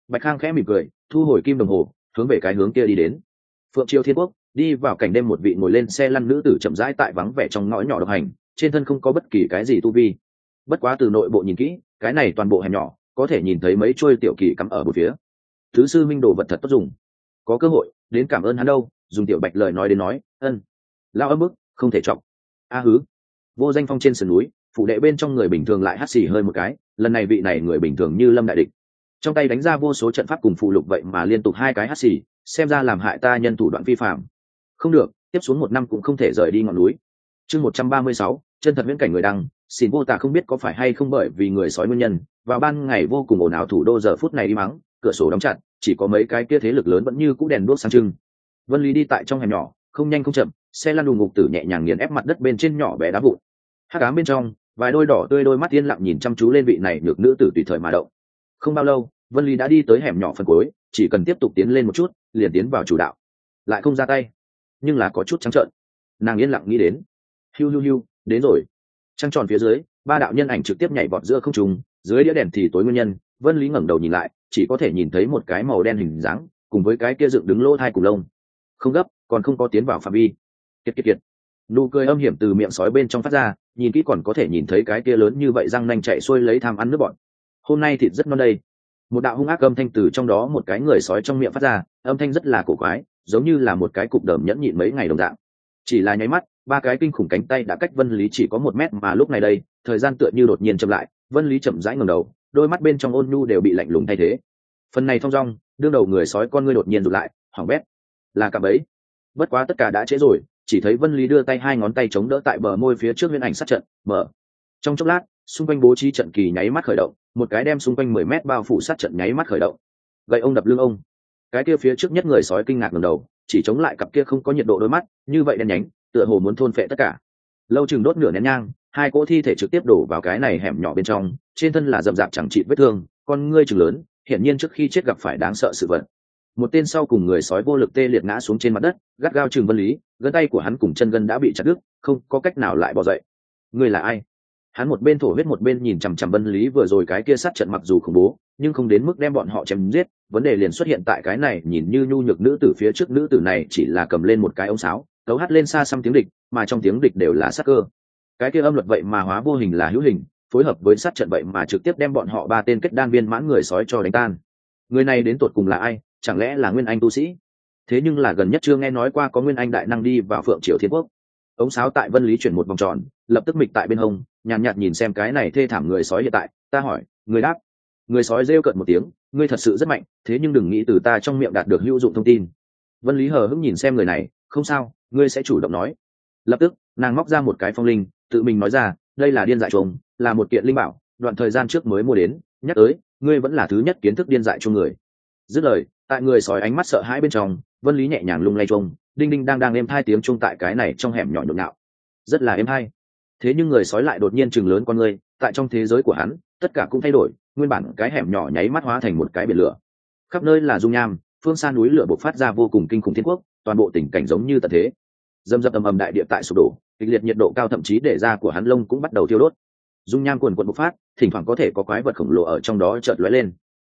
Bạch Khang khẽ mỉm cười, thu hồi kim đồng hồ, hướng về cái hướng kia đi đến. Phượng Triều Thiên Quốc, đi vào cảnh đêm, một vị ngồi lên xe lăn nữ tử chậm rãi tại vắng vẻ trong ngõ nhỏ độc hành, trên thân không có bất kỳ cái gì tu vi. Bất quá từ nội bộ nhìn kỹ, cái này toàn bộ hẻm nhỏ có thể nhìn thấy mấy chuôi tiểu kỳ cắm ở một phía. Thứ sư minh đồ vật thật tốt dùng, có cơ hội đến cảm ơn hắn đâu. Dùng Tiểu Bạch lời nói đến nói, ân, lao ấm bức không thể chọc. A hứ. Vô Danh Phong trên sườn núi, phụ đệ bên trong người bình thường lại hắt xì hơi một cái, lần này vị này người bình thường như lâm đại địch, trong tay đánh ra vô số trận pháp cùng phụ lục, vậy mà liên tục 2 cái hắt xì, xem ra làm hại ta nhân thủ đoạn vi phạm. Không được, tiếp xuống 1 năm cũng không thể rời đi ngọn núi. Chương 136, chân thật viễn cảnh người đăng. Xin vô tà không biết có phải hay không bởi vì người sói nguyên nhân, vào ban ngày vô cùng ồn ào thủ đô giờ phút này đi mắng, cửa sổ đóng chặt, chỉ có mấy cái kia thế lực lớn vẫn như cũ đèn đuốc sáng trưng. Vân Lý đi tại trong hẻm nhỏ, không nhanh không chậm, xe lăn đùng ngục tử nhẹ nhàng nghiền ép mặt đất bên trên nhỏ bé đá vụn. Hắc ám bên trong, vài đôi đỏ tươi đôi mắt yên lặng nhìn chăm chú lên vị này nhược nữ tử tùy thời mà động. Không bao lâu, Vân Lý đã đi tới hẻm nhỏ phần cuối, chỉ cần tiếp tục tiến lên một chút, liền tiến vào chủ đạo. Lại không ra tay, nhưng là có chút trắng trợn. Nàng yên lặng nghĩ đến, hiu hiu hiu, đến rồi. Trăng tròn phía dưới, 3 đạo nhân ảnh trực tiếp nhảy vọt giữa không trung, dưới đĩa đèn thì tối nguyên nhân, Vân Lý ngẩng đầu nhìn lại, chỉ có thể nhìn thấy một cái màu đen hình dáng, cùng với cái kia dựng đứng lỗ thai cùng lông. Không gấp, còn không có tiến vào phạm vi. Kiệt kiệt kiệt. Nụ cười âm hiểm từ miệng sói bên trong phát ra, nhìn kỹ còn có thể nhìn thấy cái kia lớn như vậy răng nanh chạy xuôi lấy tham ăn nước bọn. Hôm nay thịt rất ngon đây. Một đạo hung ác âm thanh từ trong đó một cái người sói trong miệng phát ra, âm thanh rất là cổ quái, giống như là một cái cục đờm nhẫn nhịn mấy ngày đồng dạng. Chỉ là nháy mắt, 3 cái kinh khủng cánh tay đã cách Vân Lý chỉ có 1 mét, mà lúc này đây, thời gian tựa như đột nhiên chậm lại, Vân Lý chậm rãi ngẩng đầu, đôi mắt bên trong ôn nhu đều bị lạnh lùng thay thế. Phần này thong dong, đương đầu người sói con ngươi đột nhiên rụt lại, hoảng bét. Là cạm bẫy. Bất quá tất cả đã trễ rồi, chỉ thấy Vân Lý đưa tay 2 ngón tay chống đỡ tại bờ môi phía trước huyễn ảnh sát trận, mở. Trong chốc lát, xung quanh bố trí trận kỳ nháy mắt khởi động, một cái đem xung quanh 10 mét bao phủ sát trận nháy mắt khởi động. Gậy ông đập lưng ông. Cái kia phía trước nhất người sói kinh ngạc ngẩng đầu, chỉ chống lại cặp kia không có nhiệt độ đôi mắt, như vậy đen nhánh, tựa hồ muốn thôn phệ tất cả. Lâu chừng đốt nửa nén nhang, 2 cỗ thi thể trực tiếp đổ vào cái này hẻm nhỏ bên trong, trên thân là rậm rạp chẳng chịt vết thương, con ngươi trừng lớn, hiển nhiên trước khi chết gặp phải đáng sợ sự vật. Một tên sau cùng người sói vô lực tê liệt ngã xuống trên mặt đất, gắt gao chừng Vân Lý, gân tay của hắn cùng chân gân đã bị chặt đứt, không có cách nào lại bò dậy. Ngươi là ai? Hắn một bên thổ huyết một bên nhìn chằm chằm Vân Lý, vừa rồi cái kia sát trận mặc dù khủng bố, nhưng không đến mức đem bọn họ chém giết. Vấn đề liền xuất hiện tại cái này nhìn như nhu nhược nữ tử phía trước, nữ tử này chỉ là cầm lên một cái ống sáo, cấu hát lên xa xăm tiếng địch, mà trong tiếng địch đều là sát cơ. Cái kia âm luật vậy mà hóa vô hình là hữu hình, phối hợp với sát trận vậy mà trực tiếp đem bọn họ 3 tên kết đan viên mãn người sói cho đánh tan. Người này đến tột cùng là ai? Chẳng lẽ là Nguyên Anh tu sĩ? Thế nhưng là gần nhất chưa nghe nói qua có Nguyên Anh đại năng đi vào Phượng Triều Thiên Quốc. Ống sáo tại Vân Lý chuyển một vòng tròn, lập tức mịch tại bên hông, nhàn nhạt nhìn xem cái này thê thảm người sói hiện tại. Ta hỏi, người đáp. Người sói rêu cợt một tiếng, ngươi thật sự rất mạnh, thế nhưng đừng nghĩ từ ta trong miệng đạt được hữu dụng thông tin. Vân Lý hờ hững nhìn xem người này, không sao, ngươi sẽ chủ động nói. Lập tức, nàng móc ra một cái phong linh, tự mình nói ra, đây là điên dại trùng, là một kiện linh bảo, đoạn thời gian trước mới mua đến, nhắc tới, ngươi vẫn là thứ nhất kiến thức điên dại chung người. Dứt lời, tại người sói ánh mắt sợ hãi bên trong, Vân Lý nhẹ nhàng lung lay chung, đinh đinh đang êm 2 tiếng chung tại cái này trong hẻm nhỏ nhộn nhạo, rất là êm hay. Thế nhưng người sói lại đột nhiên trừng lớn con ngươi, tại trong thế giới của hắn, tất cả cũng thay đổi, nguyên bản cái hẻm nhỏ nháy mắt hóa thành một cái biển lửa, khắp nơi là dung nham, phương xa núi lửa bộc phát ra vô cùng kinh khủng thiên quốc, toàn bộ tình cảnh giống như tận thế. Dầm dập ầm ầm đại địa tại sụp đổ, kịch liệt nhiệt độ cao thậm chí để da của hắn lông cũng bắt đầu thiêu đốt. Dung nham cuồn cuộn bộc phát, thỉnh thoảng có thể có quái vật khổng lồ ở trong đó chợt lóe lên.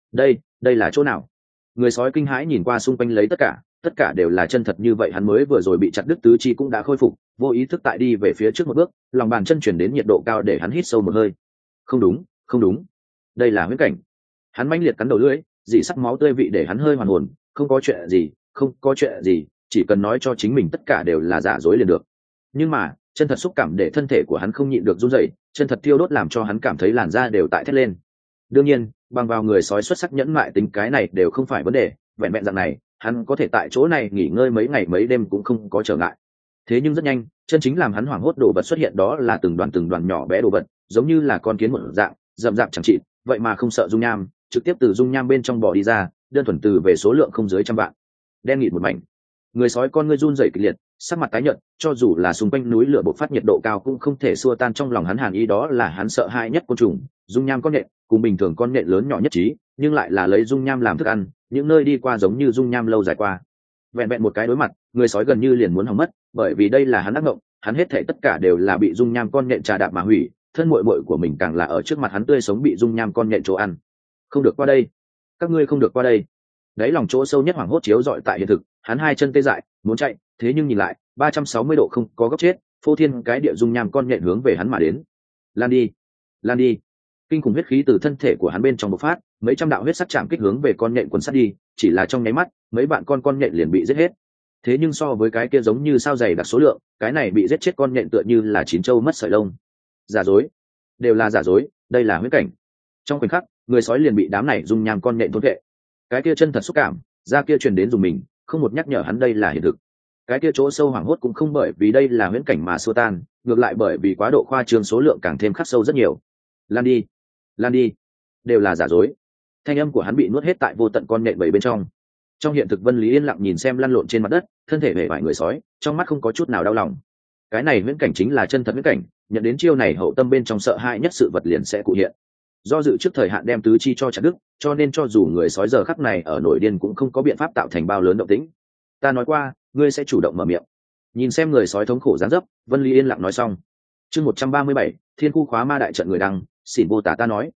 Đây là chỗ nào? Người sói kinh hãi nhìn qua xung quanh lấy tất cả đều là chân thật như vậy. Hắn mới vừa rồi bị chặt đứt tứ chi cũng đã khôi phục, vô ý thức tại đi về phía trước một bước, lòng bàn chân chuyển đến nhiệt độ cao để hắn hít sâu một hơi. Không đúng, đây là huyễn cảnh. Hắn mãnh liệt cắn đầu lưỡi, dị sắc máu tươi vị để hắn hơi hoàn hồn. Không có chuyện gì, chỉ cần nói cho chính mình tất cả đều là giả dối liền được. Nhưng mà chân thật xúc cảm để thân thể của hắn không nhịn được run rẩy, chân thật thiêu đốt làm cho hắn cảm thấy làn da đều tại thét lên. Đương nhiên, bằng vào người sói xuất sắc nhẫn mại tính, cái này đều không phải vấn đề, vẹn vẹn dạng này hắn có thể tại chỗ này nghỉ ngơi mấy ngày mấy đêm cũng không có trở ngại. Thế nhưng rất nhanh, chân chính làm hắn hoảng hốt đồ vật xuất hiện, đó là từng đoàn nhỏ bé đồ vật, giống như là con kiến một dạng, rậm rạp chẳng chịt, vậy mà không sợ dung nham, trực tiếp từ dung nham bên trong bò đi ra, đơn thuần từ về số lượng không dưới 100 vạn. Đen nghịt một mảnh. Người sói con ngươi run rẩy kịch liệt, sắc mặt tái nhợt, cho dù là xung quanh núi lửa bộc phát nhiệt độ cao cũng không thể xua tan trong lòng hắn hàn ý, đó là hắn sợ hãi nhất côn trùng. Dung nham con nhện cùng bình thường con nhện lớn nhỏ nhất trí, nhưng lại là lấy dung nham làm thức ăn, những nơi đi qua giống như dung nham lâu dài qua. Vẹn vẹn một cái đối mặt, người sói gần như liền muốn hỏng mất, bởi vì đây là hắn ác mộng, hắn hết thảy tất cả đều là bị dung nham con nhện trà đạp mà hủy, thân muội muội của mình càng là ở trước mặt hắn tươi sống bị dung nham con nhện chỗ ăn. Không được qua đây. các ngươi không được qua đây. Đấy lòng chỗ sâu nhất hoảng hốt chiếu dọi tại hiện thực, hắn hai chân tê dại muốn chạy, thế nhưng nhìn lại 360 độ không có góc chết, phô thiên cái địa dung nham con nhện hướng về hắn mà đến. Lan đi, lan đi. Kinh khủng huyết khí từ thân thể của hắn bên trong bộc phát, mấy trăm đạo huyết sắc chạm kích hướng về con nhện quần sắt đi, chỉ là trong nháy mắt mấy bạn con nhện liền bị giết hết. Thế nhưng so với cái kia giống như sao dày đặc số lượng, cái này bị giết chết con nhện tựa như là chín trâu mất sợi lông. Giả dối, đều là giả dối, đây là huyết cảnh. Trong khoảnh khắc, người sói liền bị đám này dung nham con nhện thôn vệ. Cái kia chân thật xúc cảm, da kia truyền đến dùng mình, không một nhắc nhở hắn đây là hiện thực. Cái kia chỗ sâu hoảng hốt cũng không bởi vì đây là huyễn cảnh mà xua tan, ngược lại bởi vì quá độ khoa trương số lượng càng thêm khắc sâu rất nhiều. Lan đi, lan đi, đều là giả dối. Thanh âm của hắn bị nuốt hết tại vô tận con nhện bầy bên trong. Trong hiện thực, Vân Lý yên lặng nhìn xem lăn lộn trên mặt đất thân thể hề vải người sói, trong mắt không có chút nào đau lòng. Cái này huyễn cảnh chính là chân thật huyễn cảnh, nhận đến chiêu này hậu tâm bên trong sợ hãi nhất sự vật liền sẽ cụ hiện. Do dự trước thời hạn đem tứ chi cho chặt đứt, cho nên cho dù người sói giờ khắc này ở nổi điên cũng không có biện pháp tạo thành bao lớn động tĩnh. Ta nói qua, ngươi sẽ chủ động mở miệng. Nhìn xem người sói thống khổ dáng dấp, Vân Lý yên lặng nói xong. Chương 137, Thiên Khu khóa ma đại trận người đăng, xỉn vô tả ta nói,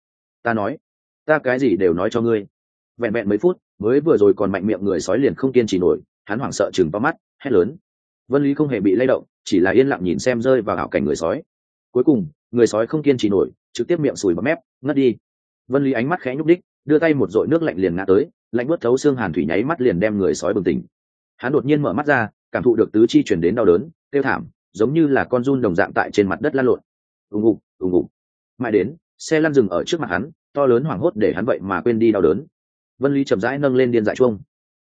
ta cái gì đều nói cho ngươi. Vẹn vẹn mấy phút, mới vừa rồi còn mạnh miệng người sói liền không kiên trì nổi, hắn hoảng sợ chừng to mắt, hét lớn. Vân Lý không hề bị lay động, chỉ là yên lặng nhìn xem rơi vào ảo cảnh người sói. Cuối cùng, người sói không kiên trì nổi, trực tiếp miệng sùi bọt mép, ngất đi. Vân Lý ánh mắt khẽ nhúc đích, đưa tay một dội nước lạnh liền ngã tới, lạnh buốt thấu xương hàn thủy nháy mắt liền đem người sói bừng tỉnh. Hắn đột nhiên mở mắt ra, cảm thụ được tứ chi truyền đến đau đớn, kêu thảm, giống như là con giun đồng dạng tại trên mặt đất lăn lộn. Ùng ục, ùng ục. Mãi đến, xe lăn dừng ở trước mặt hắn, to lớn hoảng hốt để hắn vậy mà quên đi đau đớn. Vân Lý chậm rãi nâng lên điên dại chuông.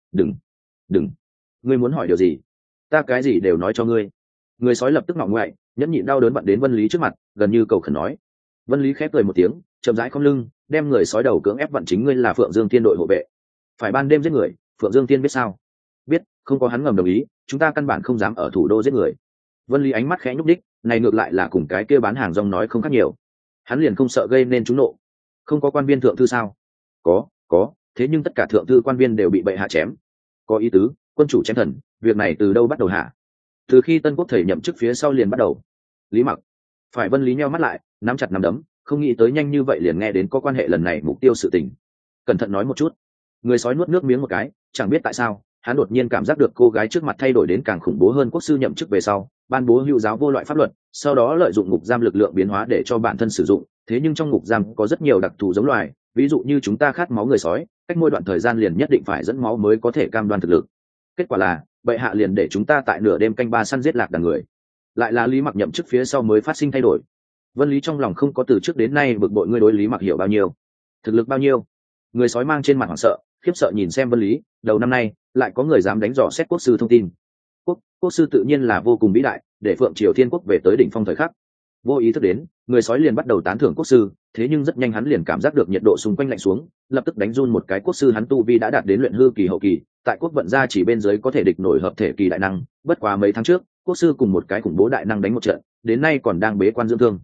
Đừng, ngươi muốn hỏi điều gì? Ta cái gì đều nói cho ngươi. Người sói lập tức ngọng ngoại, nhẫn nhịn đau đớn bận đến Vân Lý trước mặt, gần như cầu khẩn nói. Vân Lý khép cười một tiếng, chậm rãi khom lưng, đem người sói đầu cưỡng ép vận chính ngươi là Phượng Dương Thiên đội hộ vệ, phải ban đêm giết người. Phượng Dương Thiên biết sao? Biết, không có hắn ngầm đồng ý, chúng ta căn bản không dám ở thủ đô giết người. Vân Lý ánh mắt khẽ nhúc đích, này ngược lại là cùng cái kia bán hàng rong nói không khác nhiều. Hắn liền không sợ gây nên chúng nộ. Không có quan viên thượng thư sao? Có, thế nhưng tất cả thượng thư quan viên đều bị bệ hạ chém. Có ý tứ, quân chủ chém thần, việc này từ đâu bắt đầu hả? Từ khi Tân Quốc thầy nhậm chức phía sau liền bắt đầu. Lý Mặc. Phải. Vân Lý nheo mắt lại, nắm chặt nắm đấm, không nghĩ tới nhanh như vậy liền nghe đến có quan hệ lần này mục tiêu sự tình. Cẩn thận nói một chút. Người sói nuốt nước miếng một cái, chẳng biết tại sao, hắn đột nhiên cảm giác được cô gái trước mặt thay đổi đến càng khủng bố hơn. Quốc sư nhậm chức về sau, ban bố hữu giáo vô loại pháp luật, sau đó lợi dụng ngục giam lực lượng biến hóa để cho bản thân sử dụng. Thế nhưng trong ngục giam có rất nhiều đặc thù giống loài, ví dụ như chúng ta khát máu người sói, cách mỗi đoạn thời gian liền nhất định phải dẫn máu mới có thể cam đoan thực lực. Kết quả là bệ hạ liền để chúng ta tại nửa đêm canh ba săn giết lạc đàn người. Lại là Lý Mặc nhậm chức phía sau mới phát sinh thay đổi. Vân Lý trong lòng không có từ trước đến nay bực bội ngươi đối Lý Mặc hiểu bao nhiêu, thực lực bao nhiêu. Người sói mang trên mặt hoảng sợ, khiếp sợ nhìn xem Vân Lý, đầu năm nay lại có người dám đánh dò xét quốc sư thông tin. Quốc sư tự nhiên là vô cùng vĩ đại, để Phượng Triều Thiên Quốc về tới đỉnh phong thời khắc. Vô ý thức đến, người sói liền bắt đầu tán thưởng quốc sư, thế nhưng rất nhanh hắn liền cảm giác được nhiệt độ xung quanh lạnh xuống, lập tức đánh run một cái. Quốc sư hắn tu vi đã đạt đến luyện hư kỳ hậu kỳ, tại quốc vận gia chỉ bên dưới có thể địch nổi hợp thể kỳ đại năng, bất quá mấy tháng trước, quốc sư cùng một cái khủng bố đại năng đánh một trận, đến nay còn đang bế quan dưỡng thương.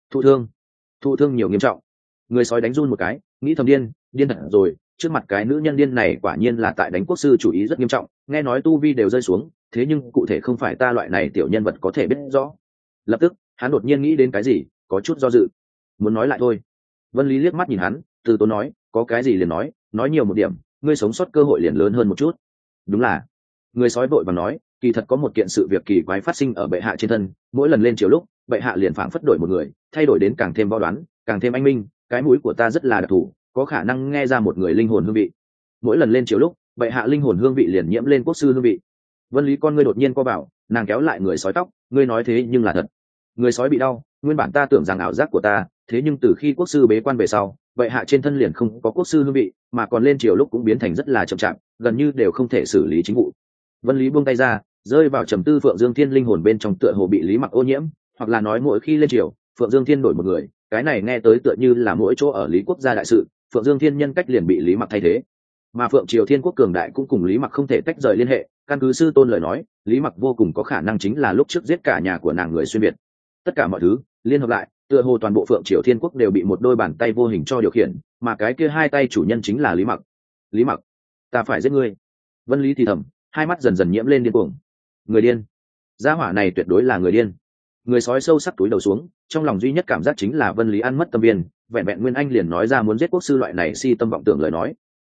Thụ thương nhiều nghiêm trọng. Người sói đánh run một cái, nghĩ thầm điên thật rồi, trước mặt cái nữ nhân điên này quả nhiên là tại đánh quốc sư chủ ý rất nghiêm trọng, nghe nói tu vi đều rơi xuống, thế nhưng cụ thể không phải ta loại này tiểu nhân vật có thể biết rõ. Lập tức hắn đột nhiên nghĩ đến cái gì, có chút do dự, muốn nói lại thôi. Vân Lý liếc mắt nhìn hắn, từ tốn nói, có cái gì liền nói nhiều một điểm, ngươi sống sót cơ hội liền lớn hơn một chút. Đúng là. Người sói vội vàng nói, kỳ thật có một kiện sự việc kỳ quái phát sinh ở bệ hạ trên thân, mỗi lần lên chiều lúc bệ hạ liền phảng phất đổi một người, thay đổi đến càng thêm võ đoán, càng thêm anh minh. Cái mũi của ta rất là đặc thù, có khả năng nghe ra một người linh hồn hương vị. Mỗi lần lên chiều lúc bệ hạ linh hồn hương vị liền nhiễm lên quốc sư hương vị. Vân Lý con ngươi đột nhiên co vào, nàng kéo lại người sói tóc, ngươi nói thế nhưng là thật. Người sói bị đau, nguyên bản ta tưởng rằng ảo giác của ta, thế nhưng từ khi quốc sư bế quan về sau, bệ hạ trên thân liền không có quốc sư hương vị, mà còn lên chiều lúc cũng biến thành rất là chậm chạp, gần như đều không thể xử lý chính vụ. Vân Lý buông tay ra, rơi vào trầm tư. Phượng Dương Thiên linh hồn bên trong tựa hồ bị Lý Mặc ô nhiễm, hoặc là nói mỗi khi lên chiều, Phượng Dương Thiên đổi một người, cái này nghe tới tựa như là mỗi chỗ ở Lý quốc gia đại sự, Phượng Dương Thiên nhân cách liền bị Lý Mặc thay thế. Mà Phượng Triều Thiên Quốc cường đại cũng cùng Lý Mặc không thể tách rời liên hệ, căn cứ sư tôn lời nói, Lý Mặc vô cùng có khả năng chính là lúc trước giết cả nhà của nàng người xuyên việt. Tất cả mọi thứ liên hợp lại, tựa hồ toàn bộ Phượng Triều Thiên Quốc đều bị một đôi bàn tay vô hình cho điều khiển, mà cái kia hai tay chủ nhân chính là Lý Mặc. Lý Mặc, ta phải giết ngươi. Vân Lý thì thầm, hai mắt dần dần nhiễm lên điên cuồng. Người điên, gia hỏa này tuyệt đối là người điên. Người sói sâu sắc túi đầu xuống, trong lòng duy nhất cảm giác chính là Vân Lý ăn mất tâm viên, vẹn vẹn Nguyên Anh liền nói ra muốn giết quốc sư loại này si tâm vọng tưởng lời nói.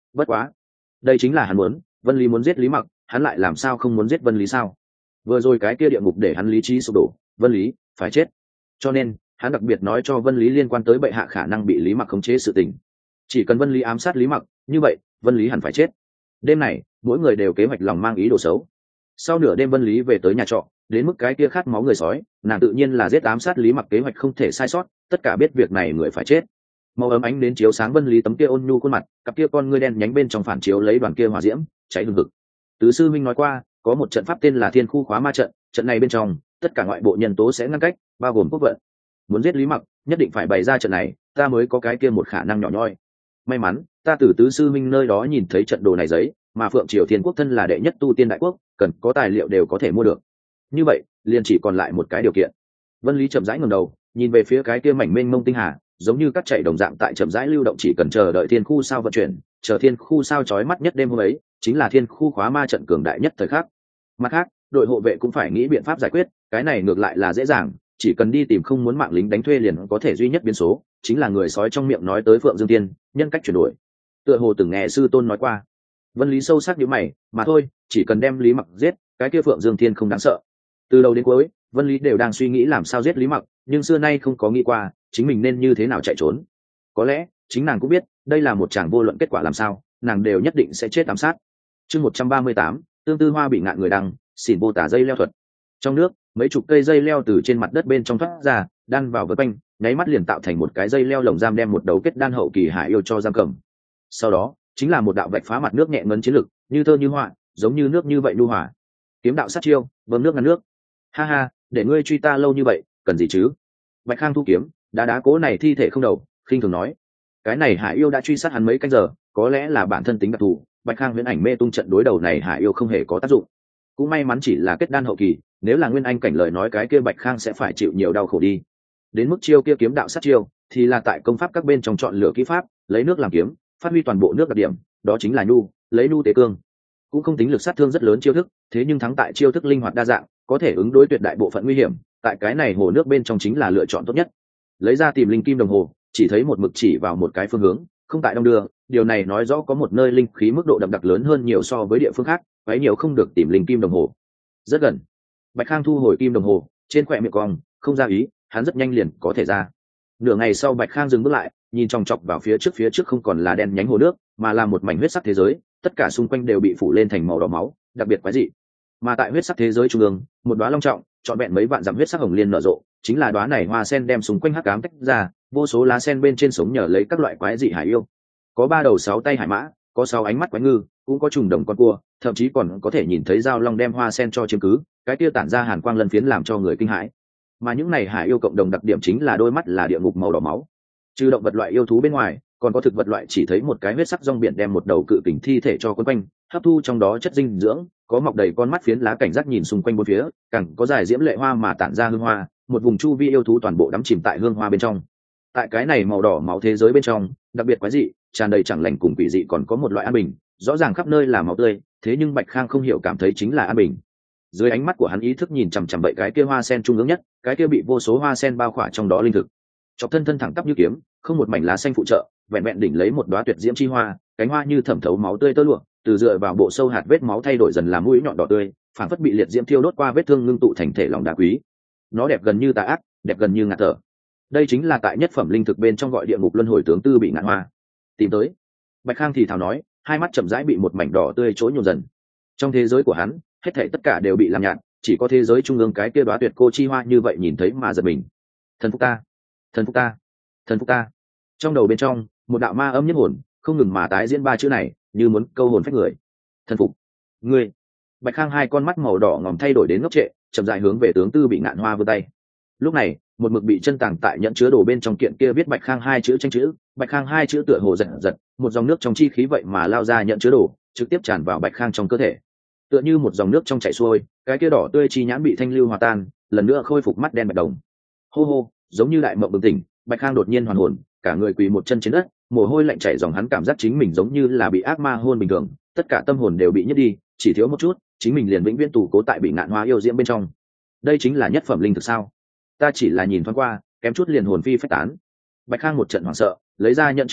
Bất quá, đây chính là hắn muốn, Vân Lý muốn giết Lý Mặc, hắn lại làm sao không muốn giết Vân Lý sao? Vừa rồi cái kia địa ngục để hắn lý trí sụp đổ, Vân Lý phải chết. Cho nên hắn đặc biệt nói cho Vân Lý liên quan tới bệ hạ khả năng bị Lý Mặc khống chế sự tình. Chỉ cần Vân Lý ám sát Lý Mặc, như vậy Vân Lý hẳn phải chết. Đêm này mỗi người đều kế hoạch lòng mang ý đồ xấu. Sau nửa đêm Vân Lý về tới nhà trọ, đến mức cái kia khát máu người sói, nàng tự nhiên là giết ám sát Lý Mặc kế hoạch không thể sai sót, tất cả biết việc này người phải chết. Màu ấm ánh đến chiếu sáng Vân Lý tấm kia ôn nhu khuôn mặt, cặp kia con ngươi đen nhánh bên trong phản chiếu lấy đoàn kia hỏa diễm cháy hừng hực. Tứ sư minh nói qua, có một trận pháp tên là Thiên Khu Khóa Ma trận, trận này bên trong tất cả ngoại bộ nhân tố sẽ ngăn cách, bao gồm quốc vận. Muốn giết Lý Mặc, nhất định phải bày ra trận này, ta mới có cái kia một khả năng nhỏ nhoi. May mắn, ta từ tứ sư minh nơi đó nhìn thấy trận đồ này giấy, mà Phượng Triều Thiên Quốc thân là đệ nhất tu tiên đại quốc, cần có tài liệu đều có thể mua được. Như vậy, liền chỉ còn lại một cái điều kiện. Vân Lý chậm rãi ngẩng đầu, nhìn về phía cái kia mảnh mênh mông tinh hà, giống như cắt chảy đồng dạng tại chậm rãi lưu động, chỉ cần chờ đợi thiên khu sao vận chuyển, chờ thiên khu sao chói mắt nhất đêm hôm ấy, chính là thiên khu khóa ma trận cường đại nhất thời khắc. Mặt khác, đội hộ vệ cũng phải nghĩ biện pháp giải quyết, cái này ngược lại là dễ dàng, chỉ cần đi tìm không muốn mạng lính đánh thuê liền có thể duy nhất biến số, chính là người sói trong miệng nói tới Phượng Dương Tiên, nhân cách chuyển đổi. Tựa hồ từng nghe sư tôn nói qua. Vân Lý sâu sắc nhíu mày, mà thôi, chỉ cần đem Lý Mặc giết, cái kia Phượng Dương Thiên không đáng sợ. Từ đầu đến cuối, Vân Lý đều đang suy nghĩ làm sao giết Lý Mặc, nhưng xưa nay không có nghĩ qua chính mình nên như thế nào chạy trốn. Có lẽ chính nàng cũng biết, đây là một tràng vô luận kết quả làm sao, nàng đều nhất định sẽ chết ám sát. Chương 138, tương tư hoa bị ngạn người đăng, xỉn bô tả dây leo thuật. Trong nước, mấy chục cây dây leo từ trên mặt đất bên trong thoát ra, đan vào vây quanh, nháy mắt liền tạo thành một cái dây leo lồng giam, đem một đầu kết đan hậu kỳ hải yêu cho giam cầm. Sau đó chính là một đạo vạch phá mặt nước nhẹ ngấn chiến lực, như thơ như họa, giống như nước như vậy nhu hòa. Kiếm đạo sát chiêu, bơm nước ngăn nước. Ha ha, để ngươi truy ta lâu như vậy, cần gì chứ? Bạch Khang thu kiếm, đá cố này thi thể không đầu, khinh thường nói. Cái này hải yêu đã truy sát hắn mấy canh giờ, có lẽ là bản thân tính đặc thù, Bạch Khang huyễn ảnh mê tung trận đối đầu này hải yêu không hề có tác dụng. Cũng may mắn chỉ là kết đan hậu kỳ, nếu là nguyên anh cảnh lời nói cái kia Bạch Khang sẽ phải chịu nhiều đau khổ đi. Đến mức chiêu kia kiếm đạo sát chiêu, thì là tại công pháp các bên trong chọn lựa kỹ pháp, lấy nước làm kiếm, phát huy toàn bộ nước đặc điểm, đó chính là nhu, lấy nhu tế cương. Cũng không tính lực sát thương rất lớn chiêu thức, thế nhưng thắng tại chiêu thức linh hoạt đa dạng, có thể ứng đối tuyệt đại bộ phận nguy hiểm, tại cái này hồ nước bên trong chính là lựa chọn tốt nhất. Lấy ra tìm linh kim đồng hồ, chỉ thấy một mực chỉ vào một cái phương hướng, không tại đông đưa, điều này nói rõ có một nơi linh khí mức độ đậm đặc lớn hơn nhiều so với địa phương khác, quấy nhiều không được tìm linh kim đồng hồ. Rất gần. Bạch Khang thu hồi kim đồng hồ, trên khóe miệng cong, không ra ý, hắn rất nhanh liền có thể ra. Nửa ngày sau Bạch Khang dừng bước lại, nhìn chòng chọc vào phía trước không còn là đen nhánh hồ nước, mà là một mảnh huyết sắc thế giới, tất cả xung quanh đều bị phủ lên thành màu đỏ máu, đặc biệt quái dị. Mà tại huyết sắc thế giới trung ương, một đóa long trọng, trọn vẹn mấy vạn dặm huyết sắc hồng liên nở rộ, chính là đóa này hoa sen đem xung quanh hắc ám tách ra, vô số lá sen bên trên sống nhờ lấy các loại quái dị hải yêu. Có 3 đầu 6 tay hải mã, có 6 ánh mắt quái ngư, cũng có trùng đồng con cua, thậm chí còn có thể nhìn thấy dao long đem hoa sen cho chiếm cứ, cái kia tản ra hàn quang lân phiến làm cho người kinh hãi. Mà những này hải yêu cộng đồng đặc điểm chính là đôi mắt là địa ngục màu đỏ máu. Trừ động vật loại yêu thú bên ngoài, còn có thực vật loại chỉ thấy một cái huyết sắc rong biển đem một đầu cự kình thi thể cho quấn quanh, hấp thu trong đó chất dinh dưỡng, có mọc đầy con mắt phiến lá cảnh giác nhìn xung quanh bốn phía, càng có dài diễm lệ hoa mà tản ra hương hoa, một vùng chu vi yêu thú toàn bộ đắm chìm tại hương hoa bên trong. Tại cái này màu đỏ máu thế giới bên trong, đặc biệt quái dị, tràn đầy chẳng lành cùng quỷ dị, còn có một loại an bình, rõ ràng khắp nơi là máu tươi, thế nhưng Bạch Khang không hiểu cảm thấy chính là an bình. Dưới ánh mắt của hắn ý thức nhìn chằm chằm bậy cái kia hoa sen trung ương nhất, cái kia bị vô số hoa sen bao khỏa trong đó linh thực. Chọc thân thẳng tắp như kiếm, không một mảnh lá xanh phụ trợ, vẹn vẹn đỉnh lấy một đóa tuyệt diễm chi hoa, cánh hoa như thẩm thấu máu tươi tơ lụa, từ dựa vào bộ sâu hạt vết máu thay đổi dần làm mũi nhọn đỏ tươi, phản phất bị liệt diễm thiêu đốt qua vết thương ngưng tụ thành thể lòng đá quý. Nó đẹp gần như tà ác, đẹp gần như ngạt thở. Đây chính là tại nhất phẩm linh thực bên trong gọi địa ngục luân hồi tướng tư bị ngạn hoa. Tìm tới. Bạch Khang thì thào nói, hai mắt chậm rãi bị một mảnh đỏ tươi chối nhộn dần. Trong thế giới của hắn, hết thảy tất cả đều bị làm nhạt, chỉ có thế giới trung ương cái kia đóa tuyệt cô chi hoa như vậy nhìn thấy mà giật mình. Thần phục ta, thần phục ta, thần phục ta. Trong đầu bên trong, một đạo ma âm nhất hồn, không ngừng mà tái diễn 3 chữ này, như muốn câu hồn phách người. Thần phục. Ngươi. Bạch Khang hai con mắt màu đỏ ngòm thay đổi đến ngốc trệ, chậm rãi hướng về tướng tư bị ngạn hoa vươn tay. Lúc này, một mực bị chân tàng tại nhận chứa đồ bên trong kiện kia viết Bạch Khang 2 chữ tranh chữ, Bạch Khang 2 chữ tựa hồ giật giật, một dòng nước trong chi khí vậy mà lao ra nhận chứa đồ, trực tiếp tràn vào Bạch Khang trong cơ thể. Tựa như một dòng nước trong chảy xuôi, cái kia đỏ tươi chi nhãn bị thanh lưu hòa tan, lần nữa khôi phục mắt đen bạch đồng. Hô hô, giống như đại mộng bừng tỉnh, Bạch Khang đột nhiên hoàn hồn, cả người quỳ một chân trên đất, mồ hôi lạnh chảy dòng, hắn cảm giác chính mình giống như là bị ác ma hôn bình thường, tất cả tâm hồn đều bị nhét đi, chỉ thiếu một chút, chính mình liền vĩnh viễn tù cố tại bị ngạn hoa yêu diễm bên trong. Đây chính là nhất phẩm linh thực sao? Ta chỉ là nhìn thoáng qua, kém chút liền hồn phi phách tán. Bạch Khang một trận hoảng sợ, lấy ra nhận chứa đồ,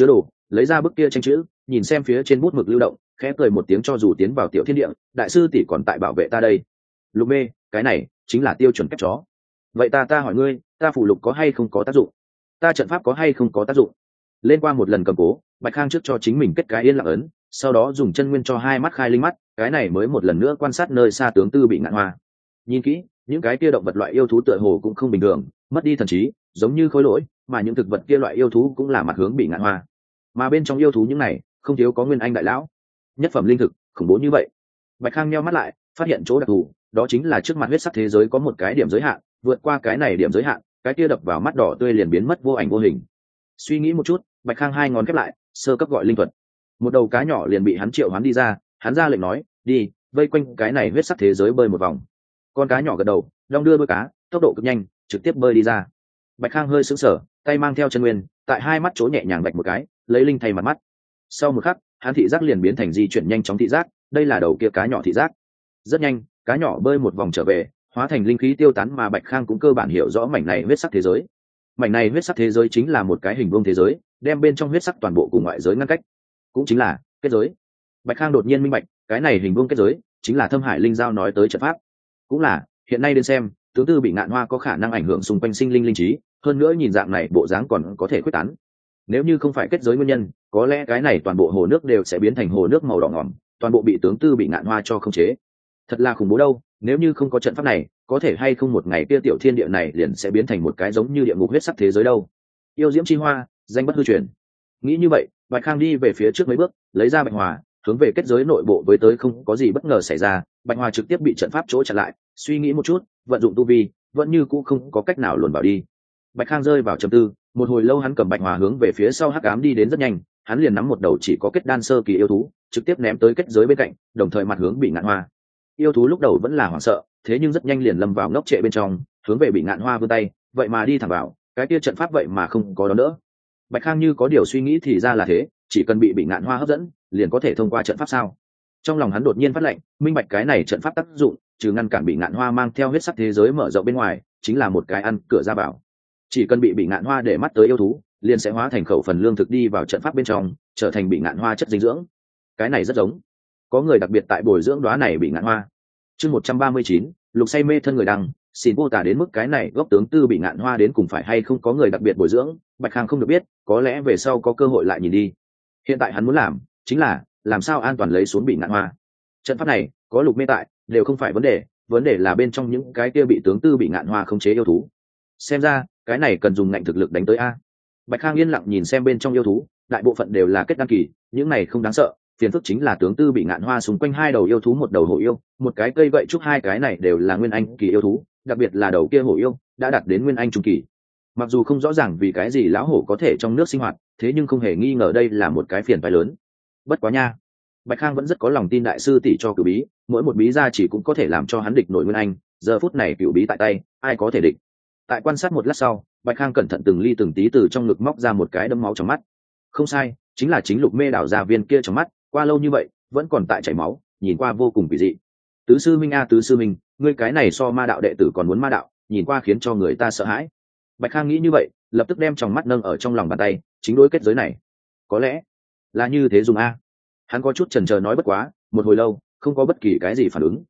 lấy ra bức kia tranh chữ, nhìn xem phía trên bút mực lưu động, khẽ cười một tiếng, cho dù tiến vào tiểu thiên địa, đại sư tỷ còn tại bảo vệ ta đây. Lục mê, cái này chính là tiêu chuẩn kép chó. Vậy ta hỏi ngươi, ta phù lục có hay không có tác dụng? Ta trận pháp có hay không có tác dụng? Lên qua một lần cầm cố, Bạch Khang trước cho chính mình kết cái yên lặng ấn, sau đó dùng chân nguyên cho hai mắt khai linh mắt, cái này mới một lần nữa quan sát nơi xa tướng Tư Bị Ngạn Hoa. Nhìn kỹ, những cái kia động vật loại yêu thú tựa hồ cũng không bình thường, mất đi thần trí, giống như khối lỗi, mà những thực vật kia loại yêu thú cũng là mặt hướng Bị Ngạn Hoa. Mà bên trong yêu thú những này, không thiếu có Nguyên Anh đại lão. Nhất phẩm linh thực, khủng bố như vậy. Bạch Khang nheo mắt lại, phát hiện chỗ đặc thù, đó chính là trước mặt huyết sắc thế giới có một cái điểm giới hạn, vượt qua cái này điểm giới hạn, cái kia đập vào mắt đỏ tươi liền biến mất vô ảnh vô hình. Suy nghĩ một chút, Bạch Khang hai ngón khép lại, sơ cấp gọi linh thuật. Một đầu cá nhỏ liền bị hắn triệu hoán đi ra, hắn ra lệnh nói, đi, vây quanh cái này huyết sắc thế giới bơi một vòng. Con cá nhỏ gật đầu, đong đưa đuôi cá, tốc độ cực nhanh, trực tiếp bơi đi ra. Bạch Khang hơi sững sờ, tay mang theo chân nguyên, tại hai mắt chỗ nhẹ nhàng vạch một cái, lấy linh thay mặt mắt. Sau một khắc, hắn thị giác liền biến thành di chuyển nhanh chóng thị giác, đây là đầu kia cá nhỏ thị giác. Rất nhanh, cá nhỏ bơi một vòng trở về, hóa thành linh khí tiêu tán, mà Bạch Khang cũng cơ bản hiểu rõ mảnh này huyết sắc thế giới. Mảnh này huyết sắc thế giới chính là một cái hình vuông thế giới, đem bên trong huyết sắc toàn bộ cùng ngoại giới ngăn cách, cũng chính là kết giới. Bạch Khang đột nhiên minh bạch, cái này hình vuông kết giới chính là Thâm Hải Linh Giao nói tới trận pháp, cũng là hiện nay đến xem, tướng Tư Bị Ngạn Hoa có khả năng ảnh hưởng xung quanh sinh linh linh trí, hơn nữa nhìn dạng này bộ dáng còn có thể quyết tán. Nếu như không phải kết giới nguyên nhân, có lẽ cái này toàn bộ hồ nước đều sẽ biến thành hồ nước màu đỏ ngòm, toàn bộ bị tướng Tư Bị Ngạn Hoa cho khống chế. Thật là khủng bố đâu, nếu như không có trận pháp này, có thể hay không một ngày kia tiểu thiên địa này liền sẽ biến thành một cái giống như địa ngục huyết sắc thế giới đâu. Yêu diễm chi hoa, danh bất hư truyền. Nghĩ như vậy, Bạch Khang đi về phía trước mấy bước, lấy ra Bạch Hòa, hướng về kết giới nội bộ với tới. Không có gì bất ngờ xảy ra, Bạch Hòa trực tiếp bị trận pháp chỗ chặn lại. Suy nghĩ một chút, vận dụng tu vi, vẫn như cũ không có cách nào luồn vào đi. Bạch Khang rơi vào trầm tư, một hồi lâu hắn cầm Bạch Hòa hướng về phía sau hắc ám đi đến rất nhanh, hắn liền nắm một đầu chỉ có kết đan sơ kỳ yêu thú, trực tiếp ném tới kết giới bên cạnh, đồng thời mặt hướng Bị Ngạn Hoa. Yêu thú lúc đầu vẫn là hoảng sợ, thế nhưng rất nhanh liền lâm vào ngốc trệ bên trong, hướng về Bị Ngạn Hoa vươn tay, vậy mà đi thẳng vào, cái kia trận pháp vậy mà không có đó nữa. Bạch Khang như có điều suy nghĩ, thì ra là thế, chỉ cần bị Ngạn Hoa hấp dẫn, liền có thể thông qua trận pháp sao? Trong lòng hắn đột nhiên phát lệnh, minh bạch cái này trận pháp tác dụng, trừ ngăn cản Bị Ngạn Hoa mang theo huyết sắc thế giới mở rộng bên ngoài, chính là một cái ăn cửa ra vào. Chỉ cần bị Ngạn Hoa để mắt tới yêu thú, liền sẽ hóa thành khẩu phần lương thực đi vào trận pháp bên trong, trở thành Bị Ngạn Hoa chất dinh dưỡng. Cái này rất giống, có người đặc biệt tại bồi dưỡng đóa này Bị Ngạn Hoa. Chương 139, lục say mê thân người đăng, xin mô tả đến mức cái này gốc tướng Tư Bị Ngạn Hoa đến cùng phải hay không có người đặc biệt bồi dưỡng, Bạch Khang không được biết, có lẽ về sau có cơ hội lại nhìn đi. Hiện tại hắn muốn làm chính là làm sao an toàn lấy xuống Bị Ngạn Hoa. Trận pháp này có lục mê tại đều không phải vấn đề là bên trong những cái kia bị tướng Tư Bị Ngạn Hoa khống chế yêu thú. Xem ra cái này cần dùng ngạnh thực lực đánh tới a. Bạch Khang yên lặng nhìn xem bên trong yêu thú, đại bộ phận đều là kết đan kỳ, những này không đáng sợ, phiền phức chính là tướng Tư Bị Ngạn Hoa xung quanh hai đầu yêu thú, một đầu hổ yêu, một cái cây gậy trúc, hai cái này đều là nguyên anh kỳ yêu thú, đặc biệt là đầu kia hổ yêu đã đạt đến nguyên anh trung kỳ. Mặc dù không rõ ràng vì cái gì lão hổ có thể trong nước sinh hoạt, thế nhưng không hề nghi ngờ đây là một cái phiền phái lớn. Bất quá nha, Bạch Khang vẫn rất có lòng tin đại sư tỷ cho cửu bí, mỗi một bí gia chỉ cũng có thể làm cho hắn địch nổi nguyên anh, giờ phút này cửu bí tại tay, ai có thể địch. Tại quan sát một lát sau, Bạch Khang cẩn thận từng ly từng tí từ trong ngực móc ra một cái đấm máu trong mắt. Không sai, chính là chính lục mê đảo ra viên kia trong mắt, qua lâu như vậy vẫn còn tại chảy máu, nhìn qua vô cùng kỳ dị. Tứ sư minh a, tứ sư minh, ngươi cái này so ma đạo đệ tử còn muốn ma đạo, nhìn qua khiến cho người ta sợ hãi. Bạch Khang nghĩ như vậy, lập tức đem tròng mắt nâng ở trong lòng bàn tay, chính đối kết giới này, có lẽ là như thế dùng a. Hắn có chút chần chờ nói, bất quá một hồi lâu không có bất kỳ cái gì phản ứng.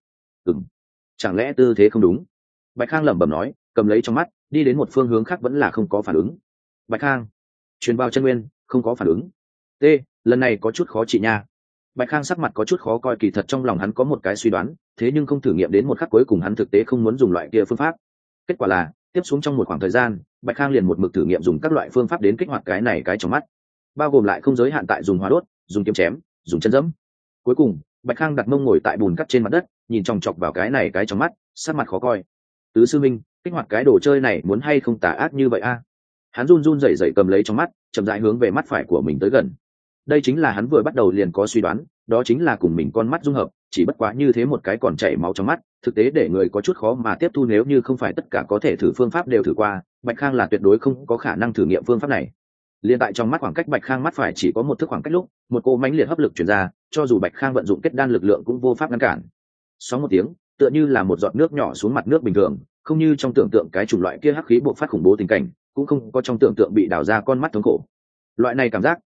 Chẳng lẽ tư thế không đúng? Bạch Khang lẩm bẩm nói, cầm lấy trong mắt, đi đến một phương hướng khác vẫn là không có phản ứng. Bạch Khang truyền vào chân nguyên, không có phản ứng. T, lần này có chút khó trị nha. Bạch Khang sắc mặt có chút khó coi, kỳ thật trong lòng hắn có một cái suy đoán, thế nhưng không thử nghiệm đến một khắc cuối cùng hắn thực tế không muốn dùng loại kia phương pháp. Kết quả là tiếp xuống trong một khoảng thời gian, Bạch Khang liền một mực thử nghiệm dùng các loại phương pháp đến kích hoạt cái này cái trong mắt, bao gồm lại không giới hạn tại dùng hóa đốt, dùng kiếm chém, dùng chân dẫm. Cuối cùng Bạch Khang đặt mông ngồi tại bùn cắt trên mặt đất, nhìn chòng chọc vào cái này cái trong mắt, sắc mặt khó coi. Tứ sư minh, kích hoạt cái đồ chơi này muốn hay không tà ác như vậy a? Hắn run run rẩy rẩy cầm lấy trong mắt, chậm rãi hướng về mắt phải của mình tới gần. Đây chính là hắn vừa bắt đầu liền có suy đoán, đó chính là cùng mình con mắt dung hợp, chỉ bất quá như thế một cái còn chảy máu trong mắt, thực tế để người có chút khó mà tiếp thu. Nếu như không phải tất cả có thể thử phương pháp đều thử qua, Bạch Khang là tuyệt đối không có khả năng thử nghiệm phương pháp này. Liên tại trong mắt khoảng cách Bạch Khang mắt phải chỉ có một thước khoảng cách lúc, một cỗ mãnh liệt hấp lực truyền ra, cho dù Bạch Khang vận dụng kết đan lực lượng cũng vô pháp ngăn cản. Sóng một tiếng, tựa như là một giọt nước nhỏ xuống mặt nước bình thường, không như trong tưởng tượng cái chủng loại kia hắc khí bộc phát khủng bố tình cảnh, cũng không có trong tưởng tượng bị đào ra con mắt thống khổ. Loại này cảm giác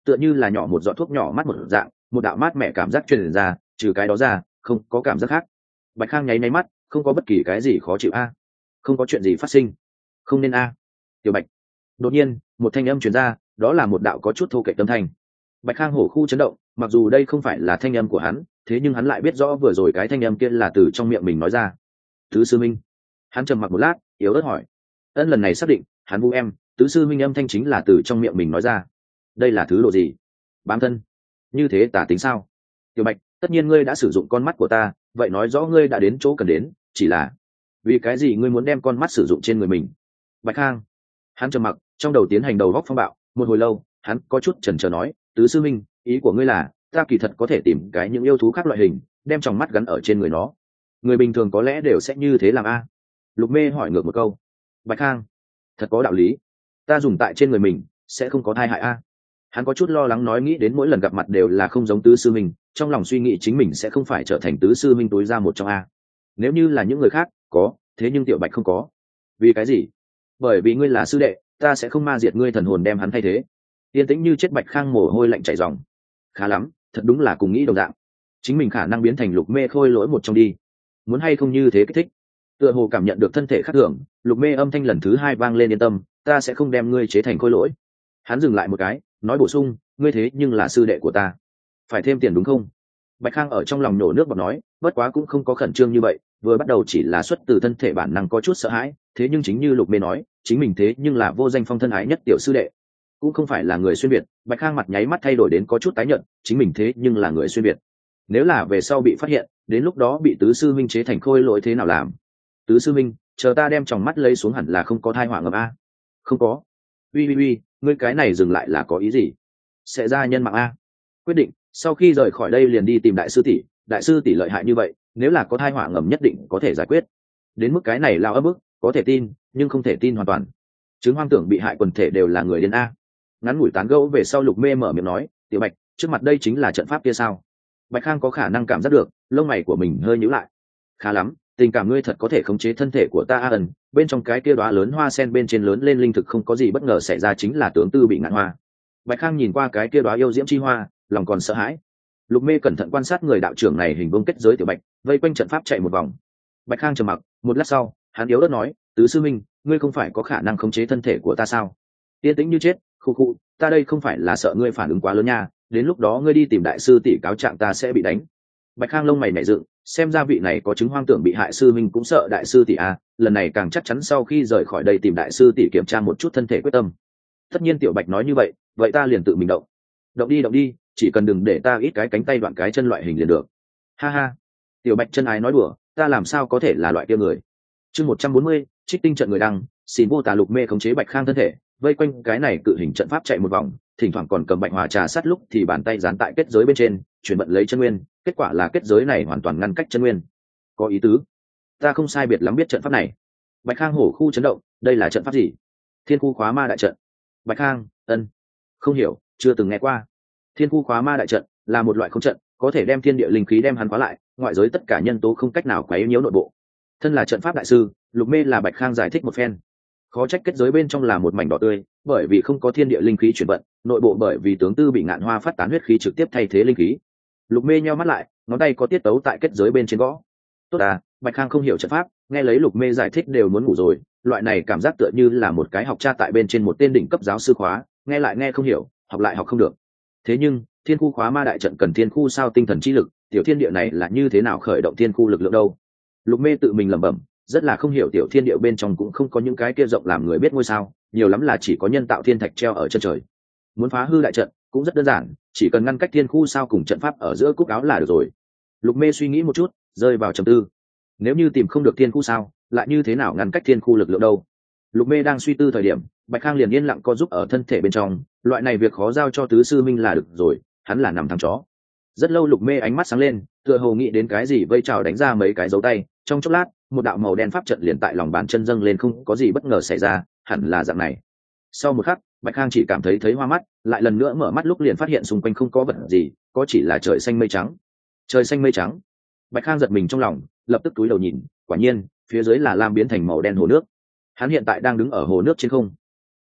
tựa như là nhỏ một giọt thuốc nhỏ mắt một dạng, một đạo mát mẻ cảm giác truyền ra, trừ cái đó ra không có cảm giác khác. Bạch Khang nháy mắt, không có bất kỳ cái gì khó chịu a. Không có chuyện gì phát sinh, không nên a. Tiểu Bạch. Đột nhiên một thanh âm truyền ra, đó là một đạo có chút thô kệch âm thanh. Bạch Khang hổ khu chấn động, mặc dù đây không phải là thanh âm của hắn, thế nhưng hắn lại biết rõ vừa rồi cái thanh âm kia là từ trong miệng mình nói ra. Tứ sư minh. Hắn trầm mặc một lát, yếu ớt hỏi. Ân, lần này xác định hắn vu em, tứ sư minh âm thanh chính là từ trong miệng mình nói ra. Đây là thứ độ gì? Bám thân? Như thế tả tính sao? Tiểu Bạch, tất nhiên ngươi đã sử dụng con mắt của ta, vậy nói rõ ngươi đã đến chỗ cần đến, chỉ là vì cái gì ngươi muốn đem con mắt sử dụng trên người mình? Bạch Khang. Hắn trầm mặc, trong đầu tiến hành đầu góc phong bạo, một hồi lâu hắn có chút chần chờ nói, tứ sư minh, ý của ngươi là ta kỳ thật có thể tìm cái những yêu thú khác loại hình, đem tròng mắt gắn ở trên người nó. Người bình thường có lẽ đều sẽ như thế làm a. Lục Mê hỏi ngược một câu. Bạch Khang. Thật có đạo lý, ta dùng tại trên người mình sẽ không có thai hại a. Hắn có chút lo lắng, nói nghĩ đến mỗi lần gặp mặt đều là không giống tứ sư minh, trong lòng suy nghĩ chính mình sẽ không phải trở thành tứ sư minh tối ra một trong a. Nếu như là những người khác có, thế nhưng Tiểu Bạch không có. Vì cái gì? Bởi vì ngươi là sư đệ, ta sẽ không ma diệt ngươi thần hồn đem hắn thay thế. Yên tĩnh như chết Bạch Khang mồ hôi lạnh chảy ròng. Khá lắm, thật đúng là cùng nghĩ đồng dạng, chính mình khả năng biến thành Lục Mê khôi lỗi một trong đi. Muốn hay không như thế kích thích. Tựa hồ cảm nhận được thân thể khác thường, Lục Mê âm thanh lần thứ hai vang lên, yên tâm, ta sẽ không đem ngươi chế thành khôi lỗi. Hắn dừng lại một cái, nói bổ sung, ngươi thế nhưng là sư đệ của ta, phải thêm tiền đúng không? Bạch Khang ở trong lòng nổ nước bọt nói, bất quá cũng không có khẩn trương như vậy, vừa bắt đầu chỉ là xuất từ thân thể bản năng có chút sợ hãi, thế nhưng chính như Lục Mê nói, chính mình thế nhưng là vô danh phong thân ái nhất tiểu sư đệ, cũng không phải là người xuyên việt. Bạch Khang mặt nháy mắt thay đổi đến có chút tái nhợt, chính mình thế nhưng là người xuyên việt, nếu là về sau bị phát hiện, đến lúc đó bị tứ sư minh chế thành khôi lỗi thế nào làm? Tứ sư minh, chờ ta đem tròng mắt lấy xuống hẳn là không có thai họa ngầm a. Không có. Uy, ngươi cái này dừng lại là có ý gì? Sẽ ra nhân mạng a. Quyết định, sau khi rời khỏi đây liền đi tìm đại sư tỷ, đại sư tỷ lợi hại như vậy, nếu là có thai họa ngầm nhất định có thể giải quyết. Đến mức cái này lao ấp bức, có thể tin nhưng không thể tin hoàn toàn. Chứng hoang tưởng bị hại quần thể đều là người điên a. Ngắn ngủi tán gẫu về sau, Lục Mê mở miệng nói, Tiểu Bạch, trước mặt đây chính là trận pháp kia sao? Bạch Khang có khả năng cảm giác được, lông mày của mình hơi nhíu lại. Khá lắm, tình cảm ngươi thật có thể khống chế thân thể của ta a. Ẩn bên trong cái kia đóa lớn hoa sen bên trên lớn lên linh thực không có gì bất ngờ xảy ra, chính là tướng tư bị ngạn hoa. Bạch Khang nhìn qua cái kia đóa yêu diễm chi hoa, lòng còn sợ hãi. Lục Mê cẩn thận quan sát người đạo trưởng này hình vuông kết giới Tiểu Bạch, vây quanh trận pháp chạy một vòng. Bạch Khang trầm mặc, một lát sau, hắn yếu ớt nói, tứ sư minh, ngươi không phải có khả năng khống chế thân thể của ta sao? Yên tĩnh như chết, khu, ta đây không phải là sợ ngươi phản ứng quá lớn nha, đến lúc đó ngươi đi tìm đại sư tỷ cáo trạng ta sẽ bị đánh. Bạch Khang lông mày nhảy dựng, xem ra vị này có chứng hoang tưởng bị hại sư minh cũng sợ đại sư tỷ a, lần này càng chắc chắn sau khi rời khỏi đây tìm đại sư tỷ kiểm tra một chút thân thể quyết tâm. Tất nhiên Tiểu Bạch nói như vậy, vậy ta liền tự mình động. Động đi, chỉ cần đừng để ta ít cái cánh tay đoạn cái chân loại hình liền được. Ha ha. Tiểu Bạch chân ái nói đùa, ta làm sao có thể là loại kia người. Chương 140, trích tinh trận người đăng, xin vô tà. Lục Mê khống chế Bạch Khang thân thể, vây quanh cái này cự hình trận pháp chạy một vòng, thỉnh thoảng còn cầm Bạch Hỏa trà sát, lúc thì bàn tay dán tại kết giới bên trên, chuyển vận lấy chân nguyên, kết quả là kết giới này hoàn toàn ngăn cách chân nguyên. Có ý tứ, ta không sai biệt lắm biết trận pháp này. Bạch Khang hổ khu chấn động, đây là trận pháp gì? Thiên khu khóa ma đại trận. Bạch Khang, không hiểu, chưa từng nghe qua. Thiên khu khóa ma đại trận là một loại không trận, có thể đem thiên địa linh khí đem hắn khóa lại, ngoại giới tất cả nhân tố không cách nào quấy nhiễu nội bộ. Thân là trận pháp đại sư, Lục Mê là Bạch Khang giải thích một phen. Khó trách kết giới bên trong là một mảnh đỏ tươi, bởi vì không có thiên địa linh khí chuyển vận, nội bộ bởi vì tướng tư bị ngạn hoa phát tán huyết khí trực tiếp thay thế linh khí. Lục Mê nheo mắt lại, ngón tay có tiết tấu tại kết giới bên trên gõ. Tốt à, Bạch Khang không hiểu trận pháp, nghe lấy Lục Mê giải thích đều muốn ngủ rồi, loại này cảm giác tựa như là một cái học tra tại bên trên một tên đỉnh cấp giáo sư khóa, nghe lại nghe không hiểu, học lại học không được. Thế nhưng, thiên khu khóa ma đại trận cần thiên khu sao tinh thần chi lực, tiểu thiên địa này là như thế nào khởi động thiên khu lực lượng đâu? Lục Mê tự mình lẩm bẩm, rất là không hiểu, tiểu thiên địa bên trong cũng không có những cái kia rộng làm người biết ngôi sao, nhiều lắm là chỉ có nhân tạo thiên thạch treo ở chân trời. Muốn phá hư đại trận cũng rất đơn giản, chỉ cần ngăn cách thiên khu sao cùng trận pháp ở giữa cúc áo là được rồi. Lục Mê suy nghĩ một chút, rơi vào trầm tư. Nếu như tìm không được thiên khu sao, lại như thế nào ngăn cách thiên khu lực lượng đâu? Lục Mê đang suy tư thời điểm, Bạch Khang liền yên lặng co giúp ở thân thể bên trong, loại này việc khó giao cho tứ sư minh là được rồi, hắn là nằm thằng chó. Rất lâu Lục Mê ánh mắt sáng lên, tựa hồ nghĩ đến cái gì, vây trào đánh ra mấy cái dấu tay, trong chốc lát một đạo màu đen pháp trận liền tại lòng bàn chân dâng lên, không có gì bất ngờ xảy ra, hẳn là dạng này. Sau một khắc, Bạch Khang chỉ cảm thấy hoa mắt, lại lần nữa mở mắt lúc liền phát hiện xung quanh không có vật gì, có chỉ là trời xanh mây trắng. Trời xanh mây trắng. Bạch Khang giật mình trong lòng, lập tức cúi đầu nhìn, quả nhiên phía dưới là lam biến thành màu đen hồ nước. Hắn hiện tại đang đứng ở hồ nước trên không.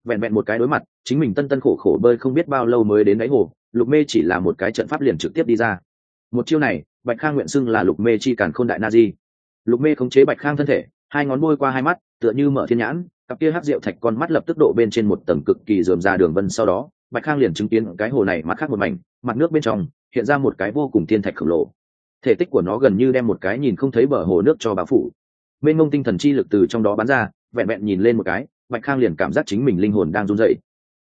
vẹn vẹn một cái đối mặt, chính mình tân tân khổ khổ bơi không biết bao lâu mới đến đáy hồ, Lục Mê chỉ là một cái trận pháp liền trực tiếp đi ra. Một chiêu này, Bạch Khang nguyện xưng là Lục Mê chi càn khôn đại na di. Lục Mê khống chế Bạch Khang thân thể, hai ngón bôi qua hai mắt, tựa như mở thiên nhãn, cặp kia hắc diệu thạch con mắt lập tức độ bên trên một tầng cực kỳ rườm rà đường vân, sau đó Bạch Khang liền chứng kiến cái hồ này mặt khác một mảnh, mặt nước bên trong hiện ra một cái vô cùng thiên thạch khổng lồ. Thể tích của nó gần như đem một cái nhìn không thấy bờ hồ nước cho bao phủ. Mênh mông tinh thần chi lực từ trong đó bắn ra, vẹn vẹn nhìn lên một cái, Bạch Khang liền cảm giác chính mình linh hồn đang run rẩy.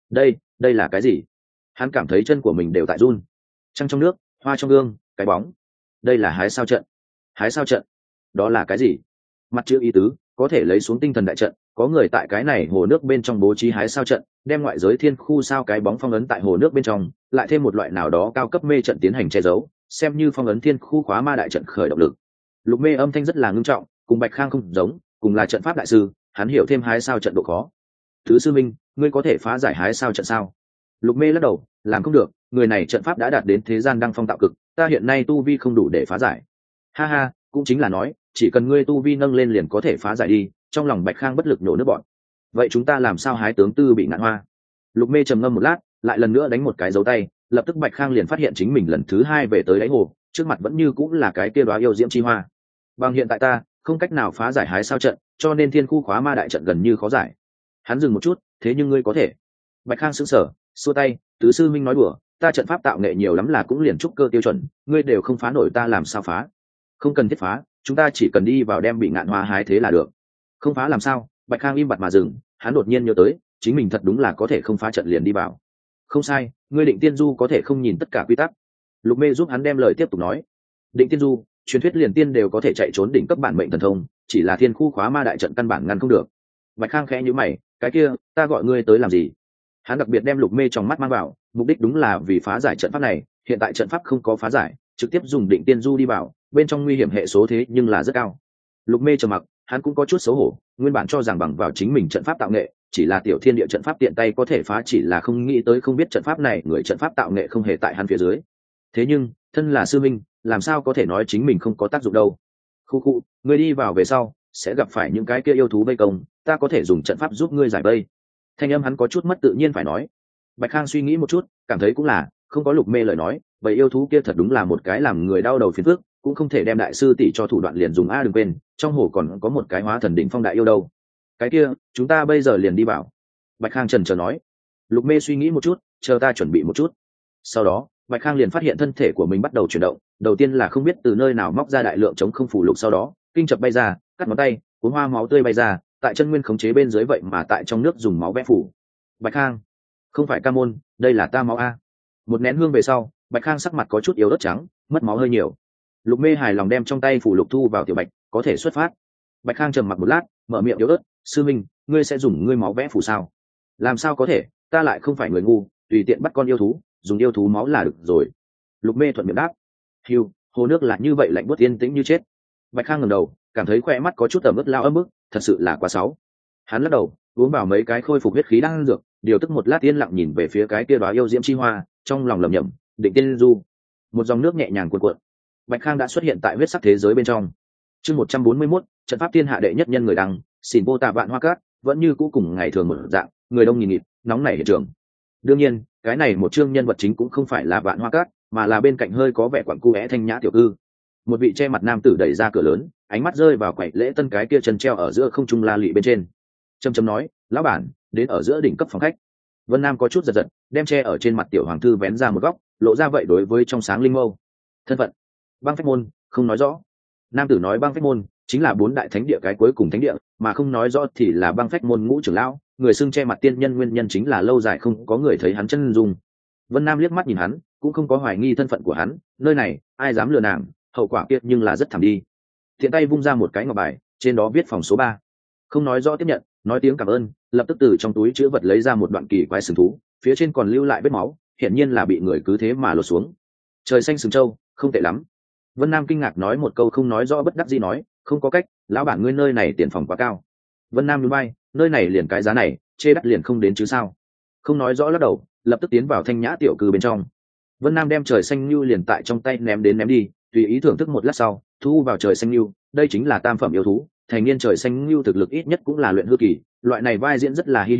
Đây là cái gì? Hắn cảm thấy chân của mình đều tại run. Trăng trong nước, hoa trong gương, cái bóng. Đây là hái sao trận. Hái sao trận? Đó là cái gì? Mặt chữ ý tứ, có thể lấy xuống tinh thần đại trận, có người tại cái này hồ nước bên trong bố trí hái sao trận, đem ngoại giới thiên khu sao cái bóng phong ấn tại hồ nước bên trong, lại thêm một loại nào đó cao cấp mê trận tiến hành che giấu, xem như phong ấn thiên khu khóa ma đại trận khởi động lực. Lục Mê âm thanh rất là ngưng trọng, cùng Bạch Khang không giống, cùng là trận pháp đại sư, hắn hiểu thêm hái sao trận độ khó. Thứ sư minh, ngươi có thể phá giải hái sao trận sao? Lục Mê lắc đầu, làm không được, người này trận pháp đã đạt đến thế gian đăng phong tạo cực, ta hiện nay tu vi không đủ để phá giải. Ha ha, cũng chính là nói, chỉ cần ngươi tu vi nâng lên liền có thể phá giải đi. Trong lòng Bạch Khang bất lực nổ nước bọn. Vậy chúng ta làm sao hái tướng tư bị ngạn hoa? Lục Mê trầm ngâm một lát, lại lần nữa đánh một cái dấu tay, lập tức Bạch Khang liền phát hiện chính mình lần thứ hai về tới đáy hồ, trước mặt vẫn như cũng là cái kia đóa yêu diễm chi hoa. Bằng hiện tại ta không cách nào phá giải hái sao trận, cho nên thiên khu khóa ma đại trận gần như khó giải. Hắn dừng một chút, thế nhưng ngươi có thể. Bạch Khang sững sờ, xua tay, tứ sư minh nói đùa, ta trận pháp tạo nghệ nhiều lắm là cũng liền trúc cơ tiêu chuẩn, ngươi đều không phá nổi ta làm sao phá? Không cần thiết phá, chúng ta chỉ cần đi vào đem bị ngạn hoa hái thế là được. Không phá làm sao? Bạch Khang im bặt mà dừng, hắn đột nhiên nhớ tới, chính mình thật đúng là có thể không phá trận liền đi vào. Không sai, ngươi Định Tiên Du có thể không nhìn tất cả quy tắc. Lục Mê giúp hắn đem lời tiếp tục nói. Định Tiên Du, truyền thuyết liền tiên đều có thể chạy trốn đỉnh cấp bản mệnh thần thông, chỉ là thiên khu khóa ma đại trận căn bản ngăn không được. Bạch Khang khẽ nhíu mày, cái kia, ta gọi ngươi tới làm gì? Hắn đặc biệt đem Lục Mê trong mắt mang vào, mục đích đúng là vì phá giải trận pháp này, hiện tại trận pháp không có phá giải, trực tiếp dùng Định Tiên Du đi vào, bên trong nguy hiểm hệ số thế nhưng là rất cao. Lục Mê trầm mặc, hắn cũng có chút xấu hổ, nguyên bản cho rằng bằng vào chính mình trận pháp tạo nghệ, chỉ là tiểu thiên địa trận pháp tiện tay có thể phá, chỉ là không nghĩ tới không biết trận pháp này người trận pháp tạo nghệ không hề tại hắn phía dưới. Thế nhưng, thân là sư minh, làm sao có thể nói chính mình không có tác dụng đâu? Khu, ngươi đi vào về sau, sẽ gặp phải những cái kia yêu thú vây công, ta có thể dùng trận pháp giúp ngươi giải vây. Thanh âm hắn có chút mất tự nhiên phải nói. Bạch Khang suy nghĩ một chút, cảm thấy cũng là, không có Lục Mê lời nói, vậy yêu thú kia thật đúng là một cái làm người đau đầu phiền phức, cũng không thể đem đại sư tỷ cho thủ đoạn liền dùng a, đừng quên, trong hồ còn có một cái hóa thần đỉnh phong đại yêu đâu. Cái kia, chúng ta bây giờ liền đi vào. Bạch Khang chần chờ nói. Lục Mê suy nghĩ một chút, chờ ta chuẩn bị một chút. Sau đó, Bạch Khang liền phát hiện thân thể của mình bắt đầu chuyển động, đầu tiên là không biết từ nơi nào móc ra đại lượng chống không phủ lục, sau đó, kinh chập bay ra, cắt ngón tay, cuốn hoa máu tươi bay ra, tại chân nguyên khống chế bên dưới vậy mà tại trong nước dùng máu vẽ phủ. Bạch Khang, không phải ca môn, đây là ta máu a. Một nén hương về sau, Bạch Khang sắc mặt có chút yếu ớt trắng, mất máu hơi nhiều. Lục Mê hài lòng đem trong tay phủ lục thu vào tiểu Bạch, có thể xuất phát. Bạch Khang trầm mặc một lát, mở miệng yếu ớt, sư minh, ngươi sẽ dùng ngươi máu vẽ phủ sao? Làm sao có thể, ta lại không phải người ngu, tùy tiện bắt con yêu thú, dùng yêu thú máu là được rồi. Lục Mê thuận miệng đáp. Hiu, hồ nước là như vậy lạnh buốt yên tĩnh như chết. Bạch Khang ngẩng đầu, cảm thấy khoe mắt có chút ẩm ướt lao ấm bức, thật sự là quá xấu. Hắn lắc đầu, uống vào mấy cái khôi phục huyết khí đang dược, điều tức một lát yên lặng nhìn về phía cái kia đóa yêu diễm chi hoa, trong lòng lẩm nhẩm, Định Tiên Du. Một dòng nước nhẹ nhàng cuộn cuộn. Bạch Khang đã xuất hiện tại huyết sắc thế giới bên trong. Chương 141, trận pháp thiên hạ đệ nhất nhân người đăng, xỉn vô tà vạn hoa cát, vẫn như cũ cùng ngày thường một dạng, người đông nghìn nghịt, nóng nảy hiện trường. Đương nhiên, cái này một chương nhân vật chính cũng không phải là vạn hoa cát, mà là bên cạnh hơi có vẻ quặn cu thanh nhã tiểu cư. Một vị che mặt nam tử đẩy ra cửa lớn, ánh mắt rơi vào quầy lễ tân cái kia chân treo ở giữa không trung la lị bên trên. Châm nói, lão bản, đến ở giữa đỉnh cấp phòng khách. Vân Nam có chút giật giật, đem che ở trên mặt tiểu hoàng thư vén ra một góc, lộ ra vậy đối với trong sáng linh mâu. Thân phận, băng phách môn, không nói rõ. Nam tử nói băng phách môn chính là 4 đại thánh địa cái cuối cùng thánh địa, mà không nói rõ thì là băng phách môn ngũ trưởng lão, người xưng che mặt tiên nhân nguyên nhân chính là lâu dài không có người thấy hắn chân dung. Vân Nam liếc mắt nhìn hắn, cũng không có hoài nghi thân phận của hắn, nơi này ai dám lừa nàng, hậu quả kia nhưng là rất thảm đi. Thiện tay vung ra một cái ngọc bài, trên đó viết phòng số 3. Không nói rõ tiếp nhận, nói tiếng cảm ơn, lập tức từ trong túi chữ vật lấy ra một đoạn kỳ quái sừng thú, phía trên còn lưu lại vết máu, hiển nhiên là bị người cứ thế mà lột xuống. Trời xanh sừng trâu, không tệ lắm. Vân Nam kinh ngạc nói một câu, không nói rõ bất đắc dĩ nói, không có cách, lão bản ngươi nơi này tiền phòng quá cao. Vân Nam nhún vai, nơi này liền cái giá này, chê đắt liền không đến chứ sao. Không nói rõ lắc đầu, lập tức tiến vào thanh nhã tiểu cư bên trong. Vân Nam đem trời xanh lưu liền tại trong tay ném đến ném đi, tùy ý thưởng thức một lát sau, thu vào trời xanh lưu, đây chính là tam phẩm yêu thú, thành niên trời xanh lưu thực lực ít nhất cũng là luyện hư kỳ, loại này vai diễn rất là hi hữu,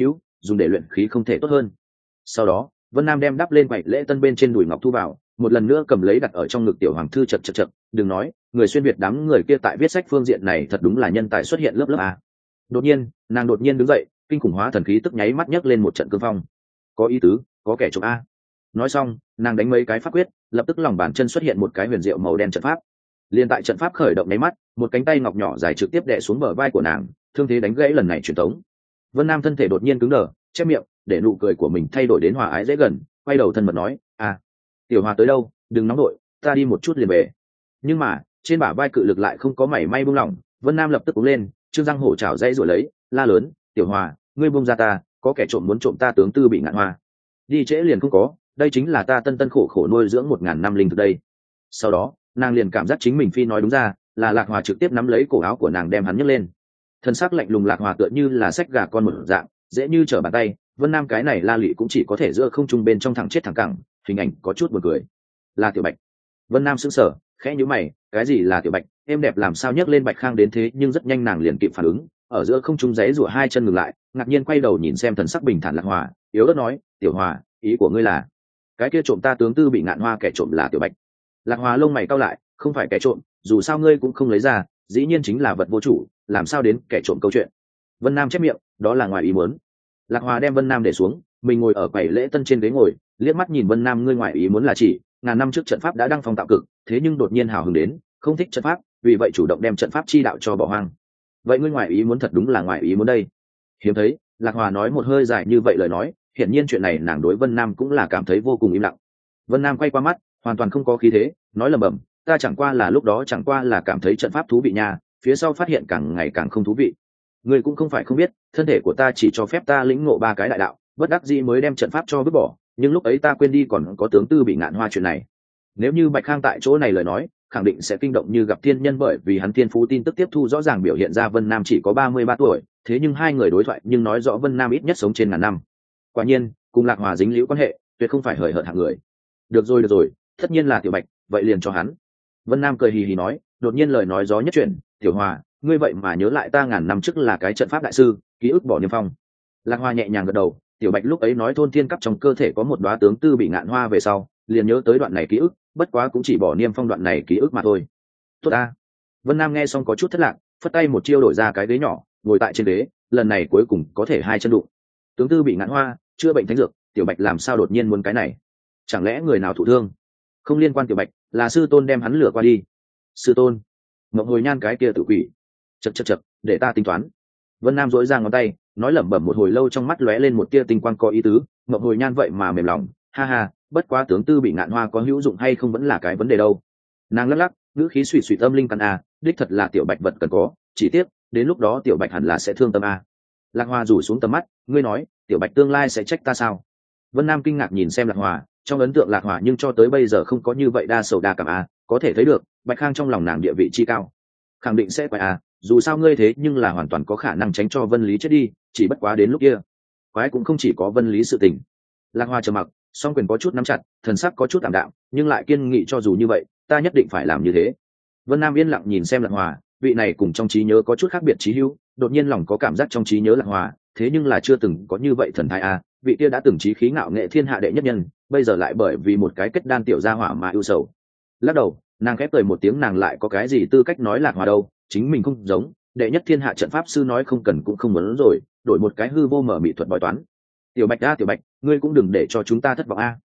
dùng để luyện khí không thể tốt hơn. Sau đó Vân Nam đem đắp lên quầy lễ tân bên trên đùi ngọc thu vào, một lần nữa cầm lấy đặt ở trong ngực tiểu hoàng thư. Chật, đừng nói, người xuyên việt đám người kia tại viết sách phương diện này thật đúng là nhân tài xuất hiện lớp lớp a. Đột nhiên nàng đột nhiên đứng dậy, kinh khủng hóa thần khí tức nháy mắt nhấc lên một trận cương phong. Có ý tứ, có kẻ trộm a. Nói xong nàng đánh mấy cái pháp quyết, lập tức lòng bàn chân xuất hiện một cái huyền diệu màu đen trận pháp. Liên tại trận pháp khởi động nháy mắt, một cánh tay ngọc nhỏ dài trực tiếp đè xuống bờ vai của nàng, thương thế đánh gãy lần này truyền tống. Vân Nam thân thể đột nhiên cứng đờ, chép miệng để nụ cười của mình thay đổi đến hòa ái dễ gần, quay đầu thân mật nói: tiểu hòa tới đâu, đừng nóng đội, ta đi một chút liền về. Nhưng mà trên bả vai cự lực lại không có mảy may buông lỏng. Vân Nam lập tức cú lên, trương răng hổ chảo dây rồi lấy, la lớn: tiểu hòa, ngươi buông ra ta, có kẻ trộm muốn trộm ta tướng tư bị ngạn hoa. Đi trễ liền không có, đây chính là ta tân khổ khổ nuôi dưỡng 1000 năm linh thực đây. Sau đó nàng liền cảm giác chính mình phi nói đúng ra, là Lạc Hòa trực tiếp nắm lấy cổ áo của nàng đem hắn nhấc lên. Thân xác lạnh lùng Lạc Hòa tựa như là xách gà con một dạng, dễ như trở bàn tay. Vân Nam cái này la lị cũng chỉ có thể giữa không trung bên trong thẳng chết thẳng cẳng, hình ảnh có chút buồn cười. Là Tiểu Bạch. Vân Nam sững sờ, khẽ nhíu mày, cái gì là Tiểu Bạch? Em đẹp làm sao nhấc lên Bạch Khang đến thế, nhưng rất nhanh nàng liền kịp phản ứng, ở giữa không trung giãy giụa hai chân ngừng lại, ngạc nhiên quay đầu nhìn xem thần sắc bình thản Lạc Hòa, yếu ớt nói: tiểu Hòa, ý của ngươi là cái kia trộm ta tướng tư bị ngạn hoa kẻ trộm là Tiểu Bạch? Lạc Hòa lông mày cau lại, không phải kẻ trộm, dù sao ngươi cũng không lấy ra, dĩ nhiên chính là vật vô chủ, làm sao đến kẻ trộm câu chuyện. Vân Nam chép miệng, đó là ngoài ý muốn. Lạc Hòa đem Vân Nam để xuống, mình ngồi ở quầy lễ tân trên ghế ngồi, liếc mắt nhìn Vân Nam: ngươi ngoài ý muốn là chỉ ngàn năm trước trận pháp đã đăng phong tạo cực, thế nhưng đột nhiên hào hứng đến, không thích trận pháp, vì vậy chủ động đem trận pháp chi đạo cho bỏ hoang. Vậy ngươi ngoài ý muốn thật đúng là ngoài ý muốn đây. Hiếm thấy Lạc Hòa nói một hơi dài như vậy lời nói, hiển nhiên chuyện này nàng đối Vân Nam cũng là cảm thấy vô cùng im lặng. Vân Nam quay qua mắt, hoàn toàn không có khí thế, nói lẩm bẩm: ta chẳng qua là lúc đó chẳng qua là cảm thấy trận pháp thú vị nha, phía sau phát hiện càng ngày càng không thú vị. Ngươi cũng không phải không biết, thân thể của ta chỉ cho phép ta lĩnh ngộ 3 cái đại đạo, bất đắc dĩ mới đem trận pháp cho vứt bỏ, nhưng lúc ấy ta quên đi còn có tướng tư bị ngạn hoa chuyện này. Nếu như Bạch Khang tại chỗ này lời nói, khẳng định sẽ kinh động như gặp thiên nhân, bởi vì hắn thiên phú tin tức tiếp thu rõ ràng biểu hiện ra Vân Nam chỉ có 33 tuổi, thế nhưng hai người đối thoại nhưng nói rõ Vân Nam ít nhất sống trên ngàn năm. Quả nhiên cùng Lạc Hòa dính liễu quan hệ, tuyệt không phải hời hợt hạng người. Được rồi, tất nhiên là Tiểu Bạch, vậy liền cho hắn. Vân Nam cười hì hì nói, đột nhiên lời nói gió nhất chuyển: tiểu Hòa, ngươi vậy mà nhớ lại ta ngàn năm trước là cái trận pháp đại sư, ký ức bỏ niêm phong. Lạc Hòa nhẹ nhàng gật đầu. Tiểu Bạch lúc ấy nói thôn thiên cấp trong cơ thể có một đóa tướng tư bị ngạn hoa về sau, liền nhớ tới đoạn này ký ức, bất quá cũng chỉ bỏ niêm phong đoạn này ký ức mà thôi. Tốt ta. Vân Nam nghe xong có chút thất lạc, phất tay một chiêu đổi ra cái ghế nhỏ, ngồi tại trên ghế, lần này cuối cùng có thể hai chân đụng. Tướng tư bị ngạn hoa, chữa bệnh thánh dược, Tiểu Bạch làm sao đột nhiên muốn cái này? Chẳng lẽ người nào thụ thương? Không liên quan Tiểu Bạch, là sư tôn đem hắn lừa qua đi. Sư tôn? Ngọc Hồi Nhan cái kia tự quỷ. Chậc, để ta tính toán. Vân Nam dỗi ra ngón tay, nói lẩm bẩm một hồi lâu, trong mắt lóe lên một tia tinh quang có ý tứ. Ngọc Hồi Nhan vậy mà mềm lòng, ha, bất quá tướng tư bị ngạn hoa có hữu dụng hay không vẫn là cái vấn đề đâu. Nàng lắc lắc, ngữ khí suy tâm linh căn đích thật là Tiểu Bạch vật cần có, chỉ tiếc đến lúc đó Tiểu Bạch hẳn là sẽ thương tâm Lạc Hoa rủ xuống tầm mắt, ngươi nói Tiểu Bạch tương lai sẽ trách ta sao? Vân Nam kinh ngạc nhìn xem Lạc Hoa, trong ấn tượng Lạc Hoa nhưng cho tới bây giờ không có như vậy đa sầu đa cảm có thể thấy được Bạch Khang trong lòng nàng địa vị chi cao, khẳng định sẽ quái dù sao ngươi thế nhưng là hoàn toàn có khả năng tránh cho Vân Lý chết đi, chỉ bất quá đến lúc kia quái cũng không chỉ có Vân Lý sự tình. Lạc Hoa trầm mặc, song quyền có chút nắm chặt, thần sắc có chút tạm đạm, nhưng lại kiên nghị, cho dù như vậy ta nhất định phải làm như thế. Vân Nam yên lặng nhìn xem Lạc Hoa, vị này cùng trong trí nhớ có chút khác biệt trí hữu, đột nhiên lòng có cảm giác trong trí nhớ Lạc Hoa, thế nhưng là chưa từng có như vậy thần thái vị kia đã từng trí khí ngạo nghệ thiên hạ đệ nhất nhân, bây giờ lại bởi vì một cái kết đan tiểu gia hỏa mà ưu sầu. Lắc đầu, nàng khép cười một tiếng, nàng lại có cái gì tư cách nói Lạc Hoa đâu, chính mình không giống đệ nhất thiên hạ trận pháp sư, nói không cần cũng không muốn rồi, đổi một cái hư vô mở mỹ thuật bói toán. Tiểu Bạch Tiểu Bạch, ngươi cũng đừng để cho chúng ta thất vọng